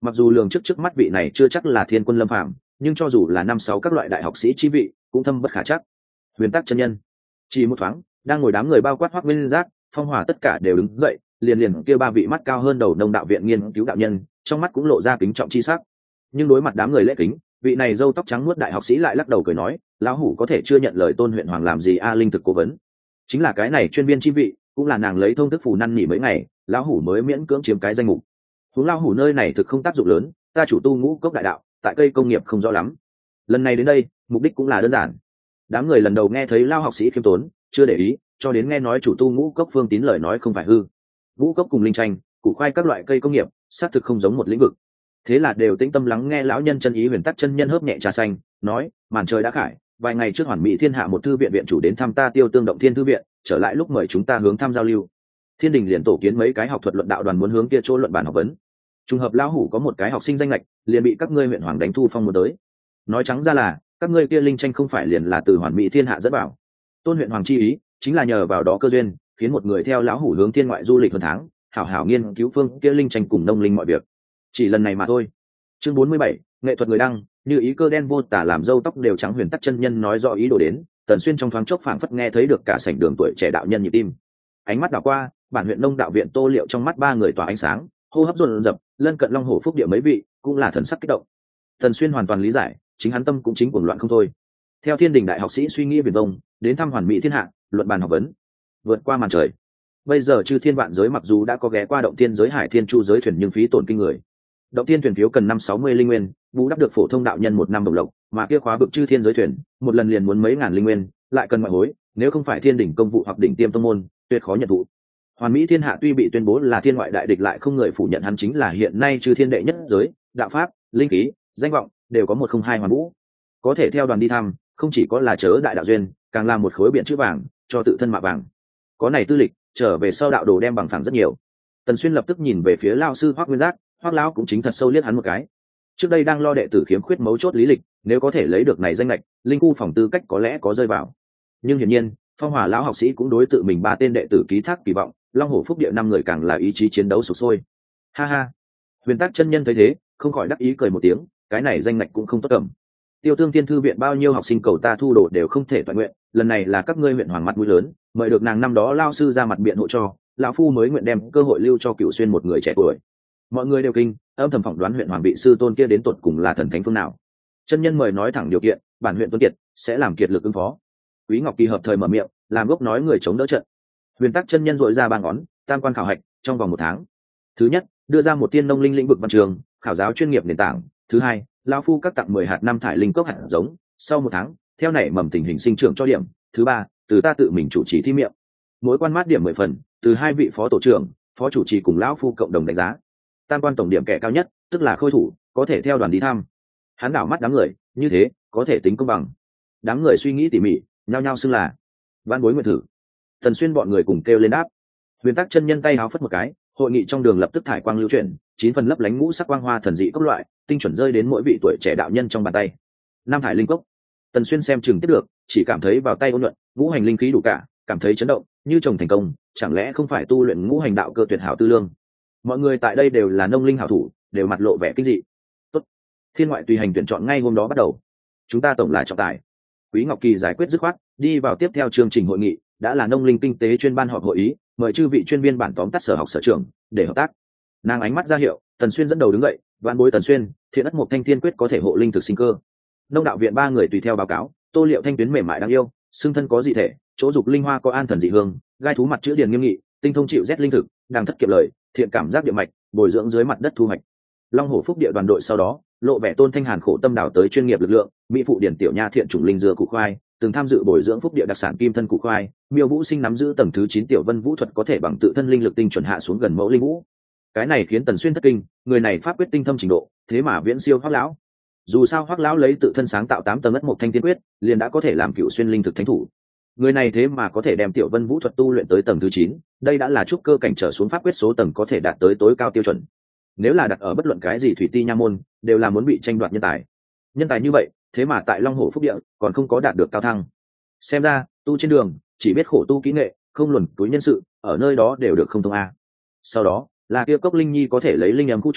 [SPEAKER 1] Mặc dù lường trước trước mắt vị này chưa chắc là thiên quân lâm phạm, nhưng cho dù là năm sáu các loại đại học sĩ chi vị cũng thâm bất khả chắc. Huyền Tắc chân nhân chỉ một thoáng, đang ngồi đám người bao quát Hoắc Nguyên Giác, Phong Hòa tất cả đều đứng dậy, liền liền kia ba vị mắt cao hơn đầu nông đạo viện nghiên cứu đạo nhân, trong mắt cũng lộ ra kính trọng chi sắc. Nhưng đối mặt đám người lễ kính, vị này râu tóc trắng muốt đại học sĩ lại lắc đầu cười nói, lão hủ có thể chưa nhận lời Tôn huyện hoàng làm gì a linh thực cố vấn, chính là cái này chuyên viên chi vị, cũng là nàng lấy thông thức phù năn nỉ mấy ngày, lão hủ mới miễn cưỡng chiếm cái danh mục. Huống lão hủ nơi này thực không tác dụng lớn, ta chủ tu ngũ cốc đại đạo, tại cây công nghiệp không rõ lắm. Lần này đến đây, mục đích cũng là đơn giản. Đám người lần đầu nghe thấy lao học sĩ khiêm tốn, chưa để ý, cho đến nghe nói chủ tu ngũ cốc Phương Tín lời nói không phải hư. Ngũ cốc cùng linh tranh, củ khoai các loại cây công nghiệp, xác thực không giống một lĩnh vực. Thế là đều tĩnh tâm lắng nghe lão nhân chân ý. Huyền Tắc chân nhân hớp nhẹ trà xanh, nói, màn trời đã khải, vài ngày trước Hoàn Mỹ Thiên Hạ một thư viện viện chủ đến thăm ta Tiêu Tương Động Thiên thư viện, trở lại lúc mời chúng ta hướng thăm giao lưu. Thiên đình liền tổ kiến mấy cái học thuật luận đạo đoàn muốn hướng kia chỗ luận bản học vấn. Trùng hợp lão hủ có một cái học sinh danh lệch, liền bị các ngươi huyện hoàng đánh thu phong muốn tới. Nói trắng ra là, các ngươi kia linh tranh không phải liền là từ Hoàn Mỹ Thiên Hạ dẫn vào. Tôn huyện hoàng chi ý, chính là nhờ vào đó cơ duyên, khiến một người theo lão hủ hướng thiên ngoại du lịch hơn tháng, hảo hảo nghiên cứu phương kia linh tranh cùng nông linh mọi việc. Chỉ lần này mà thôi. Chương bốn mươi bảy, nghệ thuật người đăng, như ý cơ đen vô tả làm râu tóc đều trắng. Huyền Tắc chân nhân nói rõ ý đồ đến, Tần Xuyên trong thoáng chốc phảng phất nghe thấy được cả sảnh đường tuổi trẻ đạo nhân nhịp tim. Ánh mắt đảo qua, bản huyện nông đạo viện Tô Liệu trong mắt ba người tỏa ánh sáng, hô hấp dồn dập, lân cận Long Hổ Phúc địa mấy vị cũng là thần sắc kích động. Tần Xuyên hoàn toàn lý giải, chính hắn tâm cũng chính cuồng loạn không thôi. Theo Thiên Đình đại học sĩ suy nghĩ viển vông, đến thăm Hoàn Mỹ Thiên Hạ, luận bàn học vấn, vượt qua màn trời. Bây giờ chư thiên vạn giới mặc dù đã có ghé qua động thiên giới Hải Thiên Chu giới thuyền nhưng phí tổn kinh người. Động thiên thuyền phiếu cần năm sáu mươi linh nguyên, bù đắp được phổ thông đạo nhân một năm đồng lộc, mà kia khóa bực chư thiên giới thuyền, một lần liền muốn mấy ngàn linh nguyên, lại cần ngoại hối, nếu không phải Thiên Đình công vụ hoặc đỉnh tiêm tông môn, tuyệt khó nhận thụ. Hoàn Mỹ Thiên Hạ tuy bị tuyên bố là thiên ngoại đại địch, lại không người phủ nhận hắn chính là hiện nay chư thiên đệ nhất giới, đạo pháp, linh khí, danh vọng đều có một không hai hoàn vũ. Có thể theo đoàn đi thăm, không chỉ có là chớ đại đạo duyên, càng là một khối biển chữ vàng cho tự thân mạ vàng. Có này tư lịch, trở về sau đạo đồ đem bằng phẳng rất nhiều. Tần Xuyên lập tức nhìn về phía lao sư Hoắc Nguyên Giác, Hoắc lão cũng chính thật sâu liếc hắn một cái. Trước đây đang lo đệ tử khiếm khuyết mấu chốt lý lịch, nếu có thể lấy được này danh lệch, linh khu phòng tư cách có lẽ có rơi vào. Nhưng hiển nhiên, Phong Hòa lão học sĩ cũng đối tự mình ba tên đệ tử ký thác kỳ vọng, Long Hổ Phúc địa năm người càng là ý chí chiến đấu sục sôi. Ha ha. Huyền Tắc chân nhân thấy thế, không khỏi đắc ý cười một tiếng, cái này danh lệch cũng không tốt cầm. Tiêu Tương Thiên thư viện bao nhiêu học sinh cầu ta thu đồ đều không thể toàn nguyện, lần này là các ngươi huyện hoàng mặt mũi lớn, mời được nàng năm đó lao sư ra mặt biện hộ cho, lão phu mới nguyện đem cơ hội lưu cho Cửu Xuyên một người trẻ tuổi. Mọi người đều kinh, âm thầm phỏng đoán huyện hoàng vị sư tôn kia đến tột cùng là thần thánh phương nào. Chân nhân mời nói thẳng điều kiện, bản huyện tuân kiệt sẽ làm kiệt lực ứng phó. Quý Ngọc Kỳ hợp thời mở miệng, làm gốc nói người chống đỡ trận. Huyền Tắc chân nhân dội ra ba ngón, tam quan khảo hạch trong vòng một tháng. Thứ nhất, đưa ra một tiên nông linh lĩnh vực văn trường, khảo giáo chuyên nghiệp nền tảng. Thứ hai, lão phu các tặng mười hạt năm thải linh cốc hạt giống, sau một tháng theo nảy mầm tình hình sinh trưởng cho điểm. Thứ ba, từ ta tự mình chủ trì thi miệng, mỗi quan mát điểm mười phần, từ hai vị phó tổ trưởng, phó chủ trì cùng lão phu cộng đồng đánh giá. Tam quan tổng điểm kẻ cao nhất, tức là khôi thủ, có thể theo đoàn đi thăm. Hắn đảo mắt đám người, như thế có thể tính công bằng. Đám người suy nghĩ tỉ mỉ, nhao nhao xưng là văn bối nguyện thử. Tần Xuyên bọn người cùng kêu lên đáp. Huyền Tắc chân nhân tay háo phất một cái, hội nghị trong đường lập tức thải quang lưu chuyển, chín phần lấp lánh ngũ sắc quang hoa thần dị các loại, tinh chuẩn rơi đến mỗi vị tuổi trẻ đạo nhân trong bàn tay. Nam thải linh cốc. Tần Xuyên xem chừng tiếp được, chỉ cảm thấy vào tay ôn nhuận, ngũ hành linh khí đủ cả, cảm thấy chấn động, như trồng thành công, chẳng lẽ không phải tu luyện ngũ hành đạo cơ tuyệt hảo tư lương. Mọi người tại đây đều là nông linh hảo thủ, đều mặt lộ vẻ kinh dị. Tốt, thiên ngoại tùy hành tuyển chọn ngay hôm đó bắt đầu. Chúng ta tổng là trọng tài. Quý Ngọc Kỳ giải quyết dứt khoát, đi vào tiếp theo chương trình hội nghị, đã là nông linh kinh tế chuyên ban họp hội ý, mời chư vị chuyên viên bản tóm tắt sở học sở trưởng để hợp tác. Nàng ánh mắt ra hiệu, Tần Xuyên dẫn đầu đứng dậy, vạn bối Tần Xuyên, thiện ất mục thanh thiên quyết có thể hộ linh thực sinh cơ. Nông đạo viện ba người tùy theo báo cáo, Tô Liệu thanh tuyến mềm mại đáng yêu, xương thân có dị thể, chỗ dục linh hoa có an thần dị hương, gai thú mặt chữ điền nghiêm nghị, tinh thông chịu rét linh thực, đang thất kiệm lời, thiện cảm giác địa mạch, bồi dưỡng dưới mặt đất thu hoạch. Long Hổ Phúc địa đoàn đội sau đó, lộ vẻ Tôn Thanh Hàn khổ tâm đào tới chuyên nghiệp lực lượng, mỹ phụ điển tiểu nha thiện chủng linh dưa củ khoai, từng tham dự bồi dưỡng phúc địa đặc sản kim thân củ khoai, Miêu Vũ Sinh nắm giữ tầng thứ chín tiểu vân vũ thuật có thể bằng tự thân linh lực tinh chuẩn hạ xuống gần mẫu linh vũ. Cái này khiến Tần Xuyên thất kinh, người này pháp quyết tinh thâm trình độ, thế mà viễn siêu Hoắc lão. Dù sao Hoắc lão lấy tự thân sáng tạo tám tầng ất mộc thanh thiên quyết, liền đã có thể làm Cửu Xuyên linh thực thánh thủ. Người này thế mà có thể đem tiểu vân vũ thuật tu luyện tới tầng thứ chín, đây đã là trúc cơ cảnh trở xuống pháp quyết số tầng có thể đạt tới tối cao tiêu chuẩn. Nếu là đặt ở bất luận cái gì thủy ti nha môn, đều là muốn bị tranh đoạt nhân tài. Nhân tài như vậy, thế mà tại Long Hổ Phúc địa còn không có đạt được cao thăng. Xem ra, tu trên đường, chỉ biết khổ tu kỹ nghệ, không luồn túi nhân sự, ở nơi đó đều được không thông a. Sau đó, là kia cốc linh nhi có thể lấy linh âm khu trùng,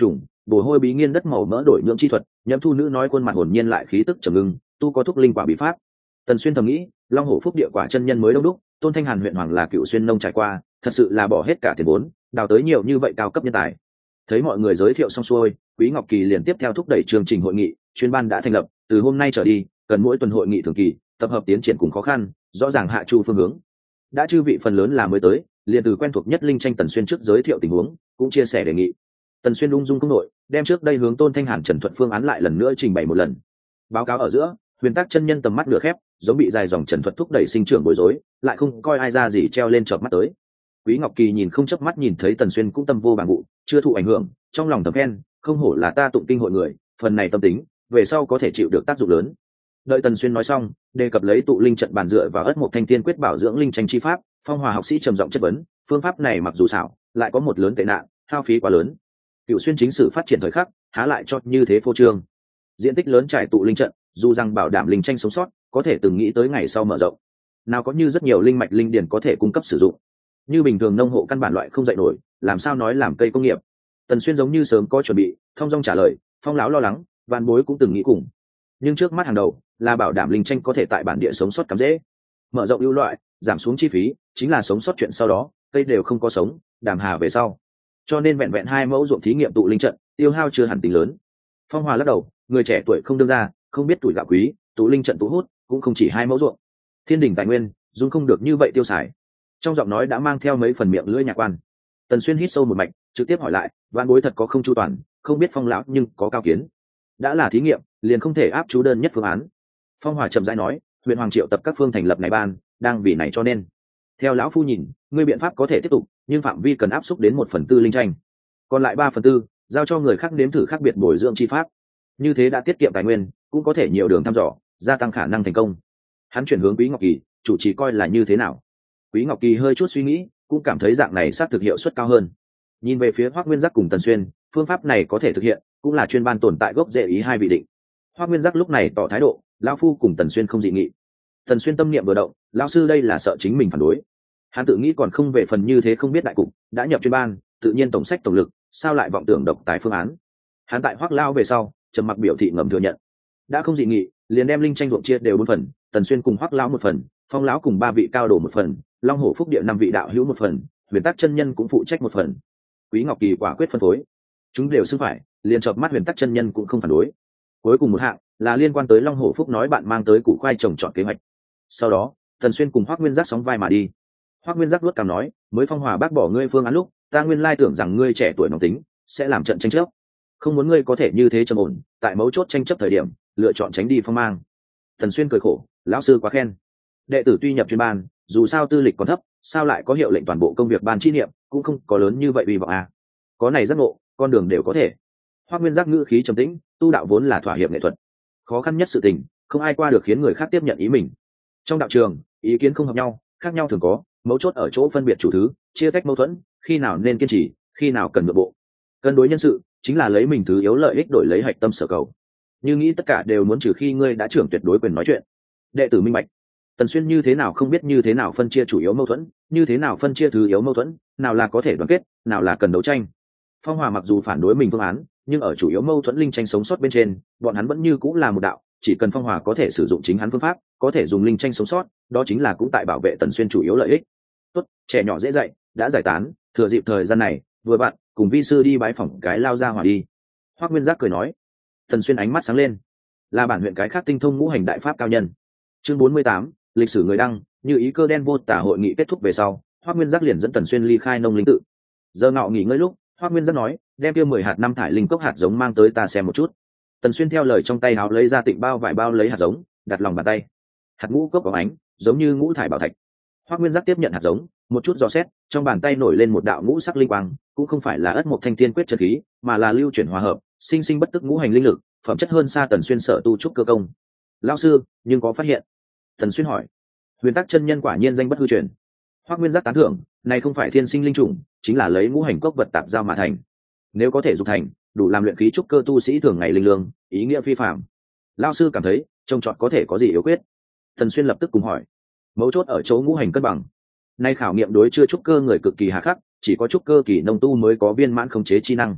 [SPEAKER 1] bồ hôi bí nghiên đất màu mỡ đổi nhưỡng chi thuật, nhậm thu nữ nói khuôn mặt hồn nhiên lại khí tức trầm ngưng, tu có thúc linh quả bí pháp. Tần Xuyên thầm nghĩ, long hổ phúc địa quả chân nhân mới đông đúc, tôn thanh hàn huyện hoàng là cựu xuyên nông trải qua, thật sự là bỏ hết cả tiền vốn đào tới nhiều như vậy cao cấp nhân tài. Thấy mọi người giới thiệu xong xuôi, Quý Ngọc Kỳ liền tiếp theo thúc đẩy chương trình hội nghị, chuyên ban đã thành lập, từ hôm nay trở đi cần mỗi tuần hội nghị thường kỳ, tập hợp tiến triển cùng khó khăn, rõ ràng hạ chu phương hướng. Đã chư vị phần lớn là mới tới, liền từ quen thuộc nhất linh tranh Tần Xuyên trước giới thiệu tình huống, cũng chia sẻ đề nghị. Tần Xuyên ung dung không nội, đem trước đây hướng tôn thanh hàn trần thuận phương án lại lần nữa trình bày một lần. Báo cáo ở giữa, huyền tác chân nhân tầm mắt nửa khép, giống bị dài dòng trần thuật thúc đẩy sinh trưởng bối rối, lại không coi ai ra gì treo lên chợp mắt tới. Quý Ngọc Kỳ nhìn không chớp mắt nhìn thấy Tần Xuyên cũng tâm vô bằng vụ, chưa thụ ảnh hưởng, trong lòng thầm khen, không hổ là ta tụng kinh hội người, phần này tâm tính, về sau có thể chịu được tác dụng lớn. Đợi Tần Xuyên nói xong, đề cập lấy tụ linh trận bàn dựa vào ất mộc thanh tiên quyết bảo dưỡng linh tranh chi pháp, Phong Hòa học sĩ trầm giọng chất vấn, phương pháp này mặc dù xảo, lại có một lớn tệ nạn, hao phí quá lớn. Cựu xuyên chính sử phát triển thời khắc, há lại cho như thế phô trương. Diện tích lớn trải tụ linh trận, dù rằng bảo đảm linh tranh sống sót, có thể từng nghĩ tới ngày sau mở rộng. Nào có như rất nhiều linh mạch linh điển có thể cung cấp sử dụng. Như bình thường nông hộ căn bản loại không dậy nổi, làm sao nói làm cây công nghiệp. Tần Xuyên giống như sớm có chuẩn bị, thông dong trả lời, Phong lão lo lắng, vạn bối cũng từng nghĩ cùng. Nhưng trước mắt hàng đầu là bảo đảm linh tranh có thể tại bản địa sống sót cắm dễ, mở rộng ưu loại, giảm xuống chi phí, chính là sống sót chuyện sau đó, cây đều không có sống, đàm hà về sau. Cho nên vẹn vẹn hai mẫu ruộng thí nghiệm tụ linh trận, tiêu hao chưa hẳn tính lớn. Phong Hòa lắc đầu, người trẻ tuổi không đương ra, không biết tuổi gạo quý, tụ linh trận tụ hút cũng không chỉ hai mẫu ruộng. Thiên đình tài nguyên, dung không được như vậy tiêu xài. Trong giọng nói đã mang theo mấy phần miệng lưỡi nhạc quan. Tần Xuyên hít sâu một mạch, trực tiếp hỏi lại, vạn bối thật có không chu toàn, không biết Phong lão nhưng có cao kiến. Đã là thí nghiệm, liền không thể áp chú đơn nhất phương án. Phong Hòa chậm rãi nói, huyện hoàng triệu tập các phương thành lập này ban, đang vì này cho nên, theo lão phu nhìn, ngươi biện pháp có thể tiếp tục, nhưng phạm vi cần áp xúc đến một phần tư linh tranh, còn lại ba phần tư giao cho người khác nếm thử khác biệt bồi dưỡng chi pháp. Như thế đã tiết kiệm tài nguyên, cũng có thể nhiều đường thăm dò, gia tăng khả năng thành công. Hắn chuyển hướng Quý Ngọc Kỳ, chủ trì coi là như thế nào. Quý Ngọc Kỳ hơi chút suy nghĩ, cũng cảm thấy dạng này sát thực hiệu suất cao hơn. Nhìn về phía Hoắc Nguyên Giác cùng Tần Xuyên, phương pháp này có thể thực hiện, cũng là chuyên ban tồn tại gốc rễ ý hai vị định. Hoắc Nguyên Giác lúc này tỏ thái độ, lão phu cùng Tần Xuyên không dị nghị. Tần Xuyên tâm niệm vừa động, lão sư đây là sợ chính mình phản đối. Hắn tự nghĩ còn không về phần như thế không biết đại cục, đã nhập chuyên ban, tự nhiên tổng sách tổng lực, sao lại vọng tưởng độc tài phương án. Hắn tại Hoắc lao về sau, trầm mặc biểu thị ngầm thừa nhận. Đã không dị nghị, liền đem linh tranh ruộng chia đều bốn phần, Tần Xuyên cùng Hoắc lão một phần, Phong lão cùng ba vị cao đồ một phần, Long Hổ Phúc Địa năm vị đạo hữu một phần, Huyền Tắc chân nhân cũng phụ trách một phần. Quý Ngọc Kỳ quả quyết phân phối, chúng đều xưng phải, liền chợp mắt Huyền Tắc chân nhân cũng không phản đối. Cuối cùng một hạng là liên quan tới Long Hổ Phúc nói bạn mang tới củ khoai trồng trọt kế hoạch. Sau đó, Tần Xuyên cùng Hoắc Nguyên Giác sóng vai mà đi. Hoắc Nguyên Giác luốt cằm nói, mới Phong Hòa bác bỏ ngươi phương án lúc, ta nguyên lai tưởng rằng ngươi trẻ tuổi nóng tính, sẽ làm trận tranh chấp, không muốn ngươi có thể như thế trầm ổn, tại mấu chốt tranh chấp thời điểm, lựa chọn tránh đi phong mang. Tần Xuyên cười khổ, lão sư quá khen. Đệ tử tuy nhập chuyên ban, dù sao tư lịch còn thấp, sao lại có hiệu lệnh toàn bộ công việc ban chi niệm, cũng không có lớn như vậy uy vọng à. Có này giác ngộ, con đường đều có thể. Hoắc Nguyên Giác ngữ khí trầm tĩnh, tu đạo vốn là thỏa hiệp nghệ thuật. Khó khăn nhất sự tình, không ai qua được khiến người khác tiếp nhận ý mình. Trong đạo trường, ý kiến không hợp nhau, khác nhau thường có, mấu chốt ở chỗ phân biệt chủ thứ, chia tách mâu thuẫn, khi nào nên kiên trì, khi nào cần nhượng bộ. Cân đối nhân sự, chính là lấy mình thứ yếu lợi ích đổi lấy hạch tâm sở cầu. Như nghĩ tất cả đều muốn trừ khi ngươi đã trưởng tuyệt đối quyền nói chuyện. Đệ tử minh bạch. Tần Xuyên như thế nào không biết như thế nào phân chia chủ yếu mâu thuẫn, như thế nào phân chia thứ yếu mâu thuẫn, nào là có thể đoàn kết, nào là cần đấu tranh. Phong Hòa mặc dù phản đối mình phương án, nhưng ở chủ yếu mâu thuẫn linh tranh sống sót bên trên, bọn hắn vẫn như cũng là một đạo, chỉ cần Phong Hòa có thể sử dụng chính hắn phương pháp, có thể dùng linh tranh sống sót, đó chính là cũng tại bảo vệ Tần Xuyên chủ yếu lợi ích. Tốt, trẻ nhỏ dễ dạy, đã giải tán, thừa dịp thời gian này, vừa bạn cùng vi sư đi bái phỏng cái lao ra hỏa đi. Hoắc Nguyên Giác cười nói. Tần Xuyên ánh mắt sáng lên, là bản huyện cái khác tinh thông ngũ hành đại pháp cao nhân. Chương bốn mươi tám, lịch sử người đăng, như ý cơ đen vô tả hội nghị kết thúc về sau, Hoắc Nguyên Giác liền dẫn Tần Xuyên ly khai nông linh tự. Giờ ngọ nghỉ ngơi lúc, Hoắc Nguyên Giác nói, đem kia mười hạt năm thải linh cốc hạt giống mang tới ta xem một chút. Tần Xuyên theo lời trong tay áo lấy ra tịnh bao vải bao lấy hạt giống, đặt lòng bàn tay. Hạt ngũ cốc có ánh, giống như ngũ thải bảo thạch. Hoắc Nguyên Giác tiếp nhận hạt giống, một chút dò xét, trong bàn tay nổi lên một đạo ngũ sắc linh quang, cũng không phải là ất mộc thanh thiên quyết chân khí, mà là lưu chuyển hòa hợp, sinh sinh bất tức ngũ hành linh lực, phẩm chất hơn xa Tần Xuyên sở tu trúc cơ công. Lão sư, nhưng có phát hiện? Tần Xuyên hỏi. Huyền Tắc chân nhân quả nhiên danh bất hư truyền. Hoắc Nguyên Giác tán thưởng, này không phải thiên sinh linh trùng, chính là lấy ngũ hành cốc vật tạp giao mà thành. Nếu có thể dục thành, đủ làm luyện khí trúc cơ tu sĩ thường ngày linh lương, ý nghĩa phi phàm. Lão sư cảm thấy, trông chọn có thể có gì yếu quyết? Tần Xuyên lập tức cùng hỏi. Mấu chốt ở chỗ ngũ hành cân bằng. Nay khảo nghiệm đối chưa trúc cơ người cực kỳ hà khắc, chỉ có trúc cơ kỳ nông tu mới có viên mãn khống chế chi năng.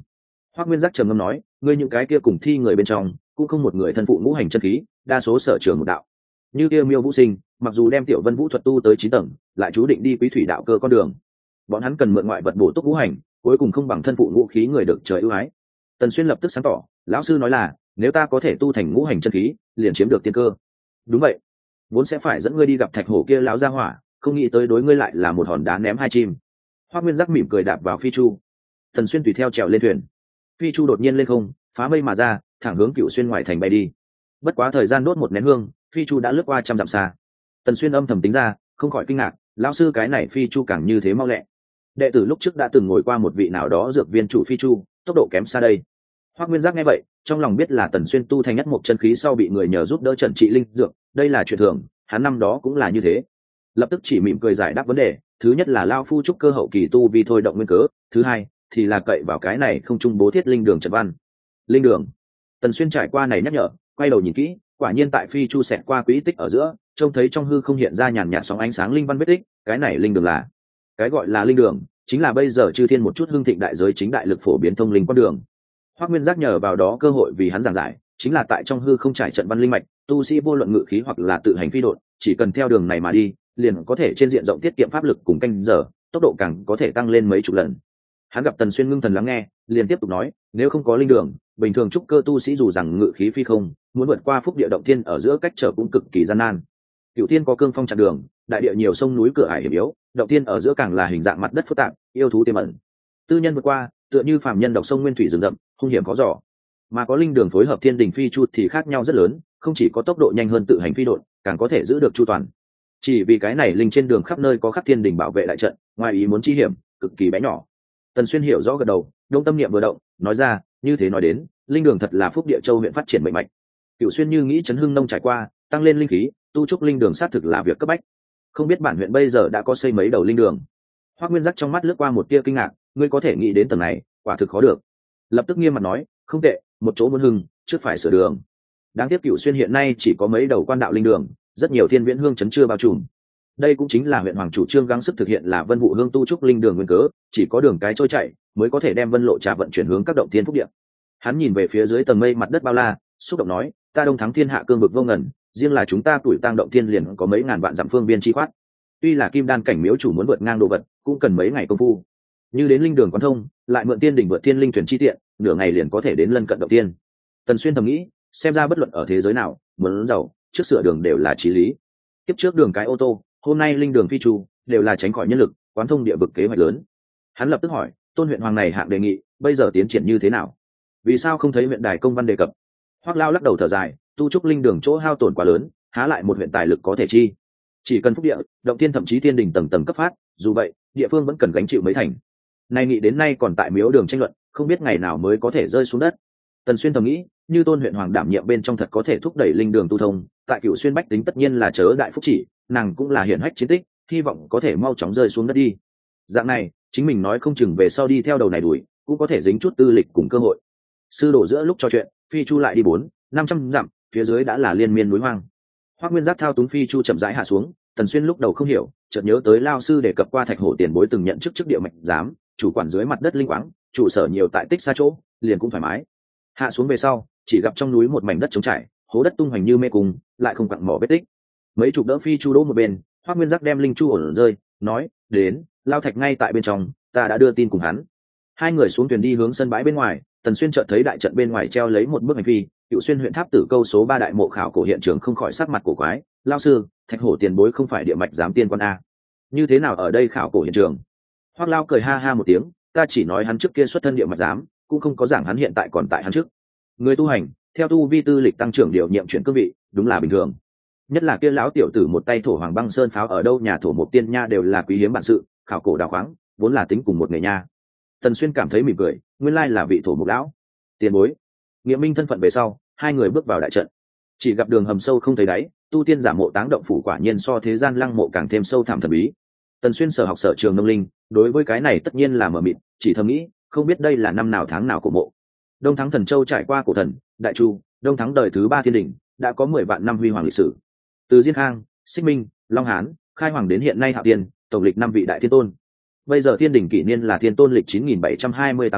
[SPEAKER 1] Hoắc Nguyên Giác trầm ngâm nói, ngươi những cái kia cùng thi người bên trong cũng không một người thân phụ ngũ hành chân khí, đa số sở trường một đạo. Như kia Miêu Vũ Sinh, mặc dù đem Tiểu Vân Vũ thuật tu tới chín tầng, lại chú định đi quý thủy đạo cơ con đường. Bọn hắn cần mượn ngoại vật bổ túc ngũ hành, cuối cùng không bằng thân phụ ngũ khí người được trời ưu ái. Tần Xuyên lập tức sáng tỏ, lão sư nói là, nếu ta có thể tu thành ngũ hành chân khí, liền chiếm được tiên cơ. Đúng vậy, vốn sẽ phải dẫn ngươi đi gặp Thạch Hổ kia lão gia hỏa, không nghĩ tới đối ngươi lại là một hòn đá ném hai chim. Hoắc Nguyên Giác mỉm cười đạp vào phi chu. Tần Xuyên tùy theo trèo lên thuyền. Phi chu đột nhiên lên không, phá mây mà ra, thẳng hướng Cựu Xuyên ngoài thành bay đi. Bất quá thời gian đốt một nén hương, phi chu đã lướt qua trăm dặm xa. Tần Xuyên âm thầm tính ra, không khỏi kinh ngạc, lão sư cái này phi chu càng như thế mau lẹ. Đệ tử lúc trước đã từng ngồi qua một vị nào đó dược viên chủ phi chu, tốc độ kém xa đây. Hoắc Nguyên Giác nghe vậy, trong lòng biết là Tần Xuyên tu thành nhất một chân khí sau bị người nhờ giúp đỡ trần trị linh dược, đây là chuyện thường, hắn năm đó cũng là như thế. Lập tức chỉ mỉm cười giải đáp vấn đề, thứ nhất là lao phu trúc cơ hậu kỳ tu vì thôi động nguyên cớ, thứ hai thì là cậy vào cái này không trung bố thiết linh đường trận văn. Linh đường. Tần Xuyên trải qua này nhắc nhở, quay đầu nhìn kỹ, quả nhiên tại phi chu xẹt qua quỹ tích ở giữa, trông thấy trong hư không hiện ra nhàn nhạt sóng ánh sáng linh văn vết tích, cái này linh đường là, cái gọi là linh đường, chính là bây giờ chư thiên một chút hưng thịnh đại giới chính đại lực phổ biến thông linh con đường. Hoắc Nguyên Giác nhờ vào đó cơ hội vì hắn giảng giải, chính là tại trong hư không trải trận văn linh mạch, tu sĩ vô luận ngự khí hoặc là tự hành phi độn, chỉ cần theo đường này mà đi, liền có thể trên diện rộng tiết kiệm pháp lực cùng canh giờ, tốc độ càng có thể tăng lên mấy chục lần. Hắn gặp Tần Xuyên ngưng thần lắng nghe, liền tiếp tục nói, nếu không có linh đường, bình thường trúc cơ tu sĩ dù rằng ngự khí phi không, muốn vượt qua phúc địa động thiên ở giữa cách trở cũng cực kỳ gian nan. Cửu Thiên có cương phong chặn đường, đại địa nhiều sông núi cửa ải hiểm yếu, động thiên ở giữa càng là hình dạng mặt đất phức tạp, yêu thú tiềm ẩn. Tư nhân vượt qua, tựa như phàm nhân độc sông nguyên thủy rừng rậm, hung hiểm khó dò. Mà có linh đường phối hợp thiên đình phi chu thì khác nhau rất lớn, không chỉ có tốc độ nhanh hơn tự hành phi độn, càng có thể giữ được chu toàn. Chỉ vì cái này linh trên đường khắp nơi có khắc thiên đình bảo vệ đại trận, ngoài ý muốn chi hiểm, cực kỳ bé nhỏ. Tần Xuyên hiểu rõ gật đầu, đông tâm niệm vừa động, nói ra, như thế nói đến, linh đường thật là phúc địa châu huyện phát triển mạnh mạnh. Cửu Xuyên như nghĩ chấn hưng nông trải qua, tăng lên linh khí, tu trúc linh đường xác thực là việc cấp bách. Không biết bản huyện bây giờ đã có xây mấy đầu linh đường. Hoắc Nguyên Giác trong mắt lướt qua một tia kinh ngạc, ngươi có thể nghĩ đến tầng này, quả thực khó được. Lập tức nghiêm mặt nói, không tệ, một chỗ muốn hưng, trước phải sửa đường. Đáng tiếc Cửu Xuyên hiện nay chỉ có mấy đầu quan đạo linh đường, rất nhiều thiên viễn hương chấn chưa bao trùm. Đây cũng chính là huyện hoàng chủ trương gắng sức thực hiện là Vân Vũ hương tu trúc linh đường nguyên cớ, chỉ có đường cái trôi chảy mới có thể đem Vân Lộ trà vận chuyển hướng các động thiên phúc địa. Hắn nhìn về phía dưới tầng mây mặt đất bao la, xúc động nói, ta đông thắng thiên hạ cương vực vô ngần, riêng là chúng ta tuổi tang động thiên liền có mấy ngàn vạn dặm phương biên chi khoát. Tuy là kim đan cảnh miếu chủ muốn vượt ngang đồ vật, cũng cần mấy ngày công phu. Như đến linh đường quán thông, lại mượn tiên đỉnh vượt thiên linh thuyền chi tiện, nửa ngày liền có thể đến lân cận động tiên. Tần Xuyên thầm nghĩ, xem ra bất luận ở thế giới nào, muốn giàu, trước sửa đường đều là chí lý. Tiếp trước đường cái ô tô, hôm nay linh đường phi chu, đều là tránh khỏi nhân lực, quán thông địa vực kế hoạch lớn. Hắn lập tức hỏi, Tôn huyện hoàng này hạng đề nghị, bây giờ tiến triển như thế nào? Vì sao không thấy huyện đài công văn đề cập? Hoắc Lao lắc đầu thở dài, tu trúc linh đường chỗ hao tổn quá lớn, há lại một huyện tài lực có thể chi. Chỉ cần phúc địa, động tiên thậm chí thiên đình tầng tầng cấp phát, dù vậy, địa phương vẫn cần gánh chịu mấy thành. Nay nghĩ đến nay còn tại miếu đường tranh luận, không biết ngày nào mới có thể rơi xuống đất. Tần Xuyên thầm nghĩ, như Tôn huyện hoàng đảm nhiệm bên trong thật có thể thúc đẩy linh đường tu thông, tại Cửu Xuyên bách tính tất nhiên là chớ đại phúc chỉ, nàng cũng là hiển hách chiến tích, hy vọng có thể mau chóng rơi xuống đất đi. Dạng này, chính mình nói không chừng về sau đi theo đầu này đuổi, cũng có thể dính chút tư lịch cùng cơ hội. Sư đổ giữa lúc trò chuyện, phi chu lại đi bốn, năm trăm dặm, phía dưới đã là liên miên núi hoang. Hoắc Nguyên Giác thao túng phi chu chậm rãi hạ xuống, Tần Xuyên lúc đầu không hiểu, chợt nhớ tới lao sư đề cập qua Thạch Hổ tiền bối từng nhận chức chức địa mạch giám, chủ quản dưới mặt đất linh quáng, trụ sở nhiều tại tích xa chỗ, liền cũng thoải mái. Hạ xuống về sau, chỉ gặp trong núi một mảnh đất trống trải, hố đất tung hoành như mê cung, lại không quặng mỏ vết tích. Mấy chục đỡ phi chu đỗ một bên, Hoắc Nguyên Giác đem linh chu ổn rơi, nói, đến, lao Thạch ngay tại bên trong, ta đã đưa tin cùng hắn. Hai người xuống thuyền đi hướng sân bãi bên ngoài, Tần Xuyên chợt thấy đại trận bên ngoài treo lấy một bức hành phi, Cựu Xuyên huyện tháp tử câu số ba đại mộ khảo cổ hiện trường không khỏi sắc mặt cổ quái, lao sư, Thạch Hổ tiền bối không phải địa mạch giám tiên quan a, như thế nào ở đây khảo cổ hiện trường? Hoắc Lao cười ha ha một tiếng, ta chỉ nói hắn trước kia xuất thân địa mạch giám, cũng không có giảng hắn hiện tại còn tại hắn trước. Người tu hành, theo tu vi tư lịch tăng trưởng điều nhiệm chuyển cương vị, đúng là bình thường. Nhất là kia lão tiểu tử một tay thổ hoàng băng sơn pháo ở đâu nhà thổ một tiên nha đều là quý hiếm bản sự, khảo cổ đào khoáng, vốn là tính cùng một nghề nha. Tần Xuyên cảm thấy mỉm cười, nguyên lai là vị thổ mục lão. Tiền bối, nghĩa minh thân phận về sau, hai người bước vào đại trận. Chỉ gặp đường hầm sâu không thấy đáy, tu tiên giả mộ táng động phủ quả nhiên so thế gian lăng mộ càng thêm sâu thẳm thần bí. Tần Xuyên sở học sở trường nông linh, đối với cái này tất nhiên là mờ mịt, chỉ thầm nghĩ, không biết đây là năm nào tháng nào của mộ. Đông Thắng Thần Châu trải qua cổ thần, Đại Chu, Đông Thắng đời thứ ba thiên đình, đã có mười vạn năm huy hoàng lịch sử. Từ Diên Khang, Xích Minh, Long Hán, khai hoàng đến hiện nay Hạo Tiên, tổng lịch năm vị đại thiên tôn. Bây giờ thiên đình kỷ niên là thiên tôn lịch chín nghìn bảy trăm hai mươi tám năm,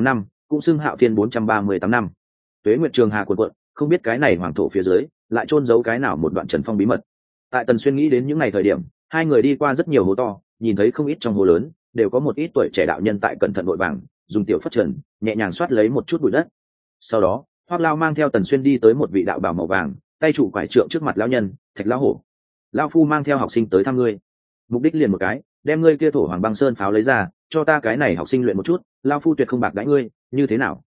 [SPEAKER 1] cũng xưng Hạo Thiên bốn trăm ba mươi tám năm. Tuế nguyệt trường hà cuồn cuộn, không biết cái này hoàng thổ phía dưới lại chôn giấu cái nào một đoạn trần phong bí mật. Tại Tần Xuyên nghĩ đến những ngày thời điểm, hai người đi qua rất nhiều hố to, nhìn thấy không ít trong hố lớn đều có một ít tuổi trẻ đạo nhân tại cẩn thận vội vàng dùng tiểu phất trần nhẹ nhàng xoát lấy một chút bụi đất. Sau đó Hoắc Lao mang theo Tần Xuyên đi tới một vị đạo bào màu vàng, tay trụ quải trượng trước mặt lão nhân. Thạch lão hổ, lão phu mang theo học sinh tới thăm ngươi, mục đích liền một cái, đem ngươi kia thổ hoàng băng sơn pháo lấy ra cho ta cái này học sinh luyện một chút, lão phu tuyệt không bạc đãi ngươi, như thế nào?